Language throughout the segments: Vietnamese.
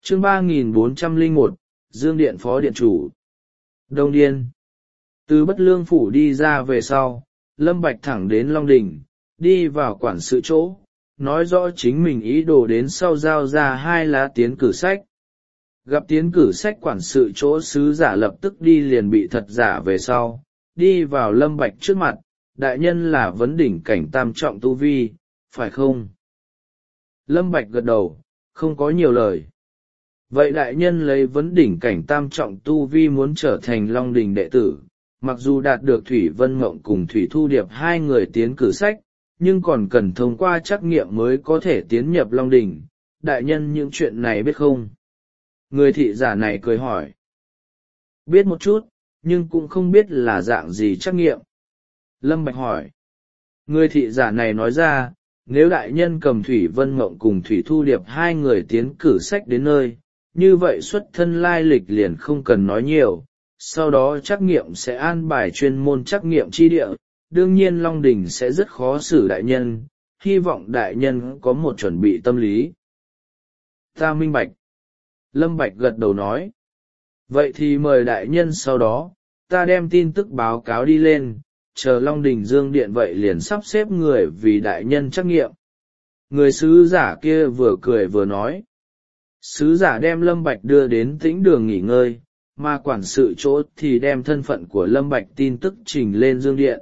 Chương 3401, Dương Điện Phó Điện Chủ. Đông Điên. Từ Bất Lương Phủ đi ra về sau, Lâm Bạch thẳng đến Long Đình, đi vào quản sự chỗ, nói rõ chính mình ý đồ đến sau giao ra 2 lá tiến cử sách. Gặp tiến cử sách quản sự chỗ sứ giả lập tức đi liền bị thật giả về sau, đi vào Lâm Bạch trước mặt, đại nhân là vấn đỉnh cảnh tam trọng tu vi, phải không? Lâm Bạch gật đầu, không có nhiều lời. Vậy đại nhân lấy vấn đỉnh cảnh tam trọng tu vi muốn trở thành Long Đình đệ tử, mặc dù đạt được Thủy Vân Mộng cùng Thủy Thu Điệp 2 người tiến cử sách, nhưng còn cần thông qua trắc nghiệm mới có thể tiến nhập Long Đình. Đại nhân những chuyện này biết không? Người thị giả này cười hỏi. Biết một chút, nhưng cũng không biết là dạng gì trắc nghiệm. Lâm Bạch hỏi. Người thị giả này nói ra, nếu đại nhân cầm Thủy Vân Mộng cùng Thủy Thu Điệp 2 người tiến cử sách đến nơi, như vậy xuất thân lai lịch liền không cần nói nhiều, sau đó trắc nghiệm sẽ an bài chuyên môn trắc nghiệm chi địa, đương nhiên Long Đình sẽ rất khó xử đại nhân, hy vọng đại nhân có một chuẩn bị tâm lý. Ta minh bạch. Lâm Bạch gật đầu nói. Vậy thì mời đại nhân sau đó, ta đem tin tức báo cáo đi lên, chờ Long Đình Dương Điện vậy liền sắp xếp người vì đại nhân trắc nghiệm. Người sứ giả kia vừa cười vừa nói. Sứ giả đem Lâm Bạch đưa đến Tĩnh Đường nghỉ ngơi, mà quản sự chỗ thì đem thân phận của Lâm Bạch tin tức trình lên Dương Điện.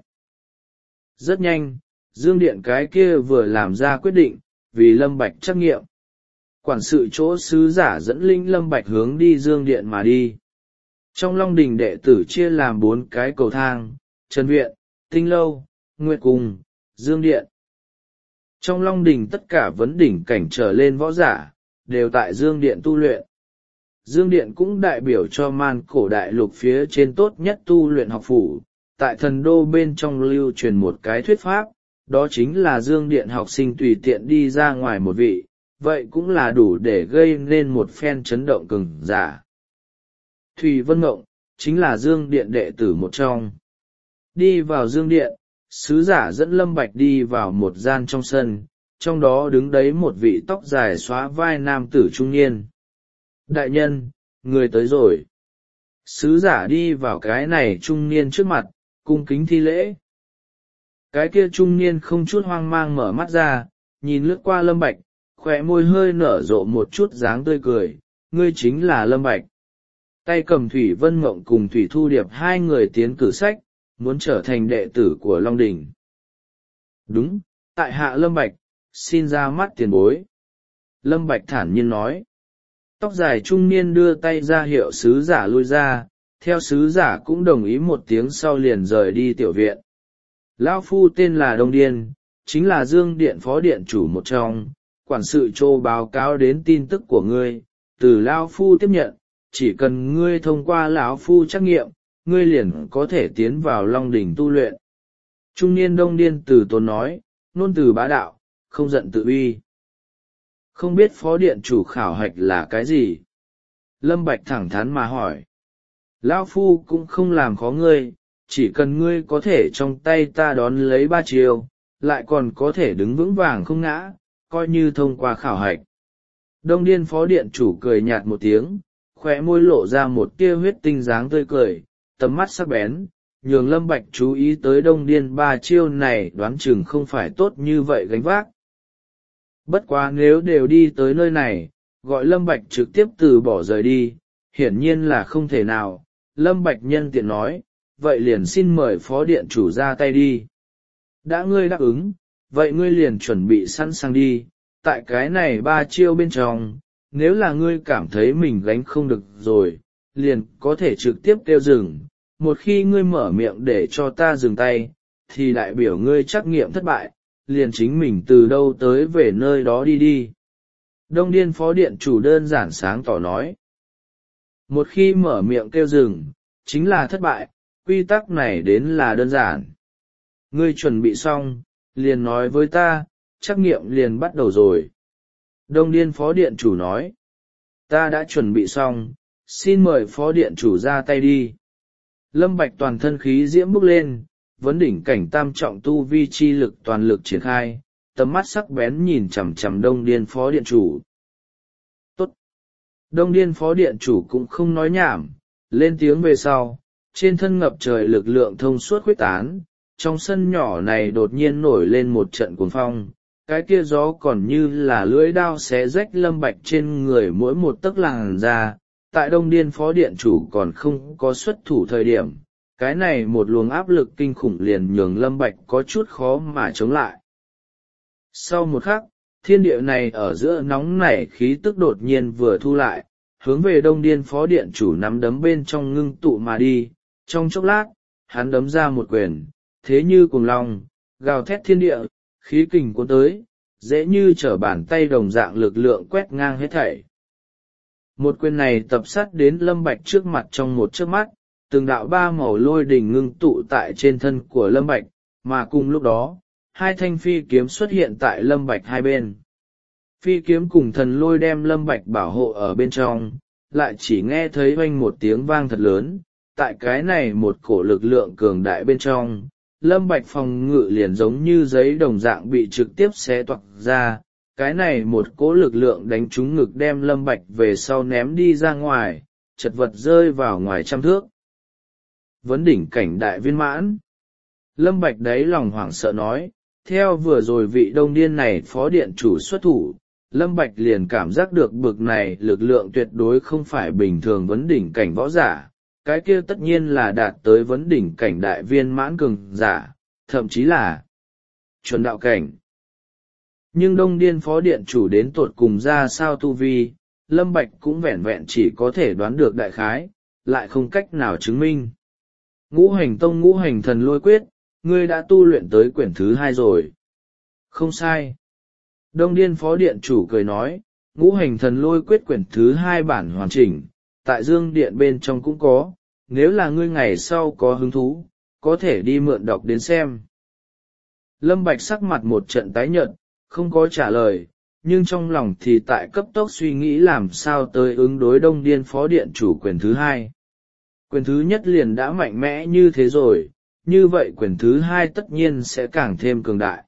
Rất nhanh, Dương Điện cái kia vừa làm ra quyết định, vì Lâm Bạch trắc nghiệm. Quản sự chỗ sứ giả dẫn linh Lâm Bạch hướng đi Dương Điện mà đi. Trong Long Đình đệ tử chia làm 4 cái cầu thang, Trần Viện, Tinh Lâu, Nguyệt Cung, Dương Điện. Trong Long Đình tất cả vấn đỉnh cảnh trở lên võ giả, đều tại Dương Điện tu luyện. Dương Điện cũng đại biểu cho man cổ đại lục phía trên tốt nhất tu luyện học phủ, tại thần đô bên trong lưu truyền một cái thuyết pháp, đó chính là Dương Điện học sinh tùy tiện đi ra ngoài một vị, vậy cũng là đủ để gây nên một phen chấn động cường giả. Thủy Vân Mộng, chính là Dương Điện đệ tử một trong. Đi vào Dương Điện, sứ giả dẫn Lâm Bạch đi vào một gian trong sân, trong đó đứng đấy một vị tóc dài xóa vai nam tử trung niên. Đại nhân, người tới rồi. Sứ giả đi vào cái này trung niên trước mặt, cung kính thi lễ. Cái kia trung niên không chút hoang mang mở mắt ra, nhìn lướt qua Lâm Bạch, khóe môi hơi nở rộ một chút dáng tươi cười, ngươi chính là Lâm Bạch. Tay cầm Thủy Vân Mộng cùng Thủy Thu Điệp 2 người tiến cử sách, muốn trở thành đệ tử của Long Đình. Đúng, tại hạ Lâm Bạch, xin ra mắt tiền bối. Lâm Bạch thản nhiên nói. Tóc dài trung niên đưa tay ra hiệu sứ giả lui ra, theo sứ giả cũng đồng ý một tiếng sau liền rời đi tiểu viện. Lão phu tên là Đông Điên, chính là Dương Điện Phó Điện Chủ một trong, quản sự Trô báo cáo đến tin tức của ngươi, từ Lão phu tiếp nhận, chỉ cần ngươi thông qua Lão phu trắc nghiệm, ngươi liền có thể tiến vào Long Đỉnh tu luyện. Trung niên Đông Điên từ tốn nói, nôn từ bá đạo, không giận tự uy. Không biết Phó Điện Chủ khảo hạch là cái gì? Lâm Bạch thẳng thắn mà hỏi. Lão phu cũng không làm khó ngươi, chỉ cần ngươi có thể trong tay ta đón lấy 3 chiều, lại còn có thể đứng vững vàng không ngã, coi như thông qua khảo hạch. Đông Điên Phó Điện Chủ cười nhạt một tiếng, khóe môi lộ ra một tia huyết tinh dáng tươi cười, tầm mắt sắc bén, nhường Lâm Bạch chú ý tới Đông Điên 3 chiêu này đoán chừng không phải tốt như vậy gánh vác. Bất quá nếu đều đi tới nơi này, gọi Lâm Bạch trực tiếp từ bỏ rời đi, hiển nhiên là không thể nào. Lâm Bạch nhân tiện nói, vậy liền xin mời Phó Điện Chủ ra tay đi. Đã ngươi đáp ứng, vậy ngươi liền chuẩn bị sẵn sàng đi, tại cái này 3 chiêu bên trong, nếu là ngươi cảm thấy mình gánh không được rồi, liền có thể trực tiếp kêu dừng, một khi ngươi mở miệng để cho ta dừng tay, thì đại biểu ngươi trắc nghiệm thất bại, liền chính mình từ đâu tới về nơi đó đi đi. Đông Điên Phó Điện Chủ đơn giản sáng tỏ nói. Một khi mở miệng kêu dừng, chính là thất bại, quy tắc này đến là đơn giản. Ngươi chuẩn bị xong, liền nói với ta, trắc nghiệm liền bắt đầu rồi. Đông Điên Phó Điện Chủ nói. Ta đã chuẩn bị xong, xin mời Phó Điện Chủ ra tay đi. Lâm Bạch toàn thân khí diễm bốc lên, vấn đỉnh cảnh tam trọng tu vi chi lực toàn lực triển khai, tầm mắt sắc bén nhìn chằm chằm Đông Điên Phó Điện Chủ. Tốt! Đông Điên phó điện chủ cũng không nói nhảm, lên tiếng về sau, trên thân ngập trời lực lượng thông suốt khuếch tán, trong sân nhỏ này đột nhiên nổi lên một trận cuồng phong, cái kia gió còn như là lưỡi đao xé rách Lâm Bạch trên người mỗi một tấc làn da. Tại Đông Điên phó điện chủ còn không có xuất thủ thời điểm, cái này một luồng áp lực kinh khủng liền nhường Lâm Bạch có chút khó mà chống lại. Sau một khắc, thiên địa này ở giữa nóng nảy khí tức đột nhiên vừa thu lại, hướng về Đông Điên phó điện chủ nắm đấm bên trong ngưng tụ mà đi. Trong chốc lát, hắn đấm ra một quyền, thế như cuồng long, gào thét thiên địa, khí kình cuốn tới, dễ như trở bàn tay đồng dạng lực lượng quét ngang hết thảy. Một quyền này tập sát đến Lâm Bạch trước mặt trong một chớp mắt, từng đạo ba màu lôi đình ngưng tụ tại trên thân của Lâm Bạch, mà cùng lúc đó, hai thanh phi kiếm xuất hiện tại Lâm Bạch hai bên. Phi kiếm cùng thần lôi đem Lâm Bạch bảo hộ ở bên trong, lại chỉ nghe thấy oanh một tiếng vang thật lớn, tại cái này một cổ lực lượng cường đại bên trong, Lâm Bạch phòng ngự liền giống như giấy đồng dạng bị trực tiếp xé toạc ra, cái này một cỗ lực lượng đánh trúng ngực đem Lâm Bạch về sau ném đi ra ngoài, chật vật rơi vào ngoài trăm thước. Vấn đỉnh cảnh đại viên mãn. Lâm Bạch đáy lòng hoảng sợ nói, theo vừa rồi vị Đông Điên này phó điện chủ xuất thủ, Lâm Bạch liền cảm giác được bực này lực lượng tuyệt đối không phải bình thường vấn đỉnh cảnh võ giả, cái kia tất nhiên là đạt tới vấn đỉnh cảnh đại viên mãn cường giả, thậm chí là chuẩn đạo cảnh. Nhưng Đông Điên phó điện chủ đến tột cùng ra sao tu vi, Lâm Bạch cũng vẹn vẹn chỉ có thể đoán được đại khái, lại không cách nào chứng minh. Ngũ hành tông ngũ hành thần lôi quyết, ngươi đã tu luyện tới quyển thứ 2 rồi. Không sai. Đông Điên phó điện chủ cười nói, ngũ hành thần lôi quyết quyển thứ 2 bản hoàn chỉnh, tại Dương Điện bên trong cũng có, nếu là ngươi ngày sau có hứng thú, có thể đi mượn đọc đến xem. Lâm Bạch sắc mặt một trận tái nhợt, không có trả lời, nhưng trong lòng thì tại cấp tốc suy nghĩ làm sao tới ứng đối Đông Điên phó điện chủ quyển thứ 2. Quyền thứ nhất liền đã mạnh mẽ như thế rồi, như vậy quyền thứ 2 tất nhiên sẽ càng thêm cường đại.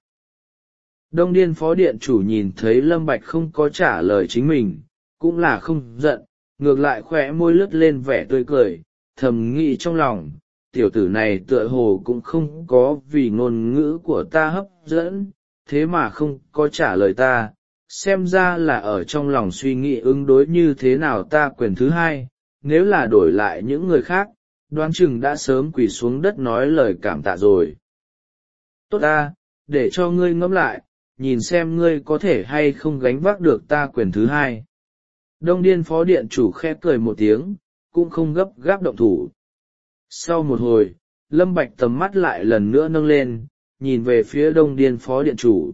Đông Điên phó điện chủ nhìn thấy Lâm Bạch không có trả lời chính mình, cũng là không giận, ngược lại khỏe môi lướt lên vẻ tươi cười, thầm nghĩ trong lòng, tiểu tử này tựa hồ cũng không có vì ngôn ngữ của ta hấp dẫn, thế mà không có trả lời ta, xem ra là ở trong lòng suy nghĩ ứng đối như thế nào ta quyền thứ 2. Nếu là đổi lại những người khác, đoán chừng đã sớm quỳ xuống đất nói lời cảm tạ rồi. Tốt ta, để cho ngươi ngẫm lại, nhìn xem ngươi có thể hay không gánh vác được ta quyền thứ 2. Đông Điên phó điện chủ khẽ cười một tiếng, cũng không gấp gáp động thủ. Sau một hồi, Lâm Bạch tầm mắt lại lần nữa nâng lên, nhìn về phía Đông Điên phó điện chủ.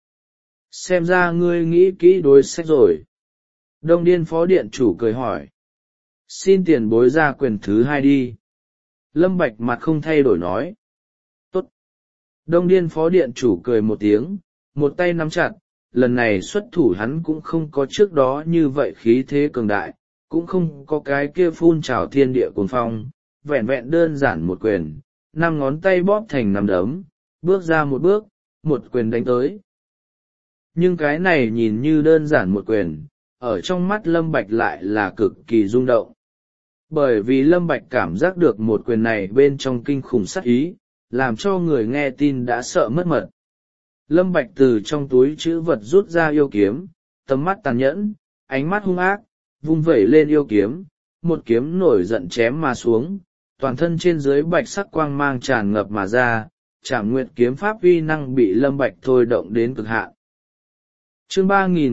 Xem ra ngươi nghĩ kỹ đối sách rồi. Đông Điên phó điện chủ cười hỏi. Xin tiền bối ra quyền thứ 2 đi. Lâm Bạch mặt không thay đổi nói. Tốt. Đông Điên phó điện chủ cười một tiếng, một tay nắm chặt, lần này xuất thủ hắn cũng không có trước đó như vậy khí thế cường đại, cũng không có cái kia phun trào thiên địa cuồng phong, vẹn vẹn đơn giản một quyền, 5 ngón tay bóp thành 5 đấm, bước ra một bước, một quyền đánh tới. Nhưng cái này nhìn như đơn giản một quyền, ở trong mắt Lâm Bạch lại là cực kỳ rung động. Bởi vì Lâm Bạch cảm giác được một quyền này bên trong kinh khủng sát ý, làm cho người nghe tin đã sợ mất mật. Lâm Bạch từ trong túi trữ vật rút ra yêu kiếm, tầm mắt tàn nhẫn, ánh mắt hung ác, vung vẩy lên yêu kiếm, một kiếm nổi giận chém mà xuống, toàn thân trên dưới bạch sắc quang mang tràn ngập mà ra, Trảm Nguyệt kiếm pháp uy năng bị Lâm Bạch thôi động đến cực hạn. Chương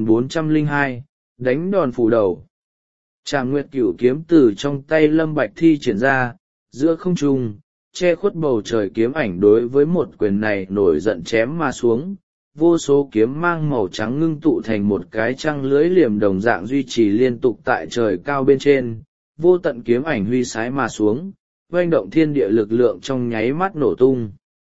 3402, đánh đòn phủ đầu. Trảm Nguyệt cửu kiếm từ trong tay Lâm Bạch thi triển ra, giữa không trung, che khuất bầu trời kiếm ảnh đối với một quyền này nổi giận chém mà xuống, vô số kiếm mang màu trắng ngưng tụ thành một cái trăng lưới liềm đồng dạng duy trì liên tục tại trời cao bên trên, vô tận kiếm ảnh huy sái mà xuống, oanh động thiên địa lực lượng trong nháy mắt nổ tung.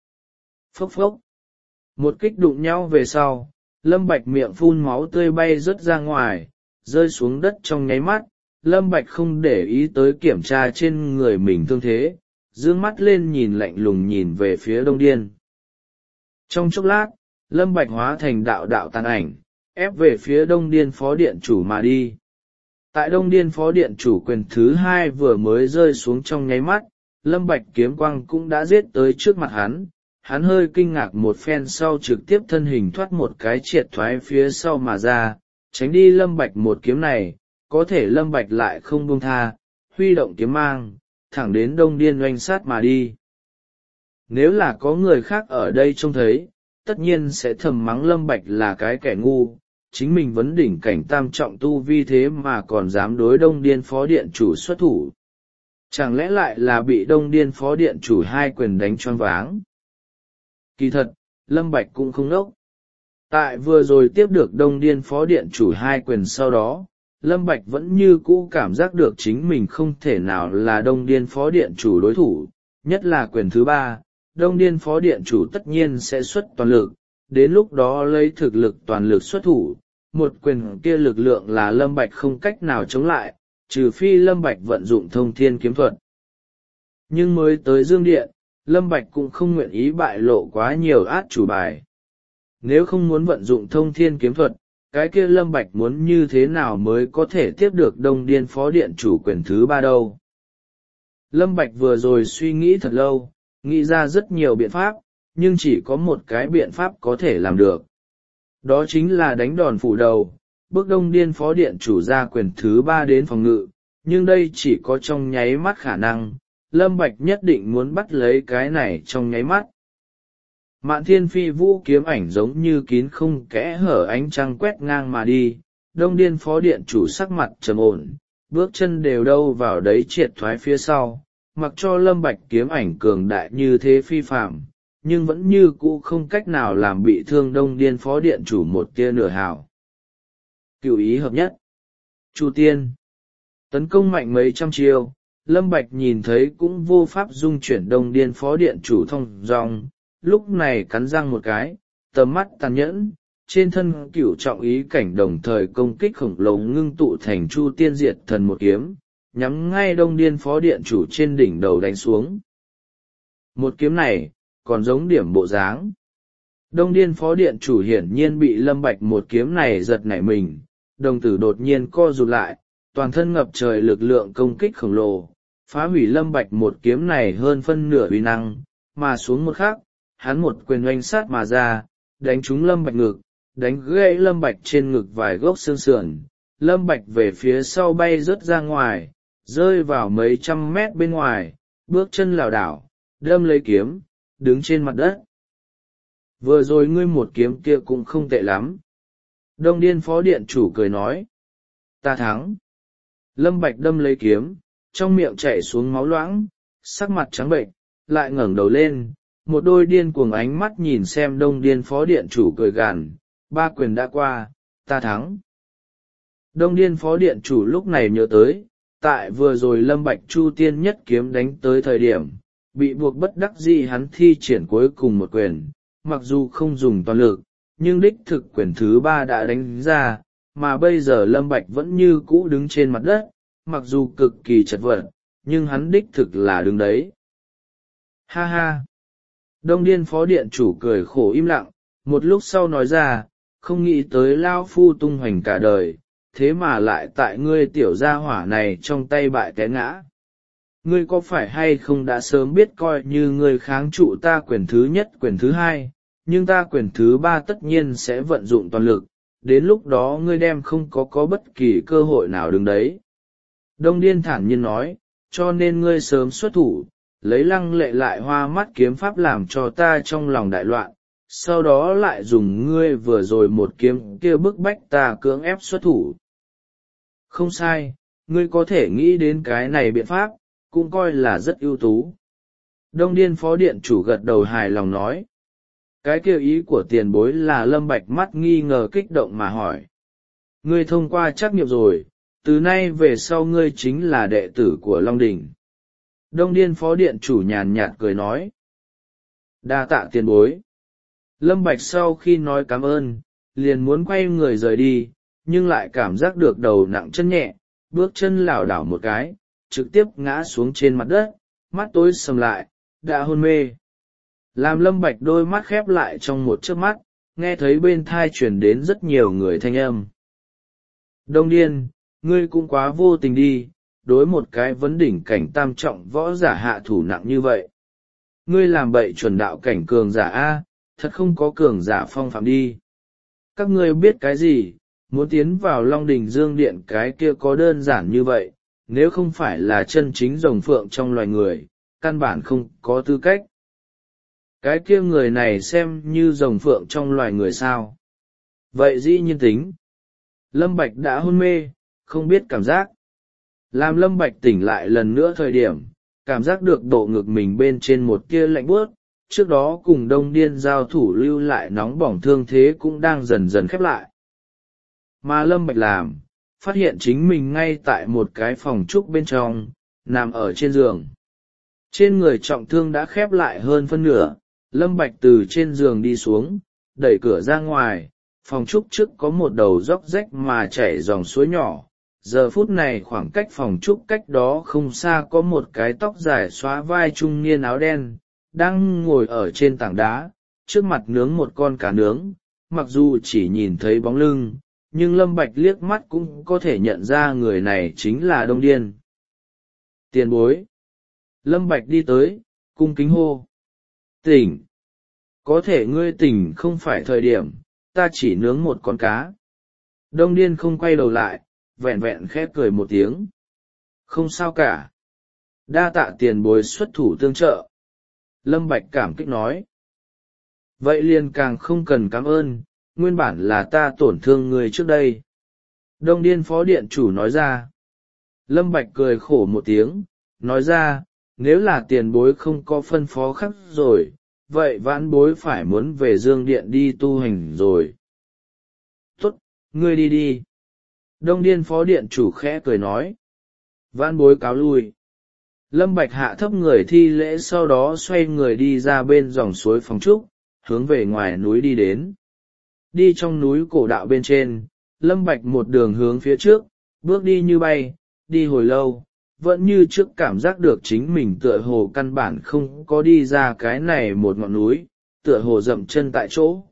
Phốc phốc. Một kích đụng nhau về sau, Lâm Bạch miệng phun máu tươi bay rớt ra ngoài, rơi xuống đất trong nháy mắt. Lâm Bạch không để ý tới kiểm tra trên người mình thương thế, dương mắt lên nhìn lạnh lùng nhìn về phía Đông Điên. Trong chốc lát, Lâm Bạch hóa thành đạo đạo tàn ảnh, ép về phía Đông Điên phó điện chủ mà đi. Tại Đông Điên Phó Điện Chủ quyền thứ hai vừa mới rơi xuống trong nháy mắt, Lâm Bạch kiếm quang cũng đã giết tới trước mặt hắn hơi kinh ngạc một phen sau trực tiếp thân hình thoát một cái triệt thoái phía sau mà ra, tránh đi Lâm Bạch một kiếm này, có thể Lâm Bạch lại không buông tha, huy động kiếm mang, thẳng đến Đông Điên oanh sát mà đi. Nếu là có người khác ở đây trông thấy, tất nhiên sẽ thầm mắng Lâm Bạch là cái kẻ ngu, chính mình vấn đỉnh cảnh tam trọng tu vi thế mà còn dám đối Đông Điên Phó Điện Chủ xuất thủ. Chẳng lẽ lại là bị Đông Điên Phó Điện Chủ hai quyền đánh choáng váng? Kỳ thật, Lâm Bạch cũng không ngốc. Tại vừa rồi tiếp được Đông Điên Phó Điện Chủ hai quyền sau đó, Lâm Bạch vẫn như cũ cảm giác được chính mình không thể nào là Đông Điên Phó Điện Chủ đối thủ, nhất là quyền thứ ba, Đông Điên Phó Điện Chủ tất nhiên sẽ xuất toàn lực, đến lúc đó lấy thực lực toàn lực xuất thủ, một quyền kia lực lượng là Lâm Bạch không cách nào chống lại, trừ phi Lâm Bạch vận dụng thông thiên kiếm thuật. Nhưng mới tới Dương Điện, Lâm Bạch cũng không nguyện ý bại lộ quá nhiều át chủ bài. Nếu không muốn vận dụng thông thiên kiếm thuật, cái kia Lâm Bạch muốn như thế nào mới có thể tiếp được Đông Điên Phó Điện Chủ quyền thứ ba đâu. Lâm Bạch vừa rồi suy nghĩ thật lâu, nghĩ ra rất nhiều biện pháp, nhưng chỉ có một cái biện pháp có thể làm được. Đó chính là đánh đòn phủ đầu, bước Đông Điên Phó Điện Chủ ra quyền thứ ba đến phòng ngự, nhưng đây chỉ có trong nháy mắt khả năng, Lâm Bạch nhất định muốn bắt lấy cái này trong nháy mắt. Mạn Thiên Phi Vũ kiếm ảnh giống như kín không kẽ hở ánh trăng quét ngang mà đi, Đông Điên Phó Điện Chủ sắc mặt trầm ổn, bước chân đều đâu vào đấy triệt thoái phía sau, mặc cho Lâm Bạch kiếm ảnh cường đại như thế phi phàm, nhưng vẫn như cũ không cách nào làm bị thương Đông Điên Phó Điện Chủ một tia nửa hào. Cửu ý hợp nhất. Chu Tiên. Tấn công mạnh mấy trăm chiêu, Lâm Bạch nhìn thấy cũng vô pháp dung chuyển Đông Điên Phó Điện Chủ thông dong, lúc này cắn răng một cái, tầm mắt tàn nhẫn, trên thân cửu trọng ý cảnh đồng thời công kích khổng lồ ngưng tụ thành Chu Tiên Diệt Thần một kiếm, nhắm ngay Đông Điên Phó Điện Chủ trên đỉnh đầu đánh xuống. Một kiếm này, còn giống điểm bộ dáng. Đông Điên Phó Điện Chủ hiển nhiên bị Lâm Bạch một kiếm này giật nảy mình, đồng tử đột nhiên co rụt lại, toàn thân ngập trời lực lượng công kích khổng lồ, phá hủy Lâm Bạch một kiếm này hơn phân nửa uy năng, mà xuống một khắc, hắn một quyền oanh sát mà ra, đánh trúng Lâm Bạch ngực, đánh gãy Lâm Bạch trên ngực vài gốc xương sườn, Lâm Bạch về phía sau bay rớt ra ngoài, rơi vào mấy trăm mét bên ngoài, bước chân lảo đảo, đâm lấy kiếm, đứng trên mặt đất. Vừa rồi ngươi một kiếm kia cũng không tệ lắm. Đông Điên Phó Điện Chủ cười nói. Ta thắng. Lâm Bạch đâm lấy kiếm, trong miệng chảy xuống máu loãng, sắc mặt trắng bệnh, lại ngẩng đầu lên, một đôi điên cuồng ánh mắt nhìn xem Đông Điên Phó Điện Chủ cười gằn, ba quyền đã qua, ta thắng. Đông Điên Phó Điện Chủ lúc này nhớ tới, tại vừa rồi Lâm Bạch Chu Tiên nhất kiếm đánh tới thời điểm, bị buộc bất đắc dĩ hắn thi triển cuối cùng một quyền, mặc dù không dùng toàn lực, nhưng đích thực quyền thứ ba đã đánh ra, mà bây giờ Lâm Bạch vẫn như cũ đứng trên mặt đất, mặc dù cực kỳ chật vật, nhưng hắn đích thực là đứng đấy. Ha ha! Đông Điên Phó Điện Chủ cười khổ im lặng, một lúc sau nói ra, không nghĩ tới Lao Phu tung hoành cả đời, thế mà lại tại ngươi tiểu gia hỏa này trong tay bại té ngã. Ngươi có phải hay không đã sớm biết coi như ngươi kháng trụ ta quyền thứ nhất quyền thứ hai, nhưng ta quyền thứ ba tất nhiên sẽ vận dụng toàn lực, đến lúc đó ngươi đem không có bất kỳ cơ hội nào đứng đấy. Đông Điên thản nhiên nói, cho nên ngươi sớm xuất thủ, lấy Lăng Lệ lại hoa mắt kiếm pháp làm cho ta trong lòng đại loạn, sau đó lại dùng ngươi vừa rồi một kiếm kia bức bách ta cưỡng ép xuất thủ. Không sai, ngươi có thể nghĩ đến cái này biện pháp, cũng coi là rất ưu tú. Đông Điên Phó Điện Chủ gật đầu hài lòng nói. Cái kêu ý của tiền bối là Lâm Bạch mắt nghi ngờ kích động mà hỏi. Ngươi thông qua trắc nghiệm rồi, từ nay về sau ngươi chính là đệ tử của Long Đỉnh. Đông Điên Phó Điện Chủ nhàn nhạt cười nói. Đa tạ tiền bối. Lâm Bạch sau khi nói cảm ơn, liền muốn quay người rời đi, nhưng lại cảm giác được đầu nặng chân nhẹ, bước chân lảo đảo một cái, trực tiếp ngã xuống trên mặt đất, mắt tối sầm lại, đã hôn mê. Làm Lâm Bạch đôi mắt khép lại trong một chớp mắt, nghe thấy bên thai truyền đến rất nhiều người thanh âm. Đông Điên, ngươi cũng quá vô tình đi, đối một cái vấn đỉnh cảnh tam trọng võ giả hạ thủ nặng như vậy. Ngươi làm bậy chuẩn đạo cảnh cường giả a, thật không có cường giả phong phạm đi. Các ngươi biết cái gì, muốn tiến vào Long Đình Dương Điện cái kia có đơn giản như vậy, nếu không phải là chân chính rồng phượng trong loài người, căn bản không có tư cách. Cái kia người này xem như rồng phượng trong loài người sao? Vậy dĩ nhiên tính. Lâm Bạch đã hôn mê, không biết cảm giác. Làm Lâm Bạch tỉnh lại lần nữa thời điểm, cảm giác được độ ngực mình bên trên một kia lạnh buốt, trước đó cùng Đông Điên giao thủ lưu lại nóng bỏng thương thế cũng đang dần dần khép lại. Mà Lâm Bạch làm, phát hiện chính mình ngay tại một cái phòng trúc bên trong, nằm ở trên giường. Trên người trọng thương đã khép lại hơn phân nửa, Lâm Bạch từ trên giường đi xuống, đẩy cửa ra ngoài, phòng trúc trước có một đầu róc rách mà chảy dòng suối nhỏ. Giờ phút này khoảng cách phòng trúc cách đó không xa có một cái tóc dài xóa vai trung niên áo đen, đang ngồi ở trên tảng đá, trước mặt nướng một con cá nướng, mặc dù chỉ nhìn thấy bóng lưng, nhưng Lâm Bạch liếc mắt cũng có thể nhận ra người này chính là Đông Điên. Tiền bối. Lâm Bạch đi tới, cung kính hô. Tỉnh. Có thể ngươi tỉnh không phải thời điểm, ta chỉ nướng một con cá. Đông Điên không quay đầu lại, vẹn vẹn khẽ cười một tiếng. Không sao cả. Đa tạ tiền bối xuất thủ tương trợ. Lâm Bạch cảm kích nói. Vậy liền càng không cần cảm ơn, nguyên bản là ta tổn thương người trước đây. Đông Điên phó điện chủ nói ra. Lâm Bạch cười khổ một tiếng, nói ra, nếu là tiền bối không có phân phó khác rồi, vậy vãn bối phải muốn về Dương Điện đi tu hành rồi. Tốt, ngươi đi đi. Đông Điên phó điện chủ khẽ cười nói. Vãn bối cáo lui. Lâm Bạch hạ thấp người thi lễ, sau đó xoay người đi ra bên dòng suối phòng trúc, hướng về ngoài núi đi đến. Đi trong núi cổ đạo bên trên, Lâm Bạch một đường hướng phía trước, bước đi như bay, đi hồi lâu, vẫn như trước cảm giác được chính mình tựa hồ căn bản không có đi ra cái này một ngọn núi, tựa hồ dậm chân tại chỗ.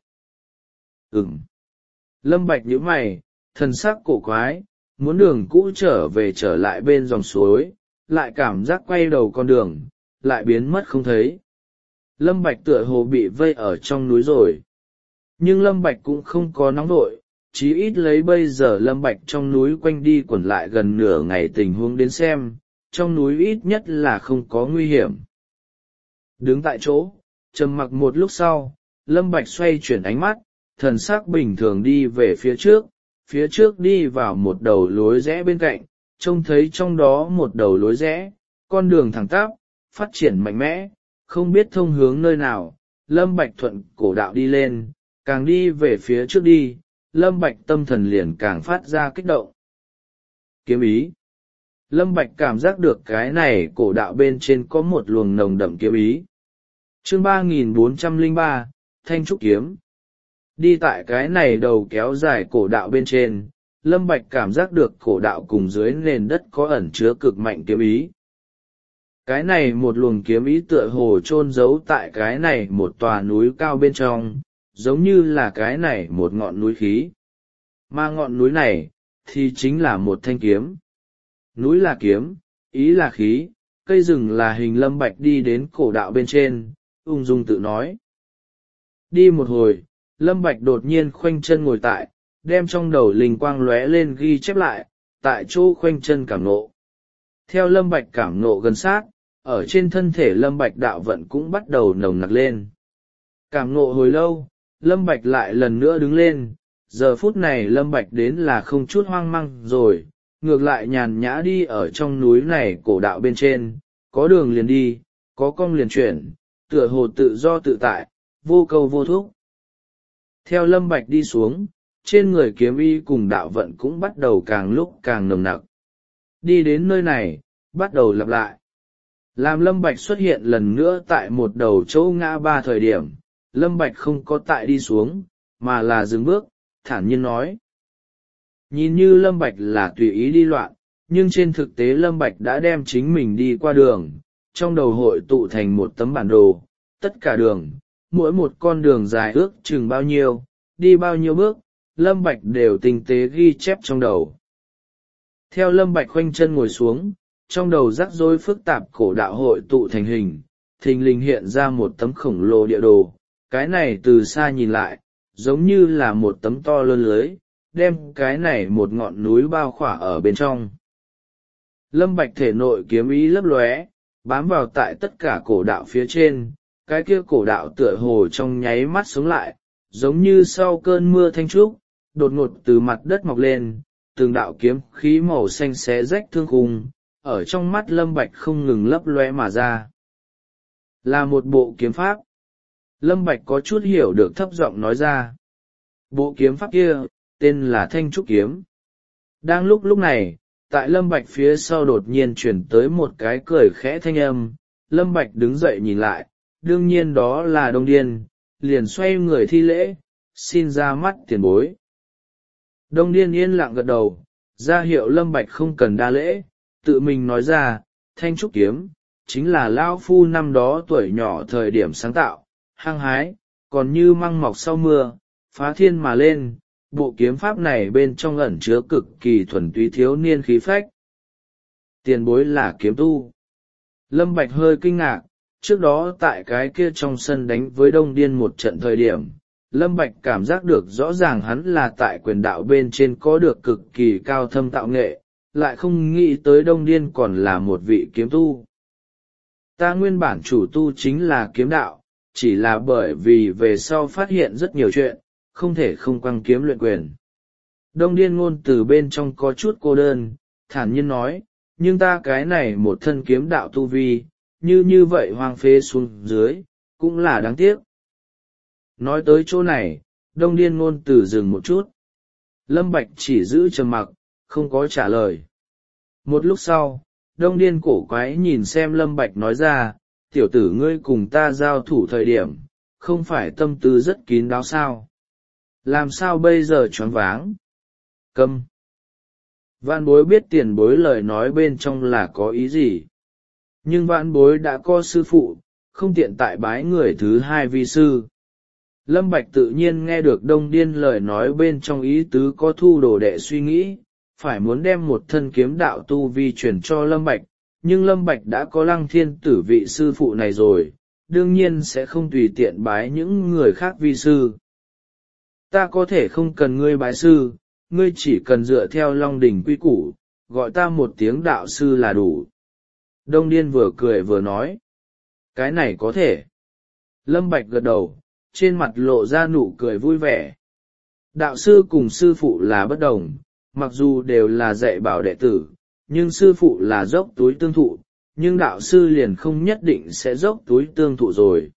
Lâm Bạch nhíu mày, thần sắc cổ quái, muốn đường cũ trở lại bên dòng suối, lại cảm giác quay đầu con đường, lại biến mất không thấy. Lâm Bạch tựa hồ bị vây ở trong núi rồi. Nhưng Lâm Bạch cũng không có nóng vội, chí ít lấy bây giờ Lâm Bạch trong núi quanh đi quẩn lại gần nửa ngày tình huống đến xem, trong núi ít nhất là không có nguy hiểm. Đứng tại chỗ, trầm mặc một lúc sau, Lâm Bạch xoay chuyển ánh mắt, thần sắc bình thường đi về phía trước đi vào một đầu lối rẽ bên cạnh, trông thấy trong đó một đầu lối rẽ, con đường thẳng tắp, phát triển mạnh mẽ, không biết thông hướng nơi nào. Lâm Bạch thuận cổ đạo đi lên, càng đi về phía trước đi, Lâm Bạch tâm thần liền càng phát ra kích động. Kiếm ý. Lâm Bạch cảm giác được cái này cổ đạo bên trên có một luồng nồng đậm kiếm ý. Chương 3403, Thanh Trúc Kiếm. Đi tại cái này đầu kéo dài cổ đạo bên trên, Lâm Bạch cảm giác được cổ đạo cùng dưới nền đất có ẩn chứa cực mạnh kiếm ý. Cái này một luồng kiếm ý tựa hồ chôn giấu tại cái này một tòa núi cao bên trong, giống như là cái này một ngọn núi khí. Mà ngọn núi này, thì chính là một thanh kiếm. Núi là kiếm, ý là khí, cây rừng là hình. Lâm Bạch đi đến cổ đạo bên trên, ung dung tự nói. Đi một hồi, Lâm Bạch đột nhiên khoanh chân ngồi tại, đem trong đầu linh quang lóe lên ghi chép lại, tại chỗ khoanh chân cảm ngộ. Theo Lâm Bạch cảm ngộ gần sát, ở trên thân thể Lâm Bạch đạo vận cũng bắt đầu nồng nặc lên. Cảm ngộ hồi lâu, Lâm Bạch lại lần nữa đứng lên, giờ phút này Lâm Bạch đến là không chút hoang mang rồi, ngược lại nhàn nhã đi ở trong núi này cổ đạo bên trên, có đường liền đi, có cong liền chuyển, tựa hồ tự do tự tại, vô cầu vô thúc. Theo Lâm Bạch đi xuống, trên người kiếm y cùng đạo vận cũng bắt đầu càng lúc càng nồng nặc. Đi đến nơi này, bắt đầu lặp lại. Làm Lâm Bạch xuất hiện lần nữa tại một đầu chỗ ngã ba thời điểm, Lâm Bạch không có tại đi xuống, mà là dừng bước, thản nhiên nói. Nhìn như Lâm Bạch là tùy ý đi loạn, nhưng trên thực tế Lâm Bạch đã đem chính mình đi qua đường, trong đầu hội tụ thành một tấm bản đồ, tất cả đường, mỗi một con đường dài ước chừng bao nhiêu, đi bao nhiêu bước, Lâm Bạch đều tinh tế ghi chép trong đầu. Theo Lâm Bạch khoanh chân ngồi xuống, trong đầu rắc rối phức tạp cổ đạo hội tụ thành hình, thình lình hiện ra một tấm khổng lồ địa đồ. Cái này từ xa nhìn lại, giống như là một tấm to lớn lưới, đem cái này một ngọn núi bao khỏa ở bên trong. Lâm Bạch thể nội kiếm ý lấp lóe, bám vào tại tất cả cổ đạo phía trên, cái kia cổ đạo tựa hồ trong nháy mắt sống lại, giống như sau cơn mưa thanh trúc, đột ngột từ mặt đất mọc lên, từng đạo kiếm khí màu xanh xé rách thương khung, ở trong mắt Lâm Bạch không ngừng lấp lóe mà ra. Là một bộ kiếm pháp. Lâm Bạch có chút hiểu được, thấp giọng nói ra. Bộ kiếm pháp kia, tên là Thanh Trúc Kiếm. Đang lúc này, tại Lâm Bạch phía sau đột nhiên chuyển tới một cái cười khẽ thanh âm. Lâm Bạch đứng dậy nhìn lại, đương nhiên đó là Đông Điên, liền xoay người thi lễ, xin ra mắt tiền bối. Đông Điên yên lặng gật đầu, ra hiệu Lâm Bạch không cần đa lễ, tự mình nói ra, Thanh Trúc Kiếm, chính là lão phu năm đó tuổi nhỏ thời điểm sáng tạo, hăng hái, còn như măng mọc sau mưa, phá thiên mà lên. Bộ kiếm pháp này bên trong ẩn chứa cực kỳ thuần túy thiếu niên khí phách. Tiền bối là kiếm tu. Lâm Bạch hơi kinh ngạc, trước đó tại cái kia trong sân đánh với Đông Điên một trận thời điểm, Lâm Bạch cảm giác được rõ ràng hắn là tại quyền đạo bên trên có được cực kỳ cao thâm tạo nghệ, lại không nghĩ tới Đông Điên còn là một vị kiếm tu. Ta nguyên bản chủ tu chính là kiếm đạo, chỉ là bởi vì về sau phát hiện rất nhiều chuyện, không thể không quăng kiếm luyện quyền. Đông Điên ngôn từ bên trong có chút cô đơn, thản nhiên nói, nhưng ta cái này một thân kiếm đạo tu vi, như vậy hoang phế xuống dưới, cũng là đáng tiếc. Nói tới chỗ này, Đông Điên ngôn từ dừng một chút. Lâm Bạch chỉ giữ trầm mặc, không có trả lời. Một lúc sau, Đông Điên cổ quái nhìn xem Lâm Bạch nói ra, tiểu tử ngươi cùng ta giao thủ thời điểm, không phải tâm tư rất kín đáo sao? Làm sao bây giờ choáng váng? Câm. Vạn bối biết tiền bối lời nói bên trong là có ý gì. Nhưng vạn bối đã có sư phụ, không tiện tại bái người thứ hai vi sư. Lâm Bạch tự nhiên nghe được Đông Điên lời nói bên trong ý tứ có thu đồ đệ suy nghĩ, phải muốn đem một thân kiếm đạo tu vi truyền cho Lâm Bạch, nhưng Lâm Bạch đã có Lăng Thiên Tử vị sư phụ này rồi, đương nhiên sẽ không tùy tiện bái những người khác vi sư. Ta có thể không cần ngươi bái sư, ngươi chỉ cần dựa theo Long Đỉnh quy củ, gọi ta một tiếng đạo sư là đủ. Đông Điên vừa cười vừa nói. Cái này có thể. Lâm Bạch gật đầu, trên mặt lộ ra nụ cười vui vẻ. Đạo sư cùng sư phụ là bất đồng, mặc dù đều là dạy bảo đệ tử, nhưng sư phụ là dốc túi tương thụ, nhưng đạo sư liền không nhất định sẽ dốc túi tương thụ rồi.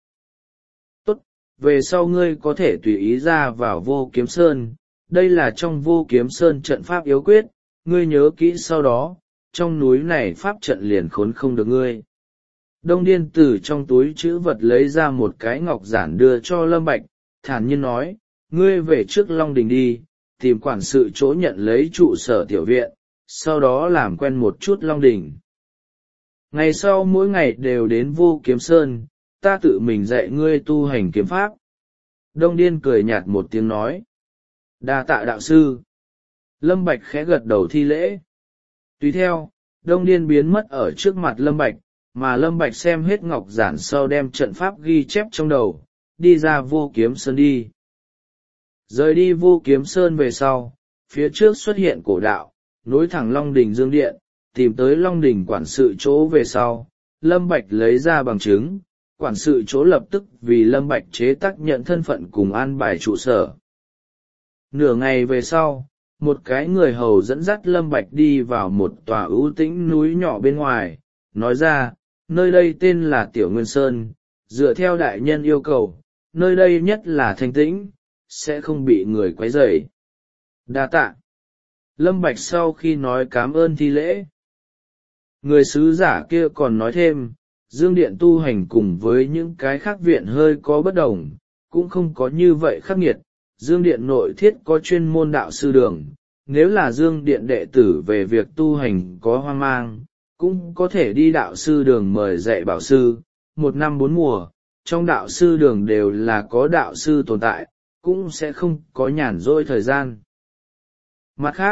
Về sau ngươi có thể tùy ý ra vào Vô Kiếm Sơn, đây là trong Vô Kiếm Sơn trận pháp yếu quyết, ngươi nhớ kỹ sau đó, trong núi này pháp trận liền khốn không được ngươi. Đông Điên từ trong túi chữ vật lấy ra một cái ngọc giản đưa cho Lâm Bạch, thản nhiên nói, ngươi về trước Long Đình đi, tìm quản sự chỗ nhận lấy trụ sở tiểu viện, sau đó làm quen một chút Long Đình. Ngày sau mỗi ngày đều đến Vô Kiếm Sơn, ta tự mình dạy ngươi tu hành kiếm pháp. Đông Điên cười nhạt một tiếng nói. Đa tạ đạo sư. Lâm Bạch khẽ gật đầu thi lễ. Tùy theo, Đông Điên biến mất ở trước mặt Lâm Bạch, mà Lâm Bạch xem hết ngọc giản sau đem trận pháp ghi chép trong đầu, đi ra Vô Kiếm Sơn đi. Rời đi Vô Kiếm Sơn về sau, phía trước xuất hiện cổ đạo, nối thẳng Long Đỉnh Dương Điện, tìm tới Long Đỉnh quản sự chỗ về sau, Lâm Bạch lấy ra bằng chứng, quản sự chỗ lập tức vì Lâm Bạch chế tác nhận thân phận cùng an bài trụ sở. Nửa ngày về sau, một cái người hầu dẫn dắt Lâm Bạch đi vào một tòa ưu tĩnh núi nhỏ bên ngoài, nói ra, nơi đây tên là Tiểu Nguyên Sơn, dựa theo đại nhân yêu cầu, nơi đây nhất là thanh tĩnh, sẽ không bị người quấy rầy. Đa tạ. Lâm Bạch sau khi nói cảm ơn thi lễ. Người sứ giả kia còn nói thêm, Dương Điện tu hành cùng với những cái khác viện hơi có bất đồng, cũng không có như vậy khắc nghiệt. Dương Điện nội thiết có chuyên môn đạo sư đường, nếu là Dương Điện đệ tử về việc tu hành có hoang mang, cũng có thể đi đạo sư đường mời dạy bảo sư. 1 năm 4 mùa, trong đạo sư đường đều là có đạo sư tồn tại, cũng sẽ không có nhàn rỗi thời gian. Mặt khác,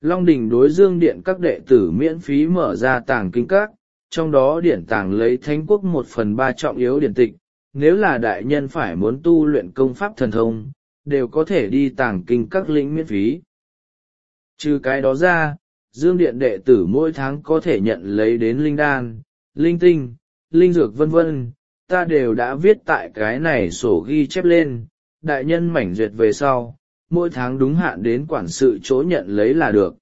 Long Đình đối Dương Điện các đệ tử miễn phí mở ra tàng kinh các, trong đó điển tàng lấy Thánh Quốc 1/3 trọng yếu điển tịch, nếu là đại nhân phải muốn tu luyện công pháp thần thông, đều có thể đi tàng kinh các lĩnh miễn phí. Trừ cái đó ra, Dương Điện đệ tử mỗi tháng có thể nhận lấy đến linh đan, linh tinh, linh dược vân vân, ta đều đã viết tại cái này sổ ghi chép lên, đại nhân mảnh duyệt về sau, mỗi tháng đúng hạn đến quản sự chỗ nhận lấy là được.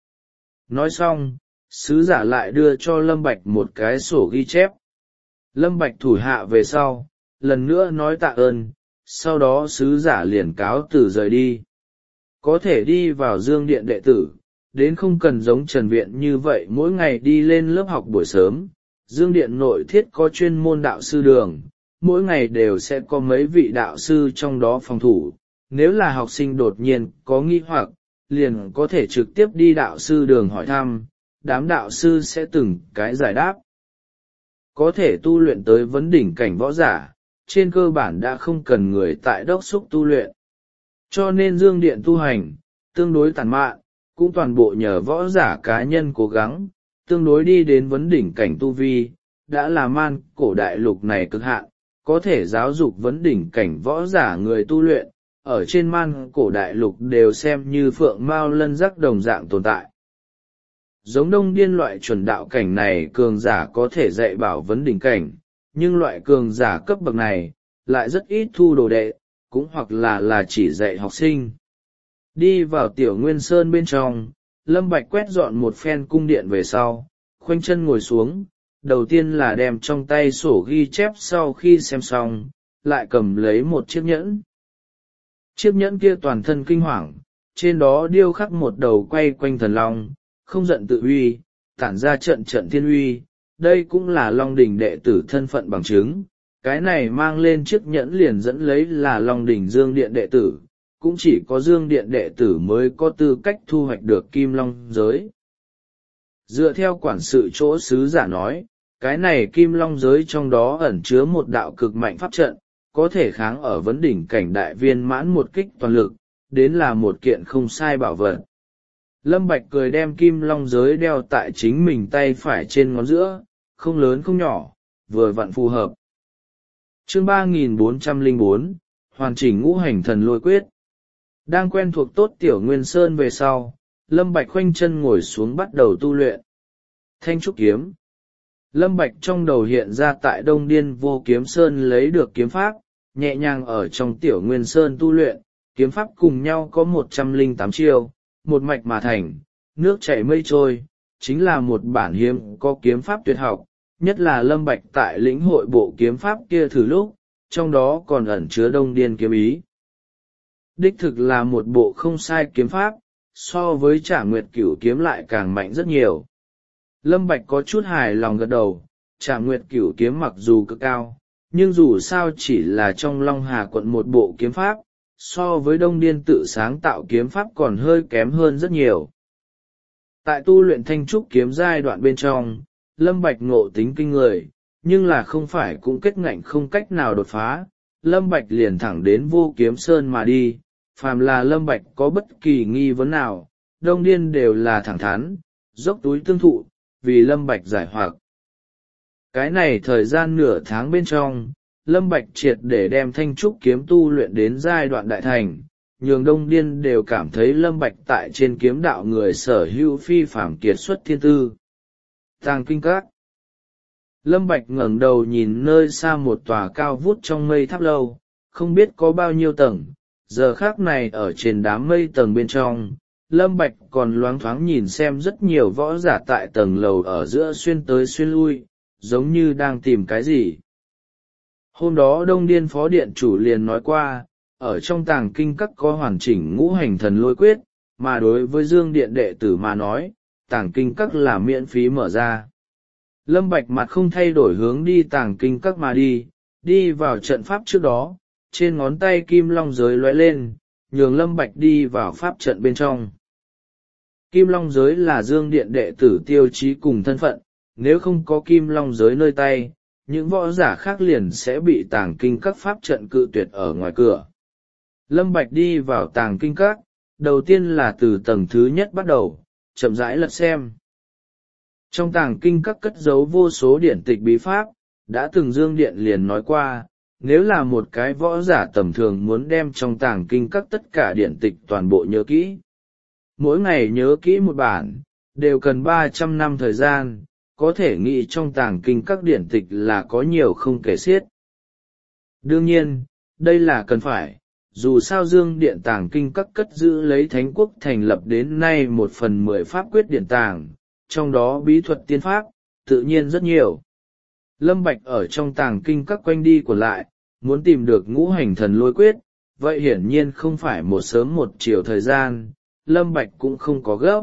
Nói xong, sứ giả lại đưa cho Lâm Bạch một cái sổ ghi chép. Lâm Bạch thủ hạ về sau, lần nữa nói tạ ơn, sau đó sứ giả liền cáo từ rời đi. Có thể đi vào Dương Điện đệ tử, đến không cần giống Trần Viện như vậy mỗi ngày đi lên lớp học buổi sớm. Dương Điện nội thiết có chuyên môn đạo sư đường, mỗi ngày đều sẽ có mấy vị đạo sư trong đó phòng thủ. Nếu là học sinh đột nhiên có nghi hoặc, liền có thể trực tiếp đi đạo sư đường hỏi thăm, đám đạo sư sẽ từng cái giải đáp. Có thể tu luyện tới vấn đỉnh cảnh võ giả, trên cơ bản đã không cần người tại đốc xúc tu luyện. Cho nên Dương Điện tu hành, tương đối tàn mạn, cũng toàn bộ nhờ võ giả cá nhân cố gắng, tương đối đi đến vấn đỉnh cảnh tu vi, đã là man cổ đại lục này cực hạn, có thể giáo dục vấn đỉnh cảnh võ giả người tu luyện, ở trên man cổ đại lục đều xem như phượng mao lân giác đồng dạng tồn tại. Giống Đông Điên loại chuẩn đạo cảnh này cường giả có thể dạy bảo vấn đỉnh cảnh, nhưng loại cường giả cấp bậc này, lại rất ít thu đồ đệ, cũng hoặc là chỉ dạy học sinh. Đi vào Tiểu Nguyên Sơn bên trong, Lâm Bạch quét dọn một phen cung điện về sau, khoanh chân ngồi xuống, đầu tiên là đem trong tay sổ ghi chép, sau khi xem xong, lại cầm lấy một chiếc nhẫn. Chiếc nhẫn kia toàn thân kinh hoàng, trên đó điêu khắc một đầu quay quanh thần long, không giận tự uy, tản ra trận trận thiên uy, đây cũng là Long Đỉnh đệ tử thân phận bằng chứng. Cái này mang lên chiếc nhẫn liền dẫn lấy là Long Đỉnh Dương Điện đệ tử, cũng chỉ có Dương Điện đệ tử mới có tư cách thu hoạch được Kim Long giới. Dựa theo quản sự chỗ sứ giả nói, cái này Kim Long giới trong đó ẩn chứa một đạo cực mạnh pháp trận, có thể kháng ở vấn đỉnh cảnh đại viên mãn một kích toàn lực, đến là một kiện không sai bảo vật. Lâm Bạch cười đem Kim Long giới đeo tại chính mình tay phải trên ngón giữa, không lớn không nhỏ, vừa vặn phù hợp. Chương 3404, hoàn chỉnh ngũ hành thần lôi quyết. Đang quen thuộc tốt Tiểu Nguyên Sơn về sau, Lâm Bạch khoanh chân ngồi xuống bắt đầu tu luyện. Thanh trúc kiếm. Lâm Bạch trong đầu hiện ra tại Đông Điên Vô Kiếm Sơn lấy được kiếm pháp, nhẹ nhàng ở trong Tiểu Nguyên Sơn tu luyện, kiếm pháp cùng nhau có 108 chiêu, một mạch mà thành, nước chảy mây trôi, chính là một bản hiếm có kiếm pháp tuyệt học, nhất là Lâm Bạch tại lĩnh hội bộ kiếm pháp kia thử lúc, trong đó còn ẩn chứa Đông Điên kiếm ý. Đích thực là một bộ không sai kiếm pháp, so với Trảm Nguyệt Cửu kiếm lại càng mạnh rất nhiều. Lâm Bạch có chút hài lòng gật đầu, Trảm Nguyệt Cửu kiếm mặc dù cực cao, nhưng dù sao chỉ là trong Long Hà quận một bộ kiếm pháp, so với Đông Điên tự sáng tạo kiếm pháp còn hơi kém hơn rất nhiều. Tại tu luyện thanh trúc kiếm giai đoạn bên trong, Lâm Bạch ngộ tính kinh người, nhưng là không phải cũng kết ngạnh không cách nào đột phá, Lâm Bạch liền thẳng đến Vô Kiếm Sơn mà đi, phàm là Lâm Bạch có bất kỳ nghi vấn nào, Đông Điên đều là thẳng thắn, dốc túi tương thụ, vì Lâm Bạch giải hoặc. Cái này thời gian nửa tháng bên trong, Lâm Bạch triệt để đem thanh trúc kiếm tu luyện đến giai đoạn đại thành, nhường Đông Điên đều cảm thấy Lâm Bạch tại trên kiếm đạo người sở hữu phi phàm kiệt xuất thiên tư. Tàng kinh các. Lâm Bạch ngẩng đầu nhìn nơi xa một tòa cao vút trong mây tháp lâu, không biết có bao nhiêu tầng, giờ khắc này ở trên đám mây tầng bên trong, Lâm Bạch còn loáng thoáng nhìn xem rất nhiều võ giả tại tầng lầu ở giữa xuyên tới xuyên lui, giống như đang tìm cái gì. Hôm đó Đông Điên phó điện chủ liền nói qua, ở trong tàng kinh các có hoàn chỉnh ngũ hành thần lôi quyết, mà đối với Dương Điện đệ tử mà nói, tàng kinh các là miễn phí mở ra. Lâm Bạch mặt không thay đổi hướng đi tàng kinh các mà đi vào trận pháp trước đó, trên ngón tay kim long giới lóe lên, nhường Lâm Bạch đi vào pháp trận bên trong. Kim long giới là Dương Điện đệ tử tiêu chí cùng thân phận, nếu không có kim long giới nơi tay, những võ giả khác liền sẽ bị tàng kinh các pháp trận cự tuyệt ở ngoài cửa. Lâm Bạch đi vào tàng kinh các, đầu tiên là từ tầng thứ nhất bắt đầu, chậm rãi lật xem. Trong tàng kinh các cất giấu vô số điển tịch bí pháp, đã từng Dương Điện liền nói qua, nếu là một cái võ giả tầm thường muốn đem trong tàng kinh các tất cả điển tịch toàn bộ nhớ kỹ. Mỗi ngày nhớ kỹ một bản, đều cần 300 năm thời gian, có thể nghĩ trong tàng kinh các điển tịch là có nhiều không kể xiết. Đương nhiên, đây là cần phải, dù sao Dương Điện tàng kinh các cất giữ lấy Thánh Quốc thành lập đến nay 1/10 pháp quyết điển tàng, trong đó bí thuật tiên pháp, tự nhiên rất nhiều. Lâm Bạch ở trong tàng kinh các quanh đi của lại, muốn tìm được ngũ hành thần lôi quyết, vậy hiển nhiên không phải một sớm một chiều thời gian, Lâm Bạch cũng không có gấp.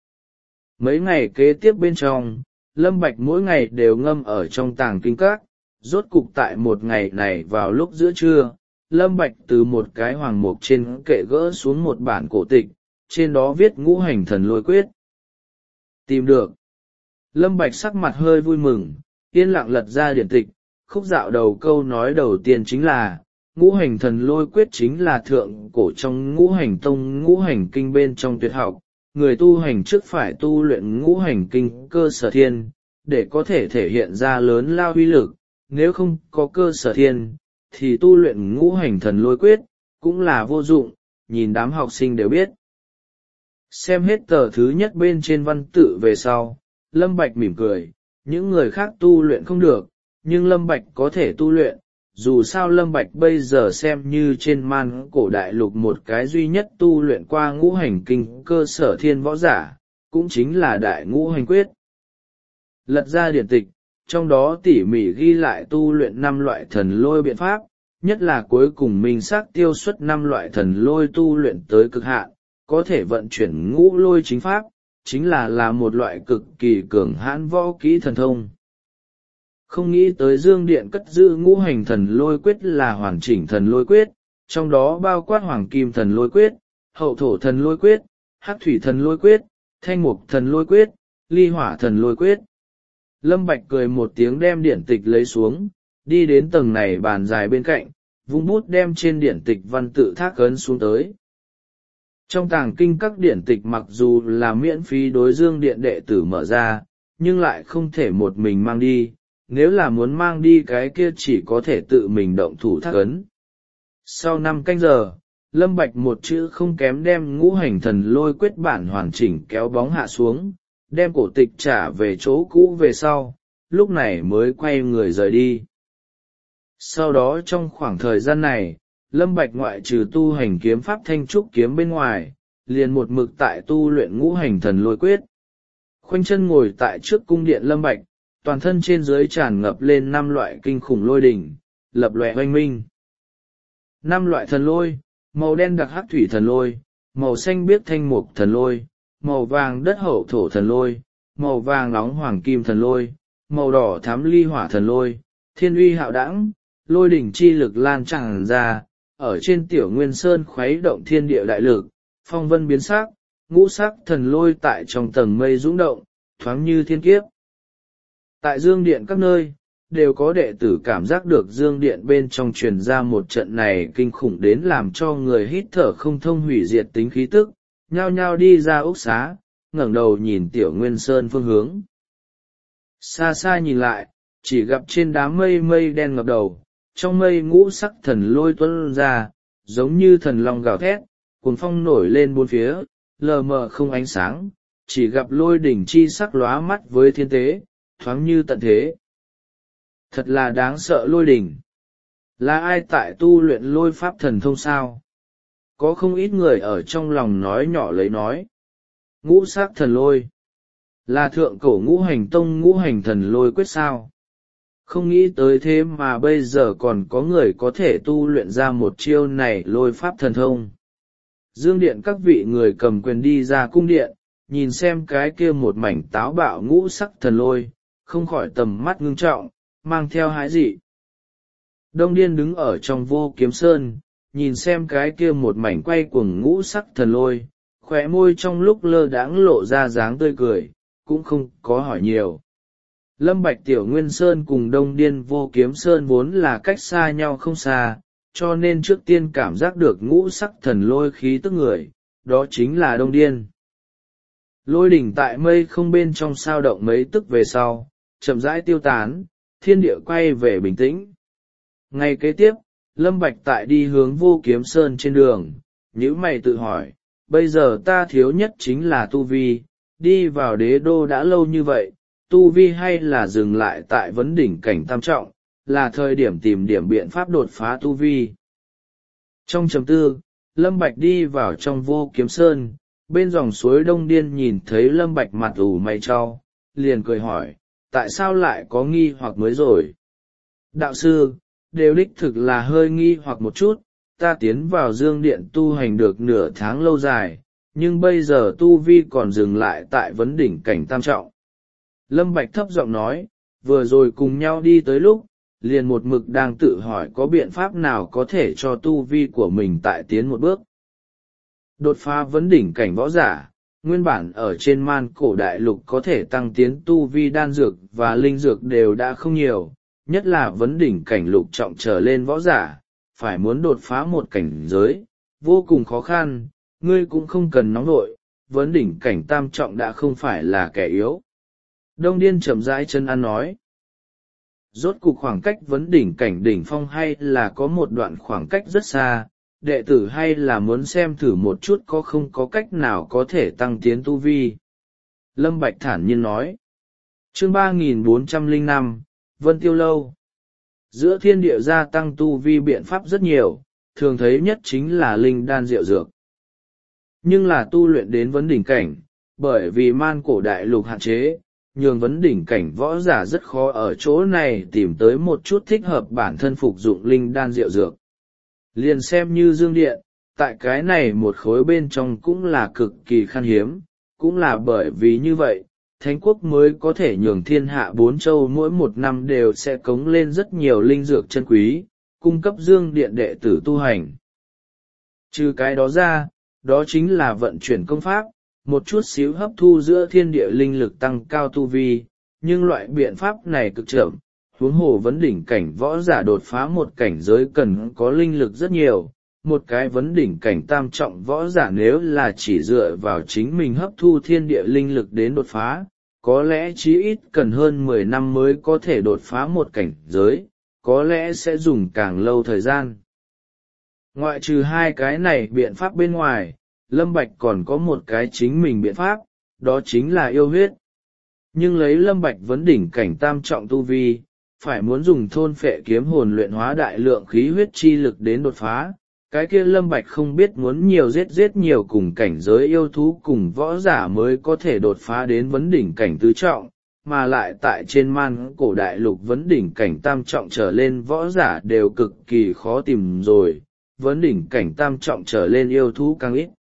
Mấy ngày kế tiếp bên trong, Lâm Bạch mỗi ngày đều ngâm ở trong tàng kinh các, rốt cục tại một ngày này vào lúc giữa trưa, Lâm Bạch từ một cái hoàng mục trên kệ gỡ xuống một bản cổ tịch, trên đó viết ngũ hành thần lôi quyết. Tìm được. Lâm Bạch sắc mặt hơi vui mừng, yên lặng lật ra điển tịch, khúc dạo đầu câu nói đầu tiên chính là, ngũ hành thần lôi quyết chính là thượng cổ trong ngũ hành tông ngũ hành kinh bên trong tuyệt học, người tu hành trước phải tu luyện ngũ hành kinh cơ sở thiên, để có thể thể hiện ra lớn lao uy lực, nếu không có cơ sở thiên, thì tu luyện ngũ hành thần lôi quyết, cũng là vô dụng, nhìn đám học sinh đều biết. Xem hết tờ thứ nhất bên trên văn tự về sau, Lâm Bạch mỉm cười, những người khác tu luyện không được, nhưng Lâm Bạch có thể tu luyện, dù sao Lâm Bạch bây giờ xem như trên man cổ đại lục một cái duy nhất tu luyện qua ngũ hành kinh cơ sở thiên võ giả, cũng chính là đại ngũ hành quyết. Lật ra điển tịch, trong đó tỉ mỉ ghi lại tu luyện 5 loại thần lôi biện pháp, nhất là cuối cùng minh xác tiêu xuất 5 loại thần lôi tu luyện tới cực hạn, có thể vận chuyển ngũ lôi chính pháp, chính là một loại cực kỳ cường hãn võ kỹ thần thông. Không nghĩ tới Dương Điện cất giữ ngũ hành thần lôi quyết là hoàn chỉnh thần lôi quyết, trong đó bao quát hoàng kim thần lôi quyết, hậu thổ thần lôi quyết, hắc thủy thần lôi quyết, thanh mục thần lôi quyết, ly hỏa thần lôi quyết. Lâm Bạch cười một tiếng đem điển tịch lấy xuống, đi đến tầng này bàn dài bên cạnh, vung bút đem trên điển tịch văn tự thác ấn xuống tới. Trong tàng kinh các điển tịch mặc dù là miễn phí đối Dương Điện đệ tử mở ra, nhưng lại không thể một mình mang đi, nếu là muốn mang đi cái kia chỉ có thể tự mình động thủ thác ấn. Sau 5 canh giờ, Lâm Bạch một chữ không kém đem ngũ hành thần lôi quyết bản hoàn chỉnh kéo bóng hạ xuống, đem cổ tịch trả về chỗ cũ về sau, lúc này mới quay người rời đi. Sau đó trong khoảng thời gian này, Lâm Bạch ngoại trừ tu hành kiếm pháp thanh trúc kiếm bên ngoài, liền một mực tại tu luyện ngũ hành thần lôi quyết. Khoanh chân ngồi tại trước cung điện Lâm Bạch, toàn thân trên dưới tràn ngập lên 5 loại kinh khủng lôi đỉnh, lập lòe oanh minh. 5 loại thần lôi, màu đen đặc hắc thủy thần lôi, màu xanh biếc thanh mục thần lôi, màu vàng đất hậu thổ thần lôi, màu vàng nóng hoàng kim thần lôi, màu đỏ thắm ly hỏa thần lôi, thiên uy hạo đãng, lôi đỉnh chi lực lan tràn ra, ở trên tiểu nguyên sơn khuấy động thiên địa đại lực, phong vân biến sắc, ngũ sắc thần lôi tại trong tầng mây dũng động, thoáng như thiên kiếp. Tại Dương Điện các nơi, đều có đệ tử cảm giác được Dương Điện bên trong truyền ra một trận này kinh khủng đến làm cho người hít thở không thông hủy diệt tính khí tức, nhao nhao đi ra ốc xá, ngẩng đầu nhìn tiểu nguyên sơn phương hướng. Xa xa nhìn lại, chỉ gặp trên đám mây mây đen ngập đầu, trong mây ngũ sắc thần lôi tuôn ra, giống như thần long gào thét, cuồng phong nổi lên bốn phía, lờ mờ không ánh sáng, chỉ gặp lôi đỉnh chi sắc lóa mắt với thiên tế, thoáng như tận thế. Thật là đáng sợ lôi đỉnh. Là ai tại tu luyện lôi pháp thần thông sao? Có không ít người ở trong lòng nói nhỏ lấy nói. Ngũ sắc thần lôi. Là thượng cổ ngũ hành tông ngũ hành thần lôi quyết sao? Không nghĩ tới thế mà bây giờ còn có người có thể tu luyện ra một chiêu này lôi pháp thần thông. Dương Điện các vị người cầm quyền đi ra cung điện, nhìn xem cái kia một mảnh táo bạo ngũ sắc thần lôi, không khỏi tầm mắt ngưng trọng, mang theo hái dị. Đông Điên đứng ở trong Vô Kiếm Sơn, nhìn xem cái kia một mảnh quay cuồng ngũ sắc thần lôi, khóe môi trong lúc lơ đãng lộ ra dáng tươi cười, cũng không có hỏi nhiều. Lâm Bạch Tiểu Nguyên Sơn cùng Đông Điên Vô Kiếm Sơn vốn là cách xa nhau không xa, cho nên trước tiên cảm giác được ngũ sắc thần lôi khí tức người, đó chính là Đông Điên. lôi đỉnh tại mây không bên trong sao động mấy tức về sau chậm rãi tiêu tán, thiên địa quay về bình tĩnh. Ngày kế tiếp, Lâm Bạch tại đi hướng Vô Kiếm Sơn trên đường, nhíu mày tự hỏi, bây giờ ta thiếu nhất chính là tu vi, đi vào đế đô đã lâu như vậy, tu vi hay là dừng lại tại vấn đỉnh cảnh tam trọng, là thời điểm tìm điểm biện pháp đột phá tu vi. Trong trầm tư, Lâm Bạch đi vào trong Vô Kiếm Sơn, bên dòng suối Đông Điên nhìn thấy Lâm Bạch mặt ủ mày cho, liền cười hỏi, tại sao lại có nghi hoặc mới rồi? Đạo sư, đều đích thực là hơi nghi hoặc một chút, ta tiến vào dương điện tu hành được nửa tháng lâu dài, nhưng bây giờ tu vi còn dừng lại tại vấn đỉnh cảnh tam trọng. Lâm Bạch thấp giọng nói, vừa rồi cùng nhau đi tới lúc, liền một mực đang tự hỏi có biện pháp nào có thể cho tu vi của mình tại tiến một bước. Đột phá vấn đỉnh cảnh võ giả, nguyên bản ở trên man cổ đại lục có thể tăng tiến tu vi đan dược và linh dược đều đã không nhiều, nhất là vấn đỉnh cảnh lục trọng trở lên võ giả, phải muốn đột phá một cảnh giới, vô cùng khó khăn, ngươi cũng không cần nóng vội, vấn đỉnh cảnh tam trọng đã không phải là kẻ yếu. Đông Điên chậm rãi chân ăn nói, rốt cuộc khoảng cách vấn đỉnh cảnh đỉnh phong hay là có một đoạn khoảng cách rất xa, đệ tử hay là muốn xem thử một chút có không có cách nào có thể tăng tiến tu vi. Lâm Bạch thản nhiên nói. Chương 3405, Vân Tiêu Lâu. Giữa thiên địa gia tăng tu vi biện pháp rất nhiều, thường thấy nhất chính là linh đan diệu dược. Nhưng là tu luyện đến vấn đỉnh cảnh, bởi vì man cổ đại lục hạn chế, nhường vấn đỉnh cảnh võ giả rất khó ở chỗ này tìm tới một chút thích hợp bản thân phục dụng linh đan diệu dược. Liền xem như dương điện, tại cái này một khối bên trong cũng là cực kỳ khan hiếm, cũng là bởi vì như vậy, Thánh quốc mới có thể nhường thiên hạ bốn châu mỗi một năm đều sẽ cống lên rất nhiều linh dược chân quý, cung cấp dương điện đệ tử tu hành. Trừ cái đó ra, đó chính là vận chuyển công pháp, một chút xíu hấp thu giữa thiên địa linh lực tăng cao tu vi, nhưng loại biện pháp này cực chậm, huống hồ vấn đỉnh cảnh võ giả đột phá một cảnh giới cần có linh lực rất nhiều. Một cái vấn đỉnh cảnh tam trọng võ giả nếu là chỉ dựa vào chính mình hấp thu thiên địa linh lực đến đột phá, có lẽ chí ít cần hơn 10 năm mới có thể đột phá một cảnh giới, có lẽ sẽ dùng càng lâu thời gian. Ngoại trừ hai cái này biện pháp bên ngoài, Lâm Bạch còn có một cái chính mình biện pháp, đó chính là yêu huyết. Nhưng lấy Lâm Bạch vấn đỉnh cảnh tam trọng tu vi, phải muốn dùng thôn phệ kiếm hồn luyện hóa đại lượng khí huyết chi lực đến đột phá. Cái kia Lâm Bạch không biết muốn nhiều giết nhiều cùng cảnh giới yêu thú cùng võ giả mới có thể đột phá đến vấn đỉnh cảnh tứ trọng, mà lại tại trên man cổ đại lục vấn đỉnh cảnh tam trọng trở lên võ giả đều cực kỳ khó tìm rồi, vấn đỉnh cảnh tam trọng trở lên yêu thú càng ít.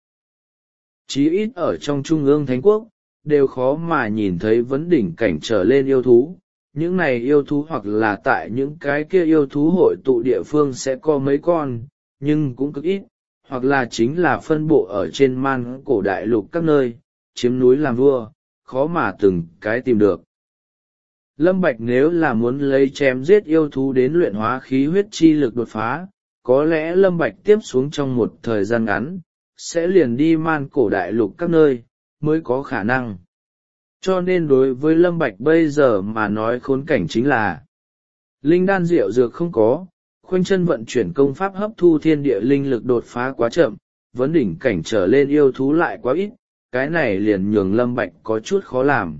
Chí ít ở trong trung ương Thánh quốc, đều khó mà nhìn thấy vấn đỉnh cảnh trở lên yêu thú. Những này yêu thú hoặc là tại những cái kia yêu thú hội tụ địa phương sẽ có mấy con, nhưng cũng cực ít, hoặc là chính là phân bộ ở trên man cổ đại lục các nơi, chiếm núi làm vua, khó mà từng cái tìm được. Lâm Bạch nếu là muốn lấy chém giết yêu thú đến luyện hóa khí huyết chi lực đột phá, có lẽ Lâm Bạch tiếp xuống trong một thời gian ngắn, sẽ liền đi man cổ đại lục các nơi, mới có khả năng. Cho nên đối với Lâm Bạch bây giờ mà nói khốn cảnh chính là linh đan diệu dược không có, khoanh chân vận chuyển công pháp hấp thu thiên địa linh lực đột phá quá chậm, vấn đỉnh cảnh trở lên yêu thú lại quá ít, cái này liền nhường Lâm Bạch có chút khó làm.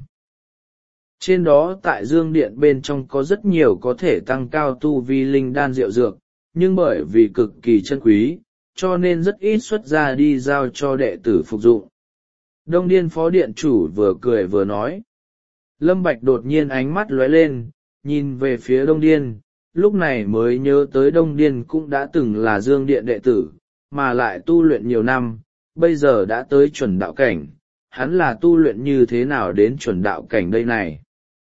Trên đó tại Dương Điện bên trong có rất nhiều có thể tăng cao tu vi linh đan diệu dược, nhưng bởi vì cực kỳ chân quý, cho nên rất ít xuất ra đi giao cho đệ tử phục dụng. Đông Điên phó điện chủ vừa cười vừa nói. Lâm Bạch đột nhiên ánh mắt lóe lên, nhìn về phía Đông Điên, lúc này mới nhớ tới Đông Điên cũng đã từng là Dương Điện đệ tử, mà lại tu luyện nhiều năm, bây giờ đã tới chuẩn đạo cảnh, hắn là tu luyện như thế nào đến chuẩn đạo cảnh đây này?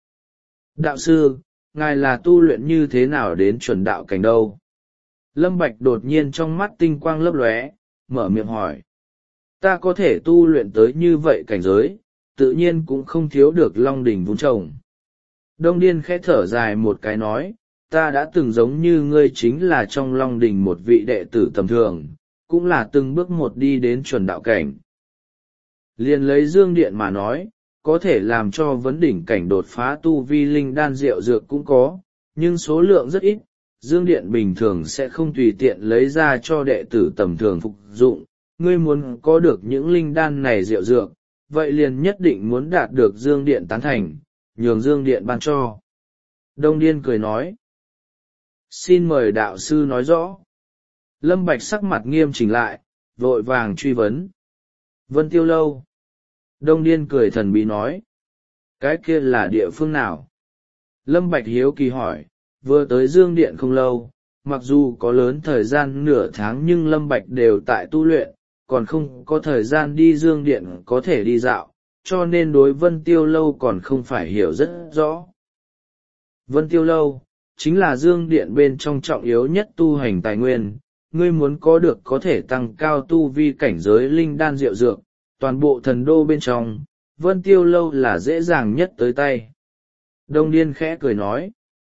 Đạo sư, ngài là tu luyện như thế nào đến chuẩn đạo cảnh đâu? Lâm Bạch đột nhiên trong mắt tinh quang lấp lóe, mở miệng hỏi. Ta có thể tu luyện tới như vậy cảnh giới, tự nhiên cũng không thiếu được Long đỉnh vun trồng. Đông Điên khẽ thở dài một cái nói, ta đã từng giống như ngươi chính là trong Long đỉnh một vị đệ tử tầm thường, cũng là từng bước một đi đến chuẩn đạo cảnh. Liền lấy dương điện mà nói, có thể làm cho vấn đỉnh cảnh đột phá tu vi linh đan rượu dược cũng có, nhưng số lượng rất ít, dương điện bình thường sẽ không tùy tiện lấy ra cho đệ tử tầm thường phục dụng. Ngươi muốn có được những linh đan này rượu dược, vậy liền nhất định muốn đạt được dương điện tán thành, nhường dương điện ban cho. Đông Điên cười nói, xin mời đạo sư nói rõ. Lâm Bạch sắc mặt nghiêm chỉnh lại, vội vàng truy vấn. Vân Tiêu Lâu. Đông Điên cười thần bí nói, cái kia là địa phương nào? Lâm Bạch hiếu kỳ hỏi, vừa tới dương điện không lâu, mặc dù có lớn thời gian nửa tháng nhưng Lâm Bạch đều tại tu luyện, còn không có thời gian đi dương điện có thể đi dạo, cho nên đối Vân Tiêu Lâu còn không phải hiểu rất rõ. Vân Tiêu Lâu, chính là dương điện bên trong trọng yếu nhất tu hành tài nguyên, ngươi muốn có được có thể tăng cao tu vi cảnh giới linh đan rượu dược, toàn bộ thần đô bên trong, Vân Tiêu Lâu là dễ dàng nhất tới tay. Đông Điên khẽ cười nói,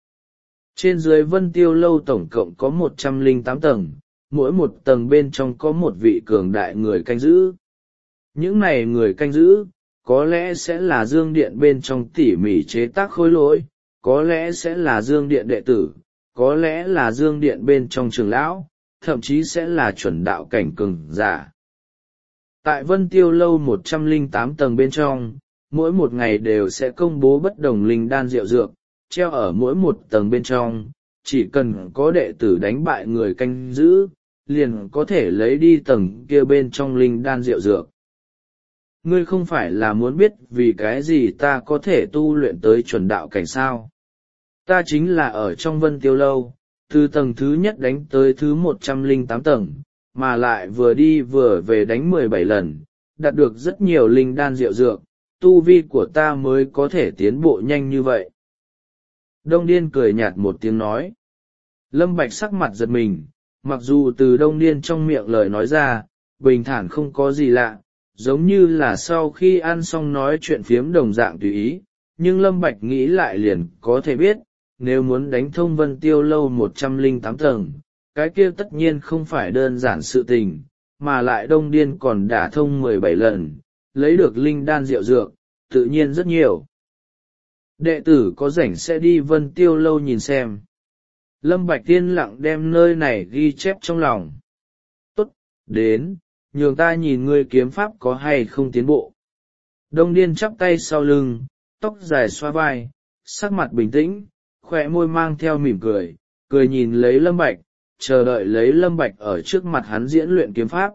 trên dưới Vân Tiêu Lâu tổng cộng có 108 tầng, mỗi một tầng bên trong có một vị cường đại người canh giữ. Những này người canh giữ, có lẽ sẽ là dương điện bên trong tỉ mỉ chế tác khối lỗi, có lẽ sẽ là dương điện đệ tử, có lẽ là dương điện bên trong trưởng lão, thậm chí sẽ là chuẩn đạo cảnh cường giả. Tại Vân Tiêu Lâu 108 tầng bên trong, mỗi một ngày đều sẽ công bố bất đồng linh đan rượu dược, treo ở mỗi một tầng bên trong, chỉ cần có đệ tử đánh bại người canh giữ, liền có thể lấy đi tầng kia bên trong linh đan rượu dược. Ngươi không phải là muốn biết vì cái gì ta có thể tu luyện tới chuẩn đạo cảnh sao? Ta chính là ở trong Vân Tiêu Lâu, từ tầng thứ nhất đánh tới thứ 108 tầng, mà lại vừa đi vừa về đánh 17 lần, đạt được rất nhiều linh đan rượu dược, tu vi của ta mới có thể tiến bộ nhanh như vậy. Đông Điên cười nhạt một tiếng nói. Lâm Bạch sắc mặt giật mình, mặc dù từ Đông Điên trong miệng lời nói ra, bình thản không có gì lạ, giống như là sau khi ăn xong nói chuyện phiếm đồng dạng tùy ý, nhưng Lâm Bạch nghĩ lại liền có thể biết, nếu muốn đánh thông Vân Tiêu Lâu 108 tầng, cái kia tất nhiên không phải đơn giản sự tình, mà lại Đông Điên còn đả thông 17 lần, lấy được linh đan rượu dược, tự nhiên rất nhiều. Đệ tử có rảnh sẽ đi Vân Tiêu Lâu nhìn xem. Lâm Bạch yên lặng đem nơi này ghi chép trong lòng. Tốt, đến, nhường ta nhìn ngươi kiếm pháp có hay không tiến bộ. Đông Điên chắp tay sau lưng, tóc dài xoa vai, sắc mặt bình tĩnh, khỏe môi mang theo mỉm cười, cười nhìn lấy Lâm Bạch, chờ đợi lấy Lâm Bạch ở trước mặt hắn diễn luyện kiếm pháp.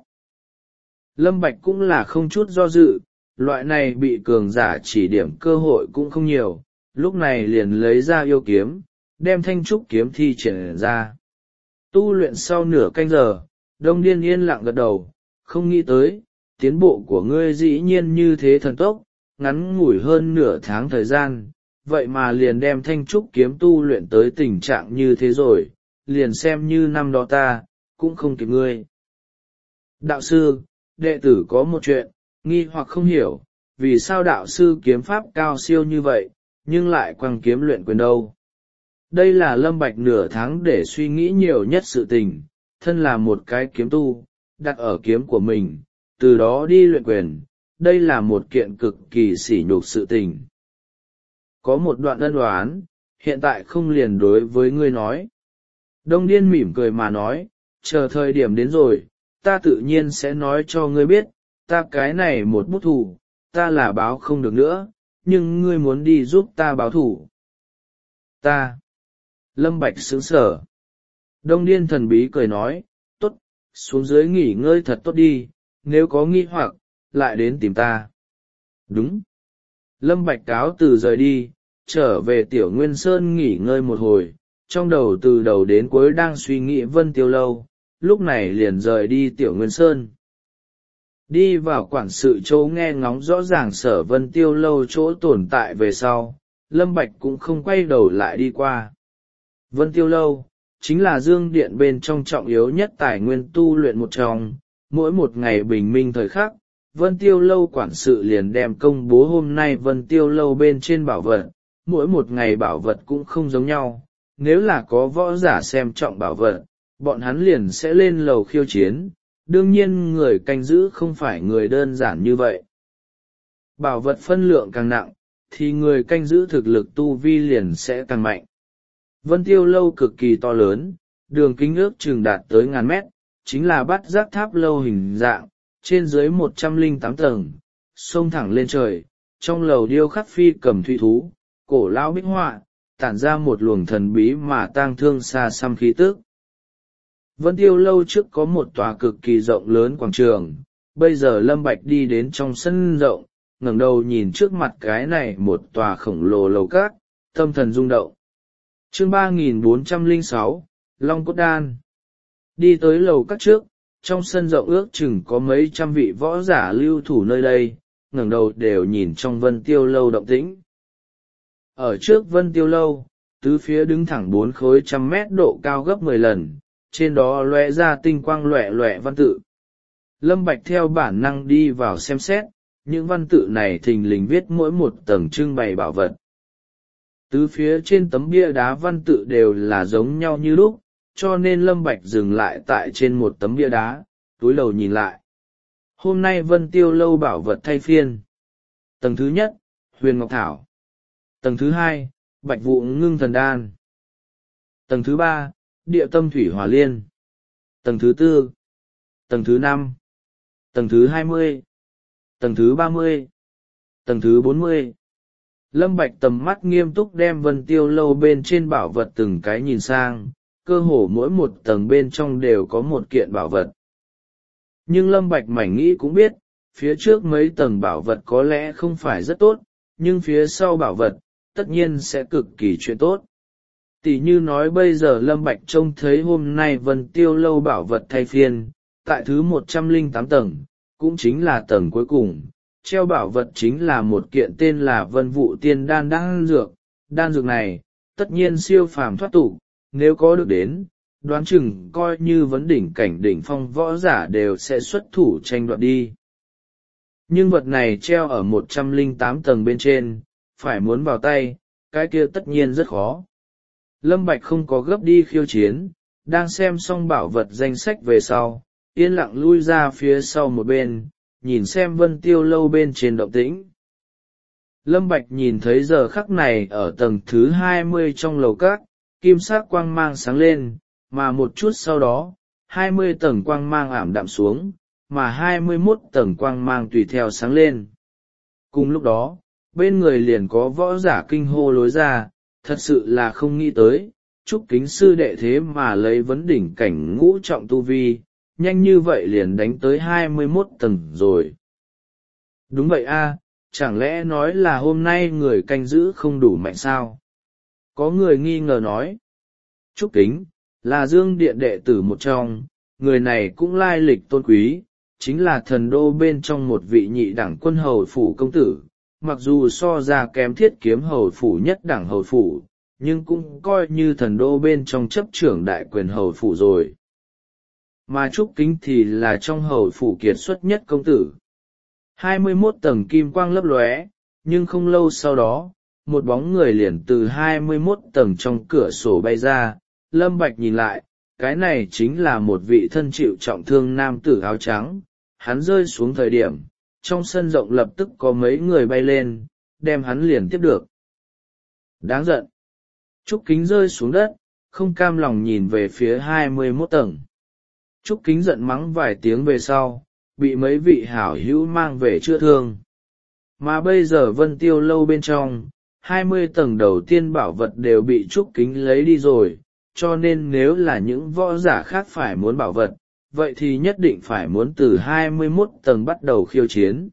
Lâm Bạch cũng là không chút do dự, loại này bị cường giả chỉ điểm cơ hội cũng không nhiều, lúc này liền lấy ra yêu kiếm, đem thanh trúc kiếm thi triển ra. Tu luyện sau nửa canh giờ, Đông Điên yên lặng gật đầu, không nghĩ tới, tiến bộ của ngươi dĩ nhiên như thế thần tốc, ngắn ngủi hơn nửa tháng thời gian, vậy mà liền đem thanh trúc kiếm tu luyện tới tình trạng như thế rồi, liền xem như năm đó ta, cũng không kịp ngươi. Đạo sư, đệ tử có một chuyện, nghi hoặc không hiểu, vì sao đạo sư kiếm pháp cao siêu như vậy, nhưng lại quăng kiếm luyện quyền đâu. Đây là Lâm Bạch nửa tháng để suy nghĩ nhiều nhất sự tình, thân là một cái kiếm tu, đặt ở kiếm của mình, từ đó đi luyện quyền, đây là một kiện cực kỳ sỉ nhục sự tình. Có một đoạn ân oán, hiện tại không liền đối với ngươi nói. Đông Điên mỉm cười mà nói, chờ thời điểm đến rồi, ta tự nhiên sẽ nói cho ngươi biết, ta cái này một bút thù, ta là báo không được nữa, nhưng ngươi muốn đi giúp ta báo thù. Ta. Lâm Bạch sững sờ. Đông Điên thần bí cười nói, tốt, xuống dưới nghỉ ngơi thật tốt đi, nếu có nghi hoặc, lại đến tìm ta. Đúng. Lâm Bạch cáo từ rời đi, trở về Tiểu Nguyên Sơn nghỉ ngơi một hồi, trong đầu từ đầu đến cuối đang suy nghĩ Vân Tiêu Lâu, lúc này liền rời đi Tiểu Nguyên Sơn. Đi vào quản sự chỗ nghe ngóng rõ ràng Sở Vân Tiêu Lâu chỗ tồn tại về sau, Lâm Bạch cũng không quay đầu lại đi qua. Vân Tiêu Lâu, chính là dương điện bên trong trọng yếu nhất tài nguyên tu luyện một trong, mỗi một ngày bình minh thời khắc, Vân Tiêu Lâu quản sự liền đem công bố hôm nay Vân Tiêu Lâu bên trên bảo vật, mỗi một ngày bảo vật cũng không giống nhau, nếu là có võ giả xem trọng bảo vật, bọn hắn liền sẽ lên lầu khiêu chiến, đương nhiên người canh giữ không phải người đơn giản như vậy. bảo vật phân lượng càng nặng thì người canh giữ thực lực tu vi liền sẽ càng mạnh. Vân Tiêu Lâu cực kỳ to lớn, đường kính ước chừng đạt tới ngàn mét, chính là bát giác tháp lâu hình dạng, trên dưới 108 tầng, xông thẳng lên trời, trong lầu điêu khắc phi cầm thủy thú, cổ lão bích họa, tản ra một luồng thần bí mà tang thương xa xăm khí tức. Vân Tiêu Lâu trước có một tòa cực kỳ rộng lớn quảng trường, bây giờ Lâm Bạch đi đến trong sân rộng, ngẩng đầu nhìn trước mặt cái này một tòa khổng lồ lầu cát, tâm thần rung động. Chương 3406, Long Cốt Đan. Đi tới lầu cát trước, trong sân rộng ước chừng có mấy trăm vị võ giả lưu thủ nơi đây, ngẩng đầu đều nhìn trong Vân Tiêu Lâu động tĩnh. Ở trước Vân Tiêu Lâu, tứ phía đứng thẳng 4 khối 100 mét độ cao gấp 10 lần, trên đó lóe ra tinh quang loẹ loẹ văn tự. Lâm Bạch theo bản năng đi vào xem xét, những văn tự này thình lình viết mỗi một tầng trưng bày bảo vật. Tứ phía trên tấm bia đá văn tự đều là giống nhau như lúc, cho nên Lâm Bạch dừng lại tại trên một tấm bia đá, túi đầu nhìn lại. Hôm nay Vân Tiêu Lâu bảo vật thay phiên. Tầng thứ nhất, Huyền Ngọc Thảo. Tầng thứ hai, Bạch Vụ Ngưng Thần Đan. Tầng thứ ba, Địa Tâm Thủy Hỏa Liên. Tầng thứ tư. Tầng thứ 5. Tầng thứ 20. Tầng thứ 30. Tầng thứ 40. Lâm Bạch tầm mắt nghiêm túc đem Vân Tiêu Lâu bên trên bảo vật từng cái nhìn sang, cơ hồ mỗi một tầng bên trong đều có một kiện bảo vật. Nhưng Lâm Bạch mảnh nghĩ cũng biết, phía trước mấy tầng bảo vật có lẽ không phải rất tốt, nhưng phía sau bảo vật, tất nhiên sẽ cực kỳ chuyện tốt. Tỷ như nói bây giờ Lâm Bạch trông thấy hôm nay Vân Tiêu Lâu bảo vật thay phiên, tại thứ 108 tầng, cũng chính là tầng cuối cùng, treo bảo vật chính là một kiện tên là Vân Vụ Tiên đan dược này, tất nhiên siêu phàm thoát tục, nếu có được đến, đoán chừng coi như vấn đỉnh cảnh đỉnh phong võ giả đều sẽ xuất thủ tranh đoạt đi. Nhưng vật này treo ở 108 tầng bên trên, phải muốn vào tay, cái kia tất nhiên rất khó. Lâm Bạch không có gấp đi khiêu chiến, đang xem xong bảo vật danh sách về sau, yên lặng lui ra phía sau một bên, nhìn xem Vân Tiêu Lâu bên trên động tĩnh. Lâm Bạch nhìn thấy giờ khắc này ở tầng thứ 20 trong lầu các, kim sắc quang mang sáng lên, mà một chút sau đó, 20 tầng quang mang ảm đạm xuống, mà 21 tầng quang mang tùy theo sáng lên. Cùng lúc đó, bên người liền có võ giả kinh hô lối ra, thật sự là không nghĩ tới, Trúc Kính sư đệ thế mà lấy vấn đỉnh cảnh ngũ trọng tu vi, nhanh như vậy liền đánh tới 21 tầng rồi. Đúng vậy a, chẳng lẽ nói là hôm nay người canh giữ không đủ mạnh sao? Có người nghi ngờ nói. Trúc Kính, là Dương Điện đệ tử một trong, người này cũng lai lịch tôn quý, chính là thần đô bên trong một vị nhị đẳng quân hầu phủ công tử, mặc dù so ra kém Thiết Kiếm hầu phủ nhất đẳng hầu phủ, nhưng cũng coi như thần đô bên trong chấp trưởng đại quyền hầu phủ rồi. Mà Trúc Kính thì là trong hầu phủ kiệt xuất nhất công tử. 21 tầng kim quang lấp lóe, nhưng không lâu sau đó, một bóng người liền từ 21 tầng trong cửa sổ bay ra. Lâm Bạch nhìn lại, cái này chính là một vị thân chịu trọng thương nam tử áo trắng. Hắn rơi xuống thời điểm, trong sân rộng lập tức có mấy người bay lên, đem hắn liền tiếp được. Đáng giận! Trúc Kính rơi xuống đất, không cam lòng nhìn về phía 21 tầng. Trúc Kính giận mắng vài tiếng về sau, bị mấy vị hảo hữu mang về chữa thương. Mà bây giờ Vân Tiêu Lâu bên trong, 20 tầng đầu tiên bảo vật đều bị Trúc Kính lấy đi rồi, cho nên nếu là những võ giả khác phải muốn bảo vật, vậy thì nhất định phải muốn từ 21 tầng bắt đầu khiêu chiến.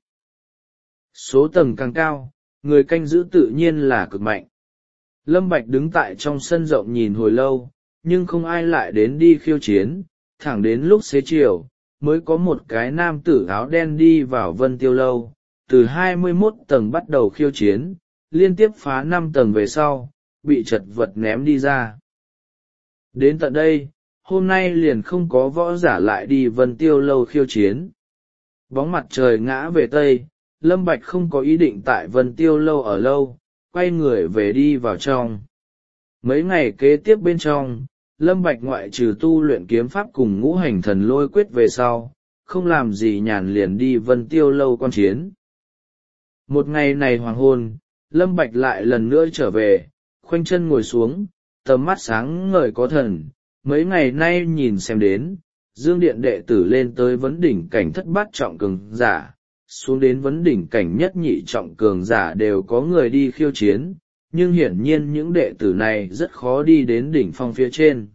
Số tầng càng cao, người canh giữ tự nhiên là cực mạnh. Lâm Bạch đứng tại trong sân rộng nhìn hồi lâu, nhưng không ai lại đến đi khiêu chiến, thẳng đến lúc xế chiều, mới có một cái nam tử áo đen đi vào Vân Tiêu Lâu, từ 21 tầng bắt đầu khiêu chiến, liên tiếp phá 5 tầng về sau, bị chật vật ném đi ra. Đến tận đây, hôm nay liền không có võ giả lại đi Vân Tiêu Lâu khiêu chiến. Bóng mặt trời ngã về Tây, Lâm Bạch không có ý định tại Vân Tiêu Lâu ở lâu, quay người về đi vào trong. Mấy ngày kế tiếp bên trong, Lâm Bạch ngoại trừ tu luyện kiếm pháp cùng ngũ hành thần lôi quyết về sau, không làm gì nhàn liền đi Vân Tiêu Lâu quan chiến. Một ngày này hoàng hôn, Lâm Bạch lại lần nữa trở về, khoanh chân ngồi xuống, tầm mắt sáng ngời có thần. Mấy ngày nay nhìn xem đến, Dương Điện đệ tử lên tới vấn đỉnh cảnh thất bát trọng cường giả, xuống đến vấn đỉnh cảnh nhất nhị trọng cường giả đều có người đi khiêu chiến, nhưng hiển nhiên những đệ tử này rất khó đi đến đỉnh phong phía trên.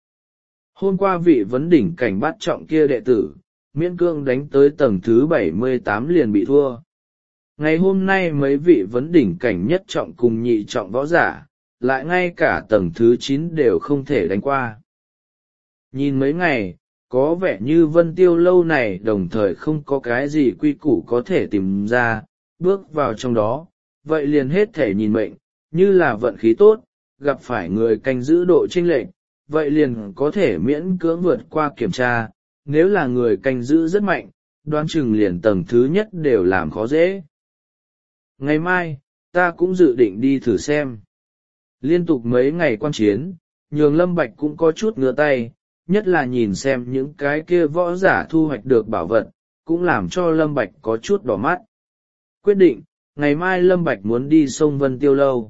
Hôm qua vị vấn đỉnh cảnh bát trọng kia đệ tử, miễn cương đánh tới tầng thứ 78 liền bị thua. Ngày hôm nay mấy vị vấn đỉnh cảnh nhất trọng cùng nhị trọng võ giả, lại ngay cả tầng thứ 9 đều không thể đánh qua. Nhìn mấy ngày, có vẻ như Vân Tiêu lâu này đồng thời không có cái gì quy củ có thể tìm ra, bước vào trong đó, vậy liền hết thể nhìn mệnh, như là vận khí tốt, gặp phải người canh giữ độ chênh lệch, vậy liền có thể miễn cưỡng vượt qua kiểm tra, nếu là người canh giữ rất mạnh, đoán chừng liền tầng thứ nhất đều làm khó dễ. Ngày mai, ta cũng dự định đi thử xem. Liên tục mấy ngày quan chiến, nhường Lâm Bạch cũng có chút ngứa tay, nhất là nhìn xem những cái kia võ giả thu hoạch được bảo vật, cũng làm cho Lâm Bạch có chút đỏ mắt. Quyết định, ngày mai Lâm Bạch muốn đi sông Vân Tiêu lâu.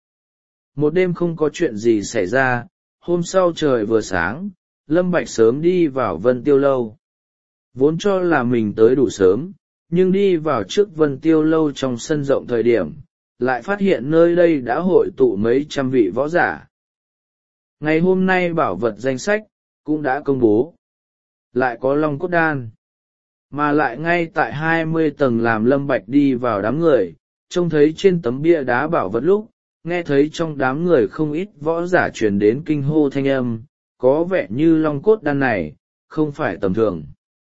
Một đêm không có chuyện gì xảy ra, hôm sau trời vừa sáng, Lâm Bạch sớm đi vào Vân Tiêu lâu. Vốn cho là mình tới đủ sớm, nhưng đi vào trước Vân Tiêu lâu trong sân rộng thời điểm, lại phát hiện nơi đây đã hội tụ mấy trăm vị võ giả. Ngày hôm nay bảo vật danh sách cũng đã công bố. Lại có Long Cốt Đan. Mà lại ngay tại 20 tầng làm Lâm Bạch đi vào đám người, trông thấy trên tấm bia đá bảo vật lúc, nghe thấy trong đám người không ít võ giả truyền đến kinh hô thanh âm, có vẻ như Long Cốt Đan này, không phải tầm thường.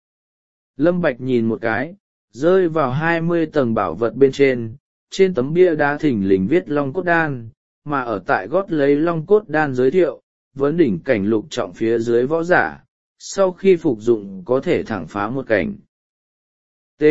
Lâm Bạch nhìn một cái, rơi vào 20 tầng bảo vật bên trên tấm bia đá thình lình viết Long Cốt Đan, mà ở tại gót lấy Long Cốt Đan giới thiệu, vấn đỉnh cảnh lục trọng phía dưới võ giả, sau khi phục dụng có thể thẳng phá một cảnh. T.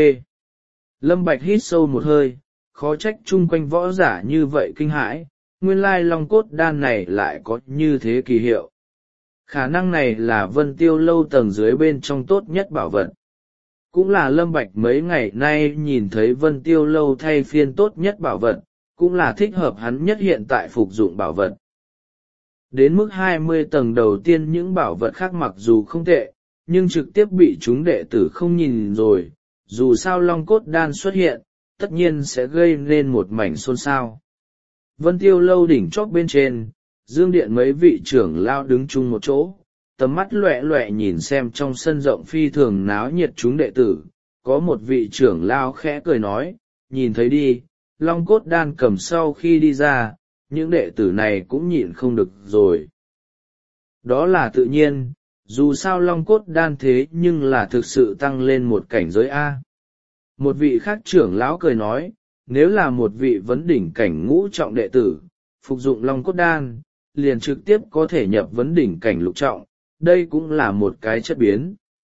Lâm Bạch hít sâu một hơi, khó trách chung quanh võ giả như vậy kinh hãi, nguyên lai Long Cốt Đan này lại có như thế kỳ hiệu. Khả năng này là Vân Tiêu lâu tầng dưới bên trong tốt nhất bảo vật. Cũng là Lâm Bạch mấy ngày nay nhìn thấy Vân Tiêu lâu thay phiên tốt nhất bảo vật, cũng là thích hợp hắn nhất hiện tại phục dụng bảo vật. Đến mức 20 tầng đầu tiên những bảo vật khác mặc dù không tệ, nhưng trực tiếp bị chúng đệ tử không nhìn rồi, dù sao Long Cốt Đan xuất hiện, tất nhiên sẽ gây nên một mảnh xôn xao. Vân Tiêu lâu đỉnh chóp bên trên, Dương Điện mấy vị trưởng lao đứng chung một chỗ, tầm mắt loẹ loẹ nhìn xem trong sân rộng phi thường náo nhiệt chúng đệ tử, có một vị trưởng lao khẽ cười nói, nhìn thấy đi, Long Cốt Đan cầm sau khi đi ra, những đệ tử này cũng nhịn không được rồi. Đó là tự nhiên, dù sao Long Cốt Đan thế nhưng là thực sự tăng lên một cảnh giới A. Một vị khác trưởng lão cười nói, nếu là một vị vấn đỉnh cảnh ngũ trọng đệ tử, phục dụng Long Cốt Đan, liền trực tiếp có thể nhập vấn đỉnh cảnh lục trọng, đây cũng là một cái chất biến.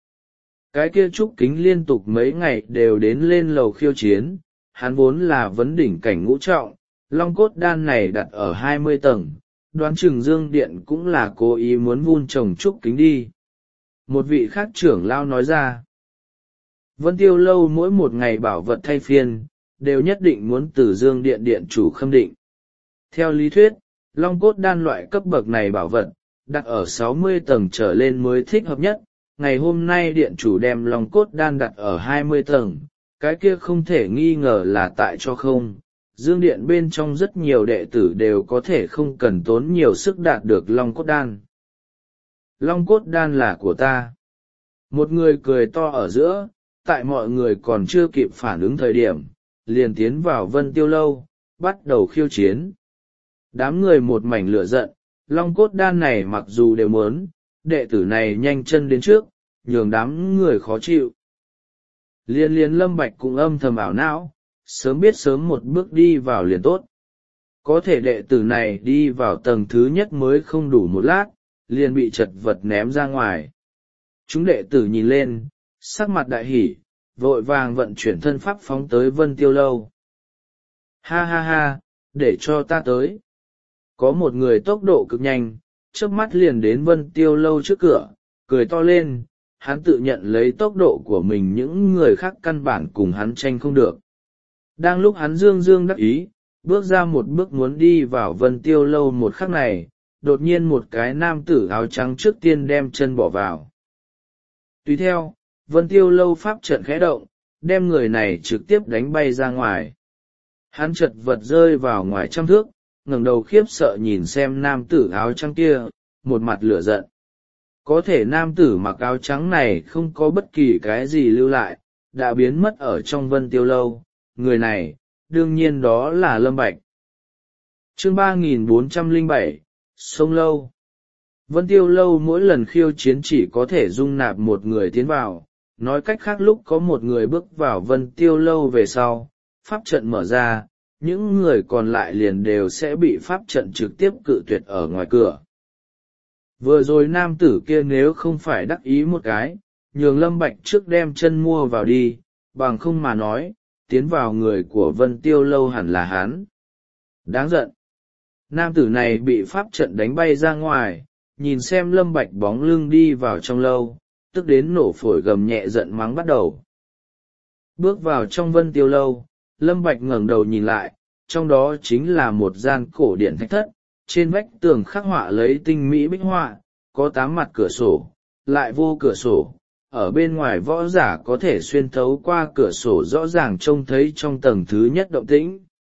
Cái kia Trúc Kính liên tục mấy ngày đều đến lên lầu khiêu chiến, hắn vốn là vấn đỉnh cảnh ngũ trọng, Long Cốt Đan này đặt ở 20 tầng, đoán chừng Dương Điện cũng là cố ý muốn vun trồng Trúc Kính đi. Một vị khác trưởng lao nói ra, Vân Tiêu lâu mỗi một ngày bảo vật thay phiên, đều nhất định muốn từ Dương Điện điện chủ khâm định. Theo lý thuyết, Long Cốt Đan loại cấp bậc này bảo vật, đặt ở 60 tầng trở lên mới thích hợp nhất. Ngày hôm nay điện chủ đem Long Cốt Đan đặt ở 20 tầng, cái kia không thể nghi ngờ là tại cho không. Dương Điện bên trong rất nhiều đệ tử đều có thể không cần tốn nhiều sức đạt được Long Cốt Đan. Long Cốt Đan là của ta. Một người cười to ở giữa, tại mọi người còn chưa kịp phản ứng thời điểm, liền tiến vào Vân Tiêu lâu, bắt đầu khiêu chiến. Đám người một mảnh lửa giận, Long Cốt Đan này mặc dù đều muốn, đệ tử này nhanh chân đến trước, nhường đám người khó chịu. Liên Lâm Bạch cũng âm thầm ảo não, sớm biết sớm một bước đi vào liền tốt. Có thể đệ tử này đi vào tầng thứ nhất mới không đủ một lát, liền bị chật vật ném ra ngoài. Chúng đệ tử nhìn lên, sắc mặt đại hỉ, vội vàng vận chuyển thân pháp phóng tới Vân Tiêu lâu. Ha ha ha, để cho ta tới. Có một người tốc độ cực nhanh, chớp mắt liền đến Vân Tiêu lâu trước cửa, cười to lên, hắn tự nhận lấy tốc độ của mình những người khác căn bản cùng hắn tranh không được. Đang lúc hắn dương dương đắc ý, bước ra một bước muốn đi vào Vân Tiêu Lâu một khắc này, đột nhiên một cái nam tử áo trắng trước tiên đem chân bỏ vào. Tùy theo, Vân Tiêu Lâu pháp trận khẽ động, đem người này trực tiếp đánh bay ra ngoài. Hắn chật vật rơi vào ngoài trăm thước, ngẩng đầu khiếp sợ nhìn xem nam tử áo trắng kia, một mặt lửa giận. Có thể nam tử mặc áo trắng này không có bất kỳ cái gì lưu lại, đã biến mất ở trong Vân Tiêu Lâu. Người này, đương nhiên đó là Lâm Bạch. Chương 3407, Sông Lâu. Vân Tiêu Lâu mỗi lần khiêu chiến chỉ có thể dung nạp một người tiến vào, nói cách khác lúc có một người bước vào Vân Tiêu Lâu về sau, pháp trận mở ra, những người còn lại liền đều sẽ bị pháp trận trực tiếp cự tuyệt ở ngoài cửa. Vừa rồi nam tử kia nếu không phải đắc ý một cái, nhường Lâm Bạch trước đem chân mua vào đi, bằng không mà nói, tiến vào người của Vân Tiêu Lâu hẳn là hắn. Đáng giận. Nam tử này bị pháp trận đánh bay ra ngoài, nhìn xem Lâm Bạch bóng lưng đi vào trong lâu, tức đến nổ phổi gầm nhẹ giận mắng bắt đầu. Bước vào trong Vân Tiêu Lâu, Lâm Bạch ngẩng đầu nhìn lại, trong đó chính là một gian cổ điện thạch thất, trên vách tường khắc họa lấy tinh mỹ bích họa, có 8 mặt cửa sổ, lại vô cửa sổ. Ở bên ngoài võ giả có thể xuyên thấu qua cửa sổ rõ ràng trông thấy trong tầng thứ nhất động tĩnh.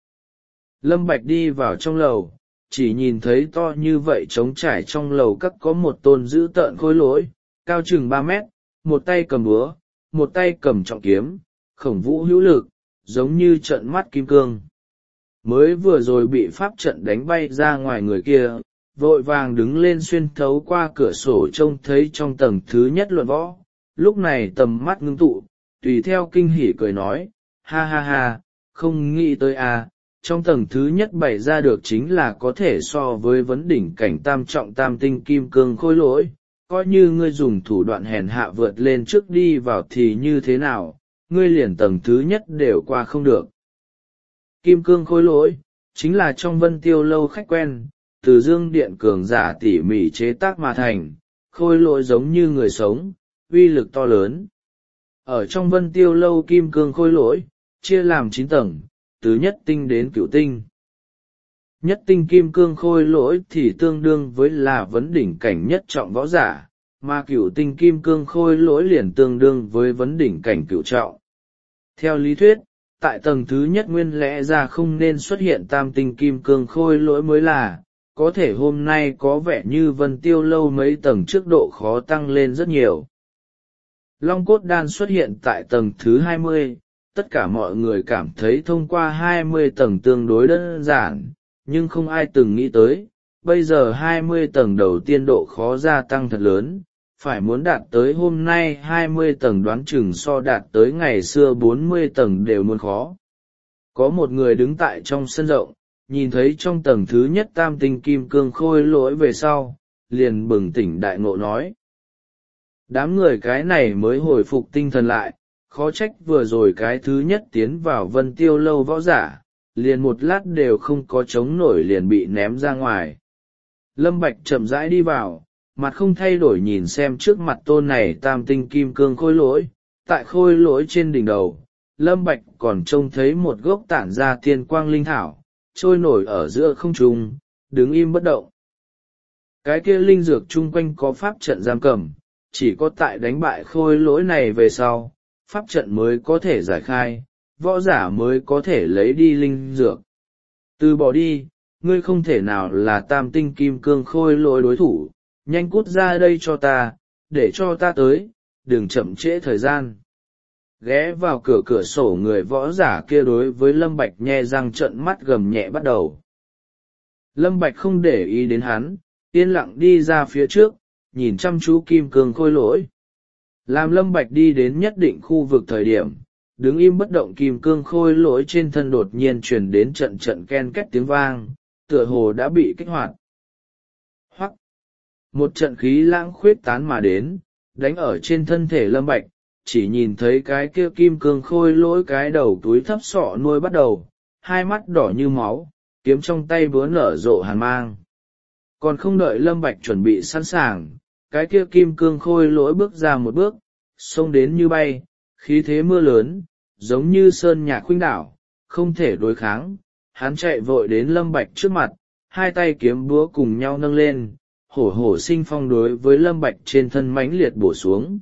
Lâm Bạch đi vào trong lầu, chỉ nhìn thấy to như vậy trống trải trong lầu các có một tôn dữ tợn khôi lỗi, cao chừng 3 mét, một tay cầm búa, một tay cầm trọng kiếm, khổng vũ hữu lực, giống như trận mắt kim cương. Mới vừa rồi bị pháp trận đánh bay ra ngoài người kia, vội vàng đứng lên xuyên thấu qua cửa sổ trông thấy trong tầng thứ nhất luận võ, lúc này tầm mắt ngưng tụ, tùy theo kinh hỉ cười nói, ha ha ha, không nghĩ tới à, trong tầng thứ nhất bày ra được chính là có thể so với vấn đỉnh cảnh tam trọng tam tinh kim cương khôi lỗi, coi như ngươi dùng thủ đoạn hèn hạ vượt lên trước đi vào thì như thế nào, ngươi liền tầng thứ nhất đều qua không được. Kim cương khôi lỗi, chính là trong Vân Tiêu Lâu khách quen, từ dương điện cường giả tỉ mỉ chế tác mà thành, khôi lỗi giống như người sống, uy lực to lớn. Ở trong Vân Tiêu Lâu kim cương khôi lỗi, chia làm 9 tầng, từ nhất tinh đến cửu tinh. Nhất tinh kim cương khôi lỗi thì tương đương với là vấn đỉnh cảnh nhất trọng võ giả, mà cửu tinh kim cương khôi lỗi liền tương đương với vấn đỉnh cảnh cửu trọng. Theo lý thuyết, tại tầng thứ nhất nguyên lẽ ra không nên xuất hiện tam tinh kim cương khôi lỗi mới là, có thể hôm nay có vẻ như Vân Tiêu Lâu mấy tầng trước độ khó tăng lên rất nhiều. Long cốt đan xuất hiện tại tầng thứ 20, tất cả mọi người cảm thấy thông qua 20 tầng tương đối đơn giản, nhưng không ai từng nghĩ tới, bây giờ 20 tầng đầu tiên độ khó gia tăng thật lớn, phải muốn đạt tới hôm nay 20 tầng đoán chừng so đạt tới ngày xưa 40 tầng đều muốn khó. Có một người đứng tại trong sân rộng, nhìn thấy trong tầng thứ nhất tam tinh kim cương khôi lỗi về sau, liền bừng tỉnh đại ngộ nói. Đám người cái này mới hồi phục tinh thần lại, khó trách vừa rồi cái thứ nhất tiến vào Vân Tiêu Lâu võ giả, liền một lát đều không có chống nổi liền bị ném ra ngoài. Lâm Bạch chậm rãi đi vào, mặt không thay đổi nhìn xem trước mặt tôn này tam tinh kim cương khôi lỗi, tại khôi lỗi trên đỉnh đầu, Lâm Bạch còn trông thấy một gốc tản ra tiên quang linh thảo, trôi nổi ở giữa không trung, đứng im bất động. Cái kia linh dược chung quanh có pháp trận giam cầm, chỉ có tại đánh bại khôi lỗi này về sau, pháp trận mới có thể giải khai, võ giả mới có thể lấy đi linh dược. Từ bỏ đi, ngươi không thể nào là tam tinh kim cương khôi lỗi đối thủ, nhanh cút ra đây cho ta, để cho ta tới, đừng chậm trễ thời gian. Ghé vào cửa sổ người võ giả kia đối với Lâm Bạch nhe răng trợn mắt gầm nhẹ bắt đầu. Lâm Bạch không để ý đến hắn, yên lặng đi ra phía trước, nhìn chăm chú kim cương khôi lỗi. Làm Lâm Bạch đi đến nhất định khu vực thời điểm, đứng im bất động kim cương khôi lỗi trên thân đột nhiên truyền đến trận trận ken két tiếng vang, tựa hồ đã bị kích hoạt. Hoắc! Một trận khí lãng khuyết tán mà đến, đánh ở trên thân thể Lâm Bạch, chỉ nhìn thấy cái kia kim cương khôi lỗi cái đầu túi thấp sọ nuôi bắt đầu, hai mắt đỏ như máu, kiếm trong tay búa nở rộ hàn mang. Còn không đợi Lâm Bạch chuẩn bị sẵn sàng, cái kia kim cương khôi lỗi bước ra một bước, xông đến như bay, khí thế mưa lớn, giống như sơn nhạc khuynh đảo, không thể đối kháng. Hắn chạy vội đến Lâm Bạch trước mặt, hai tay kiếm búa cùng nhau nâng lên, hổ hổ sinh phong đối với Lâm Bạch trên thân mãnh liệt bổ xuống.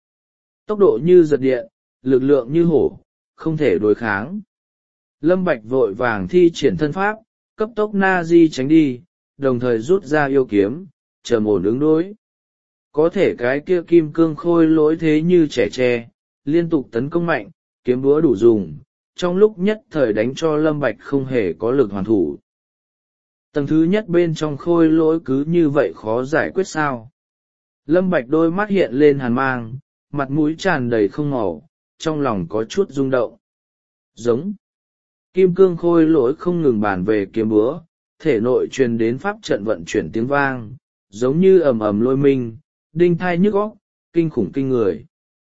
Tốc độ như giật điện, lực lượng như hổ, không thể đối kháng. Lâm Bạch vội vàng thi triển thân pháp, cấp tốc na di tránh đi, đồng thời rút ra yêu kiếm, trầm ổn ứng đối. Có thể cái kia kim cương khôi lỗi thế như trẻ tre, liên tục tấn công mạnh, kiếm búa đủ dùng, trong lúc nhất thời đánh cho Lâm Bạch không hề có lực hoàn thủ. Tầng thứ nhất bên trong khôi lỗi cứ như vậy khó giải quyết sao? Lâm Bạch đôi mắt hiện lên hàn mang, mặt mũi tràn đầy không màu, trong lòng có chút rung động. Giống. Kim cương khôi lỗi không ngừng bàn về kiếm búa, thể nội truyền đến pháp trận vận chuyển tiếng vang, giống như ầm ầm lôi minh, đinh thai nhức óc, kinh khủng kinh người.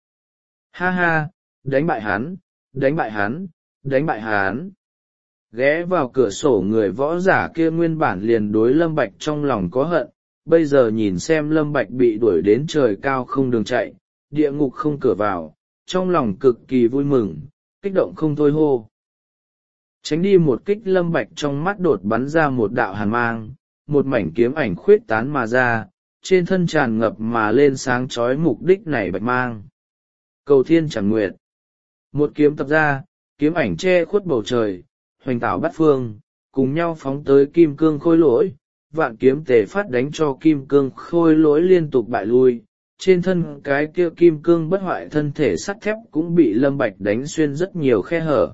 Ha ha, đánh bại hắn, đánh bại hắn, đánh bại hắn. Ghé vào cửa sổ người võ giả kia nguyên bản liền đối Lâm Bạch trong lòng có hận, bây giờ nhìn xem Lâm Bạch bị đuổi đến trời cao không đường chạy, địa ngục không cửa vào, trong lòng cực kỳ vui mừng, kích động không thôi hô. Tránh đi một kích, Lâm Bạch trong mắt đột bắn ra một đạo hàn mang, một mảnh kiếm ảnh khuyết tán mà ra, trên thân tràn ngập mà lên sáng chói mục đích này bạch mang. Cầu thiên chẳng nguyệt. Một kiếm tập ra, kiếm ảnh che khuất bầu trời, hoành tảo bát phương, cùng nhau phóng tới kim cương khôi lỗi, vạn kiếm tề phát đánh cho kim cương khôi lỗi liên tục bại lui. Trên thân cái kia kim cương bất hoại thân thể sắt thép cũng bị Lâm Bạch đánh xuyên rất nhiều khe hở.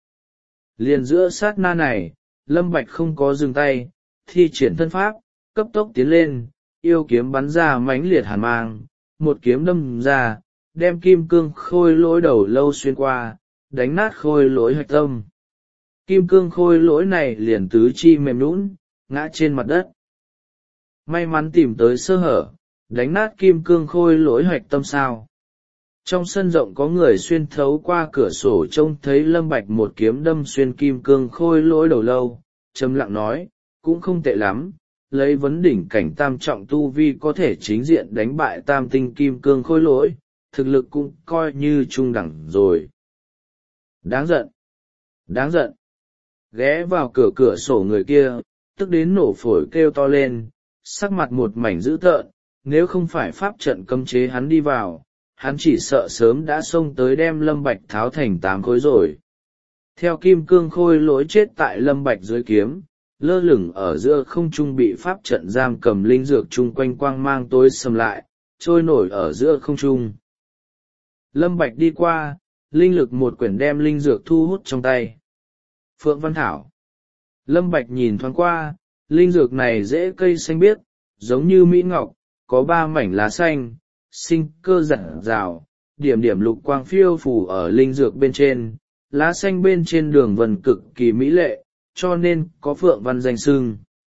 Liền giữa sát na này, Lâm Bạch không có dừng tay, thi triển thân pháp, cấp tốc tiến lên, yêu kiếm bắn ra mãnh liệt hàn mang, một kiếm đâm ra, đem kim cương khôi lỗi đầu lâu xuyên qua, đánh nát khôi lỗi hạch tâm. Kim cương khôi lỗi này liền tứ chi mềm nhũn, ngã trên mặt đất. May mắn tìm tới sơ hở, đánh nát kim cương khôi lỗi hạch tâm sao. Trong sân rộng có người xuyên thấu qua cửa sổ trông thấy Lâm Bạch một kiếm đâm xuyên kim cương khôi lỗi đầu lâu, trầm lặng nói, cũng không tệ lắm, lấy vấn đỉnh cảnh tam trọng tu vi có thể chính diện đánh bại tam tinh kim cương khôi lỗi, thực lực cũng coi như trung đẳng rồi. Đáng giận! Đáng giận! Ghé vào cửa sổ người kia, tức đến nổ phổi kêu to lên, sắc mặt một mảnh dữ tợn, nếu không phải pháp trận cấm chế hắn đi vào, hắn chỉ sợ sớm đã xông tới đem Lâm Bạch tháo thành 8 khối rồi. Theo kim cương khôi lỗi chết tại Lâm Bạch dưới kiếm, lơ lửng ở giữa không trung bị pháp trận giam cầm linh dược chung quanh quang mang tối sầm lại, trôi nổi ở giữa không trung. Lâm Bạch đi qua, linh lực một quyển đem linh dược thu hút trong tay. Phượng Văn Thảo. Lâm Bạch nhìn thoáng qua, linh dược này dễ cây xanh biếc, giống như mỹ ngọc, có 3 mảnh lá xanh, sinh cơ rạng rào, điểm điểm lục quang phiêu phủ ở linh dược bên trên, lá xanh bên trên đường vân cực kỳ mỹ lệ, cho nên có Phượng Văn danh xưng.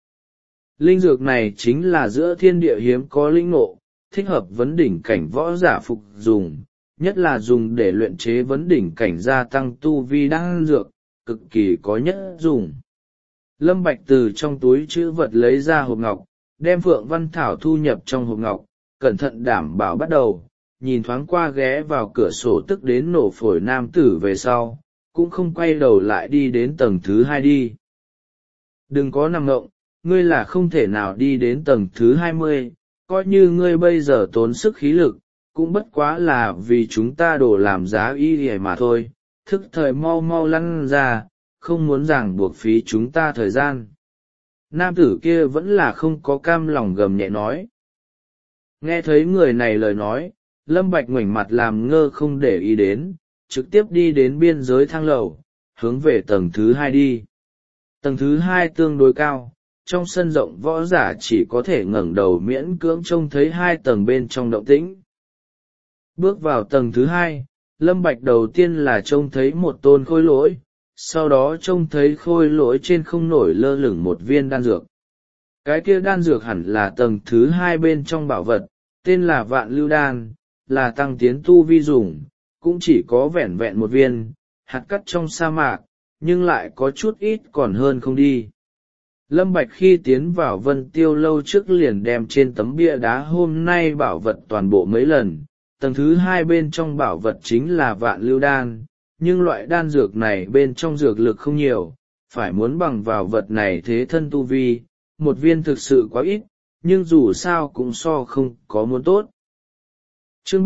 Linh dược này chính là giữa thiên địa hiếm có linh ngộ, thích hợp vấn đỉnh cảnh võ giả phục dùng, nhất là dùng để luyện chế vấn đỉnh cảnh gia tăng tu vi đan dược, cực kỳ có nhất dùng. Lâm Bạch từ trong túi trữ vật lấy ra hộp ngọc, đem Phượng Văn Thảo thu nhập trong hộp ngọc, cẩn thận đảm bảo bắt đầu, nhìn thoáng qua ghé vào cửa sổ tức đến nổ phổi nam tử về sau, cũng không quay đầu lại đi đến tầng thứ 2 đi. Đừng có nằm ngộng, ngươi là không thể nào đi đến tầng thứ 20, coi như ngươi bây giờ tốn sức khí lực, cũng bất quá là vì chúng ta đổ làm giá y hề mà thôi, thức thời mau mau lăn ra, không muốn ràng buộc phí chúng ta thời gian. Nam tử kia vẫn là không có cam lòng gầm nhẹ nói. Nghe thấy người này lời nói, Lâm Bạch ngoảnh mặt làm ngơ không để ý đến, trực tiếp đi đến biên giới thang lầu, hướng về tầng thứ 2 đi. Tầng thứ 2 tương đối cao, trong sân rộng võ giả chỉ có thể ngẩng đầu miễn cưỡng trông thấy 2 tầng bên trong động tĩnh. Bước vào tầng thứ 2, Lâm Bạch đầu tiên là trông thấy một tôn khôi lỗi, sau đó trông thấy khôi lỗi trên không nổi lơ lửng một viên đan dược. Cái kia đan dược hẳn là tầng thứ 2 bên trong bảo vật, tên là Vạn Lưu Đan, là tăng tiến tu vi dùng, cũng chỉ có vẻn vẹn một viên, hạt cát trong sa mạc, nhưng lại có chút ít còn hơn không đi. Lâm Bạch khi tiến vào Vân Tiêu lâu trước liền đem trên tấm bia đá hôm nay bảo vật toàn bộ mấy lần, tầng thứ 2 bên trong bảo vật chính là Vạn Lưu Đan, nhưng loại đan dược này bên trong dược lực không nhiều, phải muốn bằng vào vật này thế thân tu vi, một viên thực sự quá ít, nhưng dù sao cũng so không có muốn tốt. Chương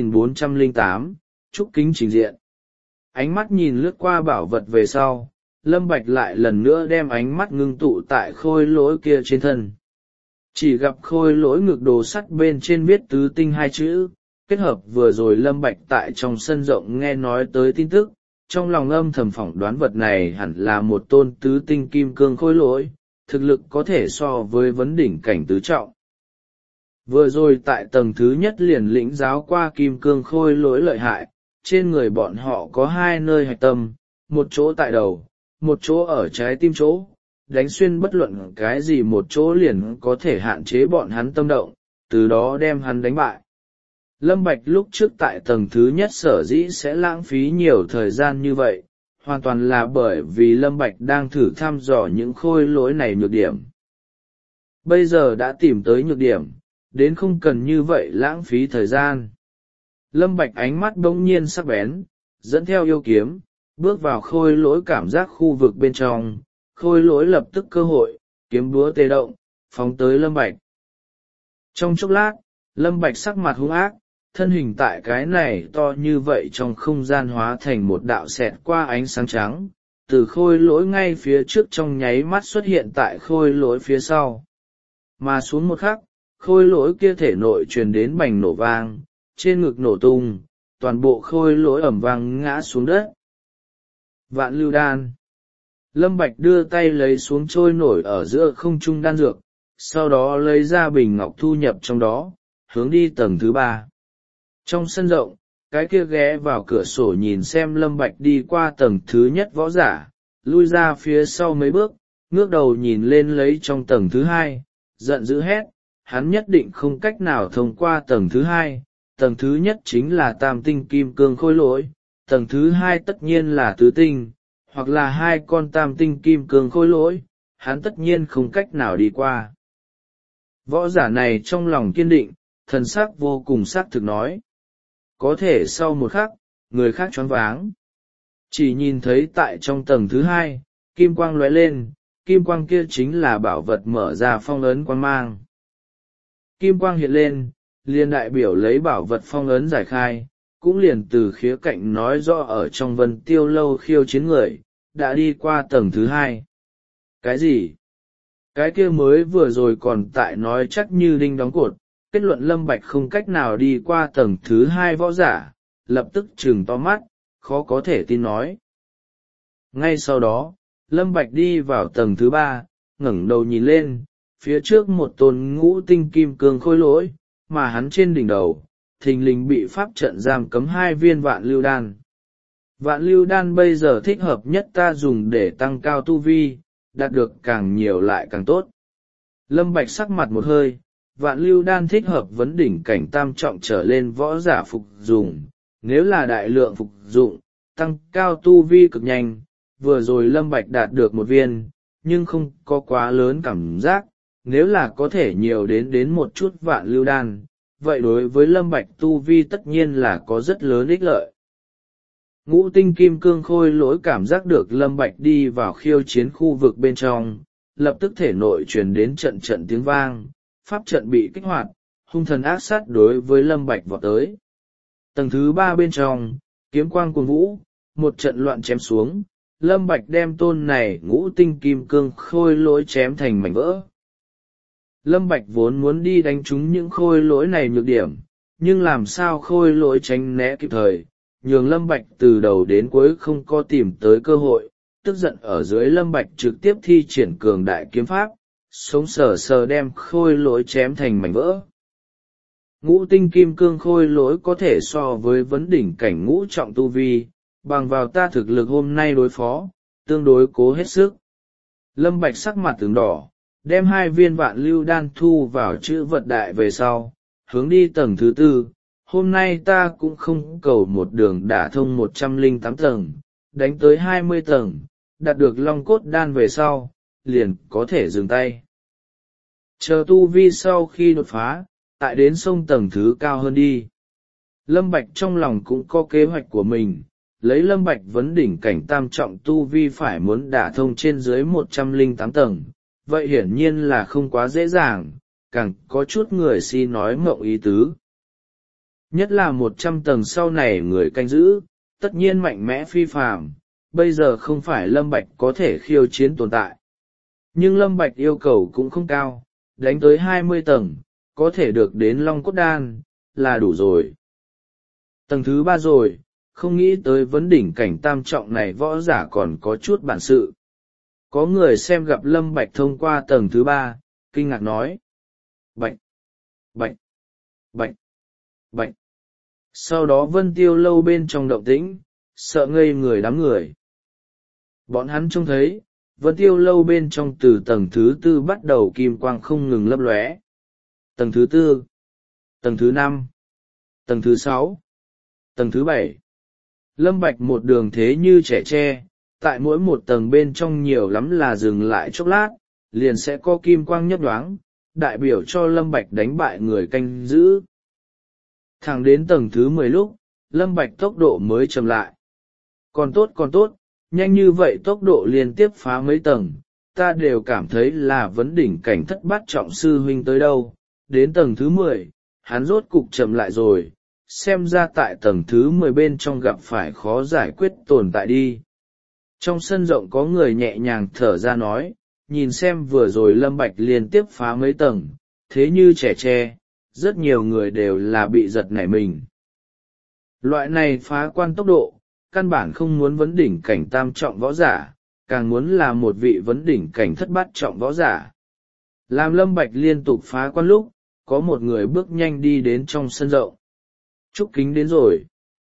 3408, Trúc Kính trình diện. Ánh mắt nhìn lướt qua bảo vật về sau, Lâm Bạch lại lần nữa đem ánh mắt ngưng tụ tại khôi lỗi kia trên thân. Chỉ gặp khôi lỗi ngực đồ sắt bên trên viết tứ tinh hai chữ, kết hợp vừa rồi Lâm Bạch tại trong sân rộng nghe nói tới tin tức, trong lòng âm thầm phỏng đoán vật này hẳn là một tôn tứ tinh kim cương khôi lỗi, thực lực có thể so với vấn đỉnh cảnh tứ trọng. Vừa rồi tại tầng thứ nhất liền lĩnh giáo qua kim cương khôi lỗi lợi hại, trên người bọn họ có hai nơi hạch tâm, một chỗ tại đầu, một chỗ ở trái tim chỗ, đánh xuyên bất luận cái gì một chỗ liền có thể hạn chế bọn hắn tâm động, từ đó đem hắn đánh bại. Lâm Bạch lúc trước tại tầng thứ nhất sở dĩ sẽ lãng phí nhiều thời gian như vậy, hoàn toàn là bởi vì Lâm Bạch đang thử thăm dò những khôi lỗi này nhược điểm. Bây giờ đã tìm tới nhược điểm, đến không cần như vậy lãng phí thời gian. Lâm Bạch ánh mắt bỗng nhiên sắc bén, dẫn theo yêu kiếm, bước vào khôi lỗi cảm giác khu vực bên trong, khôi lỗi lập tức cơ hội, kiếm búa tê động, phóng tới Lâm Bạch. Trong chốc lát, Lâm Bạch sắc mặt hung ác, thân hình tại cái này to như vậy trong không gian hóa thành một đạo xẹt qua ánh sáng trắng, từ khôi lỗi ngay phía trước trong nháy mắt xuất hiện tại khôi lỗi phía sau. Mà xuống một khắc, khôi lỗi kia thể nội truyền đến bành nổ vang, trên ngực nổ tung, toàn bộ khôi lỗi ẩm vang ngã xuống đất. Vạn lưu đan. Lâm Bạch đưa tay lấy xuống trôi nổi ở giữa không trung đan dược, sau đó lấy ra bình ngọc thu nhập trong đó, hướng đi tầng thứ 3. Trong sân rộng, cái kia ghé vào cửa sổ nhìn xem Lâm Bạch đi qua tầng thứ nhất võ giả, lui ra phía sau mấy bước, ngước đầu nhìn lên lấy trong tầng thứ 2, giận dữ hét, hắn nhất định không cách nào thông qua tầng thứ 2, tầng thứ nhất chính là tam tinh kim cương khôi lỗi, tầng thứ 2 tất nhiên là tứ tinh, hoặc là hai con tam tinh kim cương khôi lỗi, hắn tất nhiên không cách nào đi qua. Võ giả này trong lòng kiên định, thần sắc vô cùng xác thực nói. Có thể sau một khắc, người khác choáng váng. Chỉ nhìn thấy tại trong tầng thứ 2, kim quang lóe lên, kim quang kia chính là bảo vật mở ra phong ấn quang mang. Kim quang hiện lên, liền đại biểu lấy bảo vật phong ấn giải khai, cũng liền từ khía cạnh nói rõ ở trong Vân Tiêu lâu khiêu chiến người, đã đi qua tầng thứ 2. Cái gì? Cái kia mới vừa rồi còn tại nói chắc như đinh đóng cột, kết luận Lâm Bạch không cách nào đi qua tầng thứ 2 võ giả, lập tức trừng to mắt, khó có thể tin nói. Ngay sau đó, Lâm Bạch đi vào tầng thứ 3, ngẩng đầu nhìn lên, phía trước một tôn ngũ tinh kim cương khôi lỗi, mà hắn trên đỉnh đầu, thình lình bị pháp trận giam cấm 2 viên vạn lưu đan. Vạn lưu đan bây giờ thích hợp nhất ta dùng để tăng cao tu vi, đạt được càng nhiều lại càng tốt. Lâm Bạch sắc mặt một hơi, vạn lưu đan thích hợp vấn đỉnh cảnh tam trọng trở lên võ giả phục dùng, nếu là đại lượng phục dụng, tăng cao tu vi cực nhanh, vừa rồi Lâm Bạch đạt được 1 viên, nhưng không có quá lớn cảm giác, nếu là có thể nhiều đến một chút vạn lưu đan, vậy đối với Lâm Bạch tu vi tất nhiên là có rất lớn ích lợi. Ngũ tinh kim cương khôi lỗi cảm giác được Lâm Bạch đi vào khiêu chiến khu vực bên trong, lập tức thể nội truyền đến trận trận tiếng vang, pháp trận bị kích hoạt, hung thần ác sát đối với Lâm Bạch vọt tới. Tầng thứ 3 bên trong, kiếm quang cuồng vũ, một trận loạn chém xuống, Lâm Bạch đem tôn này ngũ tinh kim cương khôi lỗi chém thành mảnh vỡ. Lâm Bạch vốn muốn đi đánh trúng những khôi lỗi này nhược điểm, nhưng làm sao khôi lỗi tránh né kịp thời, nhường Lâm Bạch từ đầu đến cuối không có tìm tới cơ hội, tức giận ở dưới Lâm Bạch trực tiếp thi triển cường đại kiếm pháp, sống sờ sờ đem khôi lỗi chém thành mảnh vỡ. Ngũ tinh kim cương khôi lỗi có thể so với vấn đỉnh cảnh ngũ trọng tu vi, bằng vào ta thực lực hôm nay đối phó, tương đối cố hết sức. Lâm Bạch sắc mặt tướng đỏ, đem 2 viên vạn lưu đan thu vào chữ vật đại về sau, hướng đi tầng thứ 4. Hôm nay ta cũng không cầu một đường đả thông 108 tầng, đánh tới 20 tầng, đạt được long cốt đan về sau, liền có thể dừng tay. Chờ tu vi sau khi đột phá, tại đến sông tầng thứ cao hơn đi. Lâm Bạch trong lòng cũng có kế hoạch của mình, lấy Lâm Bạch vấn đỉnh cảnh tam trọng tu vi phải muốn đả thông trên dưới 108 tầng, vậy hiển nhiên là không quá dễ dàng, càng có chút người si nói mộng ý tứ. Nhất là 100 tầng sau này người canh giữ, tất nhiên mạnh mẽ phi phàm, bây giờ không phải Lâm Bạch có thể khiêu chiến tồn tại. Nhưng Lâm Bạch yêu cầu cũng không cao, đánh tới 20 tầng, có thể được đến Long Cốt Đan, là đủ rồi. Tầng thứ 3 rồi, không nghĩ tới vấn đỉnh cảnh tam trọng này võ giả còn có chút bản sự. Có người xem gặp Lâm Bạch thông qua tầng thứ 3, kinh ngạc nói. Bạch, bạch, bạch, bạch. Sau đó Vân Tiêu Lâu bên trong động tĩnh, sợ ngây người đám người. Bọn hắn trông thấy, Vân Tiêu Lâu bên trong từ tầng thứ 4 bắt đầu kim quang không ngừng lấp lóe. Tầng thứ 4, tầng thứ 5, tầng thứ 6, tầng thứ 7. Lâm Bạch một đường thế như trẻ tre, tại mỗi một tầng bên trong nhiều lắm là dừng lại chốc lát, liền sẽ có kim quang nhấp nhoáng, đại biểu cho Lâm Bạch đánh bại người canh giữ. Thẳng đến tầng thứ 10 lúc, Lâm Bạch tốc độ mới chậm lại. Còn tốt, nhanh như vậy tốc độ liên tiếp phá mấy tầng, ta đều cảm thấy là vấn đỉnh cảnh thất bát trọng sư huynh tới đâu. Đến tầng thứ 10, hắn rốt cục chậm lại rồi, xem ra tại tầng thứ 10 bên trong gặp phải khó giải quyết tồn tại đi. Trong sân rộng có người nhẹ nhàng thở ra nói, nhìn xem vừa rồi Lâm Bạch liên tiếp phá mấy tầng, thế như trẻ tre, rất nhiều người đều là bị giật nảy mình. Loại này phá quan tốc độ, căn bản không muốn vấn đỉnh cảnh tam trọng võ giả, càng muốn là một vị vấn đỉnh cảnh thất bát trọng võ giả. Làm Lâm Bạch liên tục phá quan lúc, có một người bước nhanh đi đến trong sân rộng. Trúc Kính đến rồi.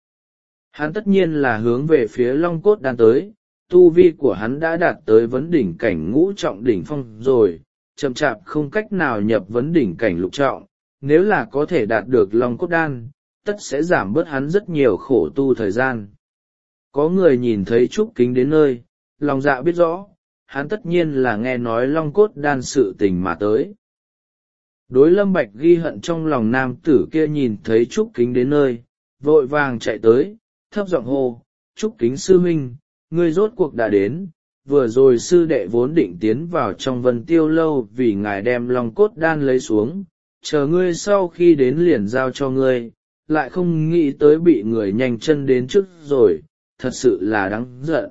Hắn tất nhiên là hướng về phía Long Cốt Đan tới, tu vi của hắn đã đạt tới vấn đỉnh cảnh ngũ trọng đỉnh phong rồi, chậm chạp không cách nào nhập vấn đỉnh cảnh lục trọng, nếu là có thể đạt được Long Cốt Đan, tất sẽ giảm bớt hắn rất nhiều khổ tu thời gian. Có người nhìn thấy Trúc Kính đến nơi, lòng dạ biết rõ, hắn tất nhiên là nghe nói Long Cốt Đan sự tình mà tới. Đối Lâm Bạch ghi hận trong lòng nam tử kia nhìn thấy Trúc Kính đến nơi, vội vàng chạy tới, thấp giọng hô, Trúc Kính sư huynh, ngươi rốt cuộc đã đến, vừa rồi sư đệ vốn định tiến vào trong Vân Tiêu Lâu vì ngài đem Long Cốt Đan lấy xuống, chờ ngươi sau khi đến liền giao cho ngươi, lại không nghĩ tới bị người nhanh chân đến trước rồi, thật sự là đáng giận.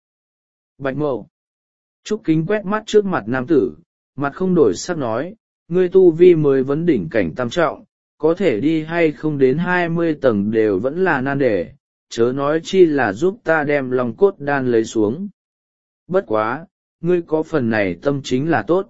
Bạch Mậu. Trúc Kính quét mắt trước mặt nam tử, mặt không đổi sắc nói, ngươi tu vi mới vấn đỉnh cảnh tam trọng, có thể đi hay không đến 20 tầng đều vẫn là nan đề, chớ nói chi là giúp ta đem Long Cốt Đan lấy xuống. Bất quá, ngươi có phần này tâm chính là tốt.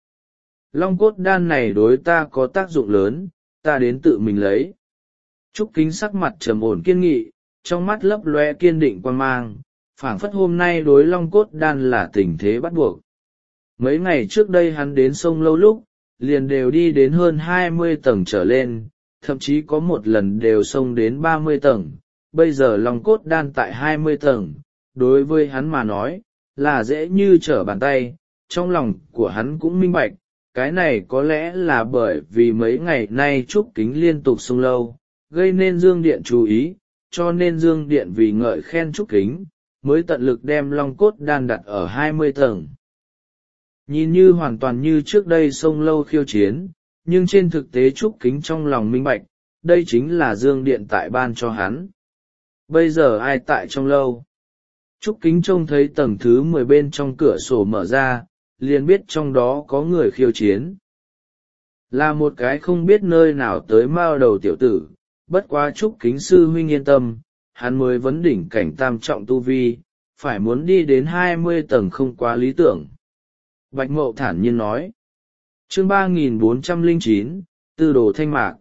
Long Cốt Đan này đối ta có tác dụng lớn, ta đến tự mình lấy. Trúc Kính sắc mặt trầm ổn kiên nghị, trong mắt lấp loe kiên định quan mang, phảng phất hôm nay đối Long Cốt Đan là tình thế bắt buộc. Mấy ngày trước đây hắn đến sông Lâu lúc, liền đều đi đến hơn 20 tầng trở lên, thậm chí có một lần đều xông đến 30 tầng. Bây giờ Long Cốt Đan tại 20 tầng, đối với hắn mà nói, là dễ như trở bàn tay, trong lòng của hắn cũng minh bạch, cái này có lẽ là bởi vì mấy ngày nay Trúc Kính liên tục xông Lâu, gây nên Dương Điện chú ý, cho nên Dương Điện vì ngợi khen Trúc Kính, mới tận lực đem Long Cốt Đan đặt ở 20 tầng. Nhìn như hoàn toàn như trước đây xông Lâu khiêu chiến, nhưng trên thực tế Trúc Kính trong lòng minh bạch, đây chính là Dương Điện tại ban cho hắn. Bây giờ ai tại trong Lâu? Trúc Kính trông thấy tầng thứ 10 bên trong cửa sổ mở ra, liền biết trong đó có người khiêu chiến. Là một cái không biết nơi nào tới mao đầu tiểu tử, bất quá Trúc Kính sư huynh yên tâm, hắn mới vấn đỉnh cảnh tam trọng tu vi, phải muốn đi đến 20 tầng không quá lý tưởng. Bạch Mậu thản nhiên nói. Chương 3409, Tư đồ thanh mạc.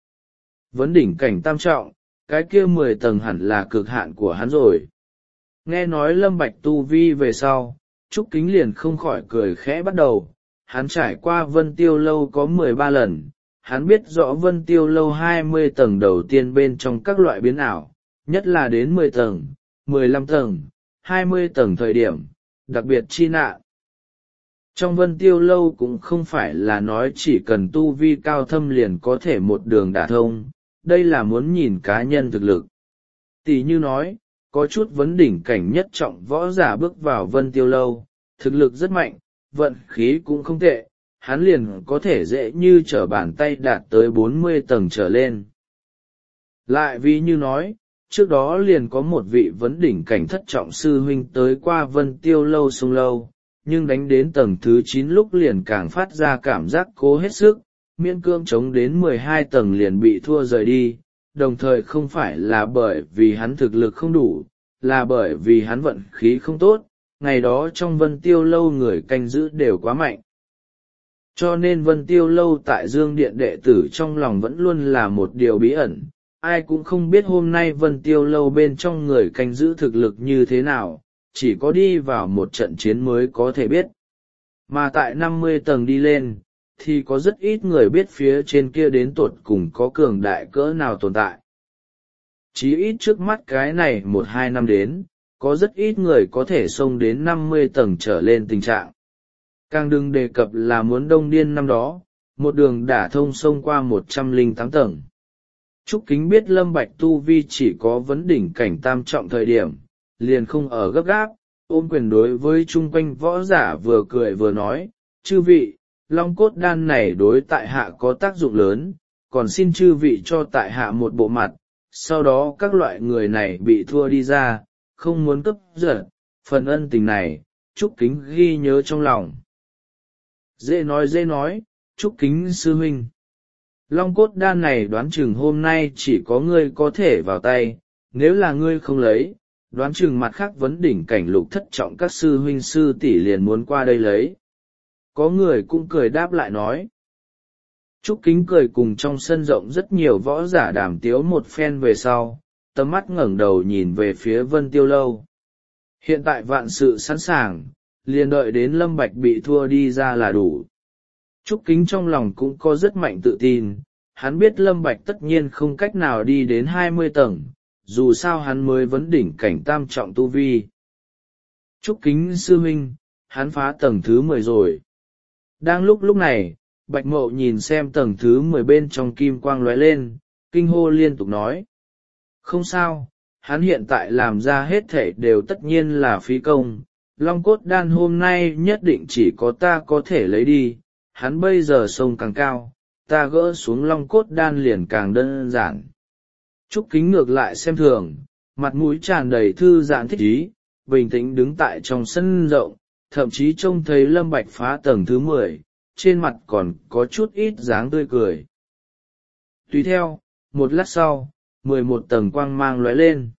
Vấn đỉnh cảnh tam trọng, cái kia 10 tầng hẳn là cực hạn của hắn rồi. Nghe nói Lâm Bạch tu vi về sau, Trúc Kính liền không khỏi cười khẽ bắt đầu. Hắn trải qua Vân Tiêu Lâu có 13 lần, hắn biết rõ Vân Tiêu Lâu 20 tầng đầu tiên bên trong các loại biến ảo, nhất là đến 10 tầng, 15 tầng, 20 tầng thời điểm, đặc biệt chi nạn. Trong Vân Tiêu Lâu cũng không phải là nói chỉ cần tu vi cao thâm liền có thể một đường đả thông, đây là muốn nhìn cá nhân thực lực. Tỷ như nói, có chút vấn đỉnh cảnh nhất trọng võ giả bước vào Vân Tiêu Lâu, thực lực rất mạnh, vận khí cũng không tệ, hắn liền có thể dễ như trở bàn tay đạt tới 40 tầng trở lên. Lại ví như nói, trước đó liền có một vị vấn đỉnh cảnh thất trọng sư huynh tới qua Vân Tiêu Lâu sông lâu, nhưng đánh đến tầng thứ 9 lúc liền càng phát ra cảm giác cố hết sức, miễn cưỡng chống đến 12 tầng liền bị thua rời đi, đồng thời không phải là bởi vì hắn thực lực không đủ, là bởi vì hắn vận khí không tốt, ngày đó trong Vân Tiêu Lâu người canh giữ đều quá mạnh. Cho nên Vân Tiêu Lâu tại Dương Điện đệ tử trong lòng vẫn luôn là một điều bí ẩn, ai cũng không biết hôm nay Vân Tiêu Lâu bên trong người canh giữ thực lực như thế nào, chỉ có đi vào một trận chiến mới có thể biết. Mà tại 50 tầng đi lên, thì có rất ít người biết phía trên kia đến tột cùng có cường đại cỡ nào tồn tại. Chí ít trước mắt cái này 1-2 năm đến, có rất ít người có thể xông đến 50 tầng trở lên tình trạng. Càng đừng đề cập là muốn Đông Điên năm đó, một đường đả thông xông qua 108 tầng. Trúc Kính biết Lâm Bạch tu vi chỉ có vấn đỉnh cảnh tam trọng thời điểm, liền không ở gấp gáp, ôm quyền đối với chung quanh võ giả vừa cười vừa nói, chư vị, long cốt đan này đối tại hạ có tác dụng lớn, còn xin chư vị cho tại hạ một bộ mặt, sau đó các loại người này bị thua đi ra, không muốn cướp giật, phần ân tình này, Trúc Kính ghi nhớ trong lòng. Dễ nói, Trúc Kính sư huynh. Long cốt đan này đoán chừng hôm nay chỉ có ngươi có thể vào tay, nếu là ngươi không lấy, đoán chừng mặt khác vấn đỉnh cảnh lục thất trọng các sư huynh sư tỷ liền muốn qua đây lấy. Có người cũng cười đáp lại nói. Trúc Kính cười cùng trong sân rộng rất nhiều võ giả đàm tiếu một phen về sau, tầm mắt ngẩng đầu nhìn về phía Vân Tiêu Lâu. Hiện tại vạn sự sẵn sàng, liền đợi đến Lâm Bạch bị thua đi ra là đủ. Trúc Kính trong lòng cũng có rất mạnh tự tin, hắn biết Lâm Bạch tất nhiên không cách nào đi đến 20 tầng, dù sao hắn mới vấn đỉnh cảnh tam trọng tu vi. Trúc Kính sư huynh, hắn phá tầng thứ 10 rồi. Đang lúc này, Bạch Mậu nhìn xem tầng thứ 10 bên trong kim quang lóe lên, kinh hô liên tục nói. Không sao, hắn hiện tại làm ra hết thể đều tất nhiên là phí công, long cốt đan hôm nay nhất định chỉ có ta có thể lấy đi, hắn bây giờ sông càng cao, ta gỡ xuống long cốt đan liền càng đơn giản. Trúc Kính ngược lại xem thường, mặt mũi tràn đầy thư giãn thích ý, bình tĩnh đứng tại trong sân rộng, thậm chí trông thấy Lâm Bạch phá tầng thứ 10, trên mặt còn có chút ít dáng tươi cười. Tùy theo, một lát sau, 11 tầng quang mang lóe lên.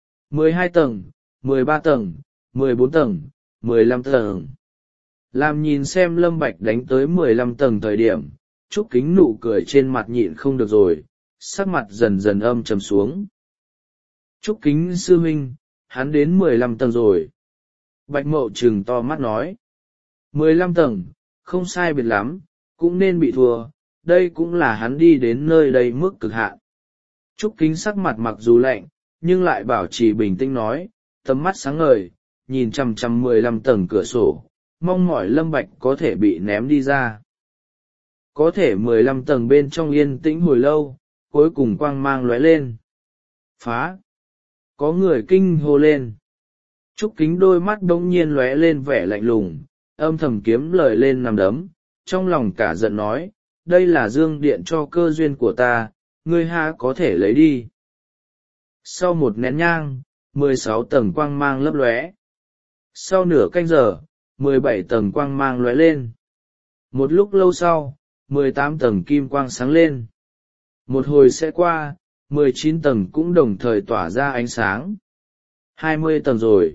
12 tầng, 13 tầng, 14 tầng, 15 tầng. Làm nhìn xem Lâm Bạch đánh tới 15 tầng thời điểm, Trúc Kính nụ cười trên mặt nhịn không được rồi, sắc mặt dần dần âm trầm xuống. Trúc Kính sư huynh, hắn đến 15 tầng rồi. Bạch Mậu trừng to mắt nói. 15 tầng, không sai biệt lắm, cũng nên bị thua, đây cũng là hắn đi đến nơi đây mức cực hạn. Trúc Kính sắc mặt mặc dù lạnh, nhưng lại bảo trì bình tĩnh nói, tầm mắt sáng ngời, nhìn chằm chằm 15 tầng cửa sổ, mong mỏi Lâm Bạch có thể bị ném đi ra. Có thể 15 tầng bên trong yên tĩnh hồi lâu, cuối cùng quang mang lóe lên. Phá! Có người kinh hô lên. Trúc Kính đôi mắt đống nhiên lóe lên vẻ lạnh lùng, âm thầm kiếm lời lên nằm đấm, trong lòng cả giận nói, đây là dương điện cho cơ duyên của ta, ngươi ha có thể lấy đi. Sau một nén nhang, 16 tầng quang mang lấp lóe. Sau nửa canh giờ, 17 tầng quang mang lóe lên. Một lúc lâu sau, 18 tầng kim quang sáng lên. Một hồi sẽ qua, 19 tầng cũng đồng thời tỏa ra ánh sáng. 20 tầng rồi.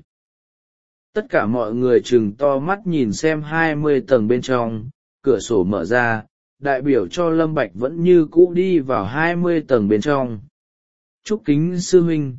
Tất cả mọi người trừng to mắt nhìn xem 20 tầng bên trong, cửa sổ mở ra, đại biểu cho Lâm Bạch vẫn như cũ đi vào 20 tầng bên trong. Trúc Kính sư huynh,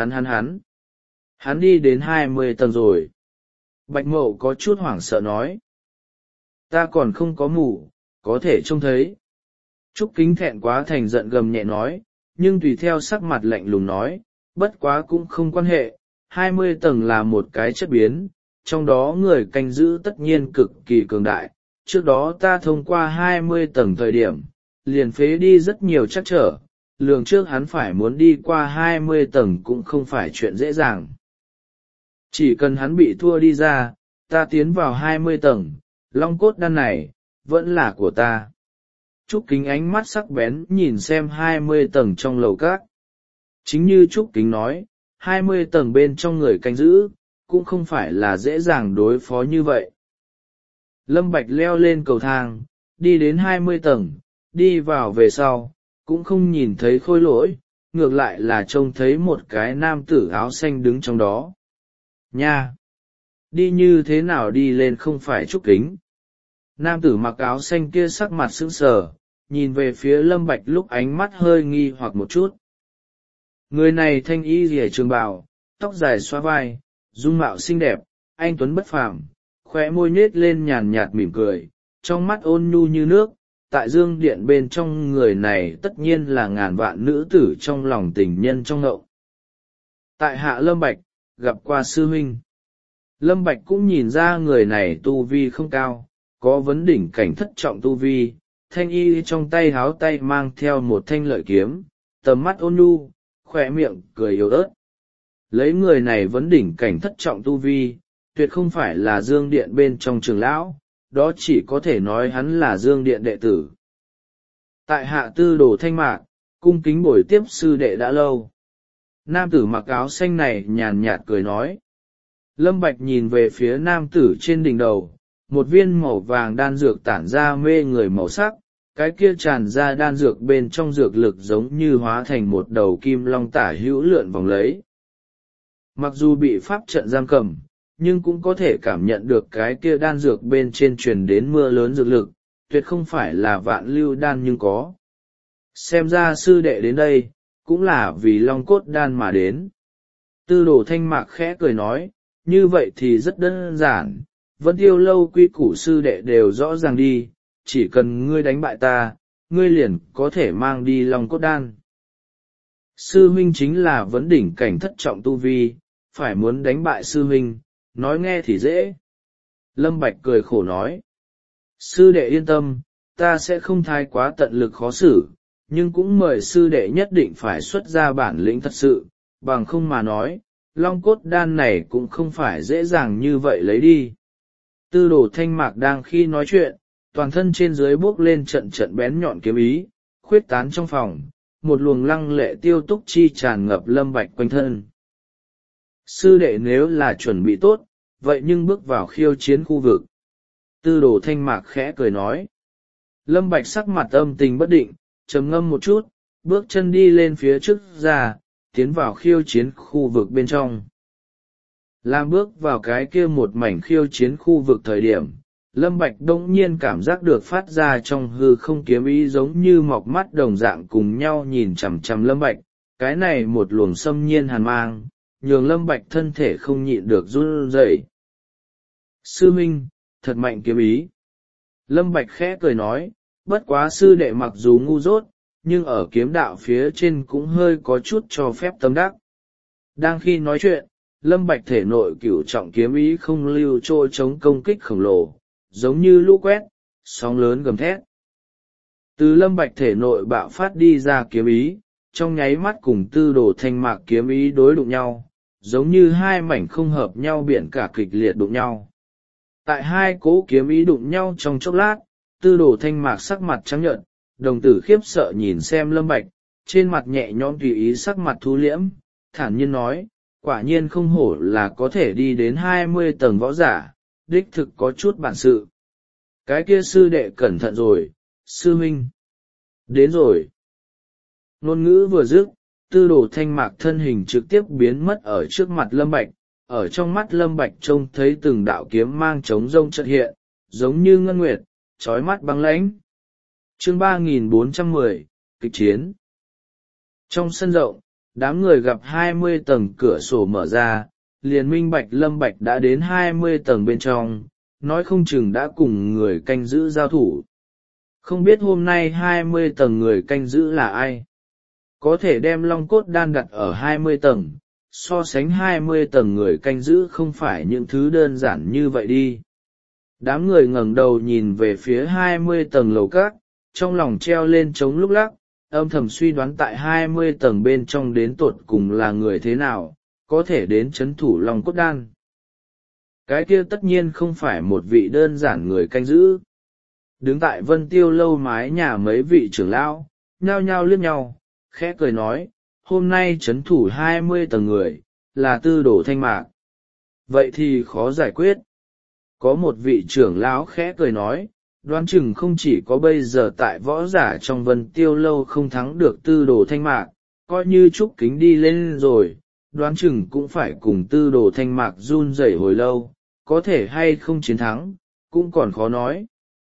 hắn đi đến 20 tầng rồi. Bạch Mậu có chút hoảng sợ nói. Ta còn không có mù, có thể trông thấy. Trúc Kính thẹn quá thành giận gầm nhẹ nói, nhưng tùy theo sắc mặt lạnh lùng nói, bất quá cũng không quan hệ, 20 tầng là một cái chất biến, trong đó người canh giữ tất nhiên cực kỳ cường đại. Trước đó ta thông qua 20 tầng thời điểm, liền phế đi rất nhiều trắc trở, lường trước hắn phải muốn đi qua 20 tầng cũng không phải chuyện dễ dàng. Chỉ cần hắn bị thua đi ra, ta tiến vào 20 tầng, long cốt đan này, vẫn là của ta. Trúc Kính ánh mắt sắc bén nhìn xem 20 tầng trong lầu các. Chính như Trúc Kính nói, 20 tầng bên trong người canh giữ, cũng không phải là dễ dàng đối phó như vậy. Lâm Bạch leo lên cầu thang, đi đến 20 tầng, đi vào về sau, cũng không nhìn thấy Khôi Lỗi, ngược lại là trông thấy một cái nam tử áo xanh đứng trong đó. Nha! Đi như thế nào đi lên không phải Trúc Kính. Nam tử mặc áo xanh kia sắc mặt sững sờ, nhìn về phía Lâm Bạch lúc ánh mắt hơi nghi hoặc một chút. Người này thanh y rìa trường bào, tóc dài xóa vai, dung mạo xinh đẹp, anh tuấn bất phàm, khóe môi nhếch lên nhàn nhạt mỉm cười, trong mắt ôn nhu như nước. Tại dương điện bên trong người này tất nhiên là ngàn vạn nữ tử trong lòng tình nhân trong ngậu. Tại hạ Lâm Bạch, gặp qua sư huynh. Lâm Bạch cũng nhìn ra người này tu vi không cao, có vấn đỉnh cảnh thất trọng tu vi, thanh y trong tay háo tay mang theo một thanh lợi kiếm, tầm mắt ôn nhu, khỏe miệng cười yếu ớt. Lấy người này vấn đỉnh cảnh thất trọng tu vi, tuyệt không phải là dương điện bên trong trường lão, đó chỉ có thể nói hắn là dương điện đệ tử. Tại hạ Tư Đồ Thanh Mạc, cung kính bồi tiếp sư đệ đã lâu. Nam tử mặc áo xanh này nhàn nhạt cười nói. Lâm Bạch nhìn về phía nam tử trên đỉnh đầu, một viên màu vàng đan dược tản ra mê người màu sắc, cái kia tràn ra đan dược bên trong dược lực giống như hóa thành một đầu kim long tả hữu lượn vòng lấy. Mặc dù bị pháp trận giam cầm, nhưng cũng có thể cảm nhận được cái kia đan dược bên trên truyền đến mưa lớn dược lực, tuyệt không phải là vạn lưu đan nhưng có. Xem ra sư đệ đến đây, cũng là vì long cốt đan mà đến. Tư Đồ Thanh Mạc khẽ cười nói, như vậy thì rất đơn giản, Vân Tiêu Lâu quy củ sư đệ đều rõ ràng đi, chỉ cần ngươi đánh bại ta, ngươi liền có thể mang đi long cốt đan. Sư huynh chính là vấn đỉnh cảnh thất trọng tu vi, phải muốn đánh bại sư huynh, nói nghe thì dễ. Lâm Bạch cười khổ nói, sư đệ yên tâm, ta sẽ không thái quá tận lực khó xử, nhưng cũng mời sư đệ nhất định phải xuất ra bản lĩnh thật sự, bằng không mà nói, long cốt đan này cũng không phải dễ dàng như vậy lấy đi. Tư Đồ Thanh Mạc đang khi nói chuyện, toàn thân trên dưới bốc lên trận trận bén nhọn kiếm ý, khuyết tán trong phòng, một luồng lăng lệ tiêu túc chi tràn ngập Lâm Bạch quanh thân. Sư đệ nếu là chuẩn bị tốt, vậy nhưng bước vào khiêu chiến khu vực. Tư Đồ Thanh Mạc khẽ cười nói. Lâm Bạch sắc mặt âm tình bất định, trầm ngâm một chút, bước chân đi lên phía trước ra, tiến vào khiêu chiến khu vực bên trong. Làm bước vào cái kia một mảnh khiêu chiến khu vực thời điểm, Lâm Bạch đông nhiên cảm giác được phát ra trong hư không kiếm ý giống như mọc mắt đồng dạng cùng nhau nhìn chằm chằm Lâm Bạch, cái này một luồng xâm nhiên hàn mang, nhường Lâm Bạch thân thể không nhịn được run rẩy. Sư Minh, thật mạnh kiếm ý. Lâm Bạch khẽ cười nói, bất quá sư đệ mặc dù ngu dốt, nhưng ở kiếm đạo phía trên cũng hơi có chút cho phép tâm đắc. Đang khi nói chuyện, Lâm Bạch thể nội cửu trọng kiếm ý không lưu trôi chống công kích khổng lồ, giống như lũ quét, sóng lớn gầm thét. Từ Lâm Bạch thể nội bạo phát đi ra kiếm ý, trong nháy mắt cùng Tư Đồ Thanh Mạc kiếm ý đối đụng nhau, giống như hai mảnh không hợp nhau biển cả kịch liệt đụng nhau. Tại hai cố kiếm ý đụng nhau trong chốc lát, Tư Đồ Thanh Mạc sắc mặt trắng nhợt, đồng tử khiếp sợ nhìn xem Lâm Bạch, trên mặt nhẹ nhõm tùy ý sắc mặt thu liễm, thản nhiên nói, quả nhiên không hổ là có thể đi đến 20 tầng võ giả, đích thực có chút bản sự. Cái kia sư đệ cẩn thận rồi, sư huynh. Đến rồi. Ngôn ngữ vừa dứt, Tư Đồ Thanh Mạc thân hình trực tiếp biến mất ở trước mặt Lâm Bạch, ở trong mắt Lâm Bạch trông thấy từng đạo kiếm mang trống rông chợt hiện, giống như ngân nguyệt, chói mắt băng lãnh. Chương 3410, kịch chiến. Trong sân rộng, đám người gặp 20 tầng cửa sổ mở ra, liền minh bạch Lâm Bạch đã đến 20 tầng bên trong, nói không chừng đã cùng người canh giữ giao thủ. Không biết hôm nay 20 tầng người canh giữ là ai? Có thể đem long cốt đan đặt ở 20 tầng, so sánh 20 tầng người canh giữ không phải những thứ đơn giản như vậy đi. Đám người ngẩng đầu nhìn về phía 20 tầng lầu các, trong lòng treo lên trống lúc lắc, âm thầm suy đoán tại 20 tầng bên trong đến tột cùng là người thế nào, có thể đến chấn thủ Long Cốt Đan. Cái kia tất nhiên không phải một vị đơn giản người canh giữ. Đứng tại Vân Tiêu lâu mái nhà mấy vị trưởng lão, nhao nhao liếc nhau, khẽ cười nói, hôm nay chấn thủ 20 tầng người, là Tư Đồ Thanh Mạc. Vậy thì khó giải quyết. Có một vị trưởng lão khẽ cười nói, đoán chừng không chỉ có bây giờ tại võ giả trong Vân Tiêu lâu không thắng được Tư Đồ Thanh Mạc, coi như Trúc Kính đi lên rồi, đoán chừng cũng phải cùng Tư Đồ Thanh Mạc run rẩy hồi lâu, có thể hay không chiến thắng, cũng còn khó nói.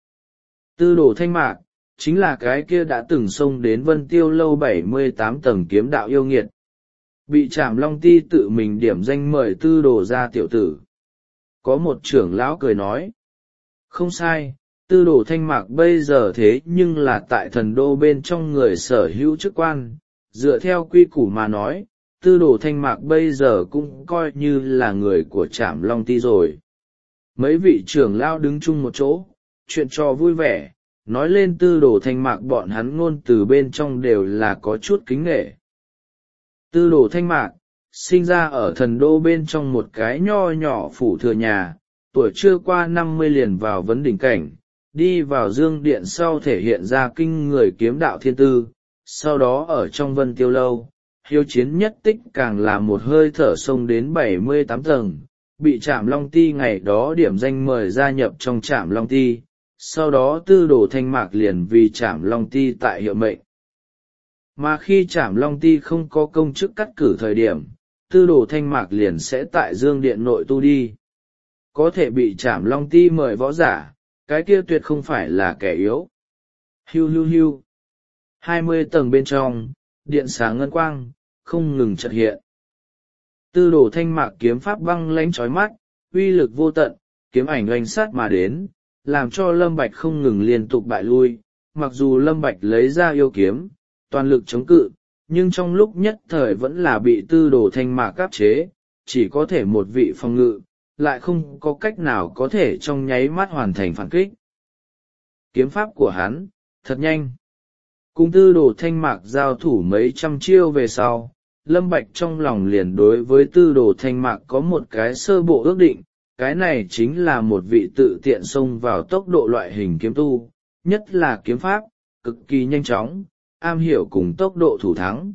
Tư Đồ Thanh Mạc, chính là cái kia đã từng xông đến Vân Tiêu lâu 78 tầng kiếm đạo yêu nghiệt. Bị Trảm Long Ti tự mình điểm danh mời Tư Đồ ra tiểu tử. Có một trưởng lão cười nói. Không sai, Tư Đồ Thanh Mạc bây giờ thế nhưng là tại thần đô bên trong người sở hữu chức quan, dựa theo quy củ mà nói, Tư Đồ Thanh Mạc bây giờ cũng coi như là người của Trảm Long Ti rồi. Mấy vị trưởng lão đứng chung một chỗ, chuyện trò vui vẻ, nói lên Tư Đồ Thanh Mạc bọn hắn ngôn từ bên trong đều là có chút kính nể. Tư Đồ Thanh Mạc, sinh ra ở thần đô bên trong một cái nho nhỏ phủ thừa nhà, tuổi chưa qua 50 liền vào vấn đỉnh cảnh, đi vào dương điện sau thể hiện ra kinh người kiếm đạo thiên tư, sau đó ở trong Vân Tiêu lâu, hiếu chiến nhất tích càng là một hơi thở sông đến 78 tầng, bị Trảm Long Ti ngày đó điểm danh mời gia nhập trong Trảm Long Ti, sau đó Tư Đồ Thanh Mạc liền vì Trảm Long Ti tại hiệu mệnh. Mà khi Trảm Long Ti không có công chức cắt cử thời điểm, Tư Đồ Thanh Mạc liền sẽ tại dương điện nội tu đi. Có thể bị Trảm Long Ti mời võ giả, cái kia tuyệt không phải là kẻ yếu. Hiu hiu hiu. 20 tầng bên trong, điện sáng ngân quang, không ngừng chợt hiện. Tư Đồ Thanh Mạc kiếm pháp băng lãnh chói mắt, uy lực vô tận, kiếm ảnh oanh sát mà đến, làm cho Lâm Bạch không ngừng liên tục bại lui. Mặc dù Lâm Bạch lấy ra yêu kiếm, toàn lực chống cự, nhưng trong lúc nhất thời vẫn là bị Tư Đồ Thanh Mạc áp chế, chỉ có thể một vị phòng ngự, lại không có cách nào có thể trong nháy mắt hoàn thành phản kích. Kiếm pháp của hắn, thật nhanh. Cùng Tư Đồ Thanh Mạc giao thủ mấy trăm chiêu về sau, Lâm Bạch trong lòng liền đối với Tư Đồ Thanh Mạc có một cái sơ bộ ước định, cái này chính là một vị tự tiện xông vào tốc độ loại hình kiếm tu, nhất là kiếm pháp, cực kỳ nhanh chóng, am hiểu cùng tốc độ thủ thắng.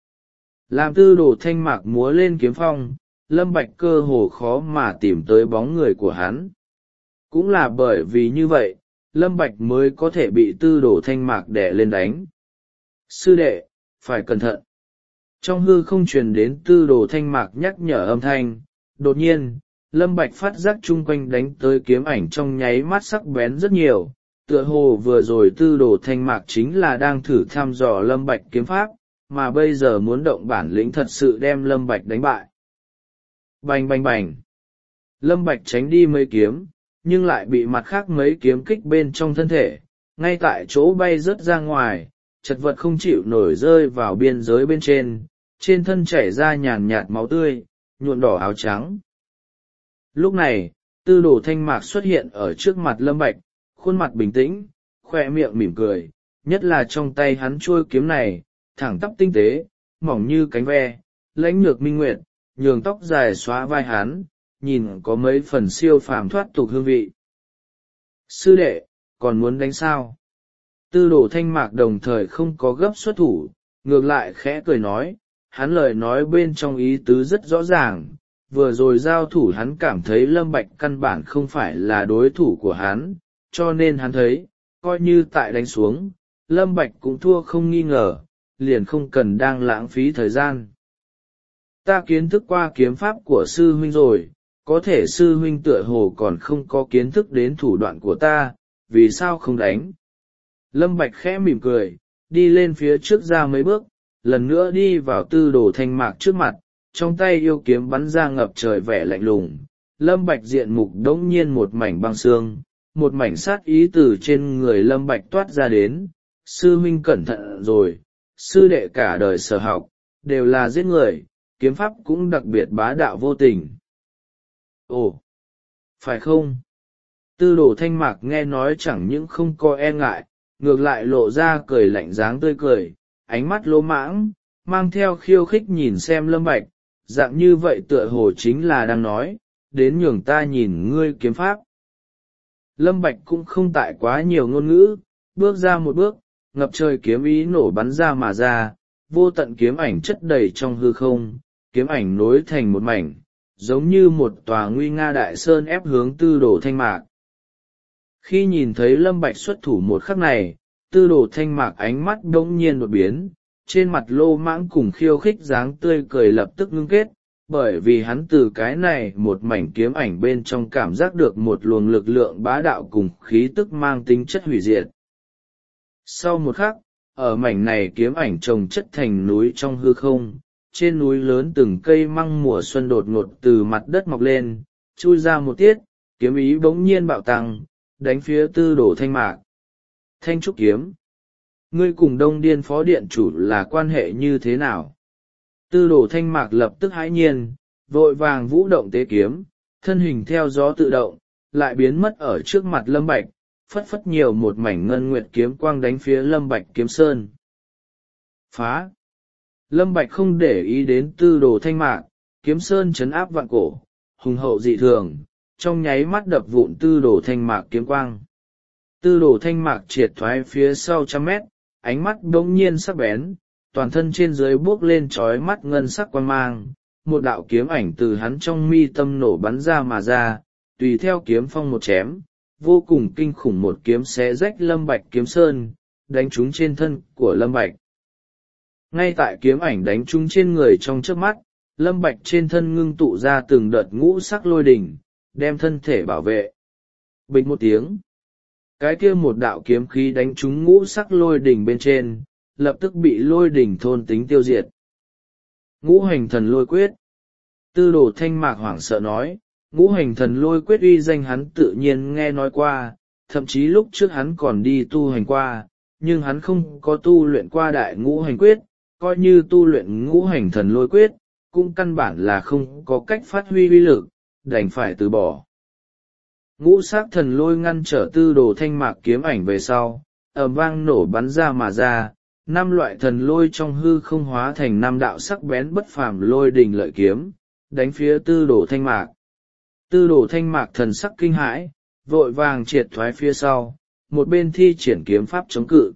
Làm Tư Đồ Thanh Mạc múa lên kiếm phong, Lâm Bạch cơ hồ khó mà tìm tới bóng người của hắn. Cũng là bởi vì như vậy, Lâm Bạch mới có thể bị Tư Đồ Thanh Mạc đè lên đánh. Sư đệ, phải cẩn thận. Trong hư không truyền đến Tư Đồ Thanh Mạc nhắc nhở âm thanh, đột nhiên, Lâm Bạch phát giác chung quanh đánh tới kiếm ảnh trong nháy mắt sắc bén rất nhiều, tựa hồ vừa rồi Tư Đồ Thanh Mạc chính là đang thử thăm dò Lâm Bạch kiếm pháp, mà bây giờ muốn động bản lĩnh thật sự đem Lâm Bạch đánh bại. Bành bành bành. Lâm Bạch tránh đi mấy kiếm, nhưng lại bị mặt khác mấy kiếm kích bên trong thân thể, ngay tại chỗ bay rớt ra ngoài, chật vật không chịu nổi rơi vào biên giới bên trên thân chảy ra nhàn nhạt máu tươi, nhuộm đỏ áo trắng. Lúc này, Tư Đồ Thanh Mạc xuất hiện ở trước mặt Lâm Bạch, khuôn mặt bình tĩnh, khoe miệng mỉm cười, nhất là trong tay hắn chuôi kiếm này, thẳng tắp tinh tế, mỏng như cánh ve, lãnh nhược minh nguyệt, nhường tóc dài xóa vai hắn, nhìn có mấy phần siêu phàm thoát tục hương vị. Sư đệ, còn muốn đánh sao? Tư Đồ Thanh Mạc đồng thời không có gấp xuất thủ, ngược lại khẽ cười nói, hắn lời nói bên trong ý tứ rất rõ ràng, vừa rồi giao thủ hắn cảm thấy Lâm Bạch căn bản không phải là đối thủ của hắn, cho nên hắn thấy, coi như tại đánh xuống, Lâm Bạch cũng thua không nghi ngờ, liền không cần đang lãng phí thời gian. Ta kiến thức qua kiếm pháp của sư huynh rồi, có thể sư huynh tựa hồ còn không có kiến thức đến thủ đoạn của ta, vì sao không đánh? Lâm Bạch khẽ mỉm cười, đi lên phía trước ra mấy bước, lần nữa đi vào Tư Đồ Thanh Mạc trước mặt, trong tay yêu kiếm bắn ra ngập trời vẻ lạnh lùng. Lâm Bạch diện mục đống nhiên một mảnh băng xương, một mảnh sát ý từ trên người Lâm Bạch toát ra đến. Sư huynh cẩn thận rồi, sư đệ cả đời sở học, đều là giết người, kiếm pháp cũng đặc biệt bá đạo vô tình. Ồ, phải không? Tư Đồ Thanh Mạc nghe nói chẳng những không có e ngại, ngược lại lộ ra cười lạnh dáng tươi cười, ánh mắt lỗ mãng, mang theo khiêu khích nhìn xem Lâm Bạch, dạng như vậy tựa hồ chính là đang nói, đến nhường ta nhìn ngươi kiếm pháp. Lâm Bạch cũng không tại quá nhiều ngôn ngữ, bước ra một bước, ngập trời kiếm ý nổ bắn ra mà ra, vô tận kiếm ảnh chất đầy trong hư không, kiếm ảnh nối thành một mảnh, giống như một tòa nguy nga đại sơn ép hướng Tư Đồ Thanh Mạc. Khi nhìn thấy Lâm Bạch xuất thủ một khắc này, Tư Đồ Thanh Mạc ánh mắt bỗng nhiên đột biến, trên mặt lô mãng cùng khiêu khích dáng tươi cười lập tức ngưng kết, bởi vì hắn từ cái này một mảnh kiếm ảnh bên trong cảm giác được một luồng lực lượng bá đạo cùng khí tức mang tính chất hủy diệt. Sau một khắc, ở mảnh này kiếm ảnh chồng chất thành núi trong hư không, trên núi lớn từng cây măng mùa xuân đột ngột từ mặt đất mọc lên, chui ra một tiết, kiếm ý bỗng nhiên bạo tăng, đánh phía Tư Đồ Thanh Mạc. Thanh trúc kiếm, ngươi cùng Đông Điên phó điện chủ là quan hệ như thế nào? Tư Đồ Thanh Mạc lập tức hãi nhiên, vội vàng vũ động tế kiếm, thân hình theo gió tự động, lại biến mất ở trước mặt Lâm Bạch, phất phất nhiều một mảnh ngân nguyệt kiếm quang đánh phía Lâm Bạch kiếm sơn. Phá! Lâm Bạch không để ý đến Tư Đồ Thanh Mạc, kiếm sơn chấn áp vạn cổ, hùng hậu dị thường, trong nháy mắt đập vụn Tư Đồ Thanh Mạc kiếm quang. Tư Đồ Thanh Mạc triệt thoái phía sau trăm mét, ánh mắt bỗng nhiên sắc bén, toàn thân trên dưới buốc lên trói mắt ngân sắc quang mang, một đạo kiếm ảnh từ hắn trong mi tâm nổ bắn ra mà ra, tùy theo kiếm phong một chém, vô cùng kinh khủng một kiếm xé rách Lâm Bạch kiếm sơn, đánh trúng trên thân của Lâm Bạch. Ngay tại kiếm ảnh đánh trúng trên người trong chớp mắt, Lâm Bạch trên thân ngưng tụ ra từng đợt ngũ sắc lôi đỉnh, đem thân thể bảo vệ. Bịch một tiếng, cái kia một đạo kiếm khí đánh trúng ngũ sắc lôi đỉnh bên trên, lập tức bị lôi đỉnh thôn tính tiêu diệt. Ngũ hành thần lôi quyết. Tư Đồ Thanh Mạc hoảng sợ nói, ngũ hành thần lôi quyết uy danh hắn tự nhiên nghe nói qua, thậm chí lúc trước hắn còn đi tu hành qua, nhưng hắn không có tu luyện qua đại ngũ hành quyết, coi như tu luyện ngũ hành thần lôi quyết, cũng căn bản là không có cách phát huy uy lực, đành phải từ bỏ. Ngũ sắc thần lôi ngăn trở Tư Đồ Thanh Mạc kiếm ảnh về sau, ầm vang nổ bắn ra mà ra, 5 loại thần lôi trong hư không hóa thành 5 đạo sắc bén bất phàm lôi đình lợi kiếm, đánh phía Tư Đồ Thanh Mạc. Tư Đồ Thanh Mạc thần sắc kinh hãi, vội vàng triệt thoái phía sau, một bên thi triển kiếm pháp chống cự.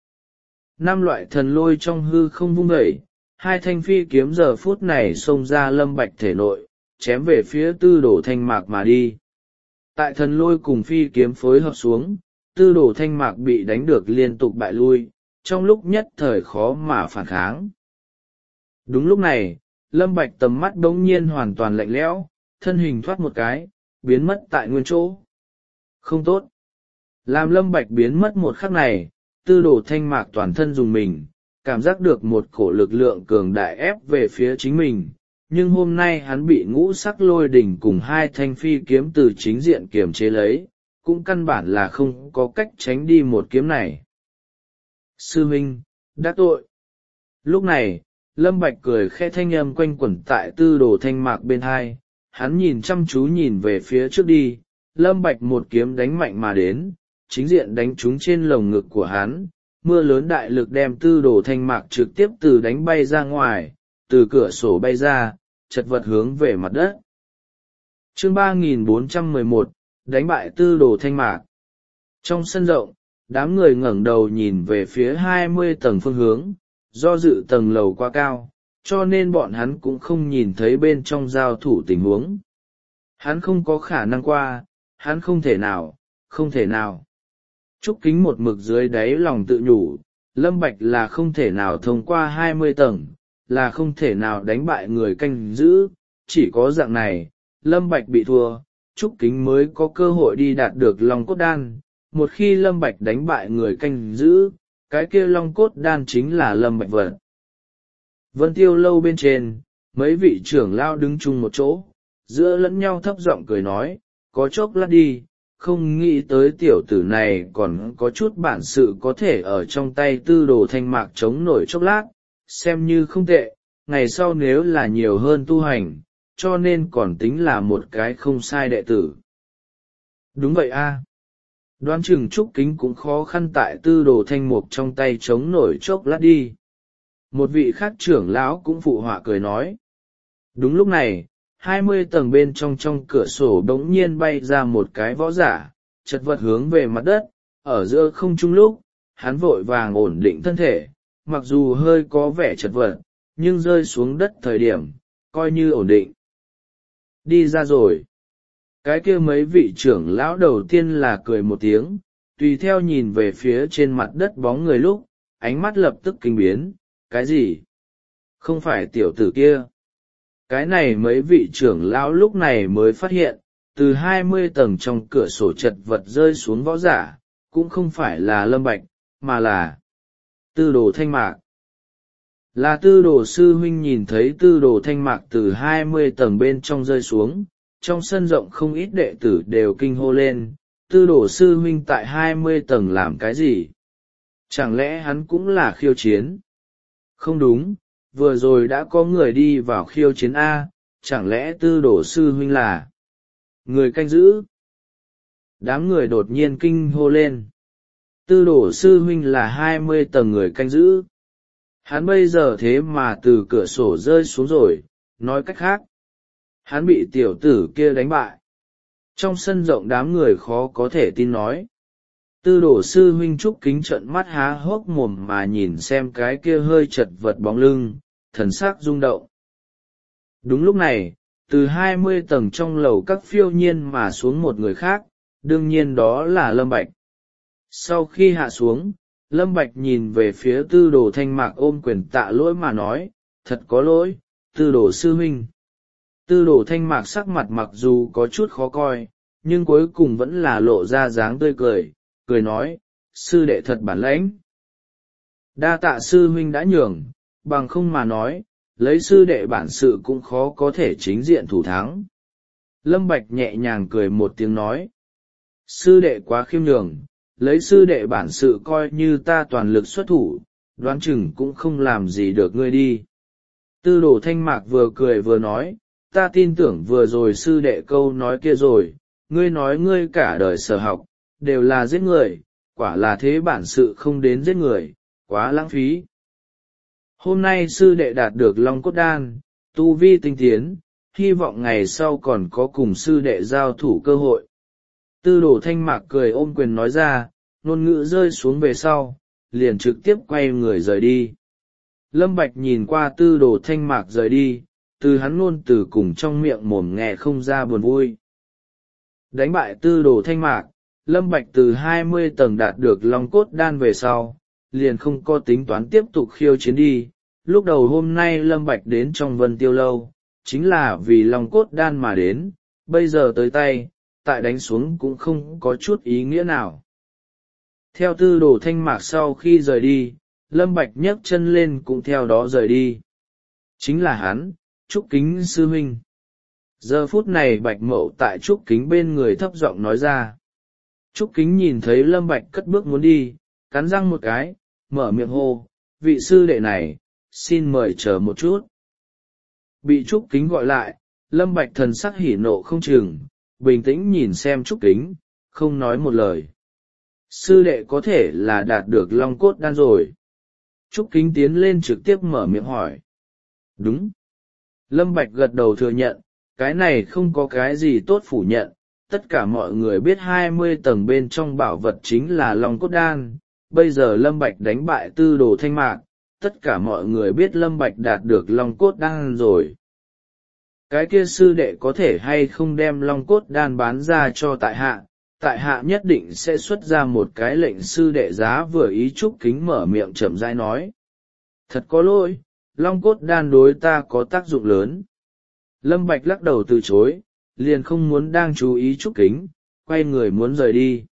5 loại thần lôi trong hư không vung dậy, 2 thanh phi kiếm giờ phút này xông ra Lâm Bạch thể nội, chém về phía Tư Đồ Thanh Mạc mà đi. Tại thần lôi cùng phi kiếm phối hợp xuống, Tư Đồ Thanh Mạc bị đánh được liên tục bại lui, trong lúc nhất thời khó mà phản kháng. Đúng lúc này, Lâm Bạch tầm mắt đống nhiên hoàn toàn lạnh lẽo, thân hình thoát một cái, biến mất tại nguyên chỗ. Không tốt. Làm Lâm Bạch biến mất một khắc này, Tư Đồ Thanh Mạc toàn thân dùng mình, cảm giác được một cổ lực lượng cường đại ép về phía chính mình. Nhưng hôm nay hắn bị ngũ sắc lôi đỉnh cùng 2 thanh phi kiếm từ chính diện kiềm chế lấy, cũng căn bản là không có cách tránh đi một kiếm này. Sư Minh, đắc tội. Lúc này, Lâm Bạch cười khẽ, thanh âm quanh quẩn tại Tư Đồ Thanh Mạc bên hai, hắn nhìn chăm chú nhìn về phía trước đi, Lâm Bạch một kiếm đánh mạnh mà đến, chính diện đánh trúng trên lồng ngực của hắn, mưa lớn đại lực đem Tư Đồ Thanh Mạc trực tiếp từ đánh bay ra ngoài, từ cửa sổ bay ra, chật vật hướng về mặt đất. Chương 3411, đánh bại Tư Đồ Thanh Mạc. Trong sân rộng, đám người ngẩng đầu nhìn về phía 20 tầng phương hướng, do dự tầng lầu quá cao, cho nên bọn hắn cũng không nhìn thấy bên trong giao thủ tình huống. Hắn không có khả năng qua, hắn không thể nào, không thể nào. Trúc Kính một mực dưới đáy lòng tự nhủ, Lâm Bạch là không thể nào thông qua 20 tầng, là không thể nào đánh bại người canh giữ, chỉ có dạng này, Lâm Bạch bị thua, Trúc Kính mới có cơ hội đi đạt được Long Cốt Đan. Một khi Lâm Bạch đánh bại người canh giữ, cái kia Long Cốt Đan chính là Lâm Bạch vật. Vân Tiêu lâu bên trên, mấy vị trưởng lao đứng chung một chỗ, giữa lẫn nhau thấp giọng cười nói, có chốc lát đi, không nghĩ tới tiểu tử này còn có chút bản sự có thể ở trong tay Tư Đồ Thanh Mạc chống nổi chốc lát, xem như không tệ, ngày sau nếu là nhiều hơn tu hành, cho nên còn tính là một cái không sai đệ tử. Đúng vậy a. Đoán chừng Trúc Kính cũng khó khăn tại Tư Đồ Thanh Mục trong tay chống nổi chốc lát đi. Một vị khác trưởng lão cũng phụ họa cười nói. Đúng lúc này, 20 tầng bên trong cửa sổ bỗng nhiên bay ra một cái võ giả, chật vật hướng về mặt đất, ở giữa không trung lúc, hắn vội vàng ổn định thân thể, mặc dù hơi có vẻ chật vật, nhưng rơi xuống đất thời điểm, coi như ổn định. Đi ra rồi. Cái kia mấy vị trưởng lão đầu tiên là cười một tiếng, tùy theo nhìn về phía trên mặt đất bóng người lúc, ánh mắt lập tức kinh biến, cái gì? Không phải tiểu tử kia. Cái này mấy vị trưởng lão lúc này mới phát hiện, từ 20 tầng trong cửa sổ chật vật rơi xuống võ giả, cũng không phải là Lâm Bạch, mà là Tư Đồ Thanh Mạc. Là Tư Đồ sư huynh. Nhìn thấy Tư Đồ Thanh Mạc từ 20 tầng bên trong rơi xuống, trong sân rộng không ít đệ tử đều kinh hô lên, Tư Đồ sư huynh tại 20 tầng làm cái gì? Chẳng lẽ hắn cũng là khiêu chiến? Không đúng, vừa rồi đã có người đi vào khiêu chiến A, chẳng lẽ Tư Đồ sư huynh là người canh giữ? Đám người đột nhiên kinh hô lên. Tư Đồ sư huynh là 20 tầng người canh giữ. Hắn bây giờ thế mà từ cửa sổ rơi xuống rồi, nói cách khác, hắn bị tiểu tử kia đánh bại. Trong sân rộng đám người khó có thể tin nói. Tư Đồ sư huynh Trúc Kính trợn mắt há hốc mồm mà nhìn xem cái kia hơi chật vật bóng lưng, thần sắc rung động. Đúng lúc này, từ 20 tầng trong lầu các phiêu nhiên mà xuống một người khác, đương nhiên đó là Lâm Bạch. Sau khi hạ xuống, Lâm Bạch nhìn về phía Tư Đồ Thanh Mạc ôm quyền tạ lỗi mà nói, thật có lỗi, Tư Đồ sư huynh. Tư Đồ Thanh Mạc sắc mặt mặc dù có chút khó coi, nhưng cuối cùng vẫn là lộ ra dáng tươi cười, cười nói, sư đệ thật bản lãnh. Đa tạ sư huynh đã nhường, bằng không mà nói, lấy sư đệ bản sự cũng khó có thể chính diện thủ thắng. Lâm Bạch nhẹ nhàng cười một tiếng nói, sư đệ quá khiêm nhường, lấy sư đệ bản sự coi như ta toàn lực xuất thủ, đoán chừng cũng không làm gì được ngươi đi. Tư Đồ Thanh Mạc vừa cười vừa nói, ta tin tưởng vừa rồi sư đệ câu nói kia rồi, ngươi nói ngươi cả đời sở học, đều là giết người, quả là thế bản sự không đến giết người, quá lãng phí. Hôm nay sư đệ đạt được Long Cốt Đan, tu vi tinh tiến, hy vọng ngày sau còn có cùng sư đệ giao thủ cơ hội. Tư Đồ Thanh Mạc cười ôm quyền nói ra, ngôn ngữ rơi xuống về sau, liền trực tiếp quay người rời đi. Lâm Bạch nhìn qua Tư Đồ Thanh Mạc rời đi, từ hắn ngôn từ cùng trong miệng mồm nghe không ra buồn vui. Đánh bại Tư Đồ Thanh Mạc, Lâm Bạch từ 20 tầng đạt được Long Cốt Đan về sau, liền không có tính toán tiếp tục khiêu chiến đi. Lúc đầu hôm nay Lâm Bạch đến trong Vân Tiêu Lâu, chính là vì Long Cốt Đan mà đến, bây giờ tới tay, tại đánh xuống cũng không có chút ý nghĩa nào. Theo Tư Đồ Thanh Mạc sau khi rời đi, Lâm Bạch nhấc chân lên cũng theo đó rời đi. Chính là hắn, Trúc Kính sư huynh. Giờ phút này Bạch Mậu tại Trúc Kính bên người thấp giọng nói ra. Trúc Kính nhìn thấy Lâm Bạch cất bước muốn đi, cắn răng một cái, mở miệng hô, vị sư đệ này, xin mời chờ một chút. Bị Trúc Kính gọi lại, Lâm Bạch thần sắc hỉ nộ không chừng, bình tĩnh nhìn xem Trúc Kính, không nói một lời. Sư đệ có thể là đạt được Long Cốt Đan rồi. Trúc Kính tiến lên trực tiếp mở miệng hỏi. Đúng. Lâm Bạch gật đầu thừa nhận, cái này không có cái gì tốt phủ nhận, tất cả mọi người biết 20 tầng bên trong bảo vật chính là Long Cốt Đan, bây giờ Lâm Bạch đánh bại Tư Đồ Thanh Mạc, tất cả mọi người biết Lâm Bạch đạt được Long Cốt Đan rồi. Cái kia sư đệ có thể hay không đem Long Cốt Đan bán ra cho tại hạ nhất định sẽ xuất ra một cái lệnh sư đệ giá vừa ý. Trúc Kính mở miệng chậm rãi nói. Thật có lỗi, Long Cốt Đan đối ta có tác dụng lớn. Lâm Bạch lắc đầu từ chối, liền không muốn đang chú ý Trúc Kính, quay người muốn rời đi.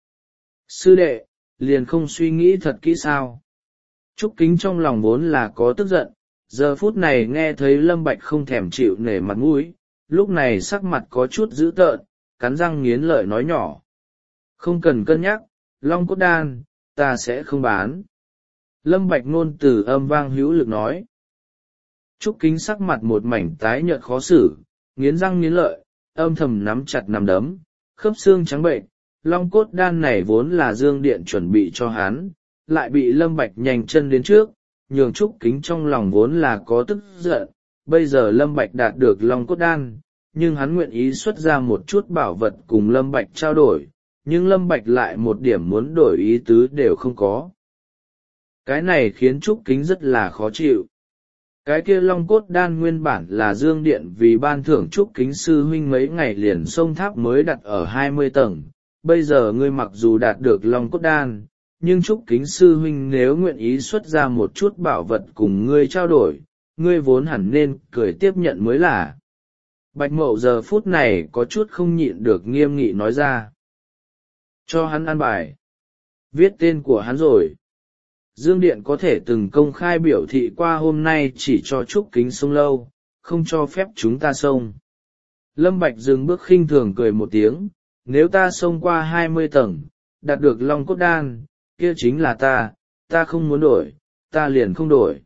Sư đệ, liền không suy nghĩ thật kỹ sao? Trúc Kính trong lòng vốn là có tức giận, giờ phút này nghe thấy Lâm Bạch không thèm chịu nể mặt mũi, lúc này sắc mặt có chút dữ tợn, cắn răng nghiến lợi nói nhỏ. Không cần cân nhắc, Long Cốt Đan, ta sẽ không bán. Lâm Bạch ngôn từ âm vang hữu lực nói. Trúc Kính sắc mặt một mảnh tái nhợt khó xử, nghiến răng nghiến lợi, âm thầm nắm chặt nắm đấm, khớp xương trắng bệnh. Long Cốt Đan này vốn là Dương Điện chuẩn bị cho hắn, lại bị Lâm Bạch nhanh chân đến trước, nhường Trúc Kính trong lòng vốn là có tức giận. Bây giờ Lâm Bạch đạt được Long Cốt Đan, nhưng hắn nguyện ý xuất ra một chút bảo vật cùng Lâm Bạch trao đổi, nhưng Lâm Bạch lại một điểm muốn đổi ý tứ đều không có. Cái này khiến Trúc Kính rất là khó chịu. Cái kia Long Cốt Đan nguyên bản là Dương Điện vì ban thưởng Trúc Kính sư huynh mấy ngày liền sông tháp mới đặt ở 20 tầng, bây giờ ngươi mặc dù đạt được Long Cốt Đan, nhưng Trúc Kính sư huynh nếu nguyện ý xuất ra một chút bảo vật cùng ngươi trao đổi, ngươi vốn hẳn nên cười tiếp nhận mới là. Bạch Mậu giờ phút này có chút không nhịn được nghiêm nghị nói ra. Cho hắn ăn bài. Viết tên của hắn rồi. Dương Điện có thể từng công khai biểu thị qua hôm nay chỉ cho Trúc Kính sông lâu, không cho phép chúng ta sông. Lâm Bạch dừng bước khinh thường cười một tiếng, nếu ta sông qua 20 tầng, đạt được Long Cốt Đan, kia chính là ta không muốn đổi, ta liền không đổi.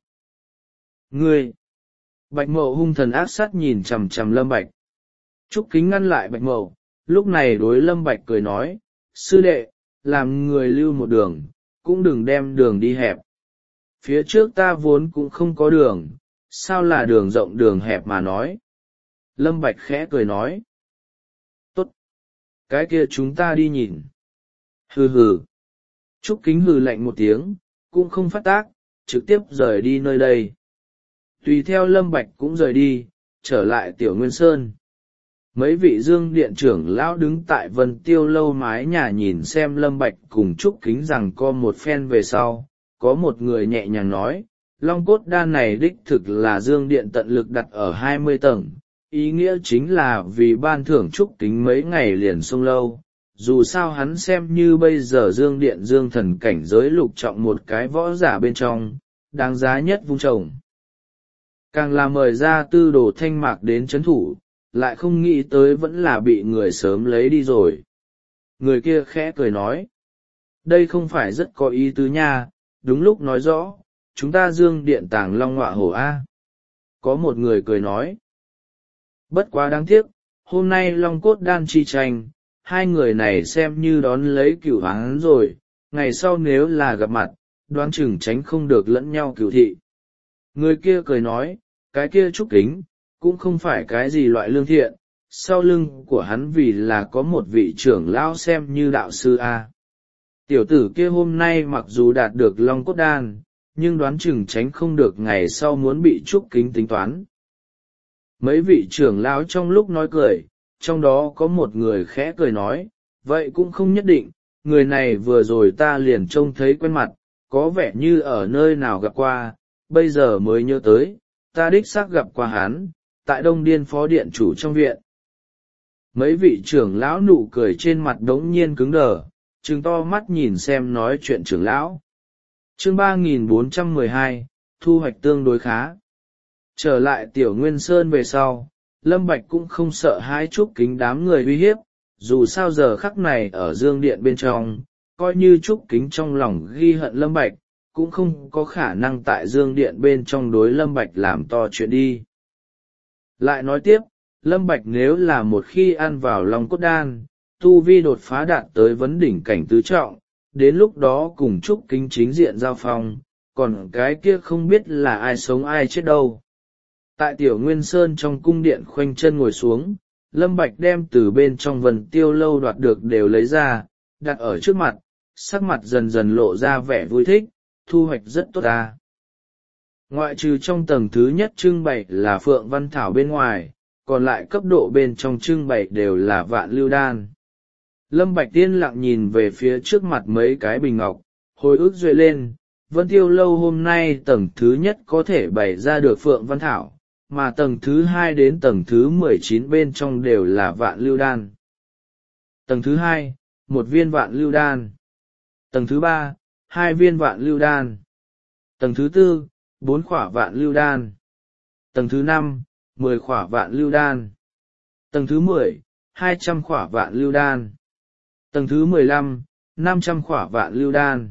Ngươi! Bạch Mậu hung thần ác sát nhìn chằm chằm Lâm Bạch. Trúc Kính ngăn lại Bạch Mậu, lúc này đối Lâm Bạch cười nói, sư đệ, làm người lưu một đường, cũng đừng đem đường đi hẹp. Phía trước ta vốn cũng không có đường, sao là đường rộng đường hẹp mà nói. Lâm Bạch khẽ cười nói. Tốt. Cái kia chúng ta đi nhìn. Hừ hừ. Trúc Kính hừ lạnh một tiếng, cũng không phát tác, trực tiếp rời đi nơi đây. Tùy theo Lâm Bạch cũng rời đi, trở lại Tiểu Nguyên Sơn. Mấy vị Dương Điện trưởng lão đứng tại Vân Tiêu lâu mái nhà nhìn xem Lâm Bạch cùng Trúc Kính rằng co một phen về sau, có một người nhẹ nhàng nói, Long Cốt Đan này đích thực là Dương Điện tận lực đặt ở 20 tầng, ý nghĩa chính là vì ban thưởng Trúc Kính mấy ngày liền sông lâu, dù sao hắn xem như bây giờ Dương Điện Dương thần cảnh giới lục trọng một cái võ giả bên trong, đáng giá nhất vung trồng. Càng là mời ra Tư Đồ Thanh Mạc đến chấn thủ, lại không nghĩ tới vẫn là bị người sớm lấy đi rồi. Người kia khẽ cười nói, đây không phải rất có ý tứ nha, đúng lúc nói rõ, chúng ta Dương Điện tàng long ngọa hổ A. Có một người cười nói, bất quá đáng tiếc, hôm nay Long Cốt Đan chi tranh, hai người này xem như đón lấy cửu hắn rồi, ngày sau nếu là gặp mặt, đoán chừng tránh không được lẫn nhau cửu thị. Người kia cười nói, cái kia Trúc Kính, cũng không phải cái gì loại lương thiện, sau lưng của hắn vì là có một vị trưởng lão xem như đạo sư A. Tiểu tử kia hôm nay mặc dù đạt được Long Cốt Đan, nhưng đoán chừng tránh không được ngày sau muốn bị Trúc Kính tính toán. Mấy vị trưởng lão trong lúc nói cười, trong đó có một người khẽ cười nói, vậy cũng không nhất định, người này vừa rồi ta liền trông thấy quen mặt, có vẻ như ở nơi nào gặp qua, bây giờ mới nhớ tới, ta đích xác gặp qua hắn, tại Đông Điên phó điện chủ trong viện. Mấy vị trưởng lão nụ cười trên mặt đống nhiên cứng đờ, trừng to mắt nhìn xem nói chuyện trưởng lão. Chương 3412, thu hoạch tương đối khá. Trở lại Tiểu Nguyên Sơn về sau, Lâm Bạch cũng không sợ hãi Trúc Kính đám người uy hiếp, dù sao giờ khắc này ở Dương Điện bên trong, coi như Trúc Kính trong lòng ghi hận Lâm Bạch, cũng không có khả năng tại Dương Điện bên trong đối Lâm Bạch làm to chuyện đi. Lại nói tiếp, Lâm Bạch nếu là một khi ăn vào Long Cốt Đan, tu vi đột phá đạt tới vấn đỉnh cảnh tứ trọng, đến lúc đó cùng Trúc Kính chính diện giao phong, còn cái kia không biết là ai sống ai chết đâu. Tại Tiểu Nguyên Sơn trong cung điện khoanh chân ngồi xuống, Lâm Bạch đem từ bên trong Vân Tiêu lâu đoạt được đều lấy ra, đặt ở trước mặt, sắc mặt dần dần lộ ra vẻ vui thích, thu hoạch rất tốt ta. Ngoại trừ trong tầng thứ nhất trưng bày là Phượng Văn Thảo bên ngoài, còn lại cấp độ bên trong trưng bày đều là Vạn Lưu Đan. Lâm Bạch yên lặng nhìn về phía trước mặt mấy cái bình ngọc, hồi ức duệ lên, Vân Tiêu lâu hôm nay tầng thứ nhất có thể bày ra được Phượng Văn Thảo, mà tầng thứ 2 đến tầng thứ 19 bên trong đều là Vạn Lưu Đan. Tầng thứ 2, 1 viên Vạn Lưu Đan. Tầng thứ 3, 2 viên Vạn Lưu Đan. Tầng thứ 4, 4 khỏa Vạn Lưu Đan. Tầng thứ 5, 10 khỏa Vạn Lưu Đan. Tầng thứ 10, 200 khỏa Vạn Lưu Đan. Tầng thứ 15, 500 khỏa Vạn Lưu Đan.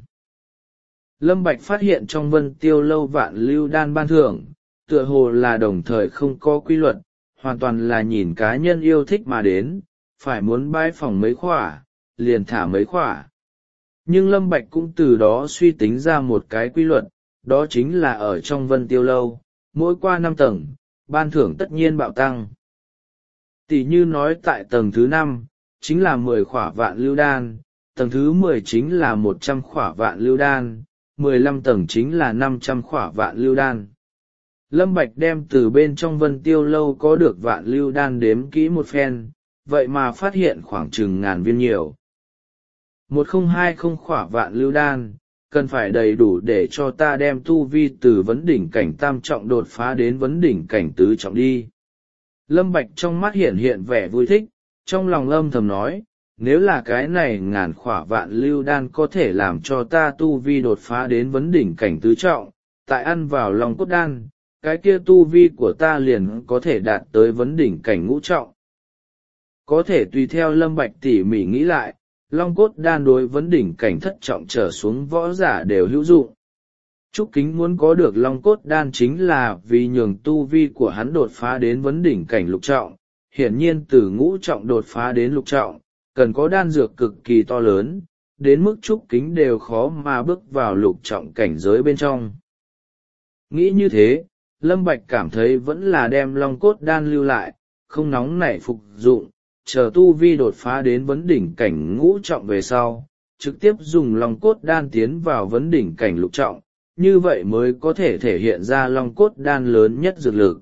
Lâm Bạch phát hiện trong Vân Tiêu lâu Vạn Lưu Đan ban thưởng, tựa hồ là đồng thời không có quy luật, hoàn toàn là nhìn cá nhân yêu thích mà đến, phải muốn bái phỏng mấy khỏa, liền thả mấy khỏa. Nhưng Lâm Bạch cũng từ đó suy tính ra một cái quy luật, đó chính là ở trong Vân Tiêu Lâu, mỗi qua 5 tầng, ban thưởng tất nhiên bạo tăng. Tỷ như nói tại tầng thứ 5, chính là 10 khỏa vạn lưu đan, tầng thứ 10 chính là 100 khỏa vạn lưu đan, 15 tầng chính là 500 khỏa vạn lưu đan. Lâm Bạch đem từ bên trong Vân Tiêu Lâu có được vạn lưu đan đếm kỹ một phen, vậy mà phát hiện khoảng chừng ngàn viên nhiều. 1020 khỏa vạn lưu đan, cần phải đầy đủ để cho ta đem tu vi từ vấn đỉnh cảnh tam trọng đột phá đến vấn đỉnh cảnh tứ trọng đi. Lâm Bạch trong mắt hiện hiện vẻ vui thích, trong lòng âm thầm nói, nếu là cái này ngàn khỏa vạn lưu đan có thể làm cho ta tu vi đột phá đến vấn đỉnh cảnh tứ trọng, tại ăn vào lòng cốt đan, cái kia tu vi của ta liền có thể đạt tới vấn đỉnh cảnh ngũ trọng. Có thể tùy theo Lâm Bạch tỉ mỉ nghĩ lại, long cốt đan đối vấn đỉnh cảnh thất trọng trở xuống võ giả đều hữu dụng. Trúc Kính muốn có được long cốt đan chính là vì nhường tu vi của hắn đột phá đến vấn đỉnh cảnh lục trọng, hiển nhiên từ ngũ trọng đột phá đến lục trọng, cần có đan dược cực kỳ to lớn, đến mức Trúc Kính đều khó mà bước vào lục trọng cảnh giới bên trong. Nghĩ như thế, Lâm Bạch cảm thấy vẫn là đem long cốt đan lưu lại, không nóng nảy phục dụng, chờ tu vi đột phá đến vấn đỉnh cảnh ngũ trọng về sau, trực tiếp dùng long cốt đan tiến vào vấn đỉnh cảnh lục trọng, như vậy mới có thể thể hiện ra long cốt đan lớn nhất dược lực.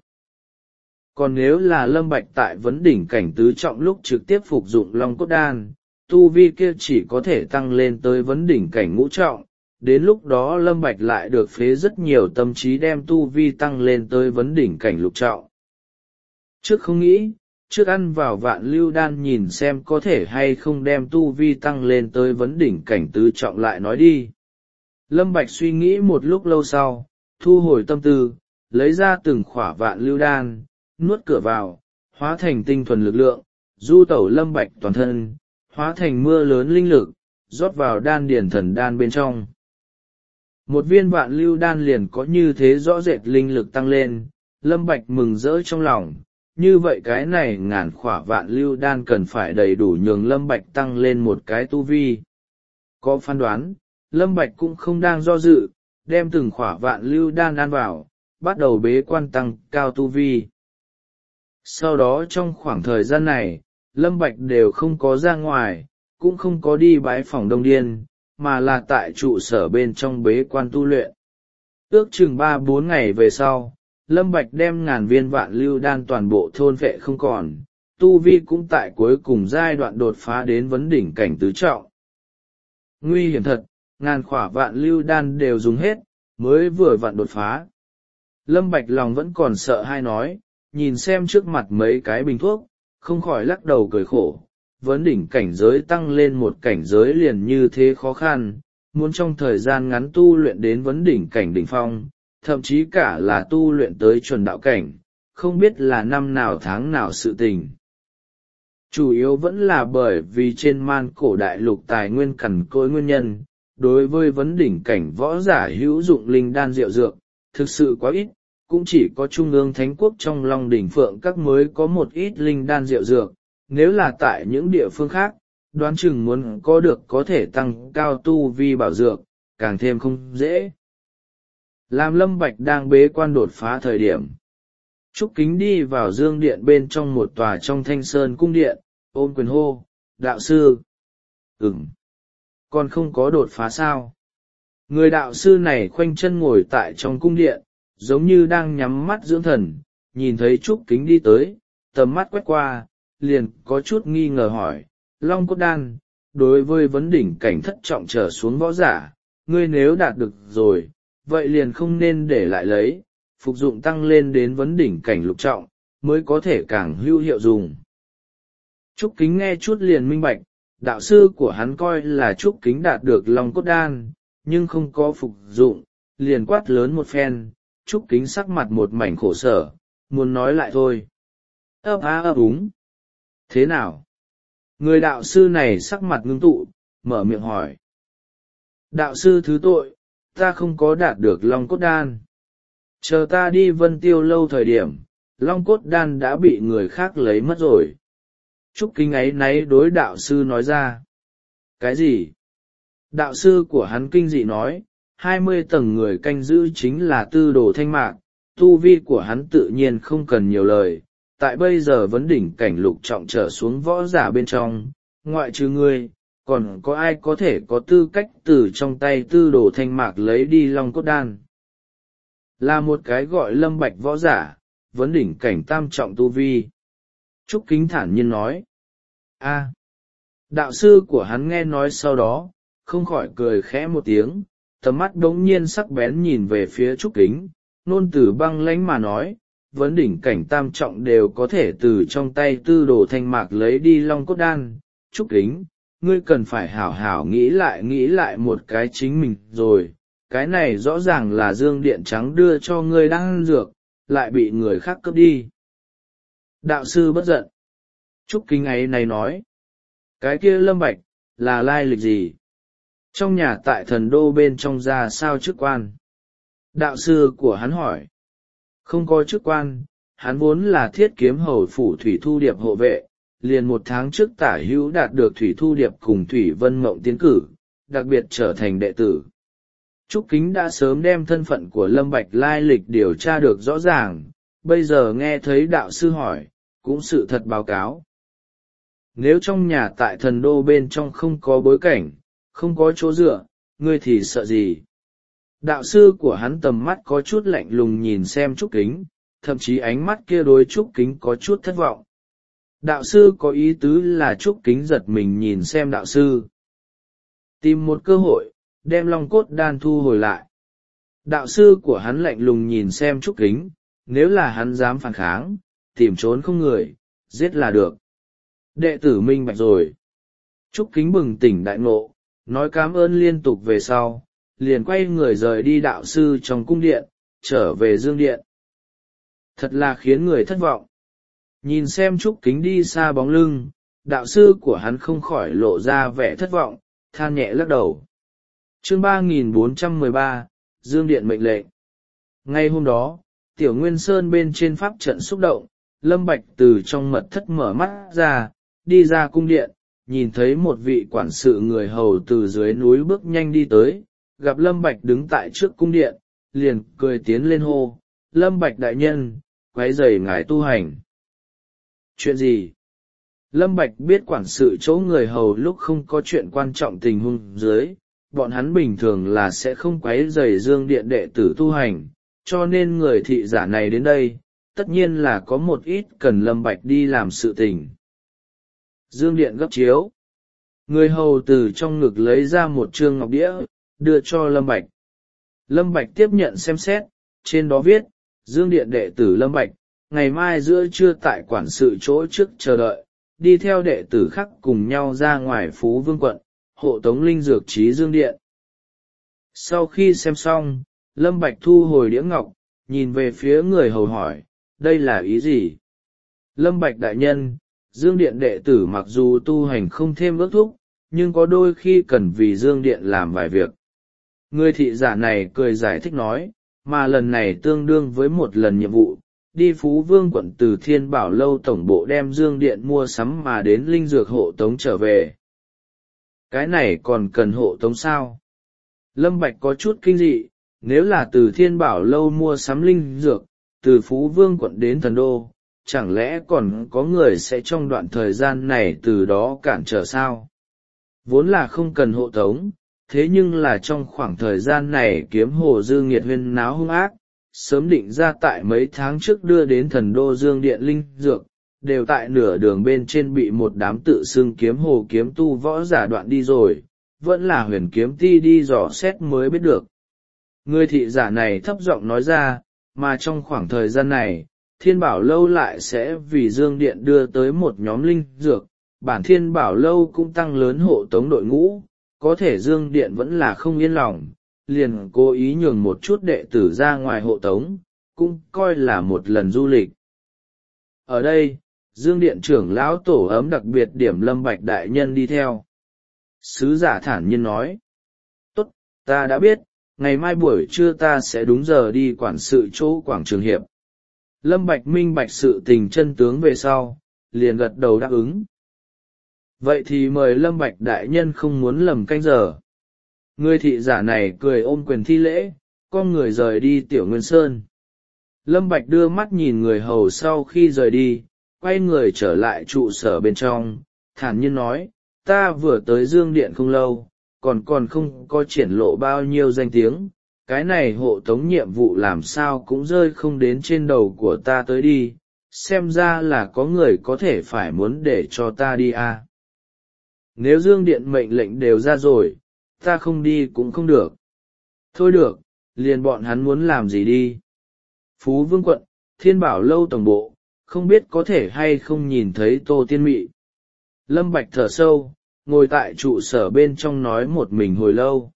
Còn nếu là Lâm Bạch tại vấn đỉnh cảnh tứ trọng lúc trực tiếp phục dụng long cốt đan, tu vi kia chỉ có thể tăng lên tới vấn đỉnh cảnh ngũ trọng, đến lúc đó Lâm Bạch lại được phế rất nhiều tâm trí đem tu vi tăng lên tới vấn đỉnh cảnh lục trọng. Trước không nghĩ, trước ăn vào vạn lưu đan nhìn xem có thể hay không đem tu vi tăng lên tới vấn đỉnh cảnh tứ trọng lại nói đi. Lâm Bạch suy nghĩ một lúc lâu sau, thu hồi tâm tư, lấy ra từng khỏa vạn lưu đan, nuốt cửa vào, hóa thành tinh thuần lực lượng, du tẩu Lâm Bạch toàn thân, hóa thành mưa lớn linh lực, rót vào đan điển thần đan bên trong. Một viên vạn lưu đan liền có như thế rõ rệt linh lực tăng lên, Lâm Bạch mừng rỡ trong lòng, như vậy cái này ngàn khỏa vạn lưu đan cần phải đầy đủ nhường Lâm Bạch tăng lên một cái tu vi. Có phán đoán, Lâm Bạch cũng không đang do dự, đem từng khỏa vạn lưu đan ăn vào, bắt đầu bế quan tăng cao tu vi. Sau đó trong khoảng thời gian này, Lâm Bạch đều không có ra ngoài, cũng không có đi bái phòng Đông Điên, mà là tại trụ sở bên trong bế quan tu luyện. Ước chừng 3-4 ngày về sau, Lâm Bạch đem ngàn viên vạn lưu đan toàn bộ thôn vệ không còn, tu vi cũng tại cuối cùng giai đoạn đột phá đến vấn đỉnh cảnh tứ trọng. Nguy hiểm thật, ngàn khỏa vạn lưu đan đều dùng hết, mới vừa vặn đột phá. Lâm Bạch lòng vẫn còn sợ hai nói, nhìn xem trước mặt mấy cái bình thuốc, không khỏi lắc đầu cười khổ. Vấn đỉnh cảnh giới tăng lên một cảnh giới liền như thế khó khăn, muốn trong thời gian ngắn tu luyện đến vấn đỉnh cảnh đỉnh phong, thậm chí cả là tu luyện tới chuẩn đạo cảnh, không biết là năm nào tháng nào sự tình. Chủ yếu vẫn là bởi vì trên man cổ đại lục tài nguyên cằn cỗi nguyên nhân, đối với vấn đỉnh cảnh võ giả hữu dụng linh đan diệu dược, thực sự quá ít, cũng chỉ có Trung ương Thánh Quốc trong Long Đỉnh Phượng các mới có một ít linh đan diệu dược, nếu là tại những địa phương khác, đoán chừng muốn có được có thể tăng cao tu vi bảo dược, càng thêm không dễ. Làm Lâm Bạch đang bế quan đột phá thời điểm. Trúc Kính đi vào dương điện bên trong một tòa trong Thanh Sơn cung điện, ôm quyền hô, đạo sư. Còn không có đột phá sao? Người đạo sư này khoanh chân ngồi tại trong cung điện, giống như đang nhắm mắt dưỡng thần, nhìn thấy Trúc Kính đi tới, tầm mắt quét qua, liền có chút nghi ngờ hỏi, Long cốt đan, đối với vấn đỉnh cảnh thất trọng trở xuống võ giả, ngươi nếu đạt được rồi, vậy liền không nên để lại lấy, phục dụng tăng lên đến vấn đỉnh cảnh lục trọng, mới có thể càng hữu hiệu dùng. Trúc Kính nghe chút liền minh bạch, đạo sư của hắn coi là Trúc Kính đạt được Long cốt đan, nhưng không có phục dụng, liền quát lớn một phen, Trúc Kính sắc mặt một mảnh khổ sở, muốn nói lại thôi. Ấp úng. Thế nào? Người đạo sư này sắc mặt ngưng tụ, mở miệng hỏi. Đạo sư thứ tội, ta không có đạt được Long cốt đan. Chờ ta đi Vân Tiêu Lâu thời điểm, Long cốt đan đã bị người khác lấy mất rồi. Trúc Kính ấy náy đối đạo sư nói ra. Cái gì? Đạo sư của hắn kinh dị nói, 20 tầng người canh giữ chính là Tư Đồ Thanh Mạc, tu vi của hắn tự nhiên không cần nhiều lời, tại bây giờ vấn đỉnh cảnh lục trọng trở xuống võ giả bên trong, ngoại trừ ngươi, còn có ai có thể có tư cách từ trong tay Tư Đồ Thanh Mạc lấy đi Long Cốt Đan. Là một cái gọi Lâm Bạch võ giả, vấn đỉnh cảnh tam trọng tu vi. Trúc Kính thản nhiên nói. Đạo sư của hắn nghe nói sau đó, không khỏi cười khẽ một tiếng, tầm mắt đống nhiên sắc bén nhìn về phía Trúc Kính, nôn từ băng lãnh mà nói, vấn đỉnh cảnh tam trọng đều có thể từ trong tay Tư Đồ Thanh Mạc lấy đi Long Cốt Đan. Trúc Kính, ngươi cần phải hảo hảo nghĩ lại một cái chính mình rồi, cái này rõ ràng là Dương Điện Trắng đưa cho ngươi đan dược, lại bị người khác cướp đi. Đạo sư bất giận. Trúc Kính ấy này nói, cái kia Lâm Bạch, là lai lịch gì? Trong nhà tại Thần Đô bên trong ra sao chức quan? Đạo sư của hắn hỏi. Không có chức quan, hắn vốn là Thiết Kiếm Hầu phủ Thủy Thu Điệp hộ vệ, liền 1 tháng trước tả hữu đạt được Thủy Thu Điệp cùng Thủy Vân Mộng tiến cử, đặc biệt trở thành đệ tử. Trúc Kính đã sớm đem thân phận của Lâm Bạch lai lịch điều tra được rõ ràng, bây giờ nghe thấy đạo sư hỏi, cũng sự thật báo cáo. Nếu trong nhà tại Thần Đô bên trong không có bối cảnh, không có chỗ dựa, ngươi thì sợ gì? Đạo sư của hắn tầm mắt có chút lạnh lùng nhìn xem Trúc Kính, thậm chí ánh mắt kia đối Trúc Kính có chút thất vọng. Đạo sư có ý tứ là Trúc Kính giật mình nhìn xem đạo sư. Tìm một cơ hội, đem Long Cốt Đan thu hồi lại. Đạo sư của hắn lạnh lùng nhìn xem Trúc Kính, nếu là hắn dám phản kháng, tìm trốn không người, giết là được. Đệ tử minh bạch rồi. Trúc Kính bừng tỉnh đại ngộ, nói cảm ơn liên tục về sau, liền quay người rời đi đạo sư trong cung điện, trở về Dương Điện. Thật là khiến người thất vọng. Nhìn xem Trúc Kính đi xa bóng lưng, đạo sư của hắn không khỏi lộ ra vẻ thất vọng, than nhẹ lắc đầu. Chương 3413, Dương Điện mệnh lệnh. Ngay hôm đó, Tiểu Nguyên Sơn bên trên pháp trận xúc động, Lâm Bạch từ trong mật thất mở mắt ra, đi ra cung điện, nhìn thấy một vị quản sự người hầu từ dưới núi bước nhanh đi tới, gặp Lâm Bạch đứng tại trước cung điện, liền cười tiến lên hô, Lâm Bạch đại nhân, quấy rầy ngài tu hành. Chuyện gì? Lâm Bạch biết quản sự chỗ người hầu lúc không có chuyện quan trọng tình huống dưới, bọn hắn bình thường là sẽ không quấy rầy Dương Điện đệ tử tu hành, cho nên người thị giả này đến đây, tất nhiên là có một ít cần Lâm Bạch đi làm sự tình. Dương Điện gấp chiếu. Người hầu từ trong ngực lấy ra một trương ngọc đĩa, đưa cho Lâm Bạch. Lâm Bạch tiếp nhận xem xét, trên đó viết, Dương Điện đệ tử Lâm Bạch, ngày mai giữa trưa tại quản sự chỗ trước chờ đợi, đi theo đệ tử khác cùng nhau ra ngoài Phú Vương quận, hộ tống linh dược trí Dương Điện. Sau khi xem xong, Lâm Bạch thu hồi đĩa ngọc, nhìn về phía người hầu hỏi, đây là ý gì? Lâm Bạch đại nhân, Dương Điện đệ tử mặc dù tu hành không thêm ước thúc, nhưng có đôi khi cần vì Dương Điện làm vài việc. Người thị giả này cười giải thích nói, mà lần này tương đương với một lần nhiệm vụ, đi Phú Vương quận từ Thiên Bảo Lâu tổng bộ đem Dương Điện mua sắm mà đến linh dược hộ tống trở về. Cái này còn cần hộ tống sao? Lâm Bạch có chút kinh dị, nếu là từ Thiên Bảo Lâu mua sắm linh dược, từ Phú Vương quận đến Thần Đô, chẳng lẽ còn có người sẽ trong đoạn thời gian này từ đó cản trở sao? Vốn là không cần hộ tống, thế nhưng là trong khoảng thời gian này Kiếm Hồ Dư Nghiệt huyên náo hung ác, sớm định ra tại mấy tháng trước đưa đến Thần Đô Dương Điện linh dược, đều tại nửa đường bên trên bị một đám tự xưng Kiếm Hồ kiếm tu võ giả đoạn đi rồi, vẫn là Huyền Kiếm Ti đi dò xét mới biết được. Người thị giả này thấp giọng nói ra, mà trong khoảng thời gian này, Thiên Bảo Lâu lại sẽ vì Dương Điện đưa tới một nhóm linh dược, bản Thiên Bảo Lâu cũng tăng lớn hộ tống đội ngũ, có thể Dương Điện vẫn là không yên lòng, liền cố ý nhường một chút đệ tử ra ngoài hộ tống, cũng coi là một lần du lịch. Ở đây, Dương Điện trưởng lão tổ ấm đặc biệt điểm Lâm Bạch đại nhân đi theo. Sứ giả thản nhiên nói, tốt, ta đã biết, ngày mai buổi trưa ta sẽ đúng giờ đi quản sự chỗ quảng trường hiệp. Lâm Bạch minh bạch sự tình chân tướng về sau, liền gật đầu đáp ứng. Vậy thì mời Lâm Bạch đại nhân không muốn lầm canh giờ. Người thị giả này cười ôm quyền thi lễ, con người rời đi Tiểu Nguyên Sơn. Lâm Bạch đưa mắt nhìn người hầu sau khi rời đi, quay người trở lại trụ sở bên trong, thản nhiên nói, ta vừa tới Dương Điện không lâu, còn không có triển lộ bao nhiêu danh tiếng, cái này hộ tống nhiệm vụ làm sao cũng rơi không đến trên đầu của ta tới đi, xem ra là có người có thể phải muốn để cho ta đi à. Nếu Dương Điện mệnh lệnh đều ra rồi, ta không đi cũng không được. Thôi được, liền bọn hắn muốn làm gì đi. Phú Vương quận, Thiên Bảo lâu tổng bộ, không biết có thể hay không nhìn thấy Tô Tiên Mị. Lâm Bạch thở sâu, ngồi tại trụ sở bên trong nói một mình hồi lâu.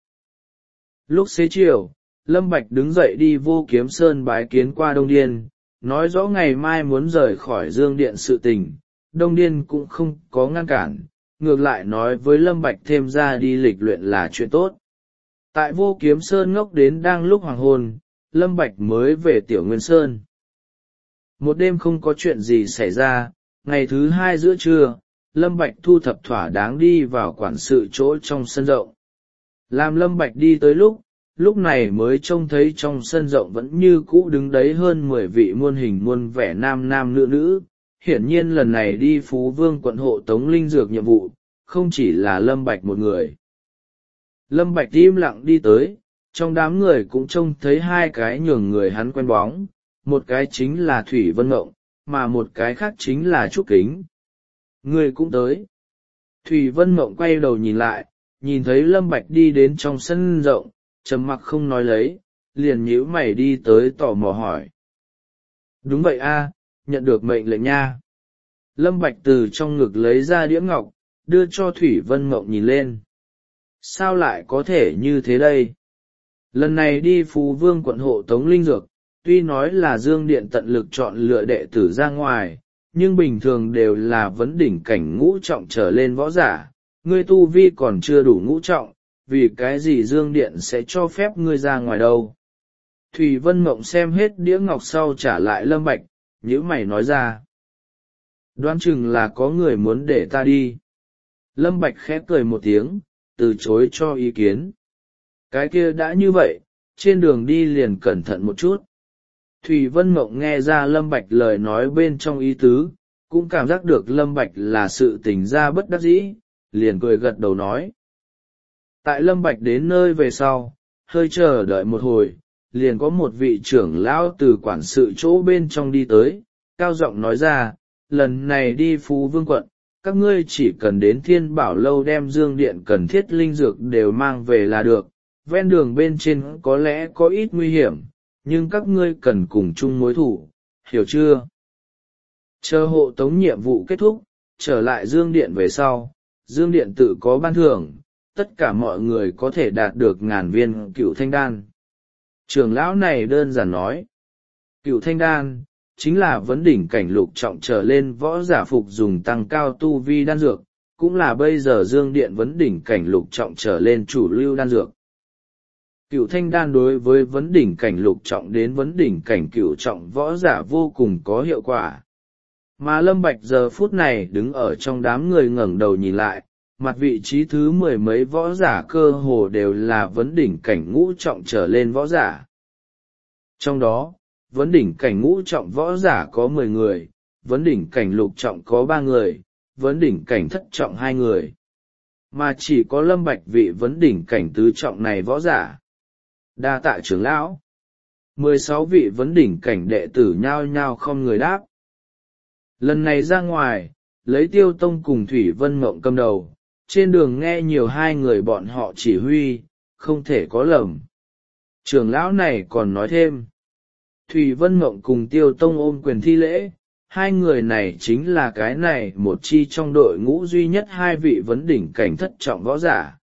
Lúc xế chiều, Lâm Bạch đứng dậy đi Vô Kiếm Sơn bái kiến qua Đông Điên, nói rõ ngày mai muốn rời khỏi Dương Điện sự tình. Đông Điên cũng không có ngăn cản, ngược lại nói với Lâm Bạch thêm ra đi lịch luyện là chuyện tốt. Tại Vô Kiếm Sơn ngốc đến đang lúc hoàng hôn, Lâm Bạch mới về Tiểu Nguyên Sơn. Một đêm không có chuyện gì xảy ra, ngày thứ hai giữa trưa, Lâm Bạch thu thập thỏa đáng đi vào quản sự chỗ trong sân rộng. Làm Lâm Bạch đi tới lúc này mới trông thấy trong sân rộng vẫn như cũ đứng đấy hơn 10 vị muôn hình muôn vẻ nam nam nữ nữ. Hiển nhiên lần này đi Phú Vương quận hộ tống linh dược nhiệm vụ, không chỉ là Lâm Bạch một người. Lâm Bạch im lặng đi tới, trong đám người cũng trông thấy hai cái nhường người hắn quen bóng, một cái chính là Thủy Vân Mộng, mà một cái khác chính là Trúc Kính. Người cũng tới. Thủy Vân Mộng quay đầu nhìn lại, nhìn thấy Lâm Bạch đi đến trong sân rộng, trầm mặc không nói lấy, liền nhíu mày đi tới tò mò hỏi. Đúng vậy a, nhận được mệnh lệnh nha. Lâm Bạch từ trong ngực lấy ra đĩa ngọc, đưa cho Thủy Vân Mộng nhìn lên. Sao lại có thể như thế đây? Lần này đi Phú Vương quận hộ tống linh dược, tuy nói là Dương Điện tận lực chọn lựa đệ tử ra ngoài, nhưng bình thường đều là vấn đỉnh cảnh ngũ trọng trở lên võ giả, ngươi tu vi còn chưa đủ ngũ trọng, vì cái gì Dương Điện sẽ cho phép ngươi ra ngoài đâu? Thủy Vân Mộng xem hết đĩa ngọc sau trả lại Lâm Bạch, nhíu mày nói ra. Đoán chừng là có người muốn để ta đi. Lâm Bạch khẽ cười một tiếng, từ chối cho ý kiến. Cái kia đã như vậy, trên đường đi liền cẩn thận một chút. Thủy Vân Mộng nghe ra Lâm Bạch lời nói bên trong ý tứ, cũng cảm giác được Lâm Bạch là sự tình ra bất đắc dĩ, liền cười gật đầu nói. Tại Lâm Bạch đến nơi về sau, hơi chờ đợi một hồi, liền có một vị trưởng lão từ quản sự chỗ bên trong đi tới, cao giọng nói ra, lần này đi Phú Vương quận, các ngươi chỉ cần đến Thiên Bảo lâu đem Dương Điện cần thiết linh dược đều mang về là được, ven đường bên trên có lẽ có ít nguy hiểm, nhưng các ngươi cần cùng chung mối thủ, hiểu chưa? Chờ hộ tống nhiệm vụ kết thúc, trở lại Dương Điện về sau, Dương Điện tự có ban thưởng, tất cả mọi người có thể đạt được 1000 viên Cửu Thanh Đan. Trưởng lão này đơn giản nói, Cửu Thanh Đan chính là vấn đỉnh cảnh lục trọng trở lên võ giả phục dùng tăng cao tu vi đan dược, cũng là bây giờ Dương Điện vấn đỉnh cảnh lục trọng trở lên chủ lưu đan dược. Cửu Thanh Đan đối với vấn đỉnh cảnh lục trọng đến vấn đỉnh cảnh cửu trọng võ giả vô cùng có hiệu quả. Mà Lâm Bạch giờ phút này đứng ở trong đám người ngẩng đầu nhìn lại, mặt vị trí thứ 10 mấy võ giả cơ hồ đều là vấn đỉnh cảnh ngũ trọng trở lên võ giả. Trong đó, vấn đỉnh cảnh ngũ trọng võ giả có 10 người, vấn đỉnh cảnh lục trọng có 3 người, vấn đỉnh cảnh thất trọng 2 người. Mà chỉ có Lâm Bạch vị vấn đỉnh cảnh tứ trọng này võ giả. Đa tạ trưởng lão. 16 vị vấn đỉnh cảnh đệ tử nhao nhao không người đáp. Lần này ra ngoài, lấy Tiêu Tông cùng Thủy Vân Mộng cầm đầu, trên đường nghe nhiều hai người bọn họ chỉ huy, không thể có lầm. Trưởng lão này còn nói thêm. Thủy Vân Mộng cùng Tiêu Tông ôm quyền thi lễ, hai người này chính là cái này một chi trong đội ngũ duy nhất hai vị vấn đỉnh cảnh thất trọng võ giả.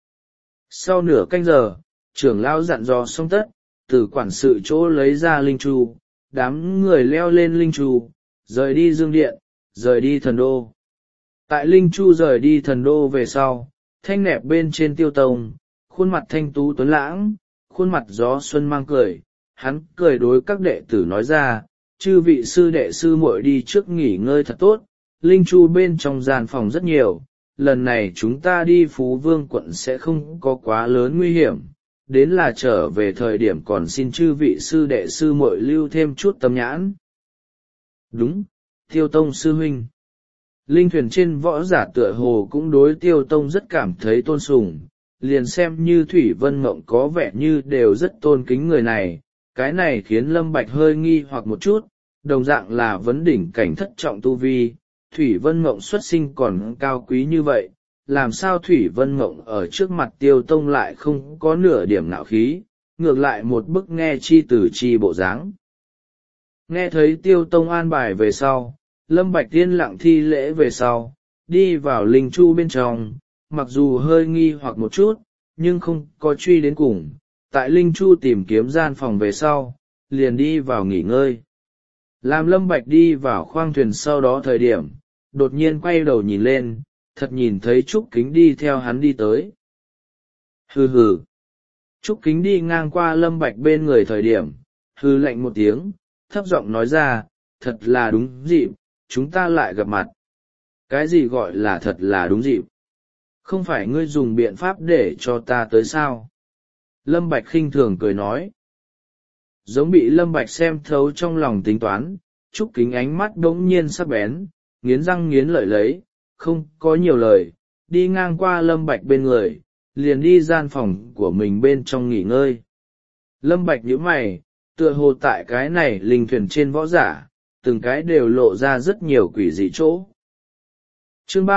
Sau nửa canh giờ, trưởng lão dặn dò xong tất, từ quản sự chỗ lấy ra linh chu, đám người leo lên linh chu, rời đi Dương Điện, rời đi thần đô. Tại linh chu rời đi thần đô về sau, thanh nẹp bên trên Tiêu Tông, khuôn mặt thanh tú tuấn lãng, khuôn mặt gió xuân mang cười, hắn cười đối các đệ tử nói ra, chư vị sư đệ sư muội đi trước nghỉ ngơi thật tốt, linh chu bên trong gian phòng rất nhiều, lần này chúng ta đi Phú Vương quận sẽ không có quá lớn nguy hiểm, đến là trở về thời điểm còn xin chư vị sư đệ sư muội lưu thêm chút tâm nhãn. Đúng, Tiêu Tông sư huynh. Linh thuyền trên võ giả tựa hồ cũng đối Tiêu Tông rất cảm thấy tôn sùng, liền xem như Thủy Vân Mộng có vẻ như đều rất tôn kính người này, cái này khiến Lâm Bạch hơi nghi hoặc một chút, đồng dạng là vấn đỉnh cảnh thất trọng tu vi, Thủy Vân Mộng xuất sinh còn cao quý như vậy, làm sao Thủy Vân Mộng ở trước mặt Tiêu Tông lại không có nửa điểm nạo khí, ngược lại một bức nghe chi từ chi bộ dáng. Nghe thấy Tiêu Tông an bài về sau, Lâm Bạch yên lặng thi lễ về sau, đi vào linh chu bên trong, mặc dù hơi nghi hoặc một chút, nhưng không có truy đến cùng, tại linh chu tìm kiếm gian phòng về sau, liền đi vào nghỉ ngơi. Làm Lâm Bạch đi vào khoang thuyền sau đó thời điểm, đột nhiên quay đầu nhìn lên, thật nhìn thấy Trúc Kính đi theo hắn đi tới. Hừ hừ. Trúc Kính đi ngang qua Lâm Bạch bên người thời điểm, hừ lạnh một tiếng, thấp giọng nói ra, thật là đúng dịp, chúng ta lại gặp mặt. Cái gì gọi là thật là đúng dịp? Không phải ngươi dùng biện pháp để cho ta tới sao? Lâm Bạch khinh thường cười nói. Giống bị Lâm Bạch xem thấu trong lòng tính toán, Trúc Kính ánh mắt đống nhiên sắc bén, nghiến răng nghiến lợi lấy, không có nhiều lời, đi ngang qua Lâm Bạch bên người, liền đi gian phòng của mình bên trong nghỉ ngơi. Lâm Bạch nhíu mày, tựa hồ tại cái này linh thuyền trên võ giả, từng cái đều lộ ra rất nhiều quỷ dị chỗ. Chương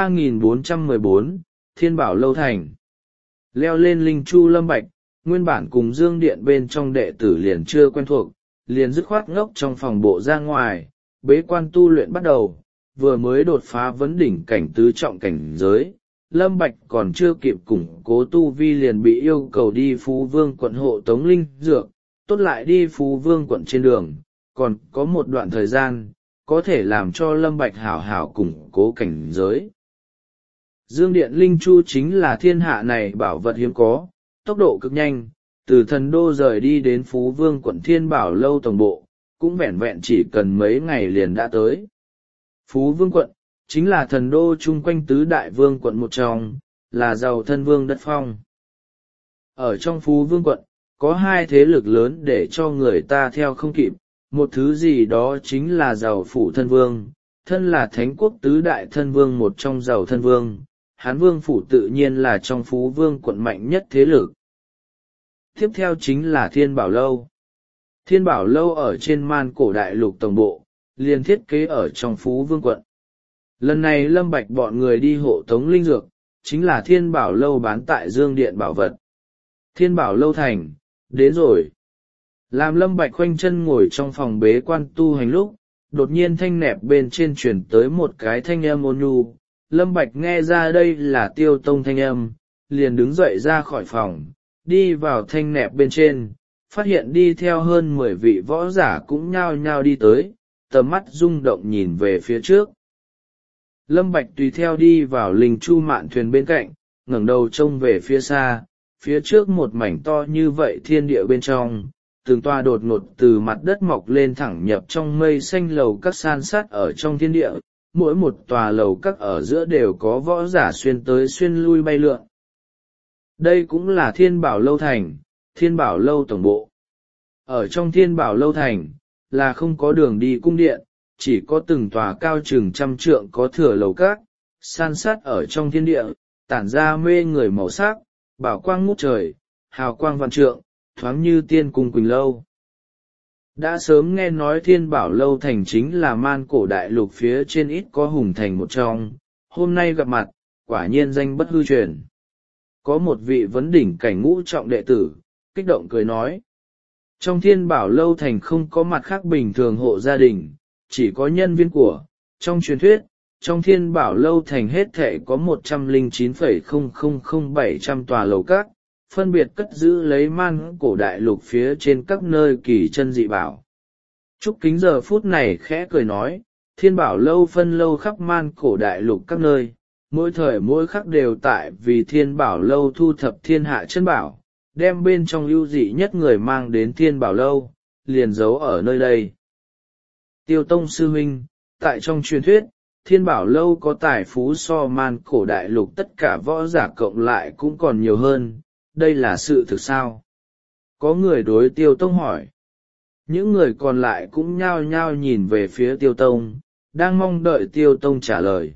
3414, Thiên Bảo Lâu Thành. Leo lên linh chu Lâm Bạch, nguyên bản cùng Dương Điện bên trong đệ tử liền chưa quen thuộc, liền dứt khoát ngốc trong phòng bộ ra ngoài, bế quan tu luyện bắt đầu, vừa mới đột phá vấn đỉnh cảnh tứ trọng cảnh giới. Lâm Bạch còn chưa kịp củng cố tu vi liền bị yêu cầu đi Phú Vương quận hộ tống linh dược, tốt lại đi Phú Vương quận trên đường, còn có một đoạn thời gian, có thể làm cho Lâm Bạch hảo hảo củng cố cảnh giới. Dương Điện Linh Chu chính là thiên hạ này bảo vật hiếm có, tốc độ cực nhanh, từ thần đô rời đi đến Phú Vương quận Thiên Bảo Lâu tổng bộ, cũng vẹn vẹn chỉ cần mấy ngày liền đã tới. Phú Vương quận, chính là thần đô chung quanh tứ đại vương quận một trong, là giàu thân vương đất phong. Ở trong Phú Vương quận, có hai thế lực lớn để cho người ta theo không kịp, một thứ gì đó chính là giàu phủ thân vương, thân là thánh quốc tứ đại thân vương một trong giàu thân vương, Hán vương phủ tự nhiên là trong Phú Vương quận mạnh nhất thế lực. Tiếp theo chính là Thiên Bảo Lâu. Thiên Bảo Lâu ở trên man cổ đại lục tổng bộ, liền thiết kế ở trong Phú Vương quận. Lần này Lâm Bạch bọn người đi hộ tống linh dược, chính là Thiên Bảo Lâu bán tại Dương Điện bảo vật. Thiên Bảo Lâu thành, đến rồi. Làm Lâm Bạch khoanh chân ngồi trong phòng bế quan tu hành lúc, đột nhiên thanh nẹp bên trên truyền tới một cái thanh âm ôn nhu. Lâm Bạch nghe ra đây là Tiêu Tông thanh âm, liền đứng dậy ra khỏi phòng, đi vào thanh nẹp bên trên, phát hiện đi theo hơn 10 vị võ giả cũng nhao nhao đi tới, tầm mắt rung động nhìn về phía trước. Lâm Bạch tùy theo đi vào linh chu mạn thuyền bên cạnh, ngẩng đầu trông về phía xa, phía trước một mảnh to như vậy thiên địa bên trong, từng toa đột ngột từ mặt đất mọc lên thẳng nhập trong mây xanh lầu các san sát ở trong thiên địa, mỗi một tòa lầu các ở giữa đều có võ giả xuyên tới xuyên lui bay lượn. Đây cũng là Thiên Bảo Lâu thành, Thiên Bảo Lâu tổng bộ. Ở trong Thiên Bảo Lâu thành, là không có đường đi cung điện, chỉ có từng tòa cao chừng trăm trượng có thừa lầu các, san sát ở trong thiên địa, tản ra mê người màu sắc, bảo quang ngút trời, hào quang vạn trượng, thoáng như tiên cung Quỳnh Lâu. Đã sớm nghe nói Thiên Bảo Lâu thành chính là man cổ đại lục phía trên ít có hùng thành một trong, hôm nay gặp mặt, quả nhiên danh bất hư truyền. Có một vị vấn đỉnh cảnh ngũ trọng đệ tử, kích động cười nói. Trong Thiên Bảo Lâu thành không có mặt khác bình thường hộ gia đình, chỉ có nhân viên của, trong truyền thuyết, trong Thiên Bảo Lâu thành hết thể có 109,000700 tòa lầu các, phân biệt cất giữ lấy man cổ đại lục phía trên các nơi kỳ chân dị bảo. Trúc Kính giờ phút này khẽ cười nói, Thiên Bảo Lâu phân lâu khắp man cổ đại lục các nơi, mỗi thời mỗi khắc đều tại vì Thiên Bảo Lâu thu thập thiên hạ chân bảo, đem bên trong ưu dị nhất người mang đến Thiên Bảo Lâu, liền giấu ở nơi đây. Tiêu Tông sư huynh, tại trong truyền thuyết, Thiên Bảo Lâu có tài phú so man cổ đại lục tất cả võ giả cộng lại cũng còn nhiều hơn, đây là sự thực sao? Có người đối Tiêu Tông hỏi. Những người còn lại cũng nhao nhao nhìn về phía Tiêu Tông, đang mong đợi Tiêu Tông trả lời.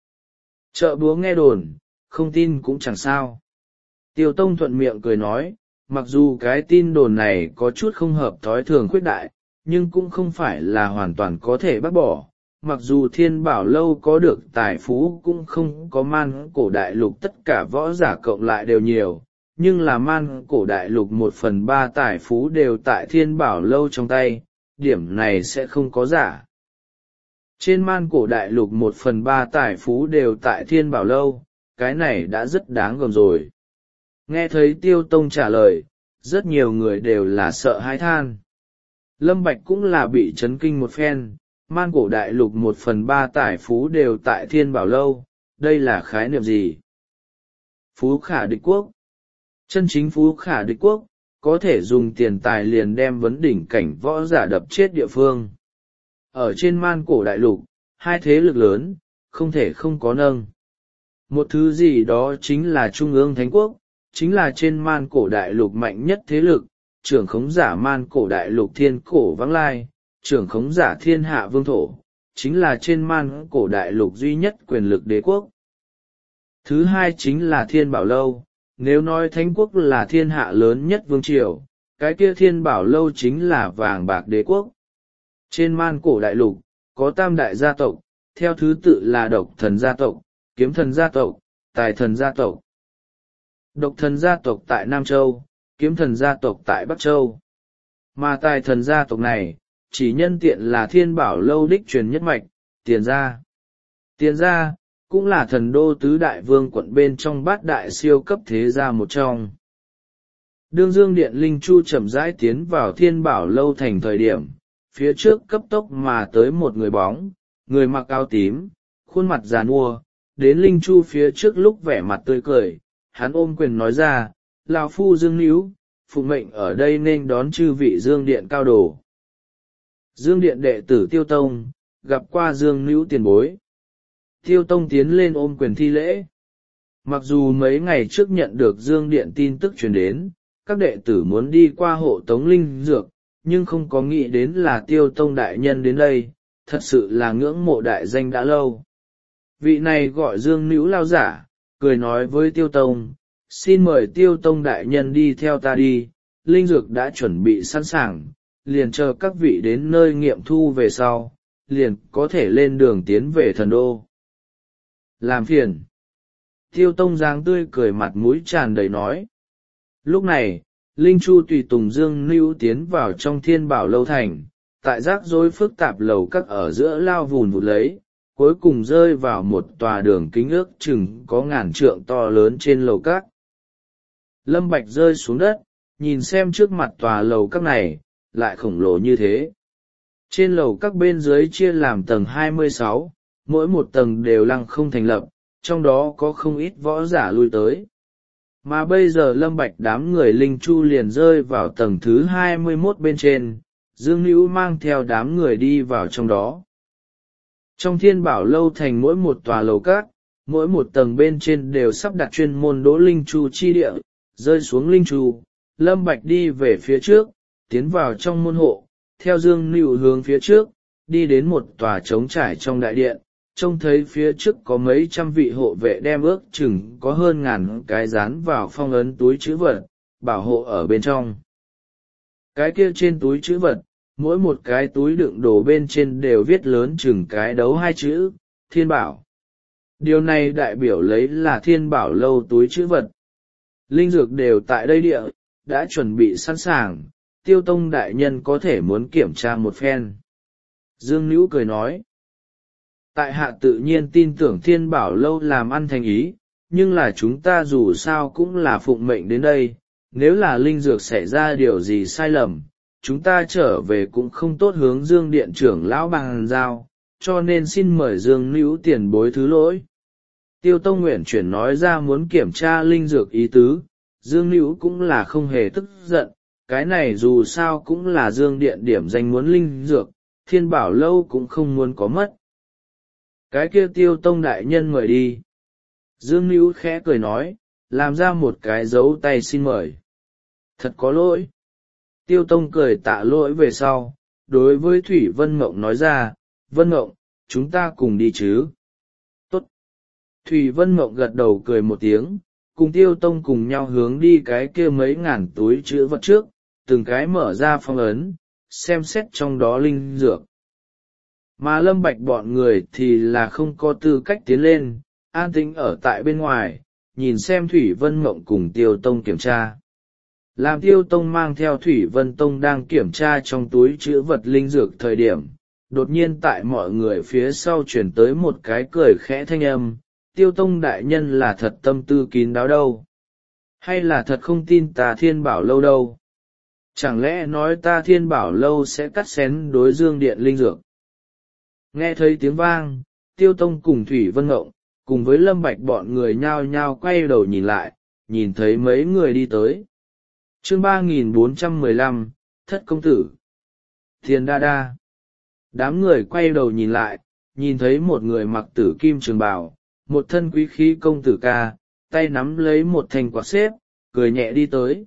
Chợ búa nghe đồn, không tin cũng chẳng sao. Tiêu Tông thuận miệng cười nói, mặc dù cái tin đồn này có chút không hợp thói thường khuyết đại, nhưng cũng không phải là hoàn toàn có thể bác bỏ. Mặc dù Thiên Bảo Lâu có được tài phú cũng không có man cổ đại lục tất cả võ giả cộng lại đều nhiều, nhưng là man cổ đại lục 1/3 tài phú đều tại Thiên Bảo Lâu trong tay, điểm này sẽ không có giả. Trên man cổ đại lục 1/3 tài phú đều tại Thiên Bảo Lâu, cái này đã rất đáng gờm rồi. Nghe thấy Tiêu Tông trả lời, rất nhiều người đều là sợ hãi than. Lâm Bạch cũng là bị chấn kinh một phen, man cổ đại lục 1/3 tài phú đều tại Thiên Bảo Lâu, đây là khái niệm gì? Phú khả địch quốc. Chân chính phú khả địch quốc, có thể dùng tiền tài liền đem vấn đỉnh cảnh võ giả đập chết địa phương. Ở trên man cổ đại lục, hai thế lực lớn, không thể không có nâng. Một thứ gì đó chính là Trung ương Thánh Quốc, chính là trên man cổ đại lục mạnh nhất thế lực, trưởng khống giả man cổ đại lục thiên cổ vãng lai, trưởng khống giả thiên hạ vương thổ, chính là trên man cổ đại lục duy nhất quyền lực đế quốc. Thứ hai chính là Thiên Bảo Lâu, nếu nói Thánh Quốc là thiên hạ lớn nhất vương triều, cái kia Thiên Bảo Lâu chính là vàng bạc đế quốc. Trên man cổ đại lục, có tam đại gia tộc, theo thứ tự là Độc Thần gia tộc, Kiếm Thần gia tộc, Tài Thần gia tộc. Độc Thần gia tộc tại Nam Châu, Kiếm Thần gia tộc tại Bắc Châu. Mà Tài Thần gia tộc này, chỉ nhân tiện là Thiên Bảo Lâu đích truyền nhất mạch, Tiền gia. Tiền gia, cũng là thần đô tứ đại vương quận bên trong bát đại siêu cấp thế gia một trong. Đương Dương Điện Linh Chu chậm rãi tiến vào Thiên Bảo Lâu thành thời điểm, phía trước cấp tốc mà tới một người bóng, người mặc áo tím, khuôn mặt già nua, đến Linh Chu phía trước lúc vẻ mặt tươi cười, hắn ôm quyền nói ra, lão phu Dương Níu, phụng mệnh ở đây nên đón chư vị Dương Điện cao đồ. Dương Điện đệ tử Tiêu Tông, gặp qua Dương Níu tiền bối. Tiêu Tông tiến lên ôm quyền thi lễ. Mặc dù mấy ngày trước nhận được Dương Điện tin tức truyền đến, các đệ tử muốn đi qua hộ tống linh dược, nhưng không có nghĩ đến là Tiêu Tông đại nhân đến đây, thật sự là ngưỡng mộ đại danh đã lâu. Vị này gọi Dương Níu lao giả, cười nói với Tiêu Tông, xin mời Tiêu Tông đại nhân đi theo ta đi, linh dược đã chuẩn bị sẵn sàng, liền chờ các vị đến nơi nghiệm thu về sau, liền có thể lên đường tiến về thần đô. Làm phiền. Tiêu Tông dáng tươi cười mặt mũi tràn đầy nói. Lúc này, Linh Chu tùy tùng Dương Níu tiến vào trong Thiên Bảo Lâu thành, tại rắc rối phức tạp lầu các ở giữa lao vùn vụt lấy, cuối cùng rơi vào một tòa đường kính ước chừng có ngàn trượng to lớn trên lầu các. Lâm Bạch rơi xuống đất, nhìn xem trước mặt tòa lầu các này, lại khổng lồ như thế. Trên lầu các bên dưới chia làm tầng 26, mỗi một tầng đều lăng không thành lập, trong đó có không ít võ giả lui tới. Mà bây giờ Lâm Bạch đám người Linh Chu liền rơi vào tầng thứ 21 bên trên, Dương Níu mang theo đám người đi vào trong đó. Trong Thiên Bảo Lâu thành mỗi một tòa lầu các, mỗi một tầng bên trên đều sắp đặt chuyên môn đỗ Linh Chu chi địa, rơi xuống Linh Chu, Lâm Bạch đi về phía trước, tiến vào trong môn hộ, theo Dương Níu hướng phía trước, đi đến một tòa trống trải trong đại điện, trông thấy phía trước có mấy trăm vị hộ vệ đem ước chừng có hơn ngàn cái dán vào phong ấn túi trữ vật, bảo hộ ở bên trong. Cái kia trên túi trữ vật, mỗi một cái túi đựng đồ bên trên đều viết lớn chừng cái đấu hai chữ, Thiên Bảo. Điều này đại biểu lấy là Thiên Bảo Lâu túi trữ vật. Linh dược đều tại đây địa, đã chuẩn bị sẵn sàng, Tiêu Tông đại nhân có thể muốn kiểm tra một phen. Dương Níu cười nói. Tại hạ tự nhiên tin tưởng Thiên Bảo Lâu làm ăn thành ý, nhưng là chúng ta dù sao cũng là phụng mệnh đến đây, nếu là linh dược xảy ra điều gì sai lầm, chúng ta trở về cũng không tốt hướng Dương Điện trưởng lão bàn giao, cho nên xin mời Dương Níu tiền bối thứ lỗi. Tiêu Tông nguyện chuyển nói ra muốn kiểm tra linh dược ý tứ, Dương Níu cũng là không hề tức giận, cái này dù sao cũng là Dương Điện điểm danh muốn linh dược, Thiên Bảo Lâu cũng không muốn có mất. cái kia Tiêu Tông đại nhân mời đi. Dương Nữu khẽ cười nói, làm ra một cái dấu tay xin mời. Thật có lỗi. Tiêu Tông cười tạ lỗi về sau, đối với Thủy Vân Mộng nói ra, Vân Mộng, chúng ta cùng đi chứ. Tốt. Thủy Vân Mộng gật đầu cười một tiếng, cùng Tiêu Tông cùng nhau hướng đi cái kia mấy ngàn túi chữ vật trước, từng cái mở ra phong ấn, xem xét trong đó linh dược. Mà Lâm Bạch bọn người thì là không có tư cách tiến lên, an tĩnh ở tại bên ngoài, nhìn xem Thủy Vân Mộng cùng Tiêu Tông kiểm tra. Làm Tiêu Tông mang theo Thủy Vân Tông đang kiểm tra trong túi chữ vật linh dược thời điểm, đột nhiên tại mọi người phía sau chuyển tới một cái cười khẽ thanh âm, Tiêu Tông đại nhân là thật tâm tư kín đáo đâu? Hay là thật không tin ta Thiên Bảo Lâu đâu? Chẳng lẽ nói ta Thiên Bảo Lâu sẽ cắt xén đối dương điện linh dược? Nghe thấy tiếng vang, Tiêu Tông cùng Thủy Vân Ngộng, cùng với Lâm Bạch bọn người nhao nhao quay đầu nhìn lại, nhìn thấy mấy người đi tới. Chương 3415, Thất Công Tử. Tiền Đa Đa. Đám người quay đầu nhìn lại, nhìn thấy một người mặc tử kim trường bào, một thân quý khí công tử ca, tay nắm lấy một thanh quạt xếp, cười nhẹ đi tới.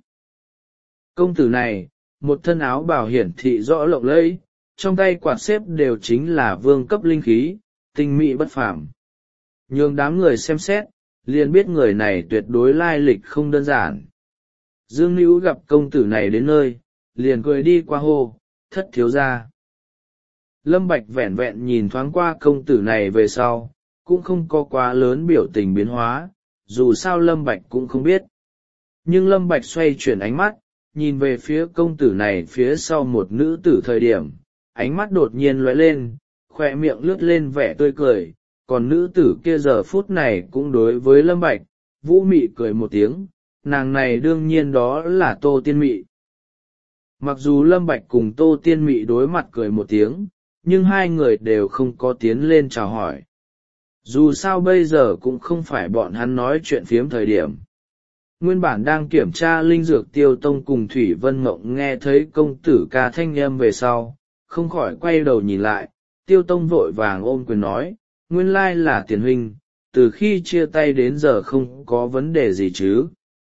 Công tử này, một thân áo bào hiển thị rõ lộng lẫy, trong tay quạt xếp đều chính là vương cấp linh khí, tinh mỹ bất phàm. Nhường đám người xem xét, liền biết người này tuyệt đối lai lịch không đơn giản. Dương Nữu gặp công tử này đến nơi, liền cười đi qua hô, Thất thiếu gia. Lâm Bạch vẹn vẹn nhìn thoáng qua công tử này về sau, cũng không có quá lớn biểu tình biến hóa, dù sao Lâm Bạch cũng không biết. Nhưng Lâm Bạch xoay chuyển ánh mắt, nhìn về phía công tử này phía sau một nữ tử thời điểm, ánh mắt đột nhiên lóe lên, khóe miệng lướt lên vẻ tươi cười, còn nữ tử kia giờ phút này cũng đối với Lâm Bạch, vũ mị cười một tiếng, nàng này đương nhiên đó là Tô Tiên Mị. Mặc dù Lâm Bạch cùng Tô Tiên Mị đối mặt cười một tiếng, nhưng hai người đều không có tiến lên chào hỏi. Dù sao bây giờ cũng không phải bọn hắn nói chuyện phiếm thời điểm. Nguyên bản đang kiểm tra linh dược Tiêu Tông cùng Thủy Vân Mộng nghe thấy công tử ca thanh âm về sau, không khỏi quay đầu nhìn lại, Tiêu Tông vội vàng ôm quyền nói, nguyên lai là Tiền huynh, từ khi chia tay đến giờ không có vấn đề gì chứ.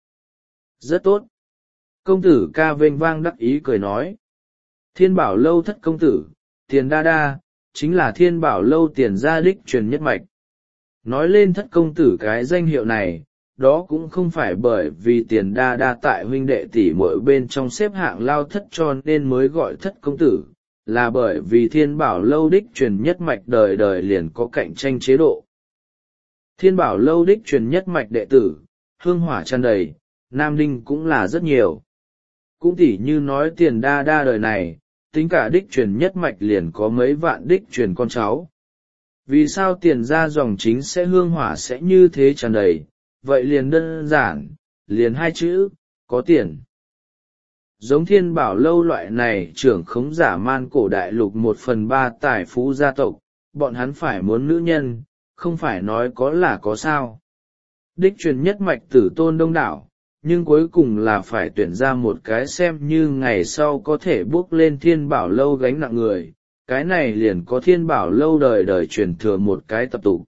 Rất tốt. Công tử ca vênh vang đắc ý cười nói, Thiên Bảo Lâu thất công tử, Tiền Đa Đa, chính là Thiên Bảo Lâu Tiền gia đích truyền nhất mạch. Nói lên thất công tử cái danh hiệu này, đó cũng không phải bởi vì Tiền Đa Đa tại huynh đệ tỷ muội bên trong xếp hạng lao thất cho nên mới gọi thất công tử, là bởi vì Thiên Bảo Lâu đích truyền nhất mạch đời đời liền có cạnh tranh chế độ. Thiên Bảo Lâu đích truyền nhất mạch đệ tử, hương hỏa tràn đầy, nam đinh cũng là rất nhiều. Cũng tỉ như nói Tiền Đa Đa đời này, tính cả đích truyền nhất mạch liền có mấy vạn đích truyền con cháu. Vì sao Tiền ra dòng chính sẽ hương hỏa sẽ như thế tràn đầy, vậy liền đơn giản, liền hai chữ, có tiền. Giống Thiên Bảo Lâu loại này trưởng khống giả man cổ đại lục 1/3 tài phú gia tộc, bọn hắn phải muốn nữ nhân, không phải nói có là có sao. Đích truyền nhất mạch tử tôn đông đảo, nhưng cuối cùng là phải tuyển ra một cái xem như ngày sau có thể bước lên Thiên Bảo Lâu gánh nặng người, cái này liền có Thiên Bảo Lâu đời đời truyền thừa một cái tập tục.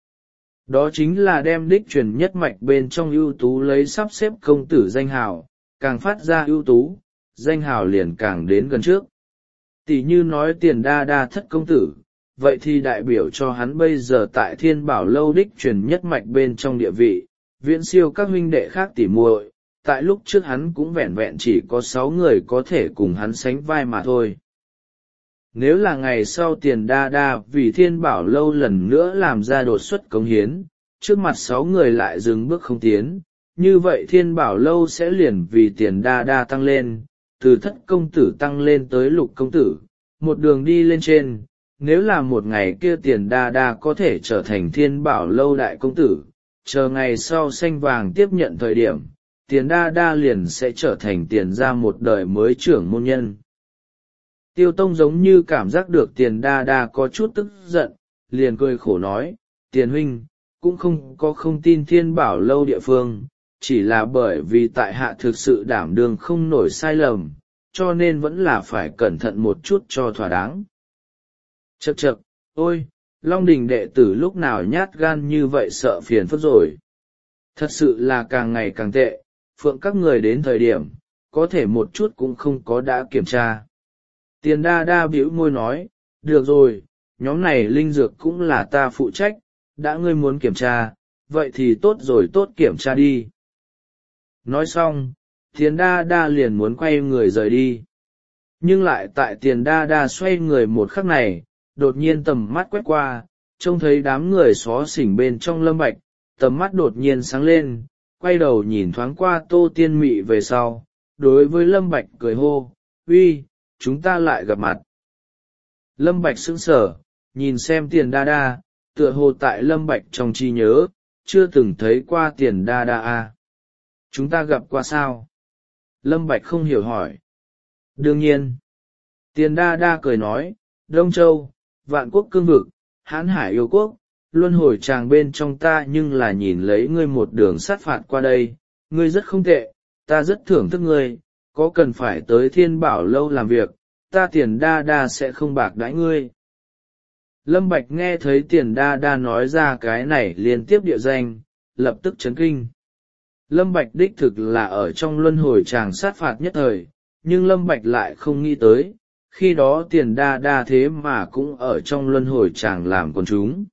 Đó chính là đem đích truyền nhất mạch bên trong ưu tú lấy sắp xếp công tử danh hào, càng phát ra ưu tú, danh hào liền càng đến gần trước. Tỷ như nói Tiền Đa Đa thất công tử, vậy thì đại biểu cho hắn bây giờ tại Thiên Bảo Lâu đích truyền nhất mạch bên trong địa vị, viễn siêu các huynh đệ khác tỉ muội. Tại lúc trước hắn cũng vẹn vẹn chỉ có 6 người có thể cùng hắn sánh vai mà thôi. Nếu là ngày sau Tiền Đa Đa vì Thiên Bảo Lâu lần nữa làm ra đột xuất cống hiến, trước mặt 6 người lại dừng bước không tiến, như vậy Thiên Bảo Lâu sẽ liền vì Tiền Đa Đa tăng lên, từ thất công tử tăng lên tới lục công tử, một đường đi lên trên. Nếu là một ngày kia Tiền Đa Đa có thể trở thành Thiên Bảo Lâu đại công tử, chờ ngày sau xanh vàng tiếp nhận thời điểm, Tiền Đa Đa liền sẽ trở thành Tiền gia một đời mới trưởng môn nhân. Tiêu Tông giống như cảm giác được Tiền Đa Đa có chút tức giận, liền cười khổ nói, Tiền huynh, cũng không có không tin Thiên Bảo Lâu địa phương, chỉ là bởi vì tại hạ thực sự đảm đương không nổi sai lầm, cho nên vẫn là phải cẩn thận một chút cho thỏa đáng. Chậc chậc, ôi, Long Đình đệ tử lúc nào nhát gan như vậy, sợ phiền phức rồi. Thật sự là càng ngày càng tệ, phượng các người đến thời điểm, có thể một chút cũng không có đã kiểm tra. Tiền đa đa bĩu môi nói, được rồi, nhóm này linh dược cũng là ta phụ trách, đã ngươi muốn kiểm tra, vậy thì tốt rồi, tốt kiểm tra đi. Nói xong, tiền đa đa liền muốn quay người rời đi. Nhưng lại tại tiền đa đa xoay người một khắc này, đột nhiên tầm mắt quét qua, trông thấy đám người xó xỉnh bên trong Lâm Bạch, tầm mắt đột nhiên sáng lên, quay đầu nhìn thoáng qua Tô Tiên Mị về sau, đối với Lâm Bạch cười hô, uy, chúng ta lại gặp mặt. Lâm Bạch sững sờ, nhìn xem tiền đa đa, tựa hồ tại Lâm Bạch trong trí nhớ, chưa từng thấy qua tiền đa đa à. Chúng ta gặp qua sao? Lâm Bạch không hiểu hỏi. Đương nhiên. Tiền đa đa cười nói, Đông Châu, Vạn Quốc cương vực, Hán Hải yêu quốc, luân hồi tràng bên trong ta, nhưng là nhìn lấy ngươi một đường sát phạt qua đây, ngươi rất không tệ, ta rất thưởng thức ngươi, có cần phải tới Thiên Bảo lâu làm việc, ta tiền đa đa sẽ không bạc đãi ngươi. Lâm Bạch nghe thấy tiền đa đa nói ra cái này liên tiếp địa danh, lập tức chấn kinh. Lâm Bạch đích thực là ở trong luân hồi tràng sát phạt nhất thời, nhưng Lâm Bạch lại không nghĩ tới, khi đó tiền đa đa thế mà cũng ở trong luân hồi tràng làm quần chúng.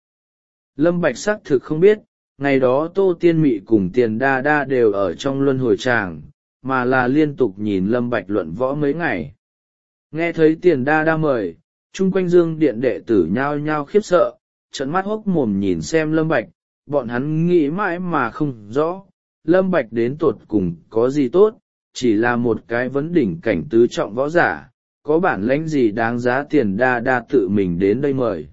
Lâm Bạch xác thực không biết, ngày đó Tô Tiên Mị cùng tiền đa đa đều ở trong luân hồi tràng, mà là liên tục nhìn Lâm Bạch luận võ mấy ngày. Nghe thấy tiền đa đa mời, chung quanh Dương Điện đệ tử nhao nhao khiếp sợ, trợn mắt hốc mồm nhìn xem Lâm Bạch, bọn hắn nghĩ mãi mà không rõ, Lâm Bạch đến tột cùng có gì tốt, chỉ là một cái vấn đỉnh cảnh tứ trọng võ giả, có bản lĩnh gì đáng giá tiền đa đa tự mình đến đây mời.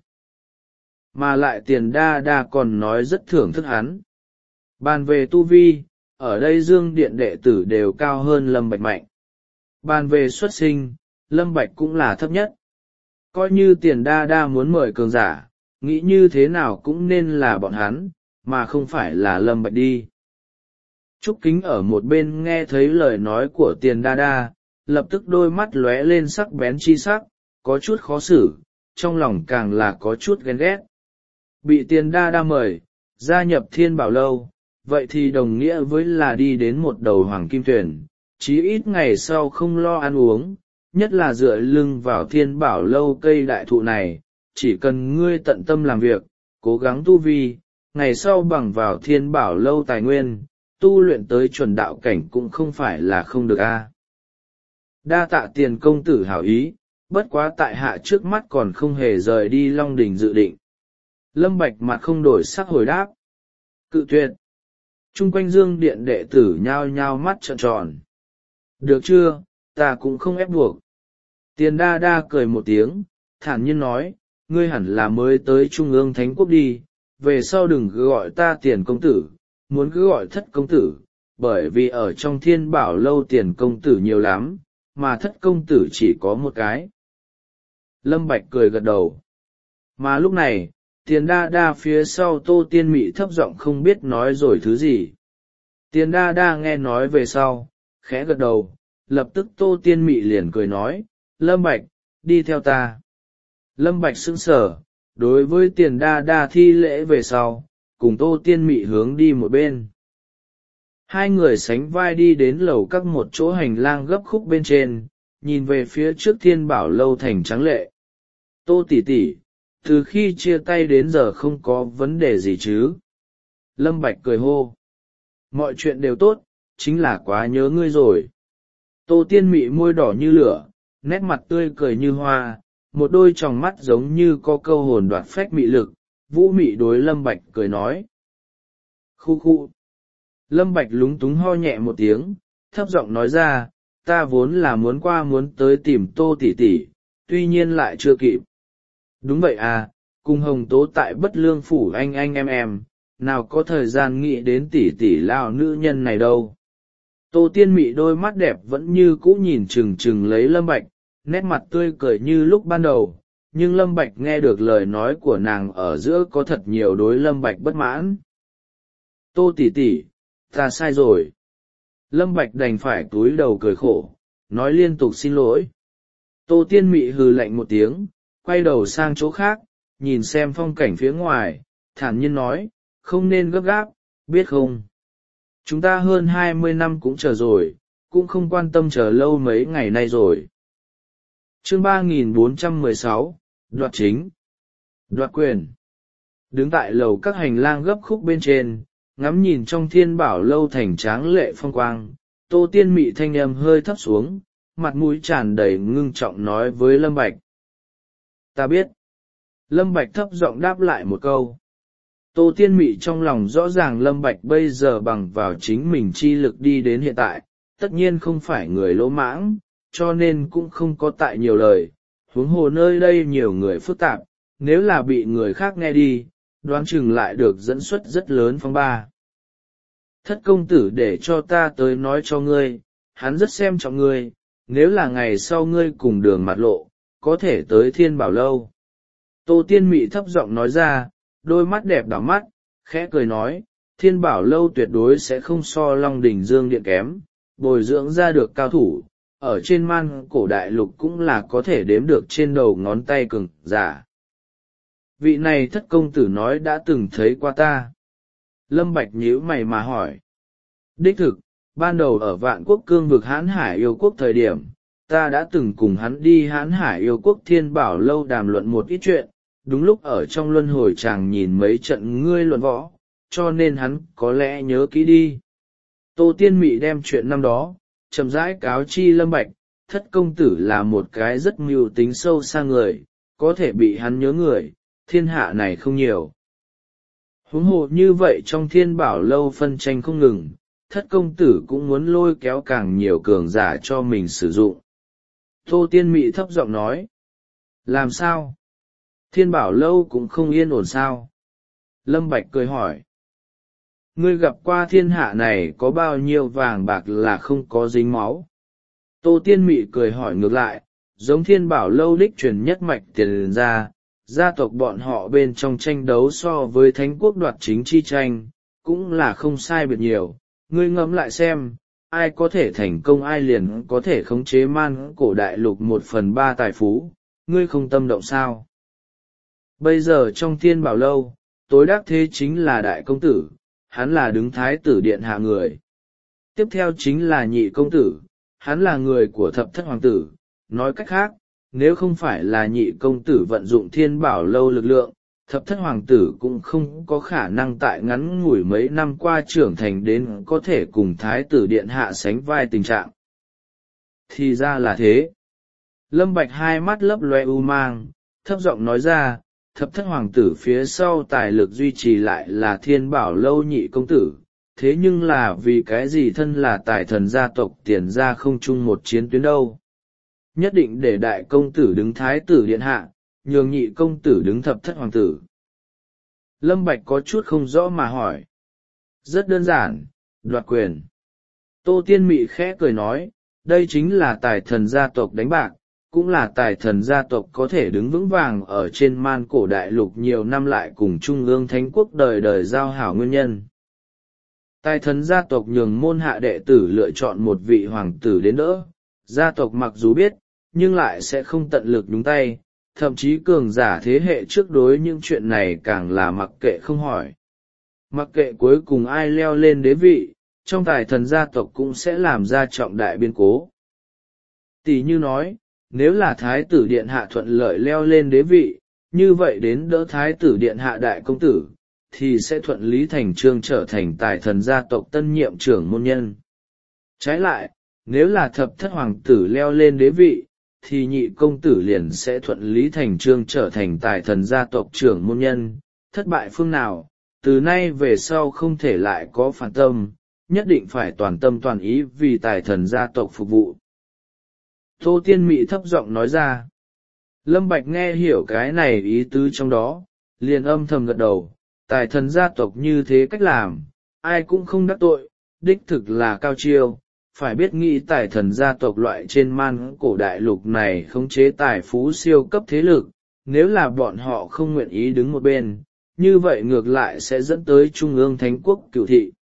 Mà lại tiền đa đa còn nói rất thưởng thức hắn. Bàn về tu vi, ở đây Dương Điện đệ tử đều cao hơn Lâm Bạch mạnh. Bàn về xuất sinh, Lâm Bạch cũng là thấp nhất. Coi như tiền đa đa muốn mời cường giả, nghĩ như thế nào cũng nên là bọn hắn, mà không phải là Lâm Bạch đi. Trúc Kính ở một bên nghe thấy lời nói của tiền đa đa, lập tức đôi mắt lóe lên sắc bén chi sắc, có chút khó xử, trong lòng càng là có chút ghen ghét. Bị tiền đa đa mời, gia nhập Thiên Bảo lâu, vậy thì đồng nghĩa với là đi đến một đầu hoàng kim thuyền, chí ít ngày sau không lo ăn uống, nhất là dựa lưng vào Thiên Bảo lâu cây đại thụ này, chỉ cần ngươi tận tâm làm việc, cố gắng tu vi, ngày sau bằng vào Thiên Bảo lâu tài nguyên, tu luyện tới chuẩn đạo cảnh cũng không phải là không được a. Đa tạ tiền công tử hảo ý, bất quá tại hạ trước mắt còn không hề rời đi Long Đình dự định. Lâm Bạch mặt không đổi sắc hồi đáp. Cự tuyệt. Trung quanh Dương Điện đệ tử nhao nhao mắt trợn tròn. Được chưa, ta cũng không ép buộc. Tiền đa đa cười một tiếng, thản nhiên nói, ngươi hẳn là mới tới Trung ương Thánh Quốc đi, về sau đừng cứ gọi ta tiền công tử, muốn cứ gọi thất công tử, bởi vì ở trong Thiên Bảo lâu tiền công tử nhiều lắm, mà thất công tử chỉ có một cái. Lâm Bạch cười gật đầu. Mà lúc này, tiền đa đa phía sau Tô Tiên Mị thấp giọng không biết nói rồi thứ gì. Tiền đa đa nghe nói về sau, khẽ gật đầu, lập tức Tô Tiên Mị liền cười nói, Lâm Bạch, đi theo ta. Lâm Bạch sững sờ, đối với tiền đa đa thi lễ về sau, cùng Tô Tiên Mị hướng đi một bên. Hai người sánh vai đi đến lầu các một chỗ hành lang gấp khúc bên trên, nhìn về phía trước Thiên Bảo lâu thành trắng lệ. Tô tỷ tỷ, từ khi chia tay đến giờ không có vấn đề gì chứ? Lâm Bạch cười hô. Mọi chuyện đều tốt, chính là quá nhớ ngươi rồi. Tô Tiên Mị môi đỏ như lửa, nét mặt tươi cười như hoa, một đôi tròng mắt giống như có câu hồn đoạt phách mị lực, vũ mị đối Lâm Bạch cười nói. Khu khu. Lâm Bạch lúng túng ho nhẹ một tiếng, thấp giọng nói ra, ta vốn là muốn tới tìm Tô tỷ tỷ, tuy nhiên lại chưa kịp. Đúng vậy à, cùng Hồng Tố tại Bất Lương phủ anh em, nào có thời gian nghĩ đến tỷ tỷ lão nữ nhân này đâu. Tô Tiên Mị đôi mắt đẹp vẫn như cũ nhìn chừng chừng lấy Lâm Bạch, nét mặt tươi cười như lúc ban đầu, nhưng Lâm Bạch nghe được lời nói của nàng ở giữa có thật nhiều đối Lâm Bạch bất mãn. Tô tỷ tỷ, ta sai rồi. Lâm Bạch đành phải cúi đầu cười khổ, nói liên tục xin lỗi. Tô Tiên Mị hừ lạnh một tiếng, quay đầu sang chỗ khác, nhìn xem phong cảnh phía ngoài, thản nhiên nói, không nên gấp gáp, biết không? Chúng ta hơn 20 năm cũng chờ rồi, cũng không quan tâm chờ lâu mấy ngày nay rồi. Chương 3416, đoạt chính. Đoạt quyền. Đứng tại lầu các hành lang gấp khúc bên trên, ngắm nhìn trong Thiên Bảo lâu thành tráng lệ phong quang, Tô Tiên Mị thanh âm hơi thấp xuống, mặt mũi tràn đầy ngưng trọng nói với Lâm Bạch. Ta biết. Lâm Bạch thấp giọng đáp lại một câu. Tô Tiên Mị trong lòng rõ ràng Lâm Bạch bây giờ bằng vào chính mình chi lực đi đến hiện tại, tất nhiên không phải người lỗ mãng, cho nên cũng không có tại nhiều lời, huống hồ nơi đây nhiều người phức tạp, nếu là bị người khác nghe đi, đoán chừng lại được dẫn xuất rất lớn phong ba. Thất công tử để cho ta tới nói cho ngươi, hắn rất xem trọng ngươi, nếu là ngày sau ngươi cùng đường mặt lộ, có thể tới Thiên Bảo lâu. Tô Tiên Mị thấp giọng nói ra, đôi mắt đẹp đảo mắt, khẽ cười nói, Thiên Bảo lâu tuyệt đối sẽ không so Long Đỉnh Dương Điện kém, bồi dưỡng ra được cao thủ, ở trên man cổ đại lục cũng là có thể đếm được trên đầu ngón tay cường giả. Vị này thất công tử nói đã từng thấy qua ta. Lâm Bạch nhíu mày mà hỏi. Đích thực, ban đầu ở Vạn Quốc cương vực Hán Hải yêu quốc thời điểm, ta đã từng cùng hắn đi Hán Hải yêu quốc Thiên Bảo lâu đàm luận một ít chuyện, đúng lúc ở trong luân hồi chàng nhìn mấy trận ngươi luận võ, cho nên hắn có lẽ nhớ kỹ đi. Tô Tiên Mị đem chuyện năm đó, chậm rãi cáo chi Lâm Bạch, thất công tử là một cái rất mưu tính sâu xa người, có thể bị hắn nhớ người, thiên hạ này không nhiều. Huống hồ như vậy trong Thiên Bảo lâu phân tranh không ngừng, thất công tử cũng muốn lôi kéo càng nhiều cường giả cho mình sử dụng. Tô Tiên Mị thấp giọng nói. Làm sao? Thiên Bảo lâu cũng không yên ổn sao? Lâm Bạch cười hỏi. Ngươi gặp qua thiên hạ này có bao nhiêu vàng bạc là không có dính máu? Tô Tiên Mị cười hỏi ngược lại, giống Thiên Bảo lâu đích truyền nhất mạch tiền ra, gia tộc bọn họ bên trong tranh đấu so với thánh quốc đoạt chính chi tranh, cũng là không sai biệt nhiều. Ngươi ngẫm lại xem, ai có thể thành công ai liền có thể khống chế man cổ đại lục 1/3 tài phú, ngươi không tâm động sao? Bây giờ trong Thiên Bảo lâu, tối đắc thế chính là đại công tử, hắn là đứng thái tử điện hạ người. Tiếp theo chính là nhị công tử, hắn là người của thập thất hoàng tử. Nói cách khác, nếu không phải là nhị công tử vận dụng Thiên Bảo lâu lực lượng, thập thất hoàng tử cũng không có khả năng tại ngắn ngủi mấy năm qua trưởng thành đến có thể cùng thái tử điện hạ sánh vai tình trạng. Thì ra là thế. Lâm Bạch hai mắt lấp loe u mang, thấp giọng nói ra, thập thất hoàng tử phía sau tài lực duy trì lại là Thiên Bảo lâu nhị công tử, thế nhưng là vì cái gì thân là tài thần gia tộc tiền ra không chung một chiến tuyến đâu. Nhất định để đại công tử đứng thái tử điện hạ, nhường nhị công tử đứng thập thất hoàng tử. Lâm Bạch có chút không rõ mà hỏi. Rất đơn giản, đoạt quyền. Tô Tiên Mị khẽ cười nói, đây chính là tài thần gia tộc đánh bạc, cũng là tài thần gia tộc có thể đứng vững vàng ở trên man cổ đại lục nhiều năm lại cùng Trung ương Thánh quốc đời đời giao hảo nguyên nhân. Tài thần gia tộc nhường môn hạ đệ tử lựa chọn một vị hoàng tử đến đỡ, gia tộc mặc dù biết, nhưng lại sẽ không tận lực nhúng tay, thậm chí cường giả thế hệ trước đối những chuyện này càng là mặc kệ không hỏi. Mặc kệ cuối cùng ai leo lên đế vị, trong tài thần gia tộc cũng sẽ làm ra trọng đại biến cố. Tỷ như nói, nếu là thái tử điện hạ thuận lợi leo lên đế vị, như vậy đến đỡ thái tử điện hạ đại công tử, thì sẽ thuận lý thành trương trở thành tài thần gia tộc tân nhiệm trưởng môn nhân. Trái lại, nếu là thập thất hoàng tử leo lên đế vị, thì nhị công tử liền sẽ thuận lý thành trương trở thành tài thần gia tộc trưởng môn nhân, thất bại phương nào, từ nay về sau không thể lại có phản tâm, nhất định phải toàn tâm toàn ý vì tài thần gia tộc phục vụ. Tô Tiên Mị thấp giọng nói ra. Lâm Bạch nghe hiểu cái này ý tứ trong đó, liền âm thầm gật đầu, tài thần gia tộc như thế cách làm, ai cũng không đắc tội, đích thực là cao chiêu. Phải biết nghĩ tài thần gia tộc loại trên man cổ đại lục này khống chế tài phú siêu cấp thế lực, nếu là bọn họ không nguyện ý đứng một bên, như vậy ngược lại sẽ dẫn tới Trung ương Thánh quốc cửu thị.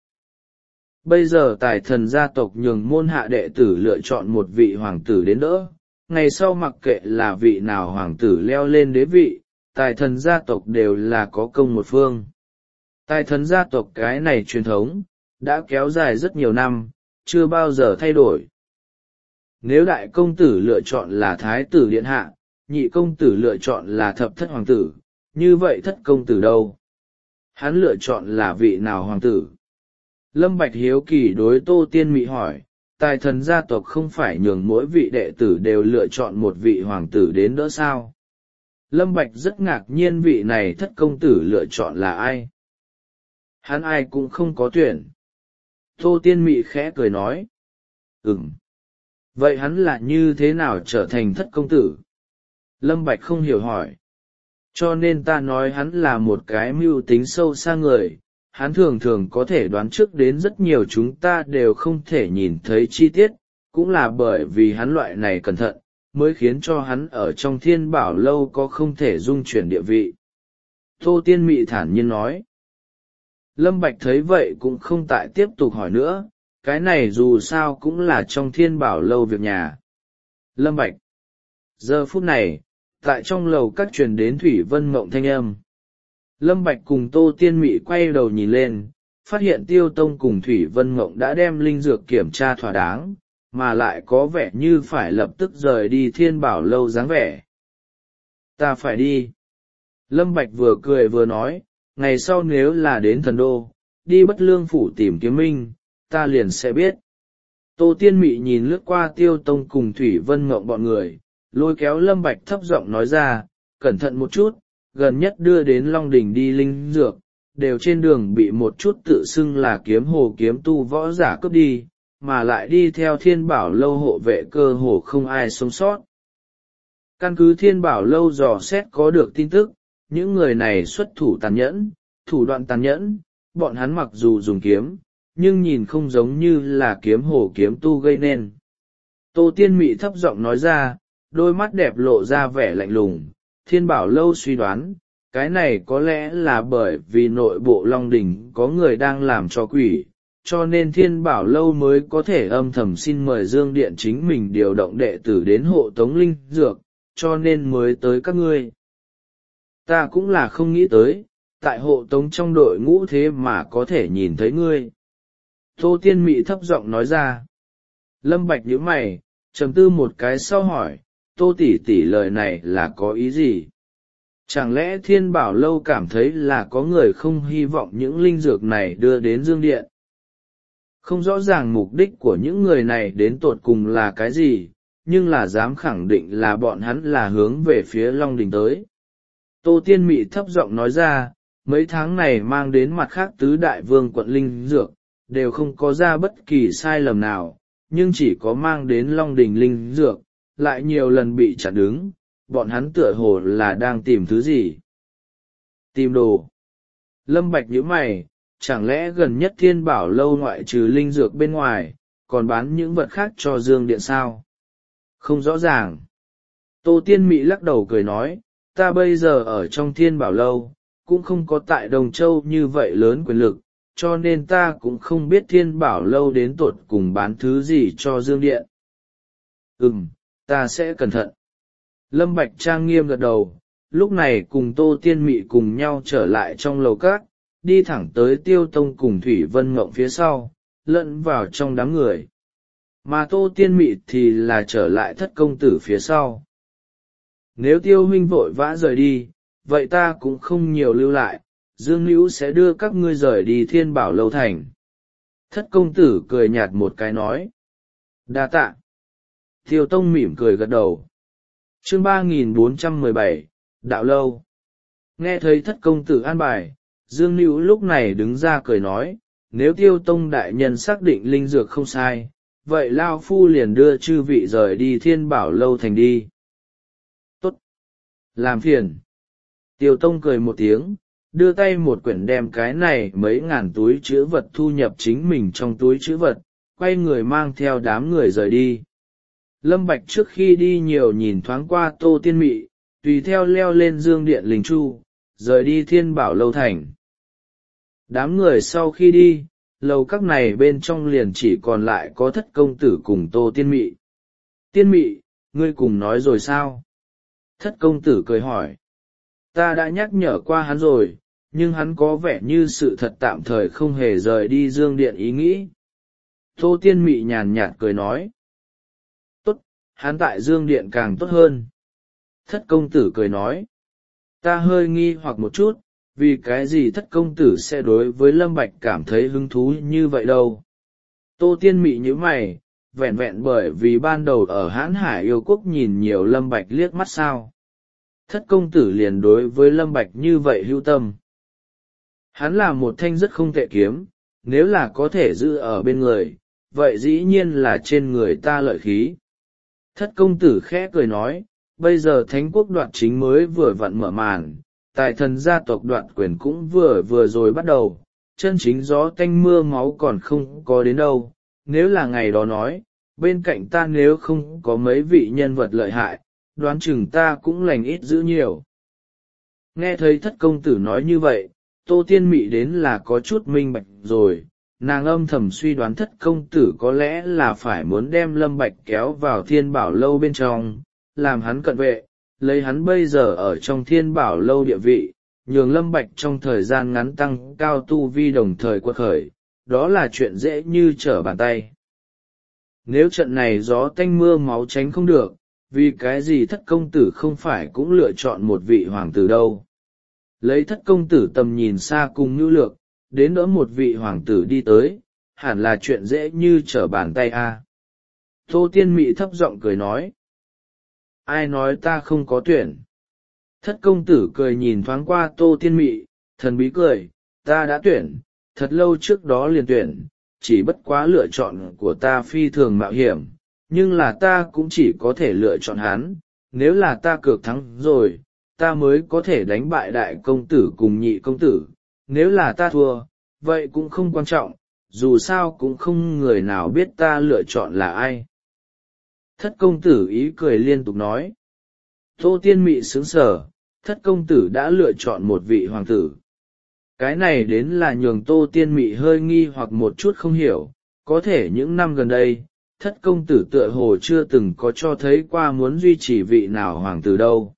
Bây giờ tài thần gia tộc nhường môn hạ đệ tử lựa chọn một vị hoàng tử đến đỡ, ngày sau mặc kệ là vị nào hoàng tử leo lên đế vị, tài thần gia tộc đều là có công một phương. Tài thần gia tộc cái này truyền thống, đã kéo dài rất nhiều năm, chưa bao giờ thay đổi. Nếu đại công tử lựa chọn là thái tử điện hạ, nhị công tử lựa chọn là thập thất hoàng tử, như vậy thất công tử đâu? Hắn lựa chọn là vị nào hoàng tử? Lâm Bạch hiếu kỳ đối Tô Tiên Mị hỏi, tài thần gia tộc không phải nhường mỗi vị đệ tử đều lựa chọn một vị hoàng tử đến đỡ sao? Lâm Bạch rất ngạc nhiên vị này thất công tử lựa chọn là ai? Hắn ai cũng không có tuyển. Tô Tiên Mị khẽ cười nói. Vậy hắn là như thế nào trở thành thất công tử? Lâm Bạch không hiểu hỏi. Cho nên ta nói hắn là một cái mưu tính sâu xa người, hắn thường thường có thể đoán trước đến rất nhiều chúng ta đều không thể nhìn thấy chi tiết, cũng là bởi vì hắn loại này cẩn thận, mới khiến cho hắn ở trong Thiên Bảo Lâu có không thể dung chuyển địa vị. Tô Tiên Mị thản nhiên nói. Lâm Bạch thấy vậy cũng không tại tiếp tục hỏi nữa, cái này dù sao cũng là trong Thiên Bảo Lâu việc nhà. Lâm Bạch. Giờ phút này, tại trong lầu các truyền đến Thủy Vân Mộng thanh âm. Lâm Bạch cùng Tô Tiên Mị quay đầu nhìn lên, phát hiện Tiêu Tông cùng Thủy Vân Mộng đã đem linh dược kiểm tra thỏa đáng, mà lại có vẻ như phải lập tức rời đi Thiên Bảo Lâu dáng vẻ. Ta phải đi. Lâm Bạch vừa cười vừa nói, ngày sau nếu là đến thần đô, đi Bất Lương phủ tìm kiếm minh, ta liền sẽ biết. Tô Tiên Mị nhìn lướt qua Tiêu Tông cùng Thủy Vân Mộng bọn người, lôi kéo Lâm Bạch thấp giọng nói ra, cẩn thận một chút, gần nhất đưa đến Long Đỉnh đi linh dược, đều trên đường bị một chút tự xưng là kiếm hồ kiếm tu võ giả cướp đi, mà lại đi theo Thiên Bảo Lâu hộ vệ cơ hồ không ai sống sót. Căn cứ Thiên Bảo Lâu dò xét có được tin tức, những người này xuất thủ tàn nhẫn, thủ đoạn tàn nhẫn, bọn hắn mặc dù dùng kiếm, nhưng nhìn không giống như là kiếm hồ kiếm tu gây nên. Tô Tiên Mị thấp giọng nói ra, đôi mắt đẹp lộ ra vẻ lạnh lùng. Thiên Bảo Lâu suy đoán, cái này có lẽ là bởi vì nội bộ Long Đỉnh có người đang làm cho quỷ, cho nên Thiên Bảo Lâu mới có thể âm thầm xin mời Dương Điện chính mình điều động đệ tử đến hộ tống linh dược, cho nên mới tới các ngươi. Ta cũng là không nghĩ tới, tại hộ tống trong đội ngũ thế mà có thể nhìn thấy ngươi. Tô Tiên Mị thấp giọng nói ra. Lâm Bạch nhíu mày, trầm tư một cái sau hỏi, Tô tỷ tỷ lời này là có ý gì? Chẳng lẽ Thiên Bảo Lâu cảm thấy là có người không hy vọng những linh dược này đưa đến Dương Điện? Không rõ ràng mục đích của những người này đến tột cùng là cái gì, nhưng là dám khẳng định là bọn hắn là hướng về phía Long Đỉnh tới. Tô Tiên Mị thấp giọng nói ra, mấy tháng này mang đến mặt khác tứ đại vương quận linh dược, đều không có ra bất kỳ sai lầm nào, nhưng chỉ có mang đến Long Đỉnh linh dược, lại nhiều lần bị chặn đứng, bọn hắn tựa hồ là đang tìm thứ gì? Tìm đồ. Lâm Bạch nhíu mày, chẳng lẽ gần nhất Thiên Bảo Lâu ngoại trừ linh dược bên ngoài, còn bán những vật khác cho Dương Điện sao? Không rõ ràng. Tô Tiên Mị lắc đầu cười nói, ta bây giờ ở trong Thiên Bảo Lâu, cũng không có tại Đồng Châu như vậy lớn quyền lực, cho nên ta cũng không biết Thiên Bảo Lâu đến tột cùng bán thứ gì cho Dương Điện. Ta sẽ cẩn thận. Lâm Bạch trang nghiêm gật đầu, lúc này cùng Tô Tiên Mị cùng nhau trở lại trong lầu các, đi thẳng tới Tiêu Tông cùng Thủy Vân Mộng phía sau, lẫn vào trong đám người. Mà Tô Tiên Mị thì là trở lại thất công tử phía sau. Nếu Tiêu huynh vội vã rời đi, vậy ta cũng không nhiều lưu lại, Dương Nữu sẽ đưa các ngươi rời đi Thiên Bảo Lâu thành. Thất công tử cười nhạt một cái nói. Đa tạ. Tiêu Tông mỉm cười gật đầu. Chương 3417, Đạo Lâu. Nghe thấy thất công tử an bài, Dương Nữu lúc này đứng ra cười nói, nếu Tiêu Tông đại nhân xác định linh dược không sai, vậy Lao Phu liền đưa chư vị rời đi Thiên Bảo Lâu thành đi. Tốt. Làm phiền. Tiêu Tông cười một tiếng, đưa tay một quyển đem cái này mấy ngàn túi chữ vật thu nhập chính mình trong túi chữ vật, quay người mang theo đám người rời đi. Lâm Bạch trước khi đi nhiều nhìn thoáng qua Tô Tiên Mị, tùy theo leo lên Dương Điện Linh Chu, rời đi Thiên Bảo Lâu thành. Đám người sau khi đi, lầu các này bên trong liền chỉ còn lại có thất công tử cùng Tô Tiên Mị. Tiên Mị, ngươi cùng nói rồi sao? Thất công tử cười hỏi. Ta đã nhắc nhở qua hắn rồi, nhưng hắn có vẻ như sự thật tạm thời không hề rời đi Dương Điện ý nghĩ. Tô Tiên Mị nhàn nhạt cười nói. Tốt, hắn tại Dương Điện càng tốt hơn. Thất công tử cười nói. Ta hơi nghi hoặc một chút, vì cái gì thất công tử sẽ đối với Lâm Bạch cảm thấy hứng thú như vậy đâu. Tô Tiên Mị nhíu mày, vẹn vẹn bởi vì ban đầu ở Hãn Hải Yêu Quốc nhìn nhiều Lâm Bạch liếc mắt sao. Thất công tử liền đối với Lâm Bạch như vậy hữu tâm. Hắn là một thanh rất không tệ kiếm, nếu là có thể giữ ở bên người, vậy dĩ nhiên là trên người ta lợi khí. Thất công tử khẽ cười nói, bây giờ thánh quốc đoạt chính mới vừa vặn mở màn, tài thần gia tộc đoạt quyền cũng vừa rồi bắt đầu, chân chính gió tanh mưa máu còn không có đến đâu. Nếu là ngày đó nói, bên cạnh ta nếu không có mấy vị nhân vật lợi hại, đoán chừng ta cũng lành ít giữ nhiều. Nghe thấy thất công tử nói như vậy, Tô Tiên Mị đến là có chút minh bạch rồi, nàng âm thầm suy đoán thất công tử có lẽ là phải muốn đem Lâm Bạch kéo vào Thiên Bảo Lâu bên trong, làm hắn cận vệ, lấy hắn bây giờ ở trong Thiên Bảo Lâu địa vị, nhường Lâm Bạch trong thời gian ngắn tăng cao tu vi đồng thời quật khởi, đó là chuyện dễ như trở bàn tay. Nếu trận này gió tanh mưa máu tránh không được, vì cái gì thất công tử không phải cũng lựa chọn một vị hoàng tử đâu. Lấy thất công tử tầm nhìn xa cùng nhu lược, đến đỡ một vị hoàng tử đi tới, hẳn là chuyện dễ như trở bàn tay a. Tô Tiên Mị thấp giọng cười nói. Ai nói ta không có tuyển? Thất công tử cười nhìn thoáng qua Tô Tiên Mị, thần bí cười, ta đã tuyển, thật lâu trước đó liền tuyển, chỉ bất quá lựa chọn của ta phi thường mạo hiểm, nhưng là ta cũng chỉ có thể lựa chọn hắn, nếu là ta cược thắng rồi, ta mới có thể đánh bại đại công tử cùng nhị công tử, nếu là ta thua, vậy cũng không quan trọng, dù sao cũng không người nào biết ta lựa chọn là ai. Thất công tử ý cười liên tục nói. Tô Tiên Mị sướng sở, thất công tử đã lựa chọn một vị hoàng tử. Cái này đến là nhường Tô Tiên Mị hơi nghi hoặc một chút không hiểu, có thể những năm gần đây, thất công tử tựa hồ chưa từng có cho thấy qua muốn duy trì vị nào hoàng tử đâu.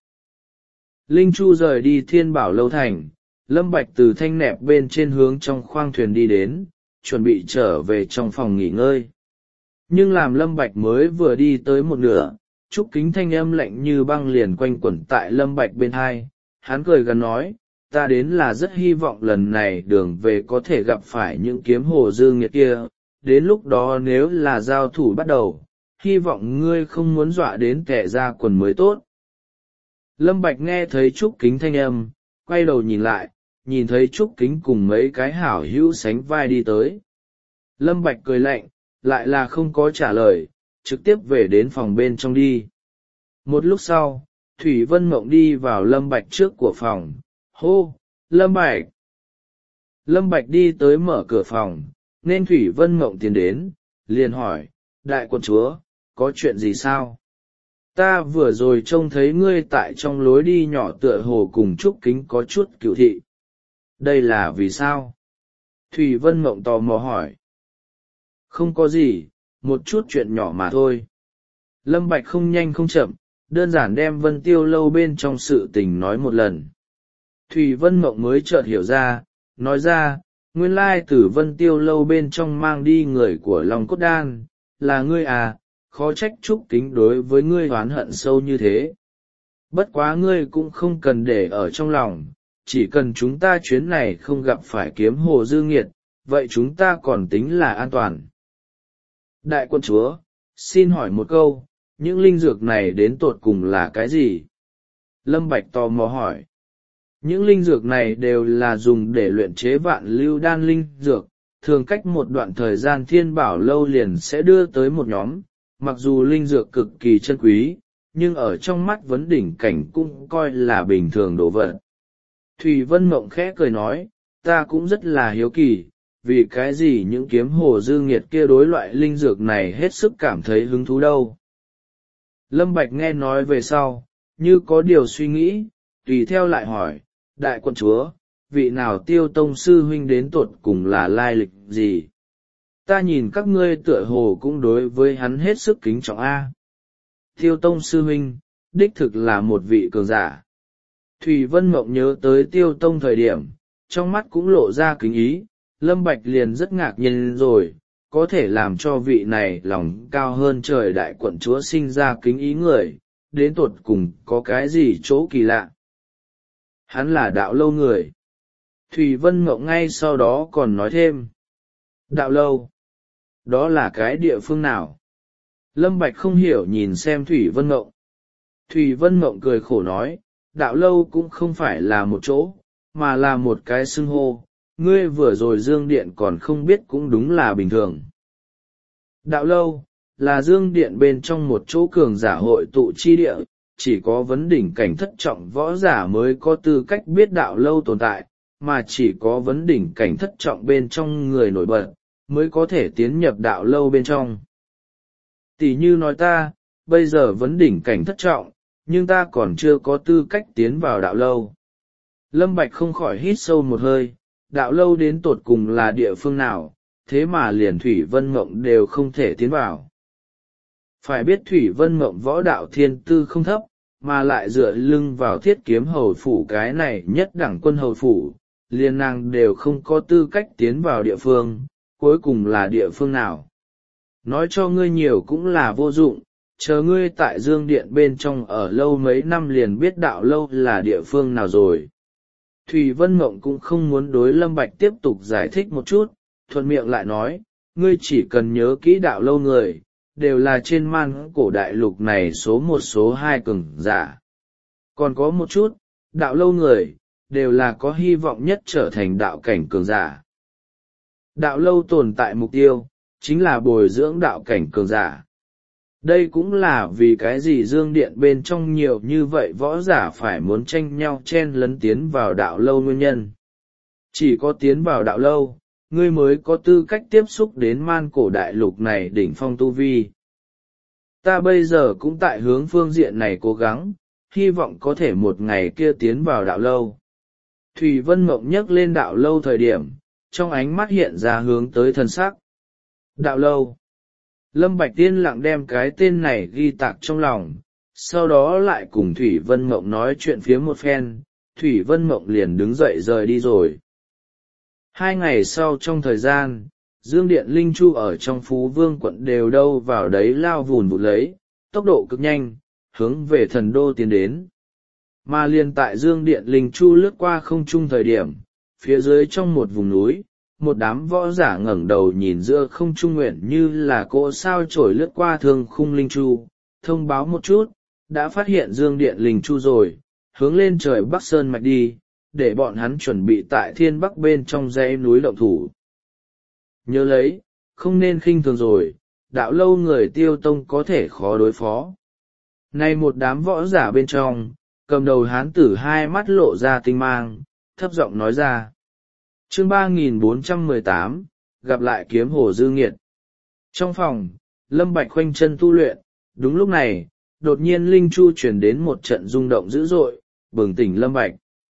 Linh Chu rời đi Thiên Bảo Lâu thành, Lâm Bạch từ thanh nẹp bên trên hướng trong khoang thuyền đi đến, chuẩn bị trở về trong phòng nghỉ ngơi. Nhưng làm Lâm Bạch mới vừa đi tới một nửa, Trúc Kính thanh âm lạnh như băng liền quanh quẩn tại Lâm Bạch bên hai, hắn cười gần nói, ta đến là rất hy vọng lần này đường về có thể gặp phải những kiếm hồ dư nghiệt kia, đến lúc đó nếu là giao thủ bắt đầu, hy vọng ngươi không muốn dọa đến kẻ ra quần mới tốt. Lâm Bạch nghe thấy Trúc Kính thanh âm, quay đầu nhìn lại, nhìn thấy Trúc Kính cùng mấy cái hảo hữu sánh vai đi tới. Lâm Bạch cười lạnh, lại là không có trả lời, trực tiếp về đến phòng bên trong đi. Một lúc sau, Thủy Vân Mộng đi vào Lâm Bạch trước của phòng, hô, Lâm Bạch. Lâm Bạch đi tới mở cửa phòng, nên Thủy Vân Mộng tiến đến, liền hỏi, đại quận chúa, có chuyện gì sao? Ta vừa rồi trông thấy ngươi tại trong lối đi nhỏ tựa hồ cùng Trúc Kính có chút cựu thị. Đây là vì sao? Thủy Vân Mộng tò mò hỏi. Không có gì, một chút chuyện nhỏ mà thôi. Lâm Bạch không nhanh không chậm, đơn giản đem Vân Tiêu Lâu bên trong sự tình nói một lần. Thủy Vân Mộng mới chợt hiểu ra, nói ra, nguyên lai từ Vân Tiêu Lâu bên trong mang đi người của Long Cốt Đan, là ngươi à, khó trách Trúc Kính đối với ngươi oán hận sâu như thế. Bất quá ngươi cũng không cần để ở trong lòng, chỉ cần chúng ta chuyến này không gặp phải kiếm hồ dư nghiệt, vậy chúng ta còn tính là an toàn. Đại quân chúa, xin hỏi một câu, những linh dược này đến tột cùng là cái gì? Lâm Bạch tò mò hỏi. Những linh dược này đều là dùng để luyện chế vạn lưu đan linh dược, thường cách một đoạn thời gian Thiên Bảo Lâu liền sẽ đưa tới một nhóm, mặc dù linh dược cực kỳ chân quý, nhưng ở trong mắt vấn đỉnh cảnh cũng coi là bình thường đồ vật. Thủy Vân Mộng khẽ cười nói, ta cũng rất là hiếu kỳ, vì cái gì những kiếm hồ dư nghiệt kia đối loại linh dược này hết sức cảm thấy hứng thú đâu. Lâm Bạch nghe nói về sau, như có điều suy nghĩ, tùy theo lại hỏi, đại quận chúa, vị nào Tiêu tông sư huynh đến tột cùng là lai lịch gì? Ta nhìn các ngươi tựa hồ cũng đối với hắn hết sức kính trọng a. Tiêu tông sư huynh, đích thực là một vị cường giả. Thủy Vân Mộng nhớ tới Tiêu Tông thời điểm, trong mắt cũng lộ ra kính ý, Lâm Bạch liền rất ngạc nhiên rồi, có thể làm cho vị này lòng cao hơn trời đại quận chúa sinh ra kính ý người, đến tột cùng có cái gì chỗ kỳ lạ. Hắn là Đạo Lâu người. Thủy Vân Mộng ngay sau đó còn nói thêm. Đạo Lâu? Đó là cái địa phương nào? Lâm Bạch không hiểu nhìn xem Thủy Vân Mộng. Thủy Vân Mộng cười khổ nói, Đạo Lâu cũng không phải là một chỗ, mà là một cái xưng hô, ngươi vừa rồi Dương Điện còn không biết cũng đúng là bình thường. Đạo Lâu, là Dương Điện bên trong một chỗ cường giả hội tụ chi địa, chỉ có vấn đỉnh cảnh thất trọng võ giả mới có tư cách biết Đạo Lâu tồn tại, mà chỉ có vấn đỉnh cảnh thất trọng bên trong người nổi bật, mới có thể tiến nhập Đạo Lâu bên trong. Tỷ như nói ta, bây giờ vấn đỉnh cảnh thất trọng, nhưng ta còn chưa có tư cách tiến vào Đạo Lâu. Lâm Bạch không khỏi hít sâu một hơi, Đạo Lâu đến tột cùng là địa phương nào, thế mà liền Thủy Vân Mộng đều không thể tiến vào. Phải biết Thủy Vân Mộng võ đạo thiên tư không thấp, mà lại dựa lưng vào Thiết Kiếm hầu phủ cái này nhất đẳng quân hầu phủ, liền nàng đều không có tư cách tiến vào địa phương, cuối cùng là địa phương nào. Nói cho ngươi nhiều cũng là vô dụng, chờ ngươi tại Dương Điện bên trong ở lâu mấy năm liền biết Đạo Lâu là địa phương nào rồi. Thủy Vân Mộng cũng không muốn đối Lâm Bạch tiếp tục giải thích một chút, thuận miệng lại nói, ngươi chỉ cần nhớ kỹ Đạo Lâu người, đều là trên man cổ đại lục này số một số hai cường giả. Còn có một chút, Đạo Lâu người, đều là có hy vọng nhất trở thành đạo cảnh cường giả. Đạo Lâu tồn tại mục tiêu, chính là bồi dưỡng đạo cảnh cường giả. Đây cũng là vì cái gì Dương Điện bên trong nhiều như vậy võ giả phải muốn tranh nhau chen lấn tiến vào Đạo Lâu nguyên nhân. Chỉ có tiến vào Đạo Lâu, ngươi mới có tư cách tiếp xúc đến man cổ đại lục này đỉnh phong tu vi. Ta bây giờ cũng tại hướng phương diện này cố gắng, hy vọng có thể một ngày kia tiến vào Đạo Lâu. Thủy Vân Mộng nhắc lên Đạo Lâu thời điểm, trong ánh mắt hiện ra hướng tới thần sắc. Đạo Lâu. Lâm Bạch Tiên lặng đem cái tên này ghi tạc trong lòng, sau đó lại cùng Thủy Vân Mộng nói chuyện phía một phen, Thủy Vân Mộng liền đứng dậy rời đi rồi. 2 ngày sau trong thời gian, Dương Điện Linh Chu ở trong Phú Vương quận đều đâu vào đấy lao vùn vụt lấy, tốc độ cực nhanh, hướng về thần đô tiến đến. Mà liền tại Dương Điện Linh Chu lướt qua không trung thời điểm, phía dưới trong một vùng núi, một đám võ giả ngẩng đầu nhìn giữa không trung nguyện như là cỗ sao trổi lướt qua thương khung Linh Chu, thông báo một chút, đã phát hiện Dương Điện Linh Chu rồi, hướng lên trời Bắc Sơn mạch đi, để bọn hắn chuẩn bị tại thiên bắc bên trong dãy núi động thủ. Nhớ lấy, không nên khinh thường rồi, Đạo Lâu người Tiêu Tông có thể khó đối phó. Nay một đám võ giả bên trong, cầm đầu hán tử hai mắt lộ ra tinh mang, thấp giọng nói ra. Chương 3418, gặp lại kiếm hồ dư nghiệt. Trong phòng, Lâm Bạch khoanh chân tu luyện, đúng lúc này, đột nhiên Linh Chu chuyển đến một trận rung động dữ dội, bừng tỉnh Lâm Bạch.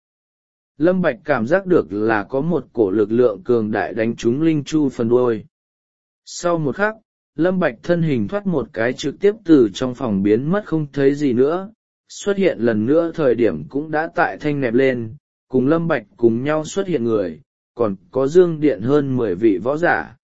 Lâm Bạch cảm giác được là có một cổ lực lượng cường đại đánh trúng Linh Chu phần đuôi. Sau một khắc, Lâm Bạch thân hình thoát một cái trực tiếp từ trong phòng biến mất không thấy gì nữa, xuất hiện lần nữa thời điểm cũng đã tại thanh nẹp lên, cùng Lâm Bạch cùng nhau xuất hiện người, còn có Dương Điện hơn 10 vị võ giả.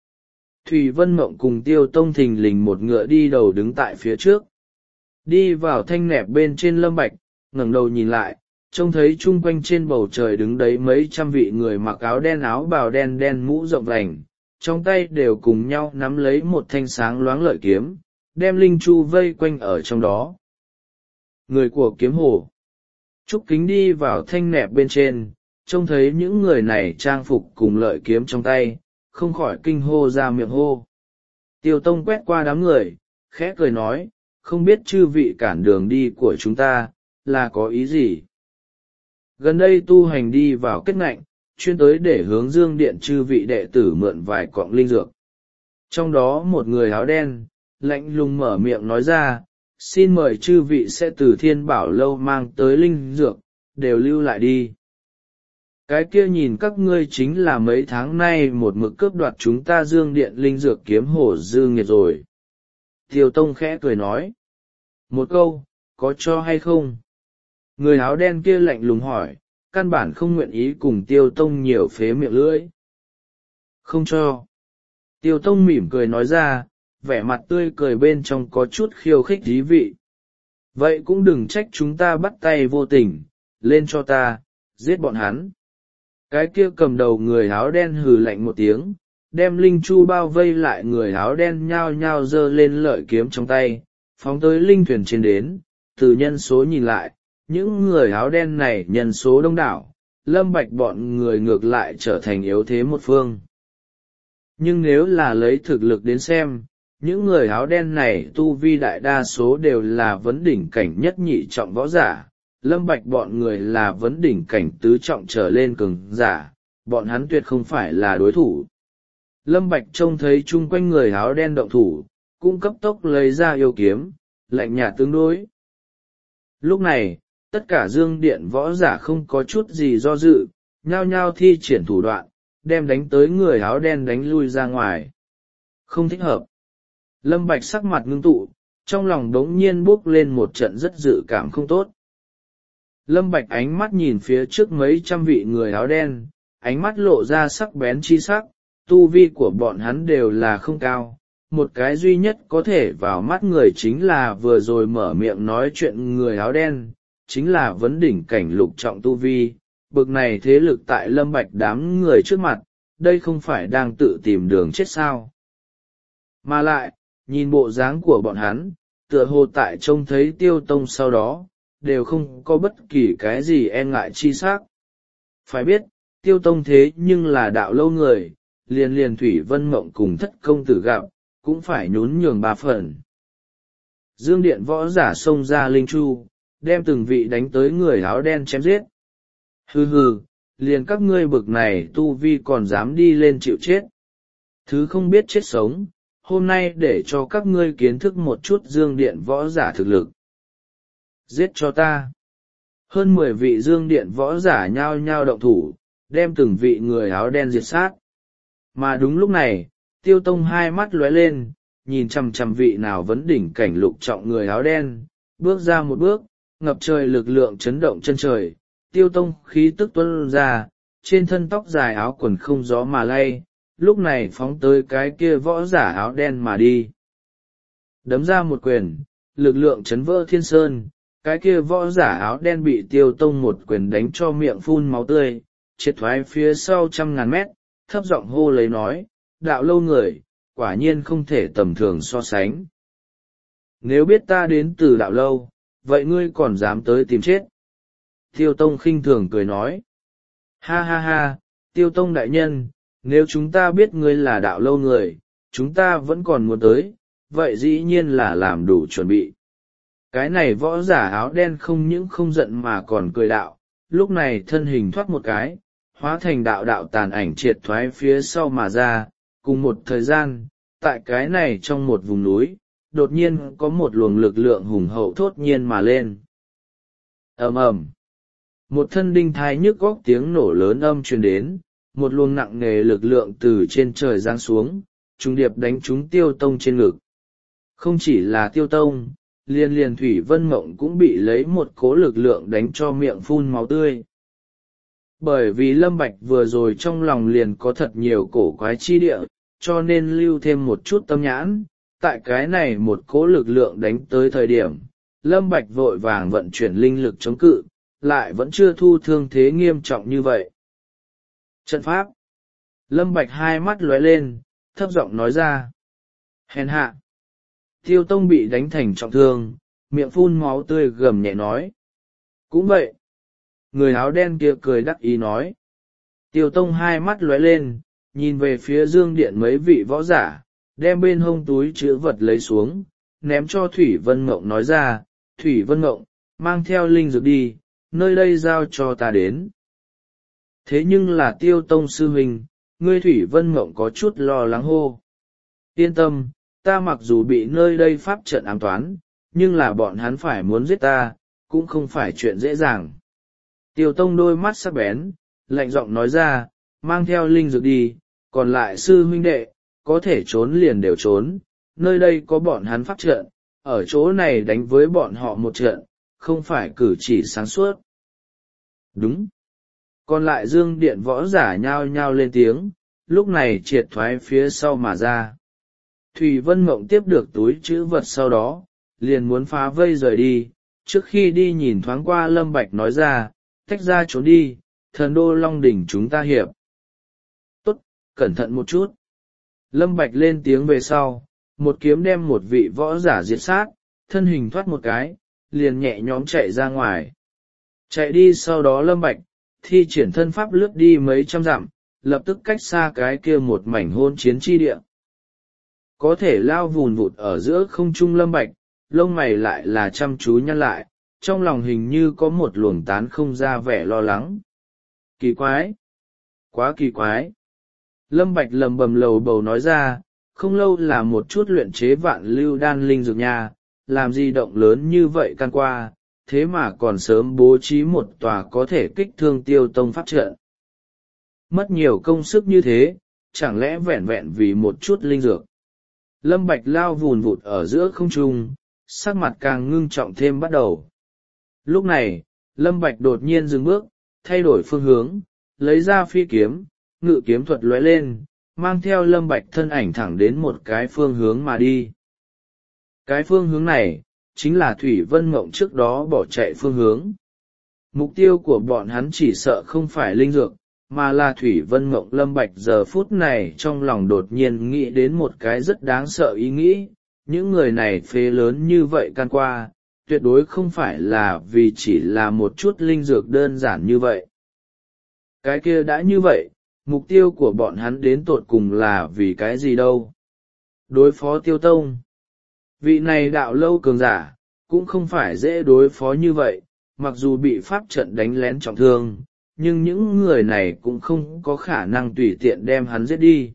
Thủy Vân Mộng cùng Tiêu Tông thình lình một ngựa đi đầu đứng tại phía trước. Đi vào thanh nẹp bên trên Lâm Bạch, ngẩng đầu nhìn lại, trông thấy chung quanh trên bầu trời đứng đấy mấy trăm vị người mặc áo đen áo bào đen đen mũ rộng vành, trong tay đều cùng nhau nắm lấy một thanh sáng loáng lợi kiếm, đem Linh Chu vây quanh ở trong đó. Người của kiếm hồ. Trúc Kính đi vào thanh nẹp bên trên, trông thấy những người này trang phục cùng lợi kiếm trong tay, không khỏi kinh hô ra miệng hô. Tiêu Tông quét qua đám người, khẽ cười nói, không biết chư vị cản đường đi của chúng ta, là có ý gì? Gần đây tu hành đi vào kết ngạnh, chuyên tới để hướng Dương Điện chư vị đệ tử mượn vài cọng linh dược. Trong đó một người áo đen, lạnh lùng mở miệng nói ra, xin mời chư vị sẽ từ Thiên Bảo Lâu mang tới linh dược, đều lưu lại đi. Cái kia nhìn các ngươi chính là mấy tháng nay một mực cướp đoạt chúng ta Dương Điện linh dược kiếm hồ dư nghiệt rồi. Tiêu Tông khẽ cười nói. Một câu, có cho hay không? Người áo đen kia lạnh lùng hỏi, căn bản không nguyện ý cùng Tiêu Tông nhiều phế miệng lưỡi. Không cho. Tiêu Tông mỉm cười nói ra, vẻ mặt tươi cười bên trong có chút khiêu khích thí vị. Vậy cũng đừng trách chúng ta bắt tay vô tình, lên cho ta, giết bọn hắn. Cái kia cầm đầu người áo đen hừ lạnh một tiếng, đem linh chu bao vây lại, người áo đen nhao nhao giơ lên lợi kiếm trong tay, phóng tới linh thuyền trên đến. Từ nhân số nhìn lại, những người áo đen này nhân số đông đảo, Lâm Bạch bọn người ngược lại trở thành yếu thế một phương. Nhưng nếu là lấy thực lực đến xem, những người áo đen này tu vi đại đa số đều là vấn đỉnh cảnh nhất nhị trọng võ giả, Lâm Bạch bọn người là vấn đỉnh cảnh tứ trọng trở lên cường giả, bọn hắn tuyệt không phải là đối thủ. Lâm Bạch trông thấy chung quanh người áo đen động thủ, cũng cấp tốc lấy ra yêu kiếm, lạnh nhạt tương đối. Lúc này, tất cả dương điện võ giả không có chút gì do dự, nhao nhao thi triển thủ đoạn, đem đánh tới người áo đen đánh lui ra ngoài. Không thích hợp. Lâm Bạch sắc mặt ngưng tụ, trong lòng đống nhiên bốc lên một trận rất dự cảm không tốt. Lâm Bạch ánh mắt nhìn phía trước mấy trăm vị người áo đen, ánh mắt lộ ra sắc bén chi sắc, tu vi của bọn hắn đều là không cao. Một cái duy nhất có thể vào mắt người chính là vừa rồi mở miệng nói chuyện người áo đen, chính là vấn đỉnh cảnh lục trọng tu vi. Bực này thế lực tại Lâm Bạch đám người trước mặt, đây không phải đang tự tìm đường chết sao. Mà lại, nhìn bộ dáng của bọn hắn, tựa hồ tại trông thấy Tiêu Tông sau đó, đều không có bất kỳ cái gì e ngại chi sắc. Phải biết, Tiêu Tông thế nhưng là đạo lâu người, liền Thủy Vân Mộng cùng Thất công tử gặp, cũng phải nhún nhường 3 phần. Dương điện võ giả xông ra linh chu, đem từng vị đánh tới người áo đen chém giết. Hừ hừ, liền các ngươi bực này tu vi còn dám đi lên chịu chết. Thứ không biết chết sống, hôm nay để cho các ngươi kiến thức một chút dương điện võ giả thực lực. Giết cho ta. Hơn 10 vị dương điện võ giả nhao nhao động thủ, đem từng vị người áo đen diệt sát. Mà đúng lúc này, Tiêu Tông hai mắt lóe lên, nhìn chằm chằm vị nào vấn đỉnh cảnh lục trọng người áo đen, bước ra một bước, ngập trời lực lượng chấn động chân trời. Tiêu Tông khí tức tuôn ra, trên thân tóc dài áo quần không gió mà lay, lúc này phóng tới cái kia võ giả áo đen mà đi. Đấm ra một quyền, lực lượng chấn vỡ thiên sơn, cái kia võ giả áo đen bị Tiêu Tông một quyền đánh cho miệng phun máu tươi, triệt thoái phía sau 100.000 mét, thấp giọng hô lấy nói, đạo lâu người, quả nhiên không thể tầm thường so sánh. Nếu biết ta đến từ đạo lâu, vậy ngươi còn dám tới tìm chết? Tiêu Tông khinh thường cười nói. Ha ha ha, Tiêu Tông đại nhân, nếu chúng ta biết ngươi là đạo lâu người, chúng ta vẫn còn muốn tới, vậy dĩ nhiên là làm đủ chuẩn bị. Cái này võ giả áo đen không những không giận mà còn cười đạo, lúc này thân hình thoát một cái, hóa thành đạo đạo tàn ảnh triệt thoái phía sau mà ra, cùng một thời gian, tại cái này trong một vùng núi, đột nhiên có một luồng lực lượng hùng hậu thốt nhiên mà lên. Ầm ầm, một thân đinh thai nhức góc tiếng nổ lớn âm truyền đến, một luồng nặng nề lực lượng từ trên trời giáng xuống, trùng điệp đánh trúng Tiêu Tông trên ngực. Không chỉ là Tiêu Tông, liền Thủy Vân Mộng cũng bị lấy một cỗ lực lượng đánh cho miệng phun máu tươi. Bởi vì Lâm Bạch vừa rồi trong lòng liền có thật nhiều cổ quái chi địa, cho nên lưu thêm một chút tâm nhãn, tại cái này một cỗ lực lượng đánh tới thời điểm, Lâm Bạch vội vàng vận chuyển linh lực chống cự, lại vẫn chưa thu thương thế nghiêm trọng như vậy. Trận pháp. Lâm Bạch hai mắt lóe lên, thấp giọng nói ra. Hèn hạ. Tiêu Tông bị đánh thành trọng thương, miệng phun máu tươi gầm nhẹ nói. Cũng vậy. Người áo đen kia cười đắc ý nói. Tiêu Tông hai mắt lóe lên, nhìn về phía dương điện mấy vị võ giả, đem bên hông túi chứa vật lấy xuống, ném cho Thủy Vân Mộng nói ra, Thủy Vân Mộng, mang theo linh dược đi, nơi đây giao cho ta đến. Thế nhưng là Tiêu Tông sư huynh, ngươi Thủy Vân Mộng có chút lo lắng hô. Yên tâm, ta mặc dù bị nơi đây pháp trận ám toán, nhưng là bọn hắn phải muốn giết ta, cũng không phải chuyện dễ dàng. Tiêu Tông đôi mắt sắc bén, lạnh giọng nói ra, mang theo linh dược đi, còn lại sư huynh đệ, có thể trốn liền đều trốn, nơi đây có bọn hắn pháp trận, ở chỗ này đánh với bọn họ một trận, không phải cử chỉ sáng suốt. Đúng. Còn lại dương điện võ giả nhao nhao lên tiếng, lúc này triệt thoái phía sau mà ra. Thủy Vân Mộng tiếp được túi trữ vật sau đó, liền muốn phá vây rời đi, trước khi đi nhìn thoáng qua Lâm Bạch nói ra, tách ra trốn đi, thần đô Long Đỉnh chúng ta hiệp. Tốt, cẩn thận một chút. Lâm Bạch lên tiếng về sau, một kiếm đem một vị võ giả diệt sát, thân hình thoát một cái, liền nhẹ nhõm chạy ra ngoài. Chạy đi sau đó Lâm Bạch, thi triển thân pháp lướt đi mấy trăm dặm, lập tức cách xa cái kia một mảnh hôn chiến chi địa. Có thể lao vùn vụt ở giữa không trung Lâm Bạch, lông mày lại là chăm chú nhăn lại, trong lòng hình như có một luồng tán không ra vẻ lo lắng. Kỳ quái! Quá kỳ quái! Lâm Bạch lầm bầm lầu bầu nói ra, không lâu là một chút luyện chế vạn lưu đan linh dược nha, làm gì động lớn như vậy can qua, thế mà còn sớm bố trí một tòa có thể kích thương Tiêu Tông pháp trận. Mất nhiều công sức như thế, chẳng lẽ vẹn vẹn vì một chút linh dược. Lâm Bạch lao vùn vụt ở giữa không trung, sắc mặt càng ngưng trọng thêm bắt đầu. Lúc này, Lâm Bạch đột nhiên dừng bước, thay đổi phương hướng, lấy ra phi kiếm, ngự kiếm thuật lóe lên, mang theo Lâm Bạch thân ảnh thẳng đến một cái phương hướng mà đi. Cái phương hướng này, chính là Thủy Vân Mộng trước đó bỏ chạy phương hướng. Mục tiêu của bọn hắn chỉ sợ không phải linh dược, mà là Thủy Vân Mộng. Lâm Bạch giờ phút này trong lòng đột nhiên nghĩ đến một cái rất đáng sợ ý nghĩ, những người này phế lớn như vậy can qua, tuyệt đối không phải là vì chỉ là một chút linh dược đơn giản như vậy. Cái kia đã như vậy, mục tiêu của bọn hắn đến tột cùng là vì cái gì đâu? Đối phó Tiêu Tông. Vị này đạo lâu cường giả, cũng không phải dễ đối phó như vậy, mặc dù bị pháp trận đánh lén trọng thương, nhưng những người này cũng không có khả năng tùy tiện đem hắn giết đi.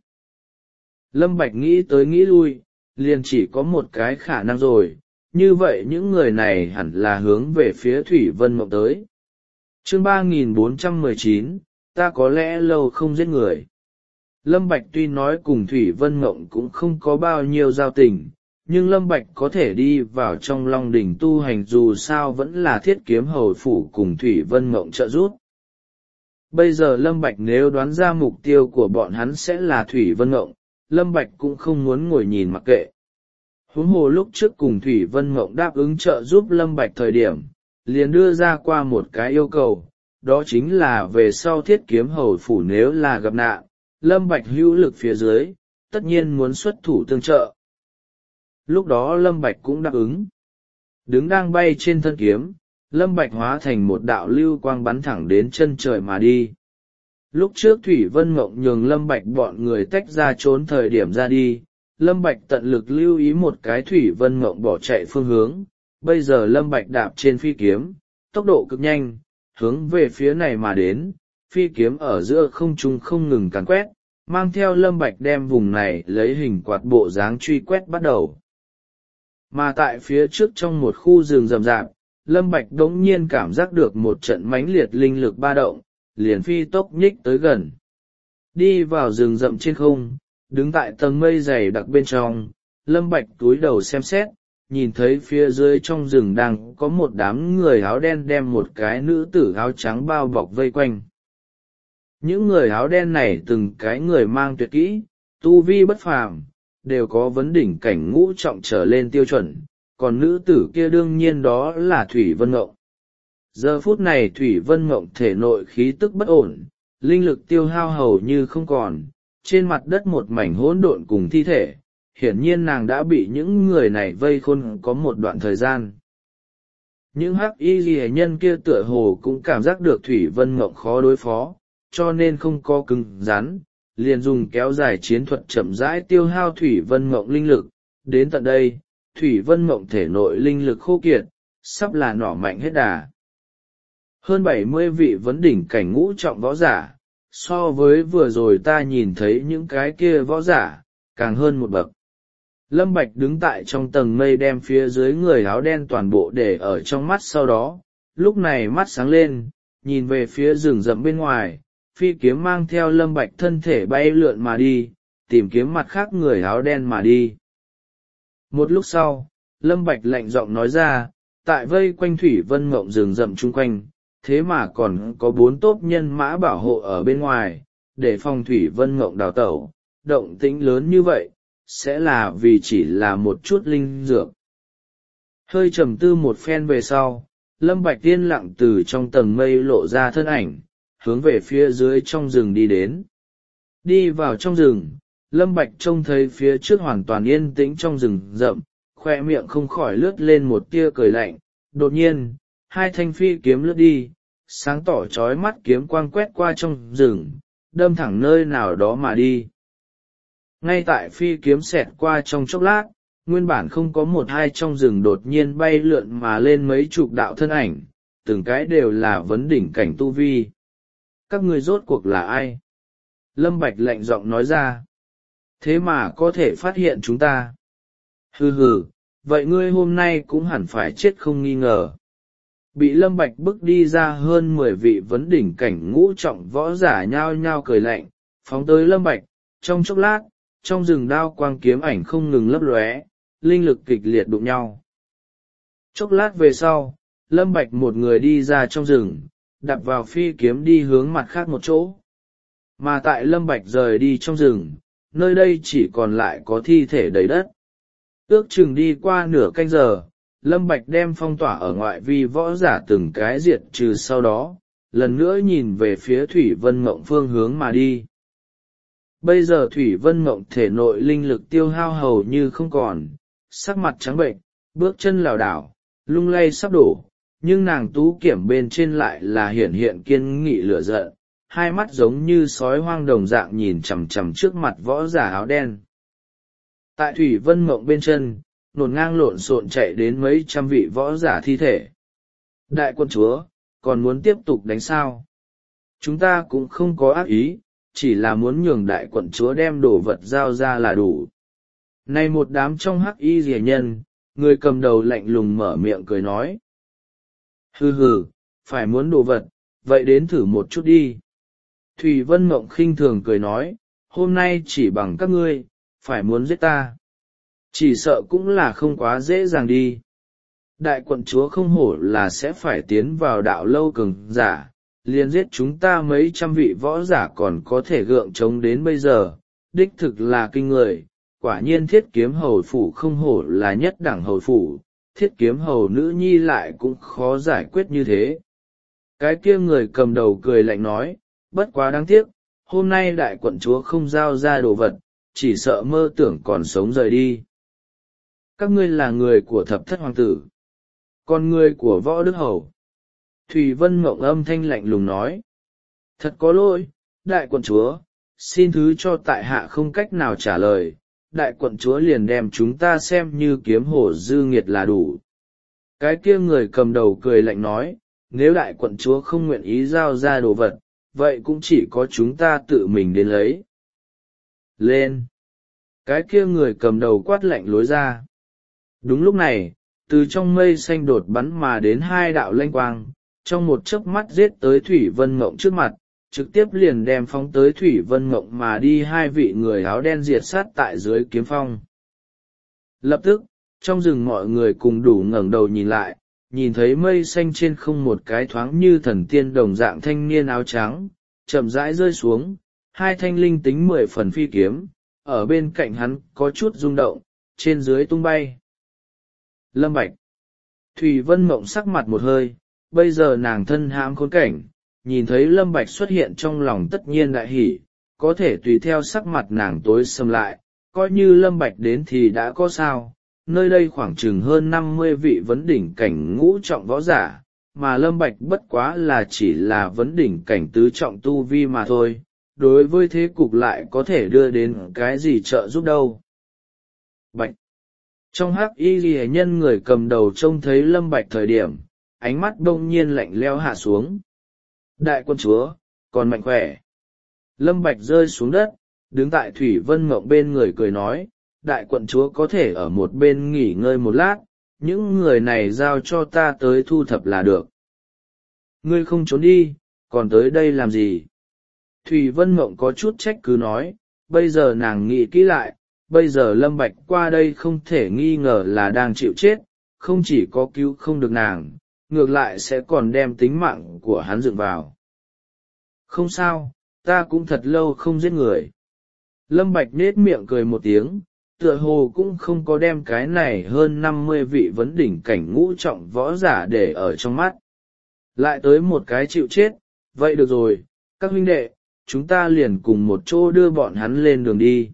Lâm Bạch nghĩ tới nghĩ lui, liền chỉ có một cái khả năng rồi, như vậy những người này hẳn là hướng về phía Thủy Vân Mộng tới. Chương 3419, ta có lẽ lâu không giết người. Lâm Bạch tuy nói cùng Thủy Vân Mộng cũng không có bao nhiêu giao tình, nhưng Lâm Bạch có thể đi vào trong Long Đỉnh tu hành dù sao vẫn là Thiết Kiếm Hầu phủ cùng Thủy Vân Mộng trợ giúp. Bây giờ Lâm Bạch nếu đoán ra mục tiêu của bọn hắn sẽ là Thủy Vân Mộng, Lâm Bạch cũng không muốn ngồi nhìn mặc kệ. Huống hồ lúc trước cùng Thủy Vân Mộng đáp ứng trợ giúp Lâm Bạch thời điểm, liền đưa ra qua một cái yêu cầu, đó chính là về sau Thiết Kiếm Hầu phủ nếu là gặp nạn, Lâm Bạch hữu lực phía dưới, tất nhiên muốn xuất thủ tương trợ. Lúc đó Lâm Bạch cũng đáp ứng. Đứng đang bay trên thân kiếm, Lâm Bạch hóa thành một đạo lưu quang bắn thẳng đến chân trời mà đi. Lúc trước Thủy Vân Mộng nhường Lâm Bạch bọn người tách ra trốn thời điểm ra đi, Lâm Bạch tận lực lưu ý một cái Thủy Vân Mộng bỏ chạy phương hướng, bây giờ Lâm Bạch đạp trên phi kiếm, tốc độ cực nhanh, hướng về phía này mà đến, phi kiếm ở giữa không trung không ngừng càn quét, mang theo Lâm Bạch đem vùng này lấy hình quạt bộ dáng truy quét bắt đầu. Mà tại phía trước trong một khu rừng rậm rạp, Lâm Bạch đống nhiên cảm giác được một trận mãnh liệt linh lực ba động, liền phi tốc nhích tới gần. Đi vào rừng rậm trên không, đứng tại tầng mây dày đặc bên trong, Lâm Bạch túi đầu xem xét, nhìn thấy phía dưới trong rừng đang có một đám người áo đen đem một cái nữ tử áo trắng bao bọc vây quanh. Những người áo đen này từng cái người mang tuyệt kỹ, tu vi bất phàm, đều có vấn đỉnh cảnh ngũ trọng trở lên tiêu chuẩn, còn nữ tử kia đương nhiên đó là Thủy Vân Mộng. Giờ phút này Thủy Vân Mộng thể nội khí tức bất ổn, linh lực tiêu hao hầu như không còn, trên mặt đất một mảnh hỗn độn cùng thi thể, hiển nhiên nàng đã bị những người này vây khôn có một đoạn thời gian. Những hắc y ghi nhân kia tựa hồ cũng cảm giác được Thủy Vân Mộng khó đối phó, cho nên không có cứng rắn, liền dùng kéo dài chiến thuật chậm rãi tiêu hao Thủy Vân Mộng linh lực. Đến tận đây, Thủy Vân Mộng thể nội linh lực khô kiệt, sắp là nỏ mạnh hết đà. Hơn 70 vị vấn đỉnh cảnh ngũ trọng võ giả, so với vừa rồi ta nhìn thấy những cái kia võ giả, càng hơn một bậc. Lâm Bạch đứng tại trong tầng mây đem phía dưới người áo đen toàn bộ để ở trong mắt, sau đó, lúc này mắt sáng lên, nhìn về phía rừng rậm bên ngoài, phi kiếm mang theo Lâm Bạch thân thể bay lượn mà đi, tìm kiếm mặt khác người áo đen mà đi. Một lúc sau, Lâm Bạch lạnh giọng nói ra, tại vây quanh Thủy Vân Mộng rừng rậm chung quanh, thế mà còn có 4 tốp nhân mã bảo hộ ở bên ngoài, để phòng Thủy Vân Mộng đào tẩu. Động tĩnh lớn như vậy, sẽ là vì chỉ là một chút linh dược. Hơi trầm tư một phen về sau, Lâm Bạch yên lặng từ trong tầng mây lộ ra thân ảnh, hướng về phía dưới trong rừng đi đến. Đi vào trong rừng, Lâm Bạch trông thấy phía trước hoàn toàn yên tĩnh trong rừng rậm, khoe miệng không khỏi lướt lên một tia cười lạnh. Đột nhiên, 2 thanh phi kiếm lướt đi, sáng tỏ chói mắt kiếm quang quét qua trong rừng, đâm thẳng nơi nào đó mà đi. Ngay tại phi kiếm xẹt qua trong chốc lát, nguyên bản không có một hai trong rừng đột nhiên bay lượn mà lên mấy chục đạo thân ảnh, từng cái đều là vấn đỉnh cảnh tu vi. Các ngươi rốt cuộc là ai? Lâm Bạch lạnh giọng nói ra. Thế mà có thể phát hiện chúng ta. Hừ hừ, vậy ngươi hôm nay cũng hẳn phải chết không nghi ngờ. Bị Lâm Bạch bức đi ra hơn 10 vị vấn đỉnh cảnh ngũ trọng võ giả nhao nhao cười lạnh, phóng tới Lâm Bạch. Trong chốc lát, trong rừng đao quang kiếm ảnh không ngừng lấp lóe, linh lực kịch liệt đụng nhau. Chốc lát về sau, Lâm Bạch một người đi ra trong rừng, đạp vào phi kiếm đi hướng mặt khác một chỗ. Mà tại Lâm Bạch rời đi trong rừng, nơi đây chỉ còn lại có thi thể đầy đất. Ước chừng đi qua nửa canh giờ, Lâm Bạch đem phong tỏa ở ngoại vi võ giả từng cái diệt trừ, sau đó, lần nữa nhìn về phía Thủy Vân Mộng phương hướng mà đi. Bây giờ Thủy Vân Mộng thể nội linh lực tiêu hao hầu như không còn, sắc mặt trắng bệnh, bước chân lảo đảo, lung lay sắp đổ, nhưng nàng tú kiểm bên trên lại là hiển hiện kiên nghị lửa giận, hai mắt giống như sói hoang đồng dạng nhìn chằm chằm trước mặt võ giả áo đen. Tại Thủy Vân Mộng bên chân, nổn ngang lộn xộn chạy đến mấy trăm vị võ giả thi thể. Đại quân chúa, còn muốn tiếp tục đánh sao? Chúng ta cũng không có ác ý, chỉ là muốn nhường đại quận chúa đem đồ vật giao ra là đủ. Này một đám trong hắc y rìa nhân, người cầm đầu lạnh lùng mở miệng cười nói. Hừ hừ, phải muốn đồ vật, vậy đến thử một chút đi. Thủy Vân Mộng khinh thường cười nói, hôm nay chỉ bằng các ngươi, phải muốn giết ta. Chỉ sợ cũng là không quá dễ dàng đi. Đại quận chúa không hổ là sẽ phải tiến vào đạo lâu cường giả, liền giết chúng ta mấy trăm vị võ giả còn có thể gượng chống đến bây giờ, đích thực là kinh người. Quả nhiên Thiết Kiếm hầu phủ không hổ là nhất đẳng hầu phủ, Thiết Kiếm hầu nữ nhi lại cũng khó giải quyết như thế. Cái kia người cầm đầu cười lạnh nói, bất quá đáng tiếc, hôm nay đại quận chúa không giao ra đồ vật, chỉ sợ mơ tưởng còn sống rời đi. Các ngươi là người của thập thất hoàng tử, còn người của võ đức hầu. Thủy Vân Mộng âm thanh lạnh lùng nói, thật có lỗi, đại quận chúa, xin thứ cho tại hạ không cách nào trả lời, đại quận chúa liền đem chúng ta xem như kiếm hổ dư nghiệt là đủ. Cái kia người cầm đầu cười lạnh nói, nếu đại quận chúa không nguyện ý giao ra đồ vật, vậy cũng chỉ có chúng ta tự mình đến lấy. Lên! Cái kia người cầm đầu quát lạnh lối ra. Đúng lúc này, từ trong mây xanh đột bắn mà đến 2 đạo lanh quang, trong một chớp mắt giết tới Thủy Vân Mộng trước mặt, trực tiếp liền đem phóng tới Thủy Vân Mộng mà đi 2 vị người áo đen diệt sát tại dưới kiếm phong. Lập tức, trong rừng mọi người cùng đủ ngẩng đầu nhìn lại, nhìn thấy mây xanh trên không một cái thoáng như thần tiên đồng dạng thanh niên áo trắng, chậm rãi rơi xuống, 2 thanh linh tính 10 phần phi kiếm, ở bên cạnh hắn có chút rung động, trên dưới tung bay. Lâm Bạch. Thủy Vân Mộng sắc mặt một hơi, bây giờ nàng thân hãm khốn cảnh, nhìn thấy Lâm Bạch xuất hiện trong lòng tất nhiên đại hỉ, có thể tùy theo sắc mặt nàng tối sầm lại, coi như Lâm Bạch đến thì đã có sao, nơi đây khoảng chừng hơn 50 vị vấn đỉnh cảnh ngũ trọng võ giả, mà Lâm Bạch bất quá là chỉ là vấn đỉnh cảnh tứ trọng tu vi mà thôi, đối với thế cục lại có thể đưa đến cái gì trợ giúp đâu. Bạch. Trong hắc y ghi nhân người cầm đầu trông thấy Lâm Bạch thời điểm, ánh mắt đông nhiên lạnh lẽo hạ xuống. Đại quân chúa, còn mạnh khỏe. Lâm Bạch rơi xuống đất, đứng tại Thủy Vân Mộng bên người cười nói, đại quận chúa có thể ở một bên nghỉ ngơi một lát, những người này giao cho ta tới thu thập là được. Ngươi không trốn đi, còn tới đây làm gì? Thủy Vân Mộng có chút trách cứ nói, bây giờ nàng nghĩ kỹ lại, bây giờ Lâm Bạch qua đây không thể nghi ngờ là đang chịu chết, không chỉ có cứu không được nàng, ngược lại sẽ còn đem tính mạng của hắn dựng vào. Không sao, ta cũng thật lâu không giết người. Lâm Bạch nết miệng cười một tiếng, tựa hồ cũng không có đem cái này hơn 50 vị vấn đỉnh cảnh ngũ trọng võ giả để ở trong mắt. Lại tới một cái chịu chết, vậy được rồi, các huynh đệ, chúng ta liền cùng một chỗ đưa bọn hắn lên đường đi.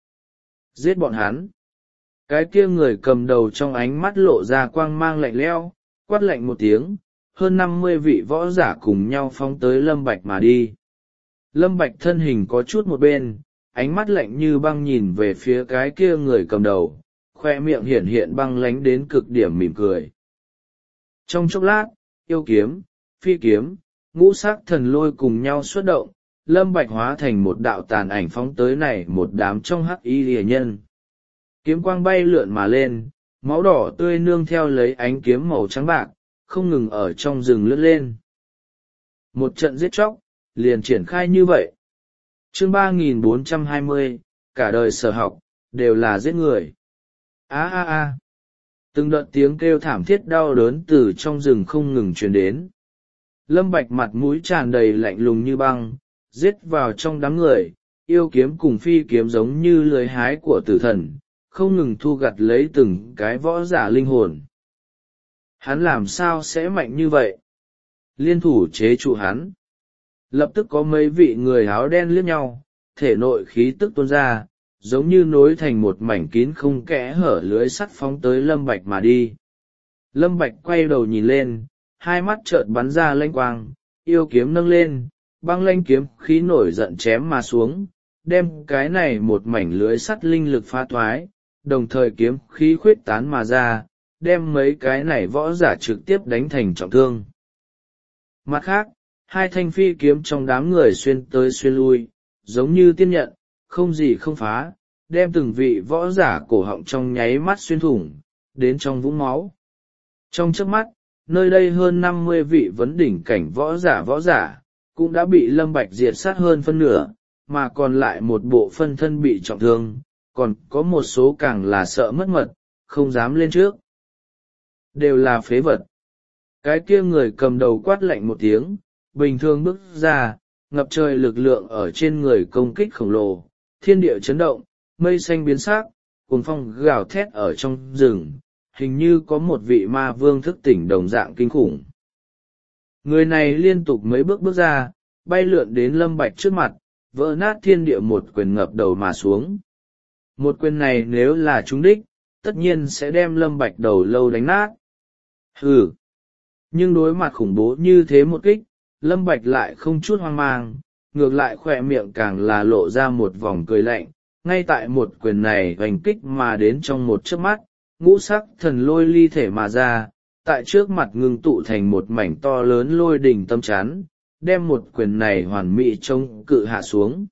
Giết bọn hắn. Cái kia người cầm đầu trong ánh mắt lộ ra quang mang lạnh lẽo, quát lạnh một tiếng, hơn 50 vị võ giả cùng nhau phóng tới Lâm Bạch mà đi. Lâm Bạch thân hình có chút một bên, ánh mắt lạnh như băng nhìn về phía cái kia người cầm đầu, khoe miệng hiển hiện băng lánh đến cực điểm mỉm cười. Trong chốc lát, yêu kiếm, phi kiếm, ngũ sắc thần lôi cùng nhau xuất động, Lâm Bạch hóa thành một đạo tàn ảnh phóng tới này một đám trong hắc y rìa nhân. Kiếm quang bay lượn mà lên, máu đỏ tươi nương theo lấy ánh kiếm màu trắng bạc, không ngừng ở trong rừng lướt lên. Một trận giết chóc, liền triển khai như vậy. Chương 3420, cả đời sở học, đều là giết người. Á á á. Từng đợt tiếng kêu thảm thiết đau đớn từ trong rừng không ngừng truyền đến. Lâm Bạch mặt mũi tràn đầy lạnh lùng như băng, giết vào trong đám người, yêu kiếm cùng phi kiếm giống như lưới hái của tử thần, không ngừng thu gặt lấy từng cái võ giả linh hồn. Hắn làm sao sẽ mạnh như vậy? Liên thủ chế trụ hắn. Lập tức có mấy vị người áo đen liếc nhau, thể nội khí tức tuôn ra, giống như nối thành một mảnh kín không kẽ hở lưới sắt phóng tới Lâm Bạch mà đi. Lâm Bạch quay đầu nhìn lên, hai mắt chợt bắn ra lanh quang, yêu kiếm nâng lên, băng lanh kiếm khí nổi giận chém mà xuống, đem cái này một mảnh lưới sắt linh lực phá thoái, đồng thời kiếm khí khuyết tán mà ra, đem mấy cái này võ giả trực tiếp đánh thành trọng thương. Mặt khác, hai thanh phi kiếm trong đám người xuyên tới xuyên lui, giống như tiên nhận, không gì không phá, đem từng vị võ giả cổ họng trong nháy mắt xuyên thủng, đến trong vũng máu. Trong chớp mắt, nơi đây hơn 50 vị vấn đỉnh cảnh võ giả, cũng đã bị Lâm Bạch diệt sát hơn phân nửa, mà còn lại một bộ phân thân bị trọng thương, còn có một số càng là sợ mất mật, không dám lên trước. Đều là phế vật. Cái kia người cầm đầu quát lạnh một tiếng, bình thường bước ra, ngập trời lực lượng ở trên người công kích khổng lồ, thiên địa chấn động, mây xanh biến sắc, cuồng phong gào thét ở trong rừng, hình như có một vị ma vương thức tỉnh đồng dạng kinh khủng. Người này liên tục mấy bước bước ra, bay lượn đến Lâm Bạch trước mặt, vỡ nát thiên địa một quyền ngập đầu mà xuống. Một quyền này nếu là trúng đích, tất nhiên sẽ đem Lâm Bạch đầu lâu đánh nát. Hừ! Nhưng đối mặt khủng bố như thế một kích, Lâm Bạch lại không chút hoang mang, ngược lại khỏe miệng càng là lộ ra một vòng cười lạnh, ngay tại một quyền này hoành kích mà đến trong một chớp mắt, ngũ sắc thần lôi ly thể mà ra, tại trước mặt ngưng tụ thành một mảnh to lớn lôi đỉnh tâm chắn, đem một quyền này hoàn mỹ chống cự hạ xuống.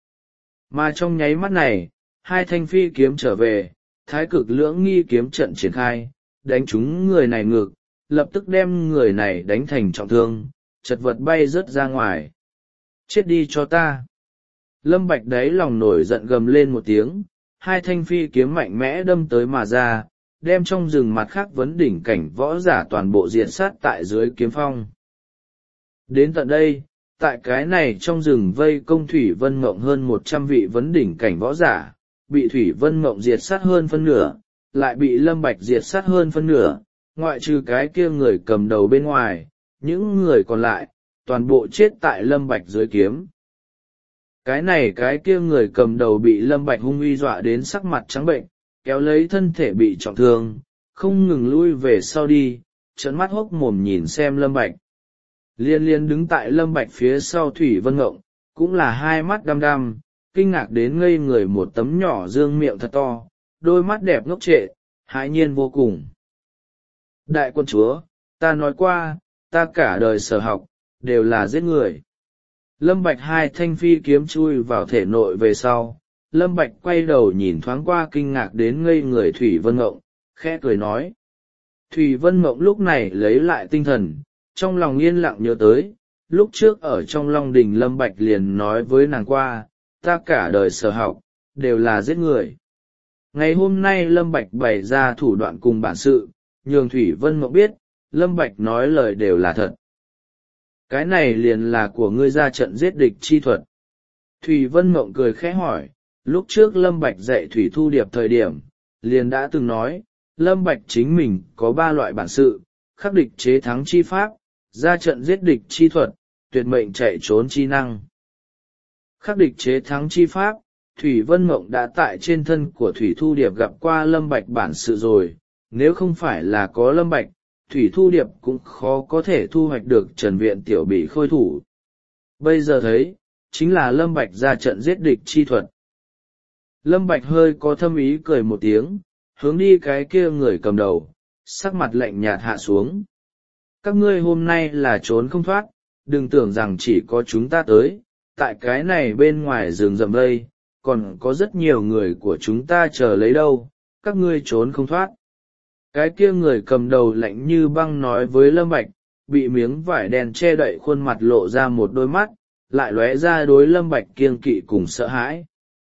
Mà trong nháy mắt này, hai thanh phi kiếm trở về, thái cực lưỡng nghi kiếm trận triển khai, đánh trúng người này ngược, lập tức đem người này đánh thành trọng thương, chật vật bay rớt ra ngoài. Chết đi cho ta! Lâm Bạch đáy lòng nổi giận gầm lên một tiếng, hai thanh phi kiếm mạnh mẽ đâm tới mà ra, đem trong rừng mặt khác vấn đỉnh cảnh võ giả toàn bộ diện sát tại dưới kiếm phong. Đến tận đây, tại cái này trong rừng vây công Thủy Vân Mộng hơn 100 vị vấn đỉnh cảnh võ giả, bị Thủy Vân Mộng diệt sát hơn phân nửa, lại bị Lâm Bạch diệt sát hơn phân nửa, ngoại trừ cái kia người cầm đầu bên ngoài, những người còn lại, toàn bộ chết tại Lâm Bạch dưới kiếm. Cái kia người cầm đầu bị Lâm Bạch hung uy dọa đến sắc mặt trắng bệnh, kéo lấy thân thể bị trọng thương, không ngừng lui về sau đi, trợn mắt hốc mồm nhìn xem Lâm Bạch. Liên đứng tại Lâm Bạch phía sau Thủy Vân Ngộng, cũng là hai mắt đăm đăm, kinh ngạc đến ngây người, một tấm nhỏ dương miệng thật to, đôi mắt đẹp ngốc trệ, hãi nhiên vô cùng. Đại quân chúa, ta nói qua, ta cả đời sở học, đều là giết người. Lâm Bạch hai thanh phi kiếm chui vào thể nội về sau, Lâm Bạch quay đầu nhìn thoáng qua kinh ngạc đến ngây người Thủy Vân Mộng, khẽ cười nói. Thủy Vân Mộng lúc này lấy lại tinh thần, trong lòng yên lặng nhớ tới, lúc trước ở trong Long Đình Lâm Bạch liền nói với nàng qua, ta cả đời sở học, đều là giết người. Ngày hôm nay Lâm Bạch bày ra thủ đoạn cùng bản sự, nhường Thủy Vân Mộng biết, Lâm Bạch nói lời đều là thật. Cái này liền là của ngươi ra trận giết địch chi thuật. Thủy Vân Mộng cười khẽ hỏi, lúc trước Lâm Bạch dạy Thủy Thu Điệp thời điểm, liền đã từng nói, Lâm Bạch chính mình có 3 loại bản sự, khắc địch chế thắng chi pháp, ra trận giết địch chi thuật, tuyệt mệnh chạy trốn chi năng. Khắc địch chế thắng chi pháp, Thủy Vân Mộng đã tại trên thân của Thủy Thu Điệp gặp qua Lâm Bạch bản sự rồi, nếu không phải là có Lâm Bạch, Thủy Thu Điệp cũng khó có thể thu hoạch được Trần Viện Tiểu bị khôi thủ. Bây giờ thấy, chính là Lâm Bạch ra trận giết địch chi thuật. Lâm Bạch hơi có thâm ý cười một tiếng, hướng đi cái kia người cầm đầu, sắc mặt lạnh nhạt hạ xuống. Các ngươi hôm nay là trốn không thoát, đừng tưởng rằng chỉ có chúng ta tới, tại cái này bên ngoài rừng rậm đây, còn có rất nhiều người của chúng ta chờ lấy đâu, các ngươi trốn không thoát. Cái kia người cầm đầu lạnh như băng nói với Lâm Bạch, bị miếng vải đen che đậy khuôn mặt lộ ra một đôi mắt, lại lóe ra đối Lâm Bạch kiêng kỵ cùng sợ hãi.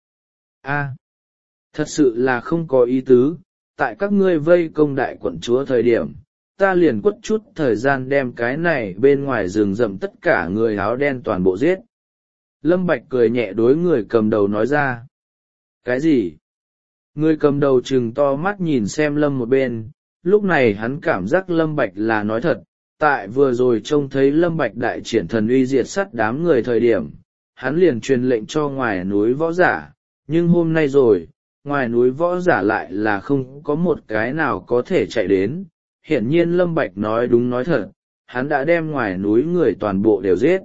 Thật sự là không có ý tứ, tại các ngươi vây công đại quận chúa thời điểm, ta liền quất chút thời gian đem cái này bên ngoài rừng rậm tất cả người áo đen toàn bộ giết. Lâm Bạch cười nhẹ đối người cầm đầu nói ra. Cái gì? Người cầm đầu trừng to mắt nhìn xem Lâm một bên, lúc này hắn cảm giác Lâm Bạch là nói thật, tại vừa rồi trông thấy Lâm Bạch đại triển thần uy diệt sát đám người thời điểm, hắn liền truyền lệnh cho ngoài núi võ giả, nhưng hôm nay rồi, ngoài núi võ giả lại là không có một cái nào có thể chạy đến. Hiển nhiên Lâm Bạch nói đúng nói thật, hắn đã đem ngoài núi người toàn bộ đều giết.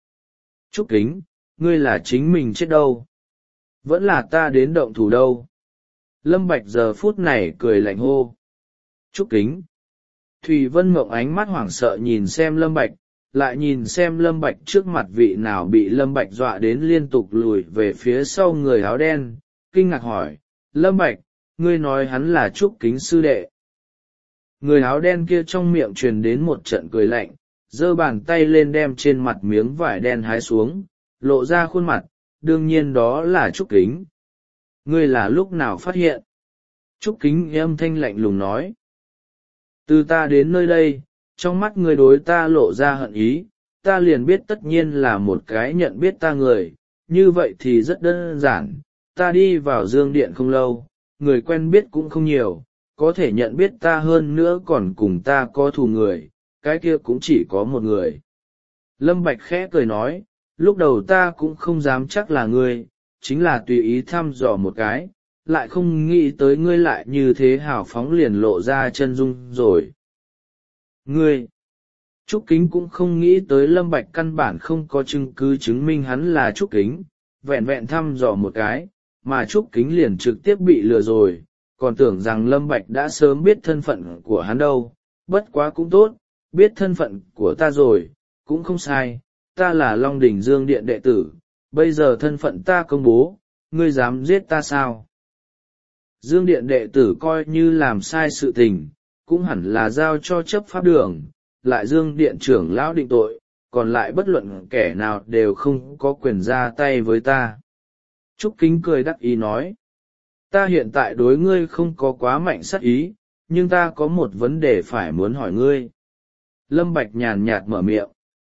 Trúc Kính, ngươi là chính mình chết đâu? Vẫn là ta đến động thủ đâu? Lâm Bạch giờ phút này cười lạnh hô. Trúc Kính. Thủy Vân Mộng ánh mắt hoảng sợ nhìn xem Lâm Bạch, lại nhìn xem Lâm Bạch trước mặt vị nào bị Lâm Bạch dọa đến liên tục lùi về phía sau người áo đen, kinh ngạc hỏi, Lâm Bạch, ngươi nói hắn là Trúc Kính sư đệ. Người áo đen kia trong miệng truyền đến một trận cười lạnh, giơ bàn tay lên đem trên mặt miếng vải đen hái xuống, lộ ra khuôn mặt, đương nhiên đó là Trúc Kính. Ngươi là lúc nào phát hiện? Trúc Kính âm thanh lạnh lùng nói. Từ ta đến nơi đây, trong mắt ngươi đối ta lộ ra hận ý, ta liền biết tất nhiên là một cái nhận biết ta người, như vậy thì rất đơn giản, ta đi vào Dương Điện không lâu, người quen biết cũng không nhiều, có thể nhận biết ta hơn nữa còn cùng ta có thù người, cái kia cũng chỉ có một người. Lâm Bạch khẽ cười nói, lúc đầu ta cũng không dám chắc là ngươi, chính là tùy ý thăm dò một cái, lại không nghĩ tới ngươi lại như thế hào phóng liền lộ ra chân dung rồi. Ngươi! Trúc Kính cũng không nghĩ tới Lâm Bạch căn bản không có chứng cứ chứng minh hắn là Trúc Kính, vẹn vẹn thăm dò một cái, mà Trúc Kính liền trực tiếp bị lừa rồi, còn tưởng rằng Lâm Bạch đã sớm biết thân phận của hắn đâu, bất quá cũng tốt, biết thân phận của ta rồi, cũng không sai, ta là Long Đỉnh Dương Điện đệ tử, bây giờ thân phận ta công bố, ngươi dám giết ta sao? Dương Điện đệ tử coi như làm sai sự tình, cũng hẳn là giao cho chấp pháp đường, lại Dương Điện trưởng lão định tội, còn lại bất luận kẻ nào đều không có quyền ra tay với ta. Trúc Kính cười đắc ý nói, ta hiện tại đối ngươi không có quá mạnh sát ý, nhưng ta có một vấn đề phải muốn hỏi ngươi. Lâm Bạch nhàn nhạt mở miệng.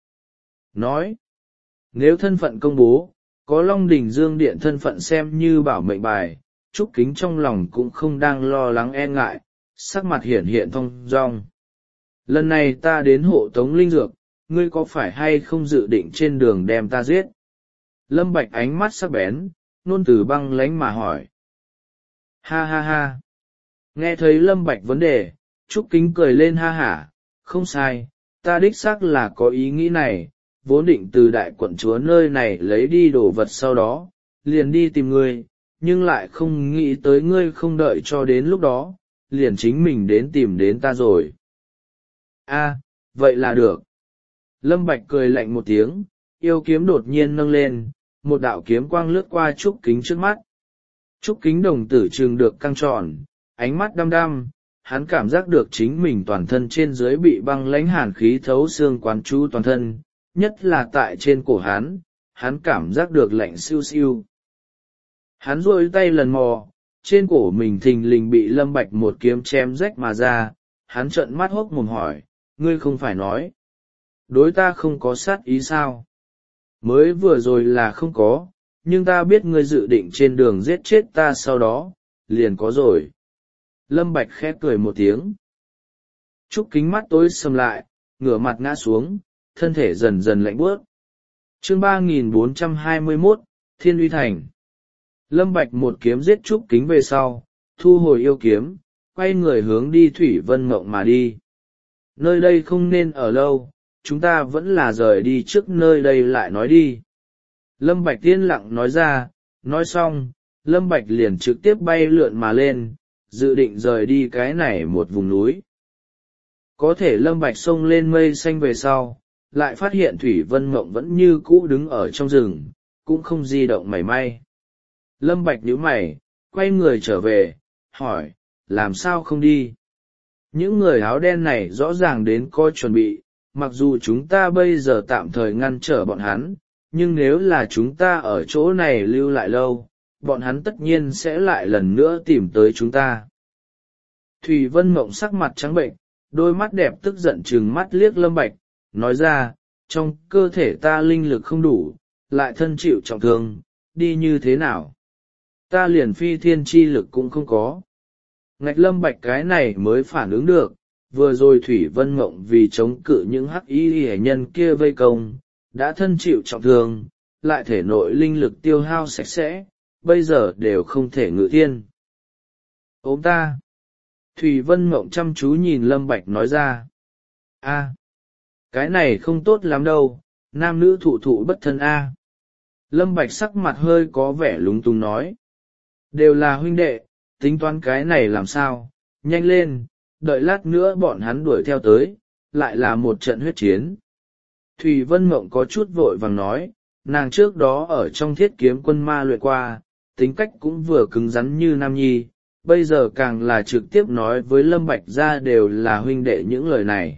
Nói, nếu thân phận công bố, có Long Đỉnh Dương Điện thân phận xem như bảo mệnh bài, Trúc Kính trong lòng cũng không đang lo lắng e ngại, sắc mặt hiển hiện thong dong. Lần này ta đến hộ tống linh dược, ngươi có phải hay không dự định trên đường đem ta giết? Lâm Bạch ánh mắt sắc bén, nôn từ băng lãnh mà hỏi. Ha ha ha! Nghe thấy Lâm Bạch vấn đề, Trúc Kính cười lên ha hả, không sai, ta đích xác là có ý nghĩ này, vốn định từ đại quận chúa nơi này lấy đi đồ vật sau đó, liền đi tìm ngươi, nhưng lại không nghĩ tới ngươi không đợi cho đến lúc đó, liền chính mình đến tìm đến ta rồi. Vậy là được. Lâm Bạch cười lạnh một tiếng, yêu kiếm đột nhiên nâng lên, một đạo kiếm quang lướt qua Trúc Kính trước mắt. Trúc Kính đồng tử trừng được căng tròn, ánh mắt đăm đăm, hắn cảm giác được chính mình toàn thân trên dưới bị băng lãnh hàn khí thấu xương quán chú toàn thân, nhất là tại trên cổ hắn cảm giác được lạnh siêu siêu. Hắn duỗi tay lần mò, trên cổ mình thình lình bị Lâm Bạch một kiếm chém rách mà ra, hắn trợn mắt hốc mồm hỏi, ngươi không phải nói đối ta không có sát ý sao? Mới vừa rồi là không có, nhưng ta biết ngươi dự định trên đường giết chết ta sau đó liền có rồi. Lâm Bạch khẽ cười một tiếng. Trúc Kính mắt tối sầm lại, ngửa mặt ngã xuống, thân thể dần dần lạnh buốt. Chương 3421, Thiên Uy Thành. Lâm Bạch một kiếm giết Trúc Kính về sau, thu hồi yêu kiếm, quay người hướng đi Thủy Vân Mộng mà đi. Nơi đây không nên ở lâu, chúng ta vẫn là rời đi trước nơi đây lại nói đi. Lâm Bạch yên lặng nói ra, nói xong, Lâm Bạch liền trực tiếp bay lượn mà lên, dự định rời đi cái này một vùng núi. Có thể Lâm Bạch xông lên mây xanh về sau, lại phát hiện Thủy Vân Mộng vẫn như cũ đứng ở trong rừng, cũng không di động mảy may. Lâm Bạch nhíu mày, quay người trở về, hỏi, làm sao không đi? Những người áo đen này rõ ràng đến coi chuẩn bị, mặc dù chúng ta bây giờ tạm thời ngăn trở bọn hắn, nhưng nếu là chúng ta ở chỗ này lưu lại lâu, bọn hắn tất nhiên sẽ lại lần nữa tìm tới chúng ta. Thủy Vân Mộng sắc mặt trắng bệnh, đôi mắt đẹp tức giận trừng mắt liếc Lâm Bạch, nói ra, trong cơ thể ta linh lực không đủ, lại thân chịu trọng thương, đi như thế nào? Ta liền phi thiên chi lực cũng không có. Ngạch Lâm Bạch cái này mới phản ứng được, vừa rồi Thủy Vân Mộng vì chống cự những hắc y hệ nhân kia vây công, đã thân chịu trọng thương, lại thể nội linh lực tiêu hao sạch sẽ, bây giờ đều không thể ngự thiên. Ôm ta! Thủy Vân Mộng chăm chú nhìn Lâm Bạch nói ra. A, cái này không tốt lắm đâu, nam nữ thụ thụ bất thân a. Lâm Bạch sắc mặt hơi có vẻ lúng túng nói. Đều là huynh đệ, tính toán cái này làm sao, nhanh lên, đợi lát nữa bọn hắn đuổi theo tới, lại là một trận huyết chiến. Thủy Vân Mộng có chút vội vàng nói, nàng trước đó ở trong Thiết Kiếm Quân ma luyện qua, tính cách cũng vừa cứng rắn như nam nhi, bây giờ càng là trực tiếp nói với Lâm Bạch ra đều là huynh đệ những lời này.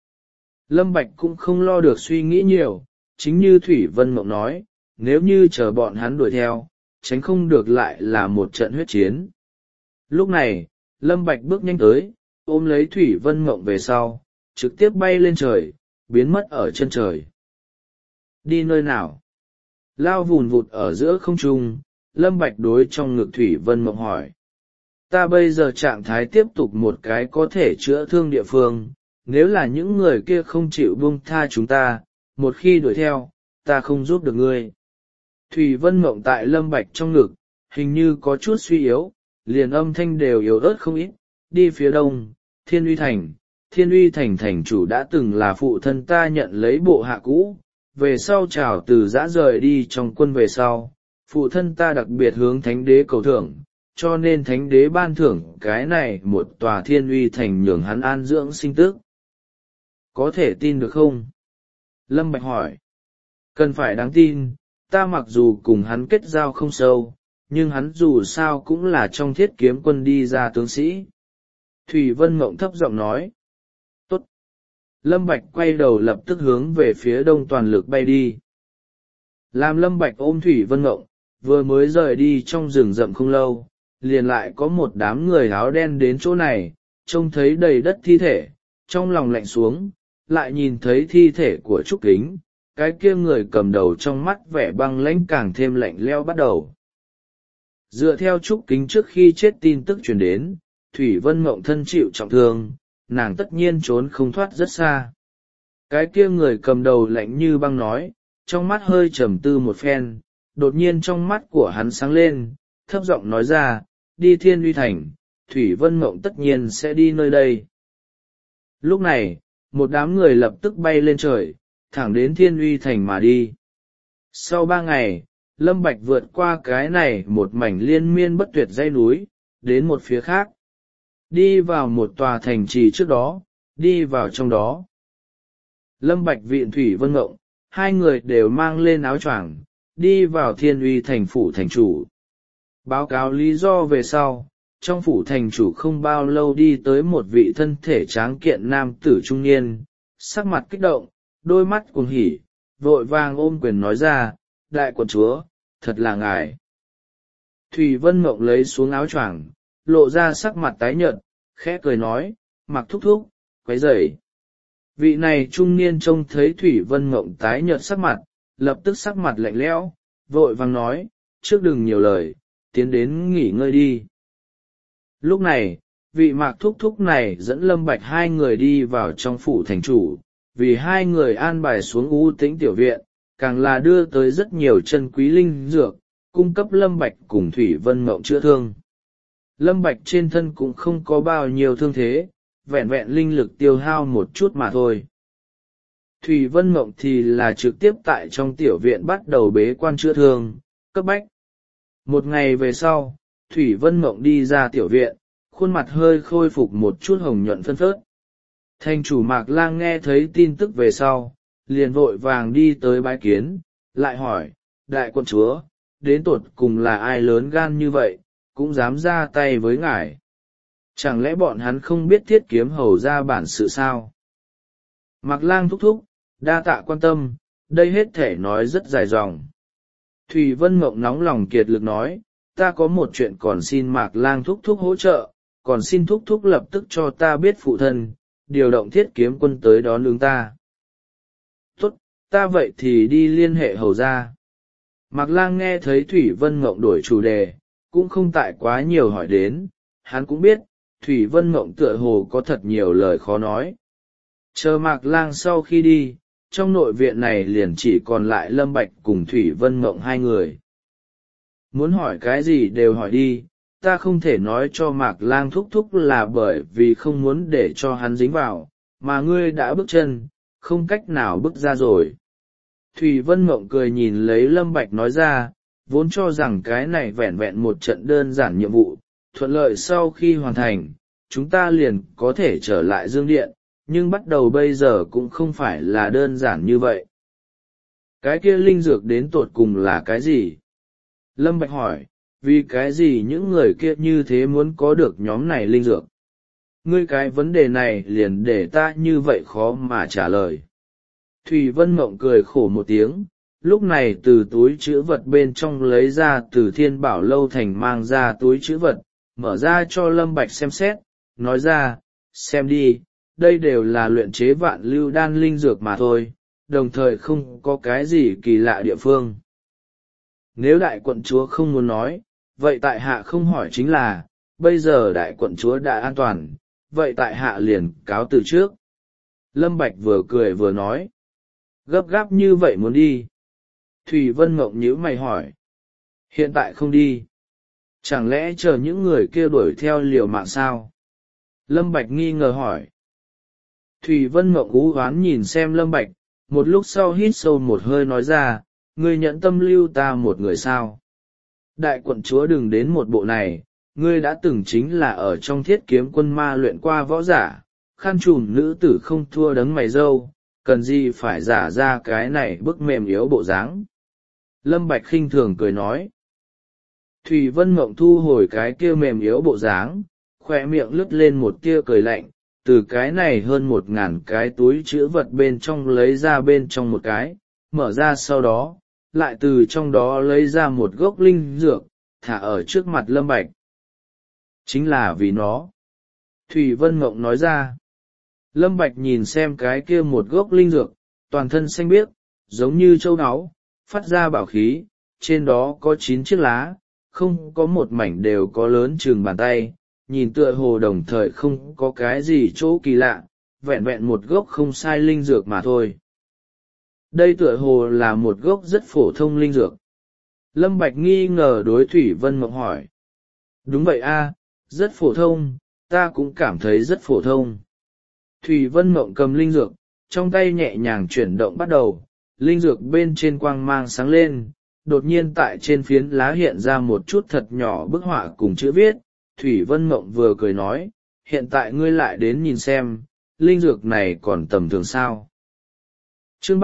Lâm Bạch cũng không lo được suy nghĩ nhiều, chính như Thủy Vân Mộng nói, nếu như chờ bọn hắn đuổi theo, tránh không được lại là một trận huyết chiến. Lúc này, Lâm Bạch bước nhanh tới, ôm lấy Thủy Vân Mộng về sau, trực tiếp bay lên trời, biến mất ở chân trời. Đi nơi nào? Lao vùn vụt ở giữa không trung, Lâm Bạch đối trong ngực Thủy Vân Mộng hỏi. Ta bây giờ trạng thái tiếp tục một cái có thể chữa thương địa phương, nếu là những người kia không chịu buông tha chúng ta, một khi đuổi theo, ta không giúp được ngươi. Thủy Vân Mộng tại Lâm Bạch trong ngực, hình như có chút suy yếu, liền âm thanh đều yếu ớt không ít, đi phía đông, Thiên Uy Thành. Thiên Uy Thành thành chủ đã từng là phụ thân ta nhận lấy bộ hạ cũ, về sau trào từ giã rời đi trong quân về sau, phụ thân ta đặc biệt hướng thánh đế cầu thưởng, cho nên thánh đế ban thưởng cái này một tòa Thiên Uy Thành nhường hắn an dưỡng sinh tức. Có thể tin được không? Lâm Bạch hỏi. Cần phải đáng tin, ta mặc dù cùng hắn kết giao không sâu, nhưng hắn dù sao cũng là trong Thiết Kiếm Quân đi ra tướng sĩ. Thủy Vân Mộng thấp giọng nói. Tốt. Lâm Bạch quay đầu lập tức hướng về phía đông toàn lực bay đi. Làm Lâm Bạch ôm Thủy Vân Mộng, vừa mới rời đi trong rừng rậm không lâu, liền lại có một đám người áo đen đến chỗ này, trông thấy đầy đất thi thể, trong lòng lạnh xuống, lại nhìn thấy thi thể của Trúc Kính, cái kia người cầm đầu trong mắt vẻ băng lãnh càng thêm lạnh lẽo bắt đầu. Dựa theo Trúc Kính trước khi chết tin tức truyền đến, Thủy Vân Mộng thân chịu trọng thương, nàng tất nhiên trốn không thoát rất xa. Cái kia người cầm đầu lạnh như băng nói, trong mắt hơi trầm tư một phen, đột nhiên trong mắt của hắn sáng lên, thấp giọng nói ra, đi Thiên Uy Thành, Thủy Vân Mộng tất nhiên sẽ đi nơi đây. Lúc này, một đám người lập tức bay lên trời, thẳng đến Thiên Uy Thành mà đi. Sau 3 ngày, Lâm Bạch vượt qua cái này một mảnh liên miên bất tuyệt dãy núi, đến một phía khác. Đi vào một tòa thành trì trước đó, đi vào trong đó. Lâm Bạch viện Thủy Vân Mộng, hai người đều mang lên áo choàng, đi vào Thiên Uy Thành phủ thành chủ. Báo cáo lý do về sau, trong phủ thành chủ không bao lâu đi tới một vị thân thể tráng kiện nam tử trung niên, sắc mặt kích động, đôi mắt cuồng hỉ, vội vàng ôm quyền nói ra, đại quận chúa, thật là ngài. Thủy Vân Mộng lấy xuống áo choàng, lộ ra sắc mặt tái nhợt, khẽ cười nói, Mạc thúc thúc, quấy rầy. Vị này trung niên trông thấy Thủy Vân Mộng tái nhợt sắc mặt, lập tức sắc mặt lạnh lẽo, vội vàng nói, trước đừng nhiều lời, tiến đến nghỉ ngơi đi. Lúc này, vị Mạc thúc thúc này dẫn Lâm Bạch hai người đi vào trong phủ thành chủ, vì hai người an bài xuống U Tĩnh tiểu viện, càng là đưa tới rất nhiều chân quý linh dược, cung cấp Lâm Bạch cùng Thủy Vân Mộng chữa thương. Lâm Bạch trên thân cũng không có bao nhiêu thương thế, vẹn vẹn linh lực tiêu hao một chút mà thôi. Thủy Vân Mộng thì là trực tiếp tại trong tiểu viện bắt đầu bế quan chữa thương, cấp bách. Một ngày về sau, Thủy Vân Mộng đi ra tiểu viện, khuôn mặt hơi khôi phục một chút hồng nhuận phân phớt. Thành chủ Mạc Lang nghe thấy tin tức về sau, liền vội vàng đi tới bái kiến, lại hỏi, đại quận chúa, đến tột cùng là ai lớn gan như vậy, cũng dám ra tay với ngài. Chẳng lẽ bọn hắn không biết Thiết Kiếm Hầu ra bản sự sao? Mạc Lang thúc thúc, đa tạ quan tâm, đây hết thể nói rất dài dòng. Thủy Vân Mộng nóng lòng kiệt lực nói, ta có một chuyện còn xin Mạc Lang thúc thúc hỗ trợ, còn xin thúc thúc lập tức cho ta biết phụ thân, điều động Thiết Kiếm quân tới đón ứng ta. Tốt, ta vậy thì đi liên hệ hầu ra. Mạc Lang nghe thấy Thủy Vân Mộng đổi chủ đề, cũng không tại quá nhiều hỏi đến, hắn cũng biết, Thủy Vân Mộng tựa hồ có thật nhiều lời khó nói. Chờ Mạc Lang sau khi đi, trong nội viện này liền chỉ còn lại Lâm Bạch cùng Thủy Vân Mộng hai người. Muốn hỏi cái gì đều hỏi đi, ta không thể nói cho Mạc Lang thúc thúc là bởi vì không muốn để cho hắn dính vào, mà ngươi đã bước chân, không cách nào bước ra rồi. Thủy Vân Mộng cười nhìn lấy Lâm Bạch nói ra, vốn cho rằng cái này vẹn vẹn một trận đơn giản nhiệm vụ, thuận lợi sau khi hoàn thành, chúng ta liền có thể trở lại Dương Điện, nhưng bắt đầu bây giờ cũng không phải là đơn giản như vậy. Cái kia linh dược đến tột cùng là cái gì? Lâm Bạch hỏi, vì cái gì những người kia như thế muốn có được nhóm này linh dược? Ngươi cái vấn đề này liền để ta như vậy khó mà trả lời. Thủy Vân Mộng cười khổ một tiếng, lúc này từ túi trữ vật bên trong lấy ra từ Thiên Bảo Lâu thành mang ra túi trữ vật, mở ra cho Lâm Bạch xem xét, nói ra, xem đi, đây đều là luyện chế vạn lưu đan linh dược mà thôi, đồng thời không có cái gì kỳ lạ địa phương. Nếu đại quận chúa không muốn nói, vậy tại hạ không hỏi chính là, bây giờ đại quận chúa đã an toàn, vậy tại hạ liền cáo từ trước. Lâm Bạch vừa cười vừa nói, gấp gáp như vậy muốn đi. Thủy Vân Mộng nhíu mày hỏi, hiện tại không đi, chẳng lẽ chờ những người kia đuổi theo liều mạng sao? Lâm Bạch nghi ngờ hỏi. Thủy Vân Mộng ú oán nhìn xem Lâm Bạch, một lúc sau hít sâu một hơi nói ra, ngươi nhận tâm lưu ta một người sao? Đại quận chúa đừng đến một bộ này, ngươi đã từng chính là ở trong Thiết Kiếm quân ma luyện qua võ giả, khăn trùm nữ tử không thua đấng mày râu, cần gì phải giả ra cái này bức mềm yếu bộ dáng. Lâm Bạch khinh thường cười nói. Thủy Vân Mộng thu hồi cái kia mềm yếu bộ dáng, khỏe miệng lướt lên một tia cười lạnh, từ cái này hơn 1000 cái túi trữ vật bên trong lấy ra bên trong một cái, mở ra sau đó, lại từ trong đó lấy ra một gốc linh dược, thả ở trước mặt Lâm Bạch. Chính là vì nó. Thủy Vân Mộng nói ra. Lâm Bạch nhìn xem cái kia một gốc linh dược, toàn thân xanh biếc, giống như châu áo, phát ra bảo khí, trên đó có 9 chiếc lá, không có một mảnh đều có lớn chừng bàn tay, nhìn tựa hồ đồng thời không có cái gì chỗ kỳ lạ, vẹn vẹn một gốc không sai linh dược mà thôi. Đây tựa hồ là một gốc rất phổ thông linh dược. Lâm Bạch nghi ngờ đối Thủy Vân Mộng hỏi. Đúng vậy a, rất phổ thông, ta cũng cảm thấy rất phổ thông. Thủy Vân Mộng cầm linh dược, trong tay nhẹ nhàng chuyển động bắt đầu, linh dược bên trên quang mang sáng lên, đột nhiên tại trên phiến lá hiện ra một chút thật nhỏ bức họa cùng chữ viết. Thủy Vân Mộng vừa cười nói, hiện tại ngươi lại đến nhìn xem, linh dược này còn tầm thường sao. Chương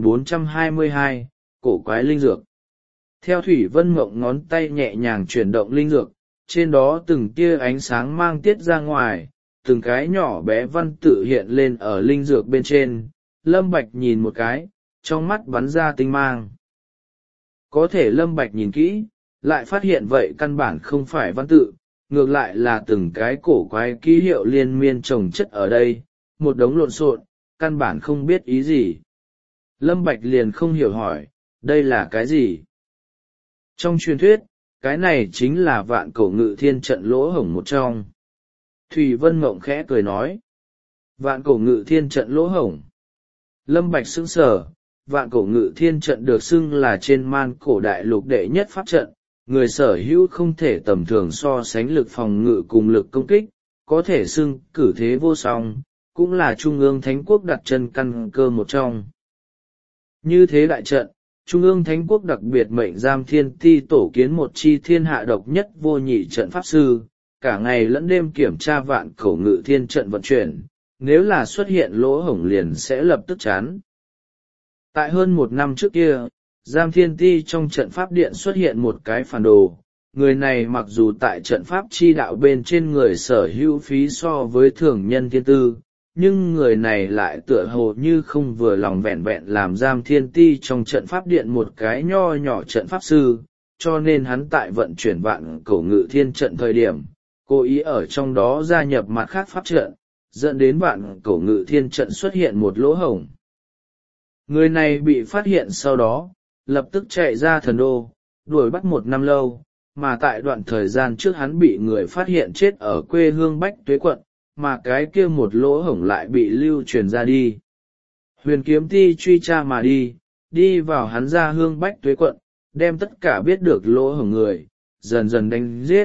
3422, cổ quái linh dược. Theo Thủy Vân Mộng ngón tay nhẹ nhàng chuyển động linh dược, trên đó từng tia ánh sáng mang tiết ra ngoài, từng cái nhỏ bé văn tự hiện lên ở linh dược bên trên. Lâm Bạch nhìn một cái, trong mắt bắn ra tinh mang. Có thể Lâm Bạch nhìn kỹ, lại phát hiện vậy căn bản không phải văn tự, ngược lại là từng cái cổ quái ký hiệu liên miên chồng chất ở đây, một đống lộn xộn, căn bản không biết ý gì. Lâm Bạch liền không hiểu hỏi, đây là cái gì? Trong truyền thuyết, cái này chính là vạn cổ ngự thiên trận lỗ hổng một trong. Thủy Vân Mộng khẽ cười nói, vạn cổ ngự thiên trận lỗ hổng. Lâm Bạch sững sờ, vạn cổ ngự thiên trận được xưng là trên man cổ đại lục đệ nhất pháp trận, người sở hữu không thể tầm thường so sánh lực phòng ngự cùng lực công kích, có thể xưng cử thế vô song, cũng là trung ương thánh quốc đặt chân căn cơ một trong. Như thế đại trận, trung ương thánh quốc đặc biệt mệnh giam thiên ti tổ kiến một chi thiên hạ độc nhất vô nhị trận pháp sư, cả ngày lẫn đêm kiểm tra vạn cổ ngự thiên trận vận chuyển, nếu là xuất hiện lỗ hổng liền sẽ lập tức chán. Tại hơn một năm trước kia, giam thiên ti trong trận pháp điện xuất hiện một cái phản đồ, người này mặc dù tại trận pháp chi đạo bên trên người sở hữu phí so với thường nhân thiên tư, nhưng người này lại tựa hồ như không vừa lòng vẹn vẹn làm giam thiên ti trong trận pháp điện một cái nho nhỏ trận pháp sư, cho nên hắn tại vận chuyển vạn cổ ngự thiên trận thời điểm, cố ý ở trong đó gia nhập mặt khác pháp trận, dẫn đến vạn cổ ngự thiên trận xuất hiện một lỗ hổng. Người này bị phát hiện sau đó, lập tức chạy ra thần đô, đuổi bắt một năm lâu, mà tại đoạn thời gian trước hắn bị người phát hiện chết ở quê hương Bách Tuế quận, mà cái kia một lỗ hổng lại bị lưu truyền ra đi. Huyền Kiếm Ti truy tra mà đi vào hắn ra hương Bách Tuế quận, đem tất cả biết được lỗ hổng người, dần dần đánh giết.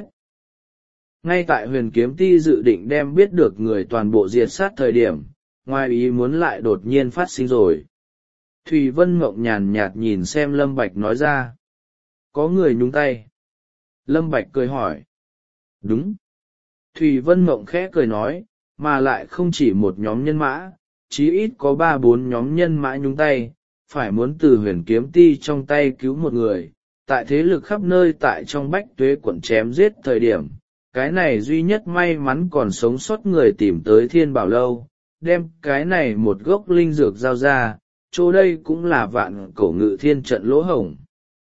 Ngay tại Huyền Kiếm Ti dự định đem biết được người toàn bộ diệt sát thời điểm, ngoài ý muốn lại đột nhiên phát sinh rồi. Thủy Vân Mộng nhàn nhạt nhìn xem Lâm Bạch nói ra. Có người nhúng tay. Lâm Bạch cười hỏi. Đúng. Thủy Vân Mộng khẽ cười nói, mà lại không chỉ một nhóm nhân mã, chí ít có 3-4 nhóm nhân mã nhúng tay, phải muốn từ Huyền Kiếm Ti trong tay cứu một người, tại thế lực khắp nơi tại trong Bách Tuế quận chém giết thời điểm, cái này duy nhất may mắn còn sống sót người tìm tới Thiên Bảo Lâu, đem cái này một gốc linh dược giao ra, chỗ đây cũng là vạn cổ ngự thiên trận lỗ hổng.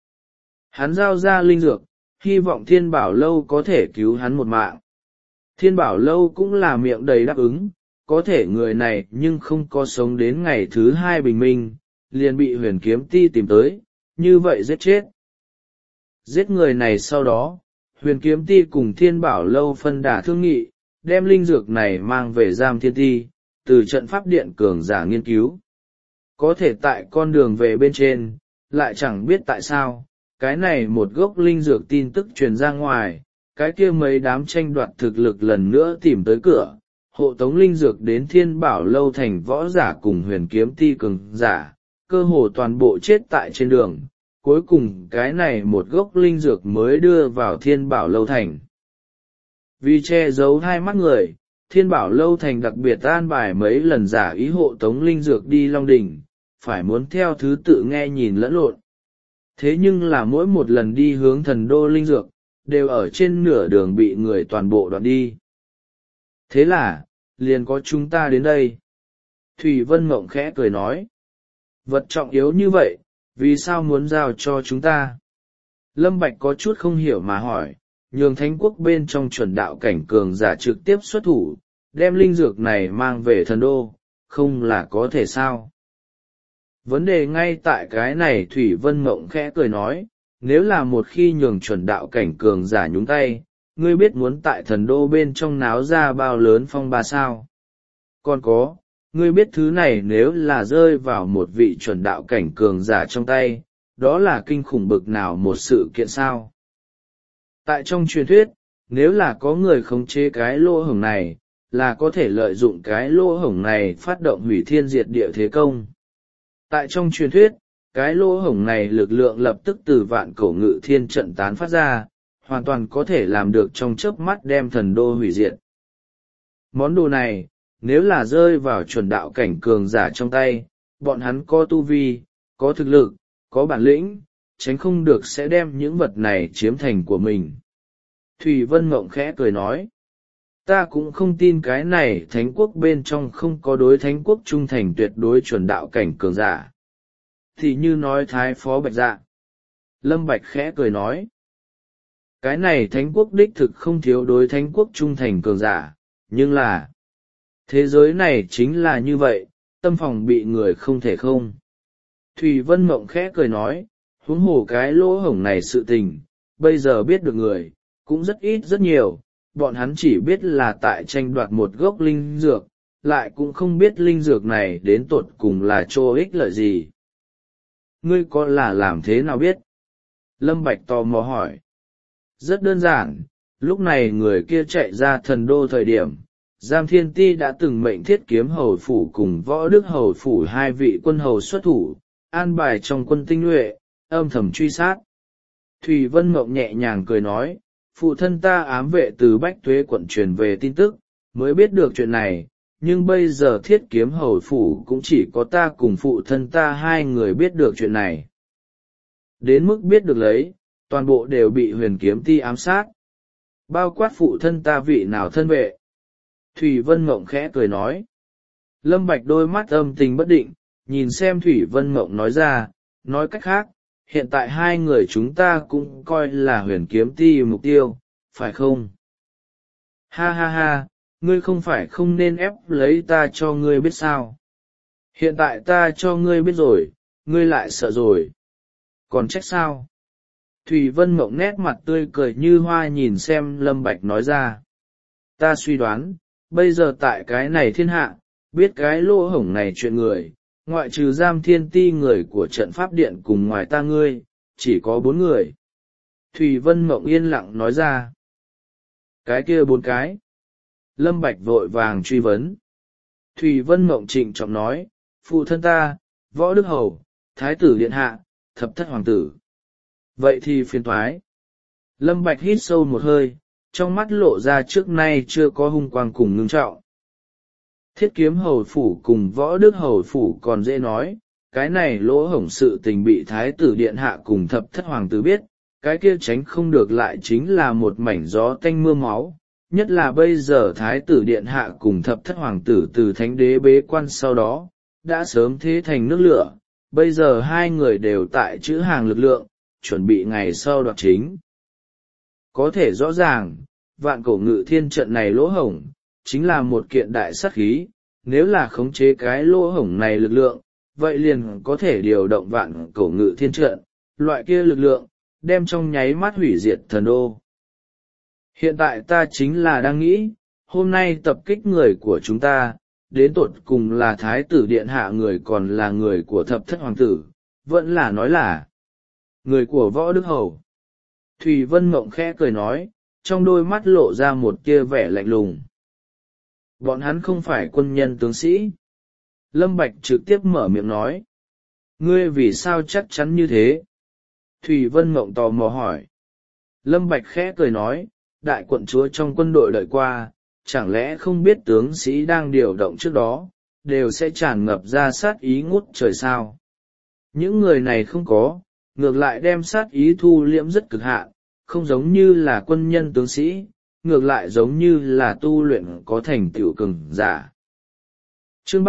Hắn giao ra linh dược, hy vọng Thiên Bảo Lâu có thể cứu hắn một mạng. Thiên Bảo Lâu cũng là miệng đầy đáp ứng, có thể người này nhưng không có sống đến ngày thứ 2 bình minh, liền bị Huyền Kiếm Ti tìm tới, như vậy giết chết. Giết người này sau đó, Huyền Kiếm Ti cùng Thiên Bảo Lâu phân đà thương nghị, đem linh dược này mang về giam thiên ti, từ trận pháp điện cường giả nghiên cứu. Có thể tại con đường về bên trên, lại chẳng biết tại sao, cái này một gốc linh dược tin tức truyền ra ngoài, cái kia mấy đám tranh đoạt thực lực lần nữa tìm tới cửa, hộ tống linh dược đến Thiên Bảo Lâu thành võ giả cùng Huyền Kiếm Ti cường giả, cơ hồ toàn bộ chết tại trên đường, cuối cùng cái này một gốc linh dược mới đưa vào Thiên Bảo Lâu thành. Vì che giấu hai mắt người, Thiên Bảo Lâu thành đặc biệt an bài mấy lần giả ý hộ tống linh dược đi Long Đỉnh, phải muốn theo thứ tự nghe nhìn lẫn lộn. Thế nhưng là mỗi một lần đi hướng thần đô linh dược, đều ở trên nửa đường bị người toàn bộ đoạn đi. Thế là, liền có chúng ta đến đây. Thủy Vân Mộng khẽ cười nói. Vật trọng yếu như vậy, vì sao muốn giao cho chúng ta? Lâm Bạch có chút không hiểu mà hỏi, nhường thánh quốc bên trong chuẩn đạo cảnh cường giả trực tiếp xuất thủ, đem linh dược này mang về thần đô, không là có thể sao? Vấn đề ngay tại cái này Thủy Vân Mộng khẽ cười nói, nếu là một khi nhường chuẩn đạo cảnh cường giả nhúng tay, ngươi biết muốn tại thần đô bên trong náo ra bao lớn phong ba sao? Còn có, ngươi biết thứ này nếu là rơi vào một vị chuẩn đạo cảnh cường giả trong tay, đó là kinh khủng bực nào một sự kiện sao? Tại trong truyền thuyết, nếu là có người khống chế cái lỗ hổng này, là có thể lợi dụng cái lỗ hổng này phát động hủy thiên diệt địa thế công. Tại trong truyền thuyết, cái lỗ hổng này lực lượng lập tức từ vạn cổ ngự thiên trận tán phát ra, hoàn toàn có thể làm được trong chớp mắt đem thần đô hủy diệt. Món đồ này, nếu là rơi vào chuẩn đạo cảnh cường giả trong tay, bọn hắn có tu vi, có thực lực, có bản lĩnh, tránh không được sẽ đem những vật này chiếm thành của mình. Thủy Vân Mộng khẽ cười nói, ta cũng không tin cái này thánh quốc bên trong không có đối thánh quốc trung thành tuyệt đối chuẩn đạo cảnh cường giả. Thì như nói thái phó Bạch Dạ. Lâm Bạch khẽ cười nói, cái này thánh quốc đích thực không thiếu đối thánh quốc trung thành cường giả, nhưng là thế giới này chính là như vậy, tâm phòng bị người không thể không. Thủy Vân Mộng khẽ cười nói, huống hồ cái lỗ hổng này sự tình, bây giờ biết được người, cũng rất ít rất nhiều, bọn hắn chỉ biết là tại tranh đoạt một gốc linh dược, lại cũng không biết linh dược này đến tột cùng là chỗ ích lợi gì. Ngươi có là làm thế nào biết? Lâm Bạch tò mò hỏi. Rất đơn giản, lúc này người kia chạy ra thần đô thời điểm, Giam Thiên Ti đã từng mệnh Thiết Kiếm Hầu Phủ cùng Võ Đức Hầu Phủ hai vị quân hầu xuất thủ, an bài trong quân tinh nhuệ, âm thầm truy sát. Thủy Vân Mộng nhẹ nhàng cười nói, phụ thân ta ám vệ từ Bách Tuế quận truyền về tin tức, mới biết được chuyện này, nhưng bây giờ Thiết Kiếm Hầu Phủ cũng chỉ có ta cùng phụ thân ta hai người biết được chuyện này. Đến mức biết được lấy, toàn bộ đều bị Huyền Kiếm Ti ám sát. Bao quát phụ thân ta vị nào thân vệ. Thủy Vân Mộng khẽ cười nói. Lâm Bạch đôi mắt âm tình bất định, nhìn xem Thủy Vân Mộng nói ra, nói cách khác, hiện tại hai người chúng ta cũng coi là Huyền Kiếm Ti mục tiêu, phải không? Ha ha ha, ngươi không phải không nên ép lấy ta cho ngươi biết sao? Hiện tại ta cho ngươi biết rồi, ngươi lại sợ rồi. Còn trách sao? Thủy Vân Mộng nét mặt tươi cười như hoa nhìn xem Lâm Bạch nói ra. Ta suy đoán, bây giờ tại cái này thiên hạ, biết cái lỗ hổng này chuyện người, ngoại trừ Giam Thiên Ti người của trận pháp điện cùng ngoài ta ngươi, chỉ có 4 người. Thủy Vân Mộng yên lặng nói ra. Cái kia 4 cái. Lâm Bạch vội vàng truy vấn. Thủy Vân Mộng trịnh trọng nói, phụ thân ta, Võ Đức Hầu, Thái tử Điện Hạ, Thập Thất Hoàng tử. Vậy thì phiền toái. Lâm Bạch hít sâu một hơi, trong mắt lộ ra trước nay chưa có hung quang cùng ngưng trọng. Thiết Kiếm Hầu Phủ cùng Võ Đức Hầu Phủ còn dễ nói, cái này lỗ hổng sự tình bị Thái tử Điện Hạ cùng Thập Thất Hoàng tử biết, cái kia tránh không được lại chính là một mảnh gió tanh mưa máu, nhất là bây giờ Thái tử Điện Hạ cùng Thập Thất Hoàng tử từ Thánh Đế bế quan sau đó, đã sớm thế thành nước lửa, bây giờ hai người đều tại trữ hàng lực lượng, chuẩn bị ngày sau đoạt chính. Có thể rõ ràng, Vạn Cổ Ngự Thiên trận này lỗ hổng, chính là một kiện đại sát khí, nếu là khống chế cái lỗ hổng này lực lượng, vậy liền có thể điều động Vạn Cổ Ngự Thiên trận, loại kia lực lượng, đem trong nháy mắt hủy diệt thần đô. Hiện tại ta chính là đang nghĩ, hôm nay tập kích người của chúng ta, đến tột cùng là Thái tử Điện Hạ người còn là người của Thập Thất Hoàng tử, vẫn là nói là người của Võ Đức Hầu. Thủy Vân Mộng khẽ cười nói, trong đôi mắt lộ ra một tia vẻ lạnh lùng. Bọn hắn không phải quân nhân tướng sĩ. Lâm Bạch trực tiếp mở miệng nói. Ngươi vì sao chắc chắn như thế? Thủy Vân Mộng tò mò hỏi. Lâm Bạch khẽ cười nói, đại quận chúa trong quân đội đợi qua, chẳng lẽ không biết tướng sĩ đang điều động trước đó, đều sẽ tràn ngập ra sát ý ngút trời sao? Những người này không có, ngược lại đem sát ý thu liễm rất cực hạn, không giống như là quân nhân tướng sĩ, ngược lại giống như là tu luyện có thành tựu cường giả. Chương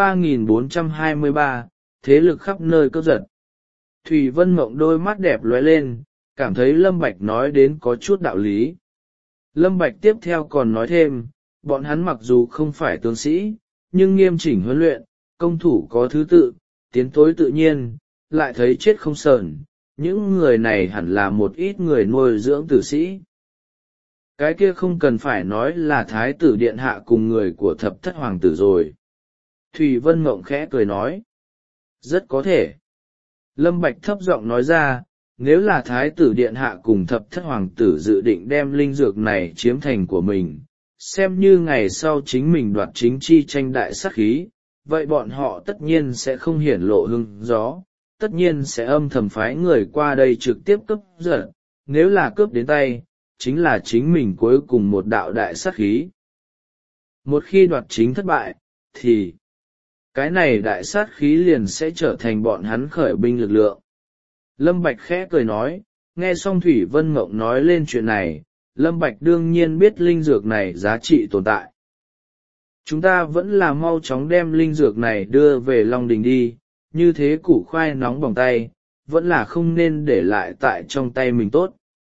3423, thế lực khắp nơi cướp giật. Thủy Vân Mộng đôi mắt đẹp lóe lên, cảm thấy Lâm Bạch nói đến có chút đạo lý. Lâm Bạch tiếp theo còn nói thêm, bọn hắn mặc dù không phải tướng sĩ, nhưng nghiêm chỉnh huấn luyện, công thủ có thứ tự, tiến thối tự nhiên, lại thấy chết không sờn. Những người này hẳn là một ít người nuôi dưỡng tử sĩ. Cái kia không cần phải nói là Thái tử Điện Hạ cùng người của Thập Thất Hoàng tử rồi. Thủy Vân Mộng khẽ cười nói. Rất có thể. Lâm Bạch thấp giọng nói ra, nếu là Thái tử Điện Hạ cùng Thập Thất Hoàng tử dự định đem linh dược này chiếm thành của mình, xem như ngày sau chính mình đoạt chính chi tranh đại sát khí, vậy bọn họ tất nhiên sẽ không hiển lộ hương gió, tất nhiên sẽ âm thầm phái người qua đây trực tiếp cướp giật, nếu là cướp đến tay, chính là chính mình cuối cùng một đạo đại sát khí. Một khi đoạt chính thất bại, thì cái này đại sát khí liền sẽ trở thành bọn hắn khởi binh lực lượng. Lâm Bạch khẽ cười nói, nghe xong Thủy Vân Mộng nói lên chuyện này, Lâm Bạch đương nhiên biết linh dược này giá trị tồn tại. Chúng ta vẫn là mau chóng đem linh dược này đưa về Long Đình đi, như thế củ khoai nóng bỏng tay, vẫn là không nên để lại tại trong tay mình tốt.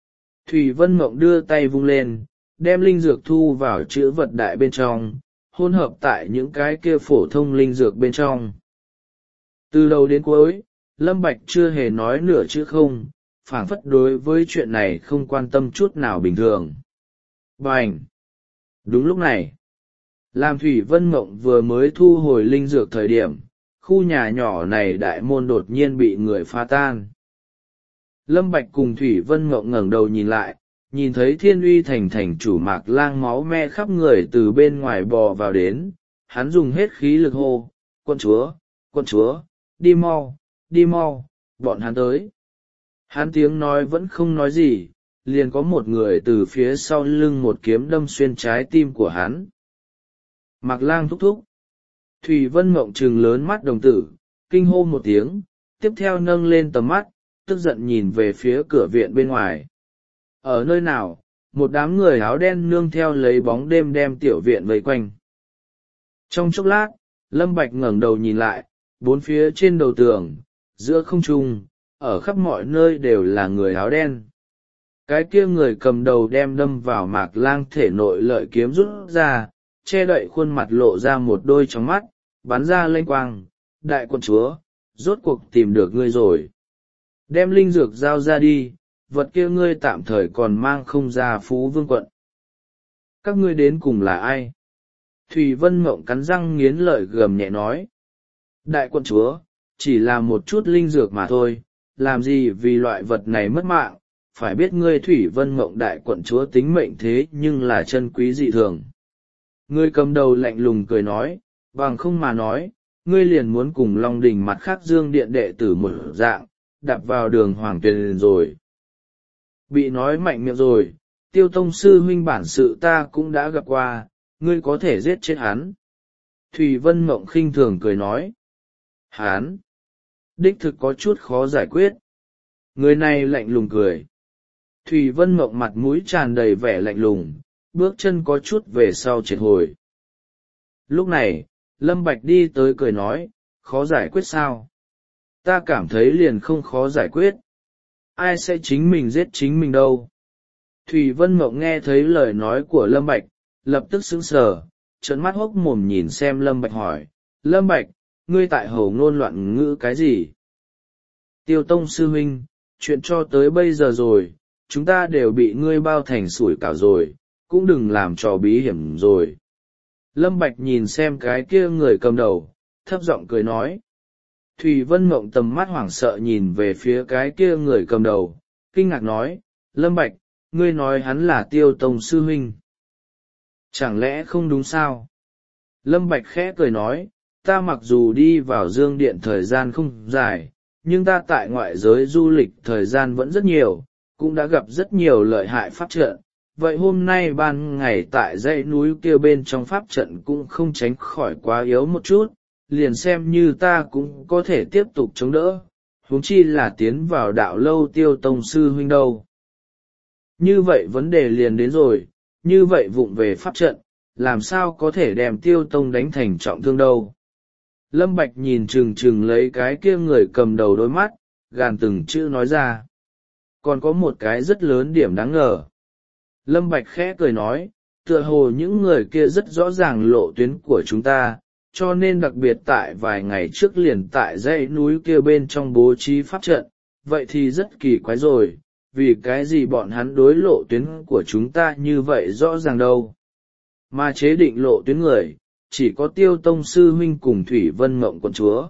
Thủy Vân Mộng đưa tay vung lên, đem linh dược thu vào chữ vật đại bên trong, hỗn hợp tại những cái kia phổ thông linh dược bên trong. Từ đầu đến cuối, Lâm Bạch chưa hề nói nửa chữ không, phảng phất đối với chuyện này không quan tâm chút nào bình thường. Bành! Đúng lúc này, làm Thủy Vân Mộng vừa mới thu hồi linh dược thời điểm, khu nhà nhỏ này đại môn đột nhiên bị người phá tan. Lâm Bạch cùng Thủy Vân Mộng ngẩng đầu nhìn lại, nhìn thấy Thiên Uy thành thành chủ Mạc Lang máu me khắp người từ bên ngoài bò vào đến, hắn dùng hết khí lực hô, quân chúa, đi mau, bọn hắn tới. Hắn tiếng nói vẫn không nói gì, liền có một người từ phía sau lưng một kiếm đâm xuyên trái tim của hắn. Mạc Lang thúc thúc. Thủy Vân Mộng trừng lớn mắt đồng tử, kinh hô một tiếng, tiếp theo nâng lên tầm mắt, tức giận nhìn về phía cửa viện bên ngoài. Ở nơi nào, một đám người áo đen nương theo lấy bóng đêm đem tiểu viện vây quanh. Trong chốc lát, Lâm Bạch ngẩng đầu nhìn lại, bốn phía trên đầu tường, giữa không trung, ở khắp mọi nơi đều là người áo đen. Cái kia người cầm đầu đem đâm vào Mạc Lang thể nội lợi kiếm rút ra, che đậy khuôn mặt lộ ra một đôi tròng mắt, bắn ra lênh quang, đại quận chúa, rốt cuộc tìm được ngươi rồi. Đem linh dược giao ra đi, vật kia ngươi tạm thời còn mang không ra Phú Vương quận. Các ngươi đến cùng là ai? Thủy Vân Mộng cắn răng nghiến lợi gầm nhẹ nói. Đại quận chúa, chỉ là một chút linh dược mà thôi, làm gì vì loại vật này mất mạng, phải biết ngươi Thủy Vân Mộng đại quận chúa tính mệnh thế nhưng là chân quý dị thường. Ngươi cầm đầu lạnh lùng cười nói, bằng không mà nói, ngươi liền muốn cùng Long Đình mặt khác Dương Điện đệ tử một dạng, đạp vào đường hoàng tuyền rồi. Bị nói mạnh miệng rồi, Tiêu tông sư huynh bản sự ta cũng đã gặp qua, ngươi có thể giết chết hắn. Thủy Vân Mộng khinh thường cười nói. Hắn! Đích thực có chút khó giải quyết. Người này lạnh lùng cười. Thủy Vân Mộng mặt mũi tràn đầy vẻ lạnh lùng, bước chân có chút về sau triệt hồi. Lúc này, Lâm Bạch đi tới cười nói, khó giải quyết sao? Ta cảm thấy liền không khó giải quyết. Ai sẽ chính mình giết chính mình đâu? Thủy Vân Mộng nghe thấy lời nói của Lâm Bạch, lập tức sững sờ, trợn mắt hốc mồm nhìn xem Lâm Bạch hỏi, Lâm Bạch, ngươi tại hồ ngôn loạn ngữ cái gì? Tiêu tông sư huynh, chuyện cho tới bây giờ rồi, chúng ta đều bị ngươi bao thành sủi cảo rồi, cũng đừng làm trò bí hiểm rồi. Lâm Bạch nhìn xem cái kia người cầm đầu, thấp giọng cười nói. Thủy Vân Mộng tầm mắt hoảng sợ nhìn về phía cái kia người cầm đầu, kinh ngạc nói, Lâm Bạch, ngươi nói hắn là Tiêu tông sư huynh. Chẳng lẽ không đúng sao? Lâm Bạch khẽ cười nói, ta mặc dù đi vào Dương Điện thời gian không dài, nhưng ta tại ngoại giới du lịch thời gian vẫn rất nhiều, cũng đã gặp rất nhiều lợi hại pháp trận. Vậy hôm nay ban ngày tại dãy núi kia bên trong pháp trận cũng không tránh khỏi quá yếu một chút, liền xem như ta cũng có thể tiếp tục chống đỡ, huống chi là tiến vào đạo lâu Tiêu tông sư huynh đâu. Như vậy vấn đề liền đến rồi, như vậy vụng về pháp trận, làm sao có thể đem Tiêu tông đánh thành trọng thương đâu. Lâm Bạch nhìn chừng chừng lấy cái kia người cầm đầu đôi mắt, gàn từng chữ nói ra. Còn có một cái rất lớn điểm đáng ngờ. Lâm Bạch khẽ cười nói, tựa hồ những người kia rất rõ ràng lộ tuyến của chúng ta, cho nên đặc biệt tại vài ngày trước liền tại dãy núi kia bên trong bố trí pháp trận, vậy thì rất kỳ quái rồi, vì cái gì bọn hắn đối lộ tuyến của chúng ta như vậy rõ ràng đâu. Mà chế định lộ tuyến người, chỉ có Tiêu tông sư huynh cùng Thủy Vân Mộng quận chúa.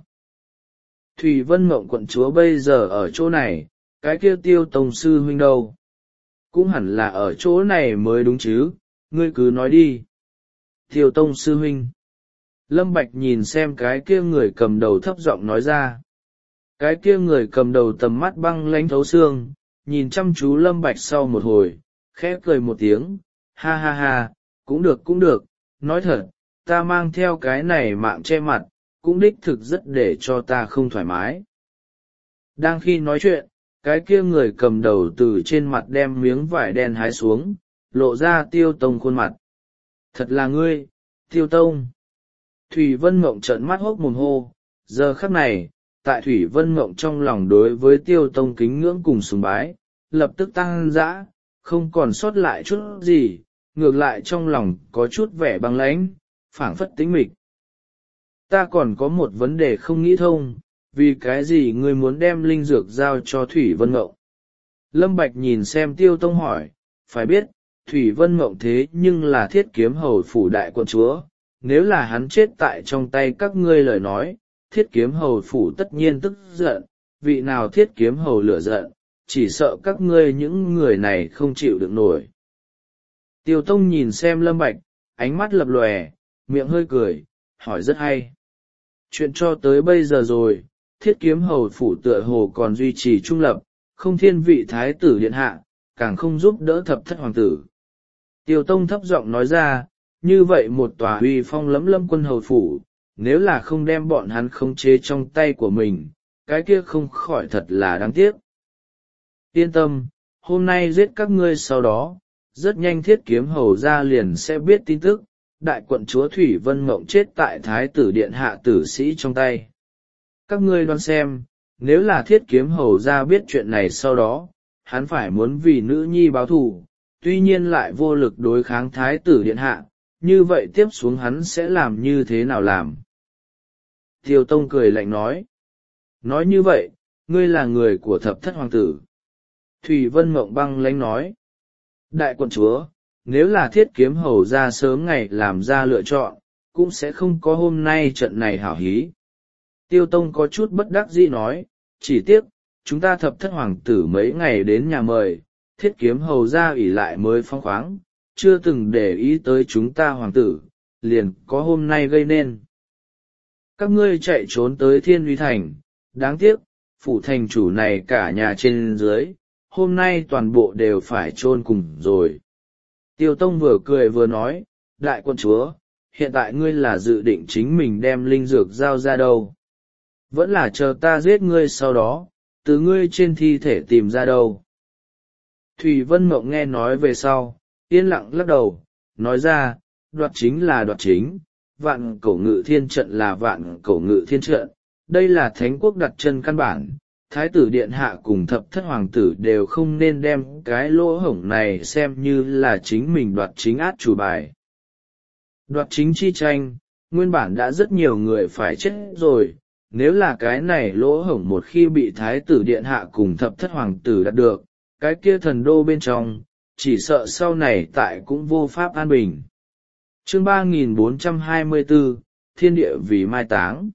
Thủy Vân Mộng quận chúa bây giờ ở chỗ này, cái kia Tiêu tông sư huynh đâu? Cũng hẳn là ở chỗ này mới đúng chứ, ngươi cứ nói đi. Tiêu tông sư huynh. Lâm Bạch nhìn xem cái kia người cầm đầu thấp giọng nói ra. Cái kia người cầm đầu tầm mắt băng lãnh thấu xương, nhìn chăm chú Lâm Bạch sau một hồi, khẽ cười một tiếng, ha ha ha, cũng được, nói thật, ta mang theo cái này mạng che mặt, cũng đích thực rất để cho ta không thoải mái. Đang khi nói chuyện, cái kia người cầm đầu từ trên mặt đem miếng vải đen hái xuống, lộ ra Tiêu tông khuôn mặt. Thật là ngươi, Tiêu tông. Thủy Vân Mộng trợn mắt hốc mồm hô, giờ khắc này, tại Thủy Vân Mộng trong lòng đối với Tiêu tông kính ngưỡng cùng sùng bái, lập tức tăng dã, không còn sót lại chút gì, ngược lại trong lòng có chút vẻ băng lãnh, phảng phất tĩnh mịch. Ta còn có một vấn đề không nghĩ thông, vì cái gì ngươi muốn đem linh dược giao cho Thủy Vân Mộng? Lâm Bạch nhìn xem Tiêu Tông hỏi, phải biết, Thủy Vân Mộng thế nhưng là Thiết Kiếm Hầu phủ đại quận chúa, nếu là hắn chết tại trong tay các ngươi lời nói, Thiết Kiếm Hầu phủ tất nhiên tức giận, vị nào Thiết Kiếm Hầu lửa giận, chỉ sợ các ngươi những người này không chịu được nổi. Tiêu Tông nhìn xem Lâm Bạch, ánh mắt lập lòe, miệng hơi cười, hỏi rất hay. Chuyện cho tới bây giờ rồi, Thiết Kiếm Hầu phủ tựa hồ còn duy trì trung lập, không thiên vị thái tử điện hạ, càng không giúp đỡ thập thất hoàng tử. Tiêu Tông thấp giọng nói ra, như vậy một tòa uy phong lẫm lâm quân hầu phủ, nếu là không đem bọn hắn khống chế trong tay của mình, cái kia không khỏi thật là đáng tiếc. Yên tâm, hôm nay giết các ngươi sau đó, rất nhanh Thiết Kiếm Hầu ra liền sẽ biết tin tức, đại quận chúa Thủy Vân Mộng chết tại thái tử điện hạ tử sĩ trong tay. Các ngươi đoán xem, nếu là Thiết Kiếm Hầu ra biết chuyện này sau đó, hắn phải muốn vì nữ nhi báo thù, tuy nhiên lại vô lực đối kháng thái tử điện hạ, như vậy tiếp xuống hắn sẽ làm như thế nào làm? Tiêu Tông cười lạnh nói. Nói như vậy, ngươi là người của thập thất hoàng tử. Thủy Vân Mộng băng lãnh nói. Đại quận chúa, nếu là Thiết Kiếm Hầu ra sớm ngày làm ra lựa chọn, cũng sẽ không có hôm nay trận này hảo hí. Tiêu Tông có chút bất đắc dĩ nói, chỉ tiếc, chúng ta thập thất hoàng tử mấy ngày đến nhà mời, Thiết Kiếm Hầu ra ủy lại mới phong khoáng, chưa từng để ý tới chúng ta hoàng tử, liền có hôm nay gây nên. Các ngươi chạy trốn tới Thiên Uy Thành, đáng tiếc, phủ thành chủ này cả nhà trên dưới, hôm nay toàn bộ đều phải chôn cùng rồi. Tiêu Tông vừa cười vừa nói, đại quận chúa, hiện tại ngươi là dự định chính mình đem linh dược giao ra đâu? Vẫn là chờ ta giết ngươi sau đó, từ ngươi trên thi thể tìm ra đâu? Thủy Vân Mộng nghe nói về sau, yên lặng lắc đầu, nói ra, đoạt chính là đoạt chính, vạn cổ ngự thiên trận là vạn cổ ngự thiên trận, đây là thánh quốc đặt chân căn bản, thái tử điện hạ cùng thập thất hoàng tử đều không nên đem cái lỗ hổng này xem như là chính mình đoạt chính át chủ bài. Đoạt chính chi tranh, nguyên bản đã rất nhiều người phải chết rồi, nếu là cái này lỗ hổng một khi bị thái tử điện hạ cùng thập thất hoàng tử đạt được, cái kia thần đô bên trong, chỉ sợ sau này tại cũng vô pháp an bình. Chương 3424, Thiên địa vì mai táng.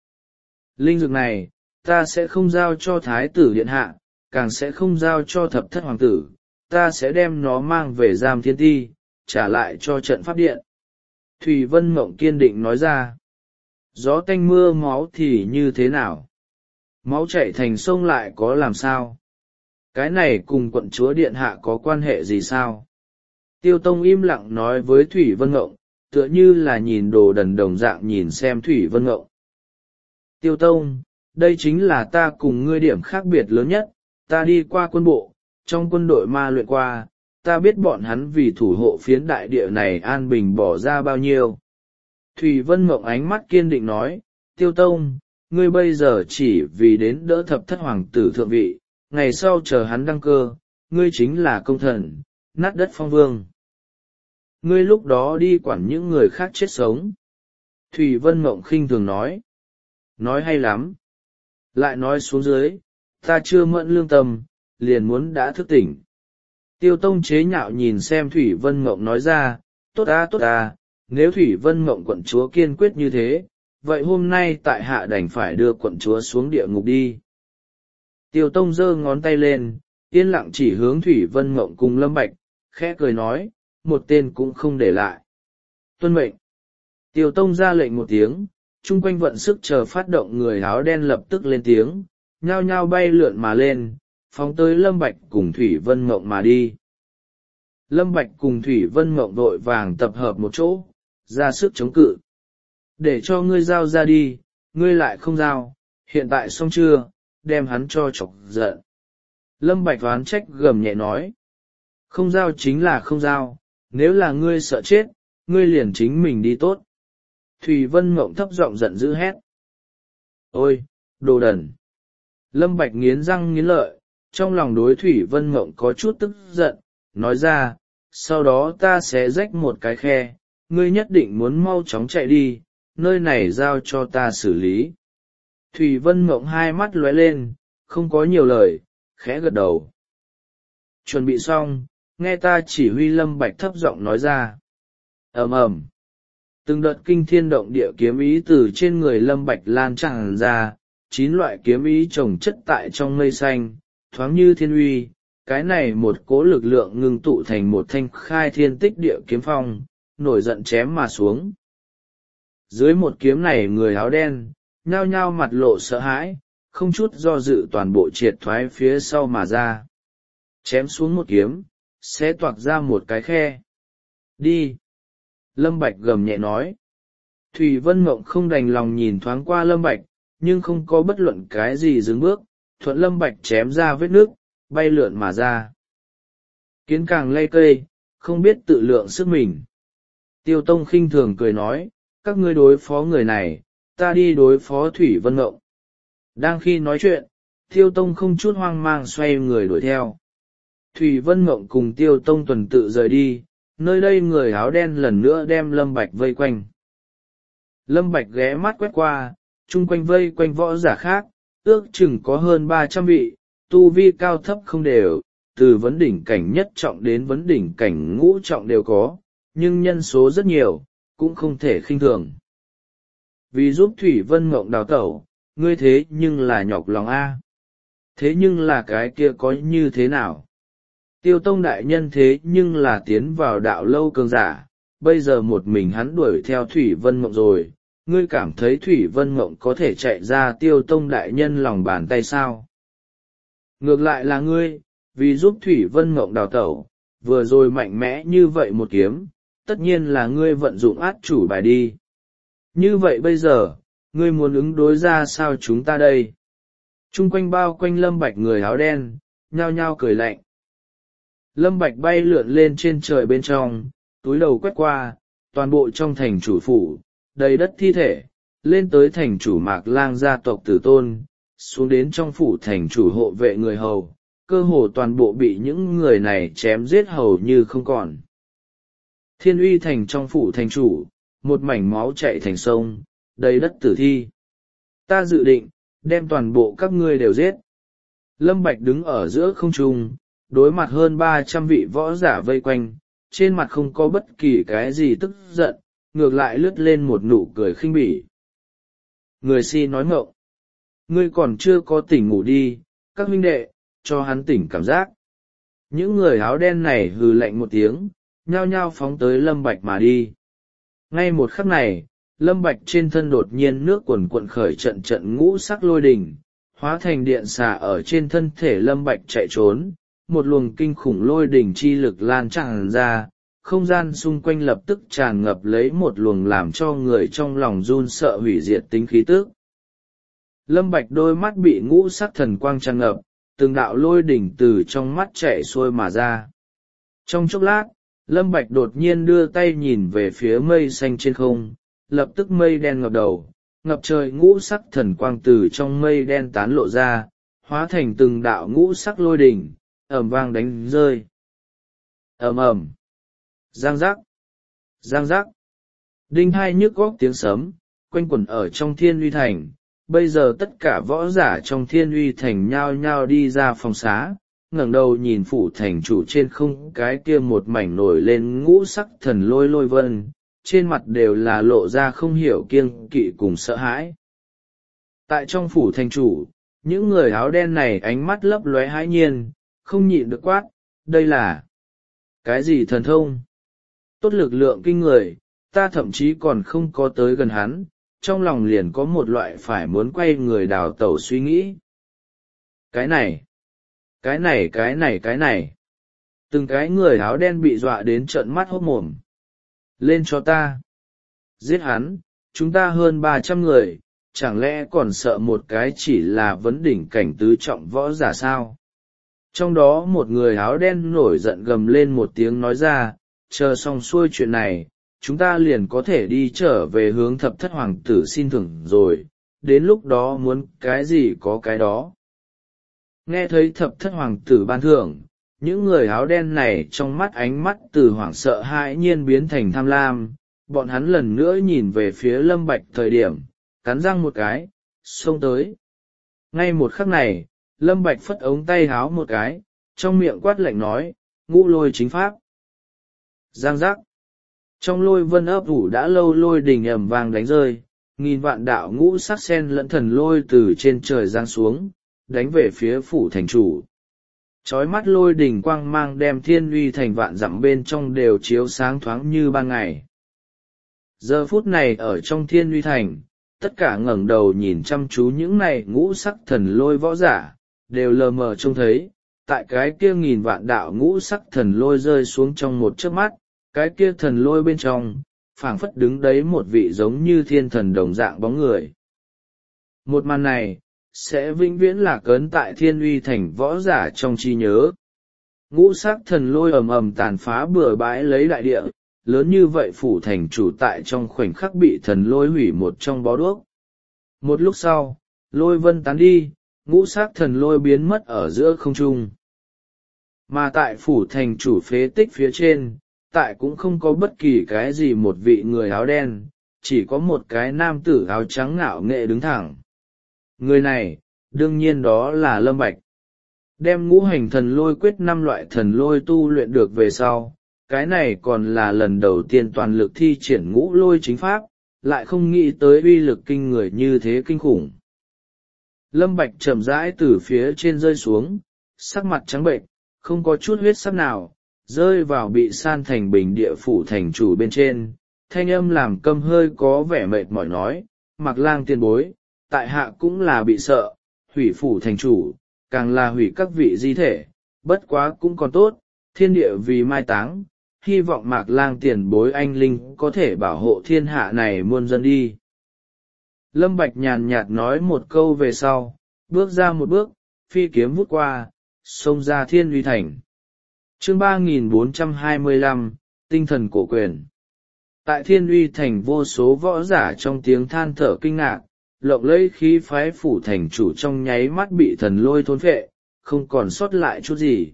Linh dược này, ta sẽ không giao cho thái tử điện hạ, càng sẽ không giao cho thập thất hoàng tử, ta sẽ đem nó mang về Giam Thiên Ti, trả lại cho trận pháp điện. Thủy Vân Mộng kiên định nói ra. Gió tanh mưa máu thì như thế nào? Máu chảy thành sông lại có làm sao? Cái này cùng quận chúa điện hạ có quan hệ gì sao? Tiêu Tông im lặng nói với Thủy Vân Mộng, tựa như là nhìn đồ đần đồng dạng nhìn xem Thủy Vân Mộng. Tiêu Tông, đây chính là ta cùng ngươi điểm khác biệt lớn nhất, ta đi qua quân bộ, trong quân đội ma luyện qua, ta biết bọn hắn vì thủ hộ phiến đại địa này an bình bỏ ra bao nhiêu. Thủy Vân Mộng ánh mắt kiên định nói, Tiêu Tông, ngươi bây giờ chỉ vì đến đỡ thập thất hoàng tử thượng vị, ngày sau chờ hắn đăng cơ, ngươi chính là công thần, nát đất phong vương. Ngươi lúc đó đi quản những người khác chết sống. Thủy Vân Mộng khinh thường nói. Nói hay lắm. Lại nói xuống dưới, ta chưa mẫn lương tâm, liền muốn đã thức tỉnh. Tiêu Tông chế nhạo nhìn xem Thủy Vân Mộng nói ra, tốt à, nếu Thủy Vân Mộng quận chúa kiên quyết như thế, vậy hôm nay tại hạ đành phải đưa quận chúa xuống địa ngục đi. Tiêu Tông giơ ngón tay lên, yên lặng chỉ hướng Thủy Vân Mộng cùng Lâm Bạch, khẽ cười nói, một tên cũng không để lại. Tuân mệnh. Tiêu Tông ra lệnh một tiếng, chung quanh vận sức chờ phát động người áo đen lập tức lên tiếng, nhao nhao bay lượn mà lên, phóng tới Lâm Bạch cùng Thủy Vân Mộng mà đi. Lâm Bạch cùng Thủy Vân Mộng vội vàng tập hợp một chỗ, ra sức chống cự. Để cho ngươi giao ra đi, ngươi lại không giao, hiện tại xong chưa, đem hắn cho chọc giận. Lâm Bạch oán trách gầm nhẹ nói. Không giao chính là không giao, nếu là ngươi sợ chết, ngươi liền chính mình đi tốt. Thủy Vân Mộng thấp giọng giận dữ hét. Ôi, đồ đần! Lâm Bạch nghiến răng nghiến lợi, trong lòng đối Thủy Vân Mộng có chút tức giận, nói ra, sau đó ta sẽ rách một cái khe, ngươi nhất định muốn mau chóng chạy đi, nơi này giao cho ta xử lý. Thủy Vân Mộng hai mắt lóe lên, không có nhiều lời, khẽ gật đầu. Chuẩn bị xong, nghe ta chỉ huy. Lâm Bạch thấp giọng nói ra. Ầm ầm, từng đợt kinh thiên động địa kiếm ý từ trên người Lâm Bạch lan tràn ra, 9 loại kiếm ý chồng chất tại trong mây xanh, thoáng như thiên uy. Cái này một cỗ lực lượng ngưng tụ thành một thanh khai thiên tích địa kiếm phong, nổi giận chém mà xuống. Dưới một kiếm này người áo đen, nhao nhao mặt lộ sợ hãi, không chút do dự toàn bộ triệt thoái phía sau mà ra. Chém xuống một kiếm, sẽ toạc ra một cái khe. Đi! Lâm Bạch gầm nhẹ nói. Thủy Vân Mộng không đành lòng nhìn thoáng qua Lâm Bạch, nhưng không có bất luận cái gì dừng bước, thuận Lâm Bạch chém ra vết nước, bay lượn mà ra. Kiến càng lay cây, không biết tự lượng sức mình. Tiêu Tông khinh thường cười nói, các ngươi đối phó người này, ta đi đối phó Thủy Vân Mộng. Đang khi nói chuyện, Tiêu Tông không chút hoang mang xoay người đuổi theo. Thủy Vân Mộng cùng Tiêu Tông tuần tự rời đi, nơi đây người áo đen lần nữa đem Lâm Bạch vây quanh. Lâm Bạch ghé mắt quét qua, chung quanh vây quanh võ giả khác, ước chừng có hơn 300 vị, tu vi cao thấp không đều, từ vấn đỉnh cảnh nhất trọng đến vấn đỉnh cảnh ngũ trọng đều có, nhưng nhân số rất nhiều, cũng không thể khinh thường. Vì giúp Thủy Vân Mộng đào tẩu, ngươi thế nhưng là nhọc lòng a. Thế nhưng là cái kia có như thế nào? Tiêu Tông đại nhân thế nhưng là tiến vào đạo lâu cường giả, bây giờ một mình hắn đuổi theo Thủy Vân Mộng rồi, ngươi cảm thấy Thủy Vân Mộng có thể chạy ra Tiêu Tông đại nhân lòng bàn tay sao? Ngược lại là ngươi, vì giúp Thủy Vân Mộng đào tẩu, vừa rồi mạnh mẽ như vậy một kiếm, tất nhiên là ngươi vận dụng át chủ bài đi. Như vậy bây giờ, ngươi muốn ứng đối ra sao chúng ta đây? Trung quanh bao quanh Lâm Bạch người áo đen, nhao nhao cười lạnh. Lâm Bạch bay lượn lên trên trời bên trong, túi đầu quét qua, toàn bộ trong thành chủ phủ, đầy đất thi thể, lên tới thành chủ Mạc Lang gia tộc Tử Tôn, xuống đến trong phủ thành chủ hộ vệ người hầu, cơ hồ toàn bộ bị những người này chém giết hầu như không còn. Thiên Uy thành trong phủ thành chủ, một mảnh máu chảy thành sông, đầy đất tử thi. Ta dự định, đem toàn bộ các ngươi đều giết. Lâm Bạch đứng ở giữa không trung, đối mặt hơn 300 vị võ giả vây quanh, trên mặt không có bất kỳ cái gì tức giận, ngược lại lướt lên một nụ cười khinh bỉ. Người si nói ngọng, ngươi còn chưa có tỉnh ngủ đi, các huynh đệ, cho hắn tỉnh cảm giác. Những người áo đen này hừ lạnh một tiếng, nhao nhao phóng tới Lâm Bạch mà đi. Ngay một khắc này, Lâm Bạch trên thân đột nhiên nước cuồn cuộn khởi trận trận ngũ sắc lôi đình, hóa thành điện xà ở trên thân thể Lâm Bạch chạy trốn, một luồng kinh khủng lôi đỉnh chi lực lan tràn ra, không gian xung quanh lập tức tràn ngập lấy một luồng làm cho người trong lòng run sợ hủy diệt tính khí tức. Lâm Bạch đôi mắt bị ngũ sắc thần quang tràn ngập, từng đạo lôi đỉnh từ trong mắt chảy xuôi mà ra. Trong chốc lát, Lâm Bạch đột nhiên đưa tay nhìn về phía mây xanh trên không, lập tức mây đen ngập đầu, ngập trời ngũ sắc thần quang từ trong mây đen tán lộ ra, hóa thành từng đạo ngũ sắc lôi đỉnh, ầm vang đánh rơi. Ầm ầm, giang giác, giang giác, đinh hai nhức góc tiếng sấm, quanh quẩn ở trong Thiên Uy thành. Bây giờ tất cả võ giả trong Thiên Uy thành nhao nhao đi ra phòng xá, ngẩng đầu nhìn phủ thành chủ trên không, cái kia một mảnh nổi lên ngũ sắc thần lôi lôi vân, trên mặt đều là lộ ra không hiểu kiêng kỵ cùng sợ hãi. Tại trong phủ thành chủ, những người áo đen này ánh mắt lấp lóe hãi nhiên, không nhịn được quát, đây là cái gì thần thông? Tốt lực lượng kinh người, ta thậm chí còn không có tới gần hắn, trong lòng liền có một loại phải muốn quay người đào tẩu suy nghĩ. Cái này, cái này, cái này, cái này. Từng cái người áo đen bị dọa đến trợn mắt hốt mồm. Lên cho ta. Giết hắn, chúng ta hơn 300 người, chẳng lẽ còn sợ một cái chỉ là vấn đỉnh cảnh tứ trọng võ giả sao? Trong đó một người áo đen nổi giận gầm lên một tiếng nói ra, chờ xong xuôi chuyện này, chúng ta liền có thể đi trở về hướng thập thất hoàng tử xin thưởng rồi, đến lúc đó muốn cái gì có cái đó. Nghe thấy thập thất hoàng tử ban thưởng, những người áo đen này trong mắt ánh mắt từ hoảng sợ hãi nhiên biến thành tham lam. Bọn hắn lần nữa nhìn về phía Lâm Bạch thời điểm, cắn răng một cái, xông tới. Ngay một khắc này, Lâm Bạch phất ống tay háo một cái, trong miệng quát lạnh nói, ngũ lôi chính pháp. Giang giác. Trong lôi vân ấp ủ đã lâu lôi đình ầm vang đánh rơi, nghìn vạn đạo ngũ sắc sen lẫn thần lôi từ trên trời giáng xuống, đánh về phía phủ thành chủ. Chói mắt lôi đình quang mang đem thiên uy thành vạn dặm bên trong đều chiếu sáng thoáng như ban ngày. Giờ phút này ở trong thiên uy thành, tất cả ngẩng đầu nhìn chăm chú những này ngũ sắc thần lôi võ giả, đều lờ mờ trông thấy, tại cái kia nghìn vạn đạo ngũ sắc thần lôi rơi xuống trong một chớp mắt, cái kia thần lôi bên trong, phảng phất đứng đấy một vị giống như thiên thần đồng dạng bóng người. Một màn này, sẽ vĩnh viễn lạc ấn tại thiên uy thành võ giả trong trí nhớ. Ngũ sắc thần lôi ầm ầm tàn phá bừa bãi lấy đại địa, lớn như vậy phủ thành chủ tại trong khoảnh khắc bị thần lôi hủy một trong bó đuốc. Một lúc sau, lôi vân tán đi, ngũ sắc thần lôi biến mất ở giữa không trung. Mà tại phủ thành chủ phế tích phía trên, tại cũng không có bất kỳ cái gì một vị người áo đen, chỉ có một cái nam tử áo trắng ngạo nghệ đứng thẳng. Người này, đương nhiên đó là Lâm Bạch. Đem ngũ hành thần lôi quyết 5 loại thần lôi tu luyện được về sau, cái này còn là lần đầu tiên toàn lực thi triển ngũ lôi chính pháp, lại không nghĩ tới uy lực kinh người như thế kinh khủng. Lâm Bạch chậm rãi từ phía trên rơi xuống, sắc mặt trắng bệnh, không có chút huyết sắc nào, rơi vào bị san thành bình địa phủ thành chủ bên trên, thanh âm làm câm hơi có vẻ mệt mỏi nói, Mạc Lang tiền bối, tại hạ cũng là bị sợ, hủy phủ thành chủ, càng là hủy các vị di thể, bất quá cũng còn tốt, thiên địa vì mai táng, hy vọng Mạc Lang tiền bối anh linh có thể bảo hộ thiên hạ này muôn dân đi. Lâm Bạch nhàn nhạt nói một câu về sau, bước ra một bước, phi kiếm vút qua, xông ra thiên uy thành. Chương 3425, tinh thần cổ quyền. Tại thiên uy thành vô số võ giả trong tiếng than thở kinh ngạc, lộng lẫy khí phái phủ thành chủ trong nháy mắt bị thần lôi thôn phệ, không còn sót lại chút gì.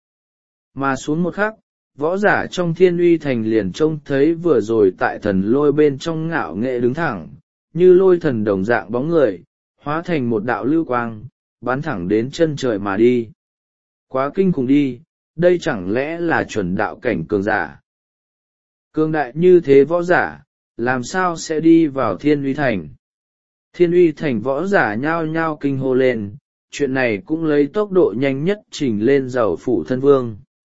Mà xuống một khắc, võ giả trong thiên uy thành liền trông thấy vừa rồi tại thần lôi bên trong ngạo nghệ đứng thẳng, như lôi thần đồng dạng bóng người, hóa thành một đạo lưu quang, bắn thẳng đến chân trời mà đi. Quá kinh khủng đi, đây chẳng lẽ là chuẩn đạo cảnh cường giả. Cường đại như thế võ giả, làm sao sẽ đi vào thiên uy thành? Thiên uy thành võ giả nhao nhao kinh hô lên, chuyện này cũng lấy tốc độ nhanh nhất trình lên giàu phủ thân vương.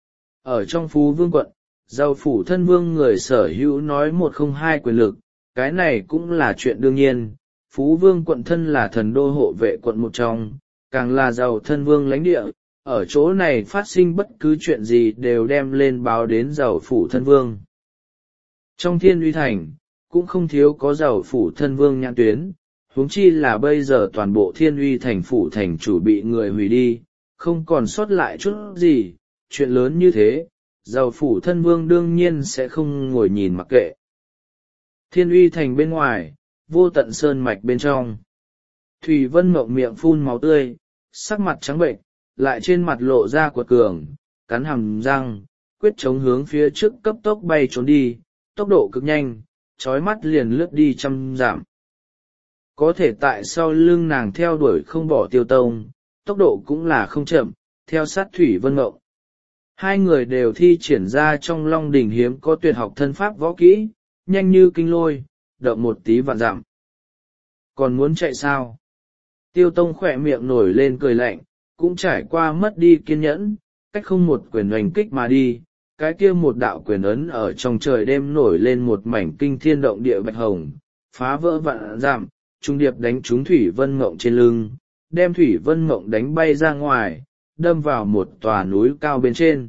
Ở trong Phú Vương quận, giàu phủ thân vương người sở hữu nói 102 quyền lực, cái này cũng là chuyện đương nhiên. Phú Vương quận thân là thần đô hộ vệ quận một trong, càng là giàu thân vương lãnh địa, ở chỗ này phát sinh bất cứ chuyện gì đều đem lên báo đến giàu phủ thân vương. Trong thiên uy thành, cũng không thiếu có giàu phủ thân vương nhãn tuyến, huống chi là bây giờ toàn bộ thiên uy thành phủ thành chủ bị người hủy đi, không còn sót lại chút gì, chuyện lớn như thế, giàu phủ thân vương đương nhiên sẽ không ngồi nhìn mặc kệ. Thiên uy thành bên ngoài, vô tận sơn mạch bên trong. Thủy Vân Mộng miệng phun máu tươi, sắc mặt trắng bệnh, lại trên mặt lộ ra quật cường, cắn hàm răng, quyết chống hướng phía trước cấp tốc bay trốn đi, tốc độ cực nhanh, chói mắt liền lướt đi 100 dặm. Có thể tại sau lưng nàng theo đuổi không bỏ Tiêu Tông, tốc độ cũng là không chậm, theo sát Thủy Vân Mộng. Hai người đều thi triển ra trong Long Đỉnh hiếm có tuyệt học thân pháp võ kỹ, nhanh như kinh lôi, động một tí vạn dặm. Còn muốn chạy sao? Tiêu Tông khỏe miệng nổi lên cười lạnh, cũng trải qua mất đi kiên nhẫn, cách không một quyền oanh kích mà đi, cái kia một đạo quyền ấn ở trong trời đêm nổi lên một mảnh kinh thiên động địa bạch hồng, phá vỡ vạn dặm, trung điệp đánh trúng Thủy Vân Mộng trên lưng, đem Thủy Vân Mộng đánh bay ra ngoài, đâm vào một tòa núi cao bên trên.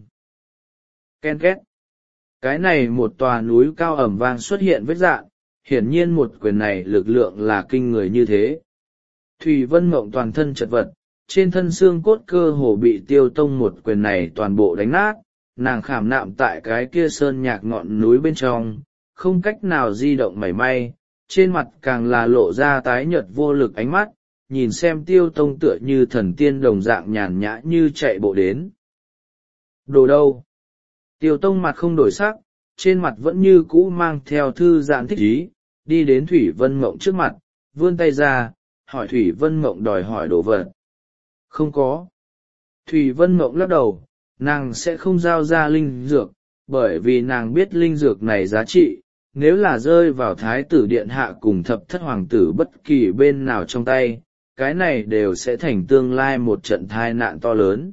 Ken két. Cái này một tòa núi cao ẩm vang xuất hiện vết rạn, hiển nhiên một quyền này lực lượng là kinh người như thế. Thủy Vân Mộng toàn thân chật vật, trên thân xương cốt cơ hồ bị Tiêu Tông một quyền này toàn bộ đánh nát, nàng khảm nạm tại cái kia sơn nhạc ngọn núi bên trong, không cách nào di động mảy may, trên mặt càng là lộ ra tái nhợt vô lực ánh mắt, nhìn xem Tiêu Tông tựa như thần tiên đồng dạng nhàn nhã như chạy bộ đến. Đồ đâu? Tiêu Tông mặt không đổi sắc, trên mặt vẫn như cũ mang theo thư giãn thích ý, đi đến Thủy Vân Mộng trước mặt, vươn tay ra, hỏi Thủy Vân Mộng đòi hỏi đồ vật. Không có. Thủy Vân Mộng lắc đầu, nàng sẽ không giao ra linh dược, bởi vì nàng biết linh dược này giá trị, nếu là rơi vào thái tử điện hạ cùng thập thất hoàng tử bất kỳ bên nào trong tay, cái này đều sẽ thành tương lai một trận tai nạn to lớn.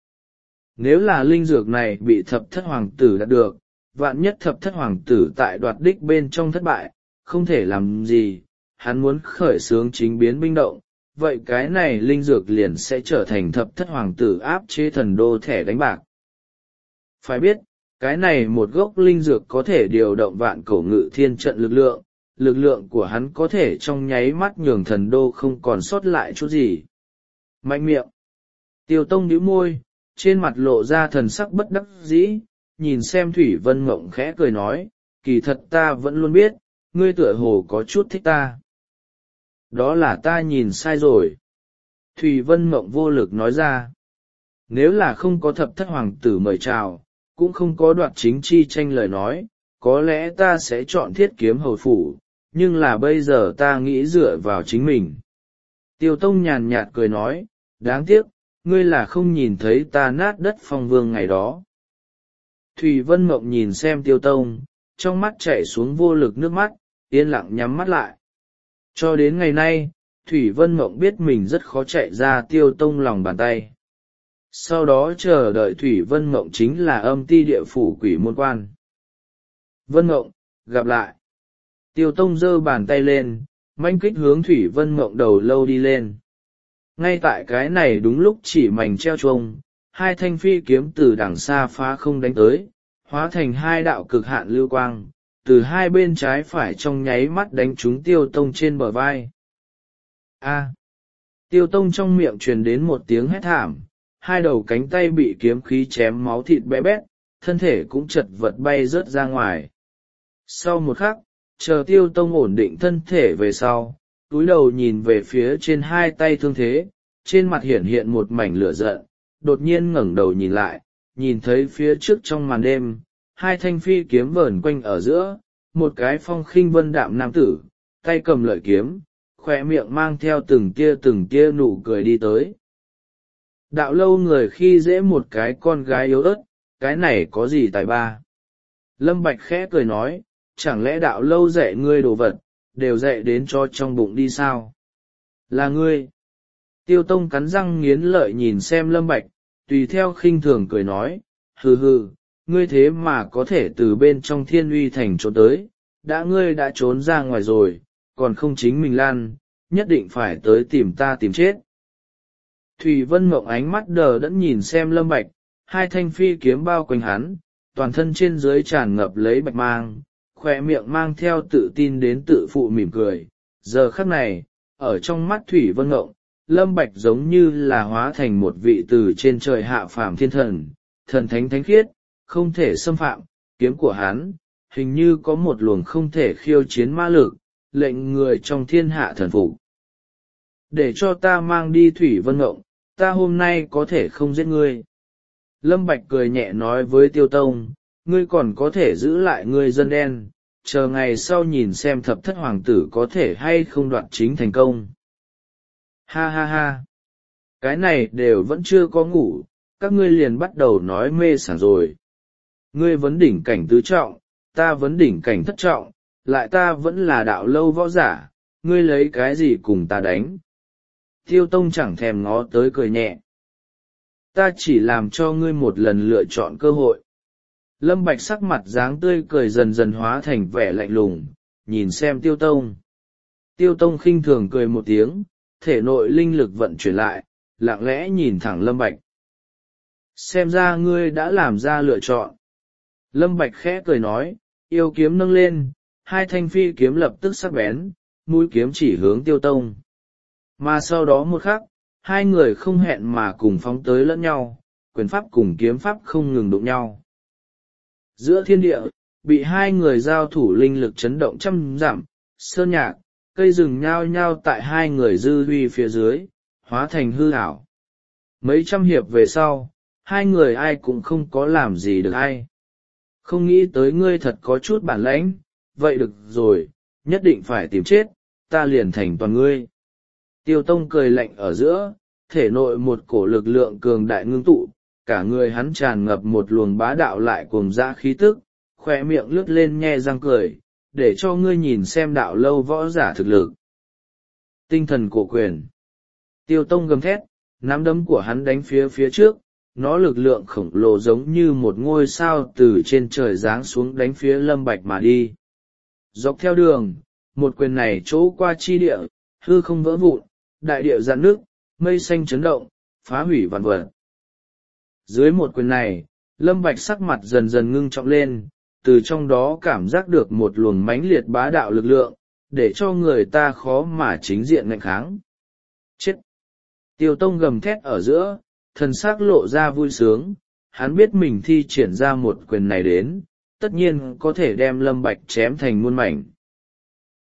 Nếu là linh dược này bị thập thất hoàng tử đạt được, vạn nhất thập thất hoàng tử tại đoạt đích bên trong thất bại, không thể làm gì, hắn muốn khởi xướng chính biến binh động, vậy cái này linh dược liền sẽ trở thành thập thất hoàng tử áp chế thần đô thẻ đánh bạc. Phải biết, cái này một gốc linh dược có thể điều động vạn cổ ngự thiên trận lực lượng của hắn có thể trong nháy mắt nhường thần đô không còn sót lại chút gì. Mạnh miệng. Tiêu Tông nhíu môi, trên mặt lộ ra thần sắc bất đắc dĩ, nhìn xem Thủy Vân Mộng khẽ cười nói, kỳ thật ta vẫn luôn biết, ngươi tựa hồ có chút thích ta. Đó là ta nhìn sai rồi. Thủy Vân Mộng vô lực nói ra. Nếu là không có thập thất hoàng tử mời chào, cũng không có đoạt chính chi tranh lời nói, có lẽ ta sẽ chọn Thiết Kiếm hầu phủ, nhưng là bây giờ ta nghĩ dựa vào chính mình. Tiêu Tông nhàn nhạt cười nói, đáng tiếc, ngươi là không nhìn thấy ta nát đất phong vương ngày đó. Thủy Vân Mộng nhìn xem Tiêu Tông, trong mắt chảy xuống vô lực nước mắt, yên lặng nhắm mắt lại. Cho đến ngày nay, Thủy Vân Mộng biết mình rất khó chạy ra Tiêu Tông lòng bàn tay. Sau đó chờ đợi Thủy Vân Mộng chính là âm ti địa phủ quỷ môn quan. Vân Mộng, gặp lại. Tiêu Tông giơ bàn tay lên, manh kích hướng Thủy Vân Mộng đầu lâu đi lên. Ngay tại cái này đúng lúc chỉ mảnh treo chuông, hai thanh phi kiếm từ đằng xa phá không đánh tới, hóa thành hai đạo cực hạn lưu quang, từ hai bên trái phải trong nháy mắt đánh trúng Tiêu Tông trên bờ vai. A! Tiêu Tông trong miệng truyền đến một tiếng hét thảm, hai đầu cánh tay bị kiếm khí chém máu thịt bé bét, thân thể cũng chật vật bay rớt ra ngoài. Sau một khắc, chờ Tiêu Tông ổn định thân thể về sau, túi đầu nhìn về phía trên hai tay thương thế, trên mặt hiển hiện một mảnh lửa giận, đột nhiên ngẩng đầu nhìn lại, nhìn thấy phía trước trong màn đêm, hai thanh phi kiếm vờn quanh ở giữa, một cái phong khinh vân đạm nam tử, tay cầm lợi kiếm, khoe miệng mang theo từng tia nụ cười đi tới. Đạo Lâu người khi dễ một cái con gái yếu ớt, cái này có gì tài ba? Lâm Bạch khẽ cười nói, chẳng lẽ Đạo Lâu dạy ngươi đồ vật, đều dạy đến cho trong bụng đi sao? Là ngươi. Tiêu Tông cắn răng nghiến lợi nhìn xem Lâm Bạch, tùy theo khinh thường cười nói, hừ hừ, ngươi thế mà có thể từ bên trong Thiên Uy thành trốn tới, ngươi đã trốn ra ngoài rồi, còn không chính mình lan, nhất định phải tới tìm ta tìm chết. Thủy Vân Mộng ánh mắt đờ đẫn nhìn xem Lâm Bạch, hai thanh phi kiếm bao quanh hắn, toàn thân trên dưới tràn ngập lấy bạch mang, khỏe miệng mang theo tự tin đến tự phụ mỉm cười. Giờ khắc này, ở trong mắt Thủy Vân Mộng, Lâm Bạch giống như là hóa thành một vị từ trên trời hạ phàm thiên thần, thần thánh thánh khiết, không thể xâm phạm, kiếm của hắn, hình như có một luồng không thể khiêu chiến ma lực, lệnh người trong thiên hạ thần phục. Để cho ta mang đi Thủy Vân Mộng, ta hôm nay có thể không giết ngươi. Lâm Bạch cười nhẹ nói với Tiêu Tông, ngươi còn có thể giữ lại ngươi dân đen, chờ ngày sau nhìn xem thập thất hoàng tử có thể hay không đoạt chính thành công. Ha ha ha, cái này đều vẫn chưa có ngủ, các ngươi liền bắt đầu nói mê sảng rồi. Ngươi vấn đỉnh cảnh tứ trọng, ta vấn đỉnh cảnh thất trọng, lại ta vẫn là Đạo Lâu võ giả, ngươi lấy cái gì cùng ta đánh? Tiêu Tông chẳng thèm ngó tới cười nhẹ. Ta chỉ làm cho ngươi một lần lựa chọn cơ hội. Lâm Bạch sắc mặt dáng tươi cười dần dần hóa thành vẻ lạnh lùng, nhìn xem Tiêu Tông. Tiêu Tông khinh thường cười một tiếng, thể nội linh lực vận chuyển lại, lặng lẽ nhìn thẳng Lâm Bạch. Xem ra ngươi đã làm ra lựa chọn. Lâm Bạch khẽ cười nói, yêu kiếm nâng lên, hai thanh phi kiếm lập tức sắc bén, mũi kiếm chỉ hướng Tiêu Tông. Mà sau đó một khắc, hai người không hẹn mà cùng phóng tới lẫn nhau, quyền pháp cùng kiếm pháp không ngừng đụng nhau. Giữa thiên địa, bị hai người giao thủ linh lực chấn động trăm dặm, sơn nhạc, cây rừng nhao nhao tại hai người dư huy phía dưới, hóa thành hư ảo. Mấy trăm hiệp về sau, hai người ai cũng không có làm gì được ai. Không nghĩ tới ngươi thật có chút bản lãnh, vậy được rồi, nhất định phải tìm chết, ta liền thành toàn ngươi. Tiêu Tông cười lạnh ở giữa, thể nội một cổ lực lượng cường đại ngưng tụ, cả người hắn tràn ngập một luồng bá đạo lại cuồng dã khí tức, khoe miệng lướt lên nhe răng cười, để cho ngươi nhìn xem đạo lâu võ giả thực lực. Tinh thần cổ quyền. Tiêu Tông gầm thét, nắm đấm của hắn đánh phía trước, nó lực lượng khổng lồ giống như một ngôi sao từ trên trời giáng xuống đánh phía Lâm Bạch mà đi. Dọc theo đường, một quyền này chỗ qua chi địa, hư không vỡ vụn, đại địa rạn nước, mây xanh chấn động, phá hủy vạn vật. Dưới một quyền này, Lâm Bạch sắc mặt dần dần ngưng trọng lên, từ trong đó cảm giác được một luồng mãnh liệt bá đạo lực lượng, để cho người ta khó mà chính diện ngạnh kháng. Chết! Tiêu Tông gầm thét ở giữa, thần sắc lộ ra vui sướng, hắn biết mình thi triển ra một quyền này đến, tất nhiên có thể đem Lâm Bạch chém thành muôn mảnh.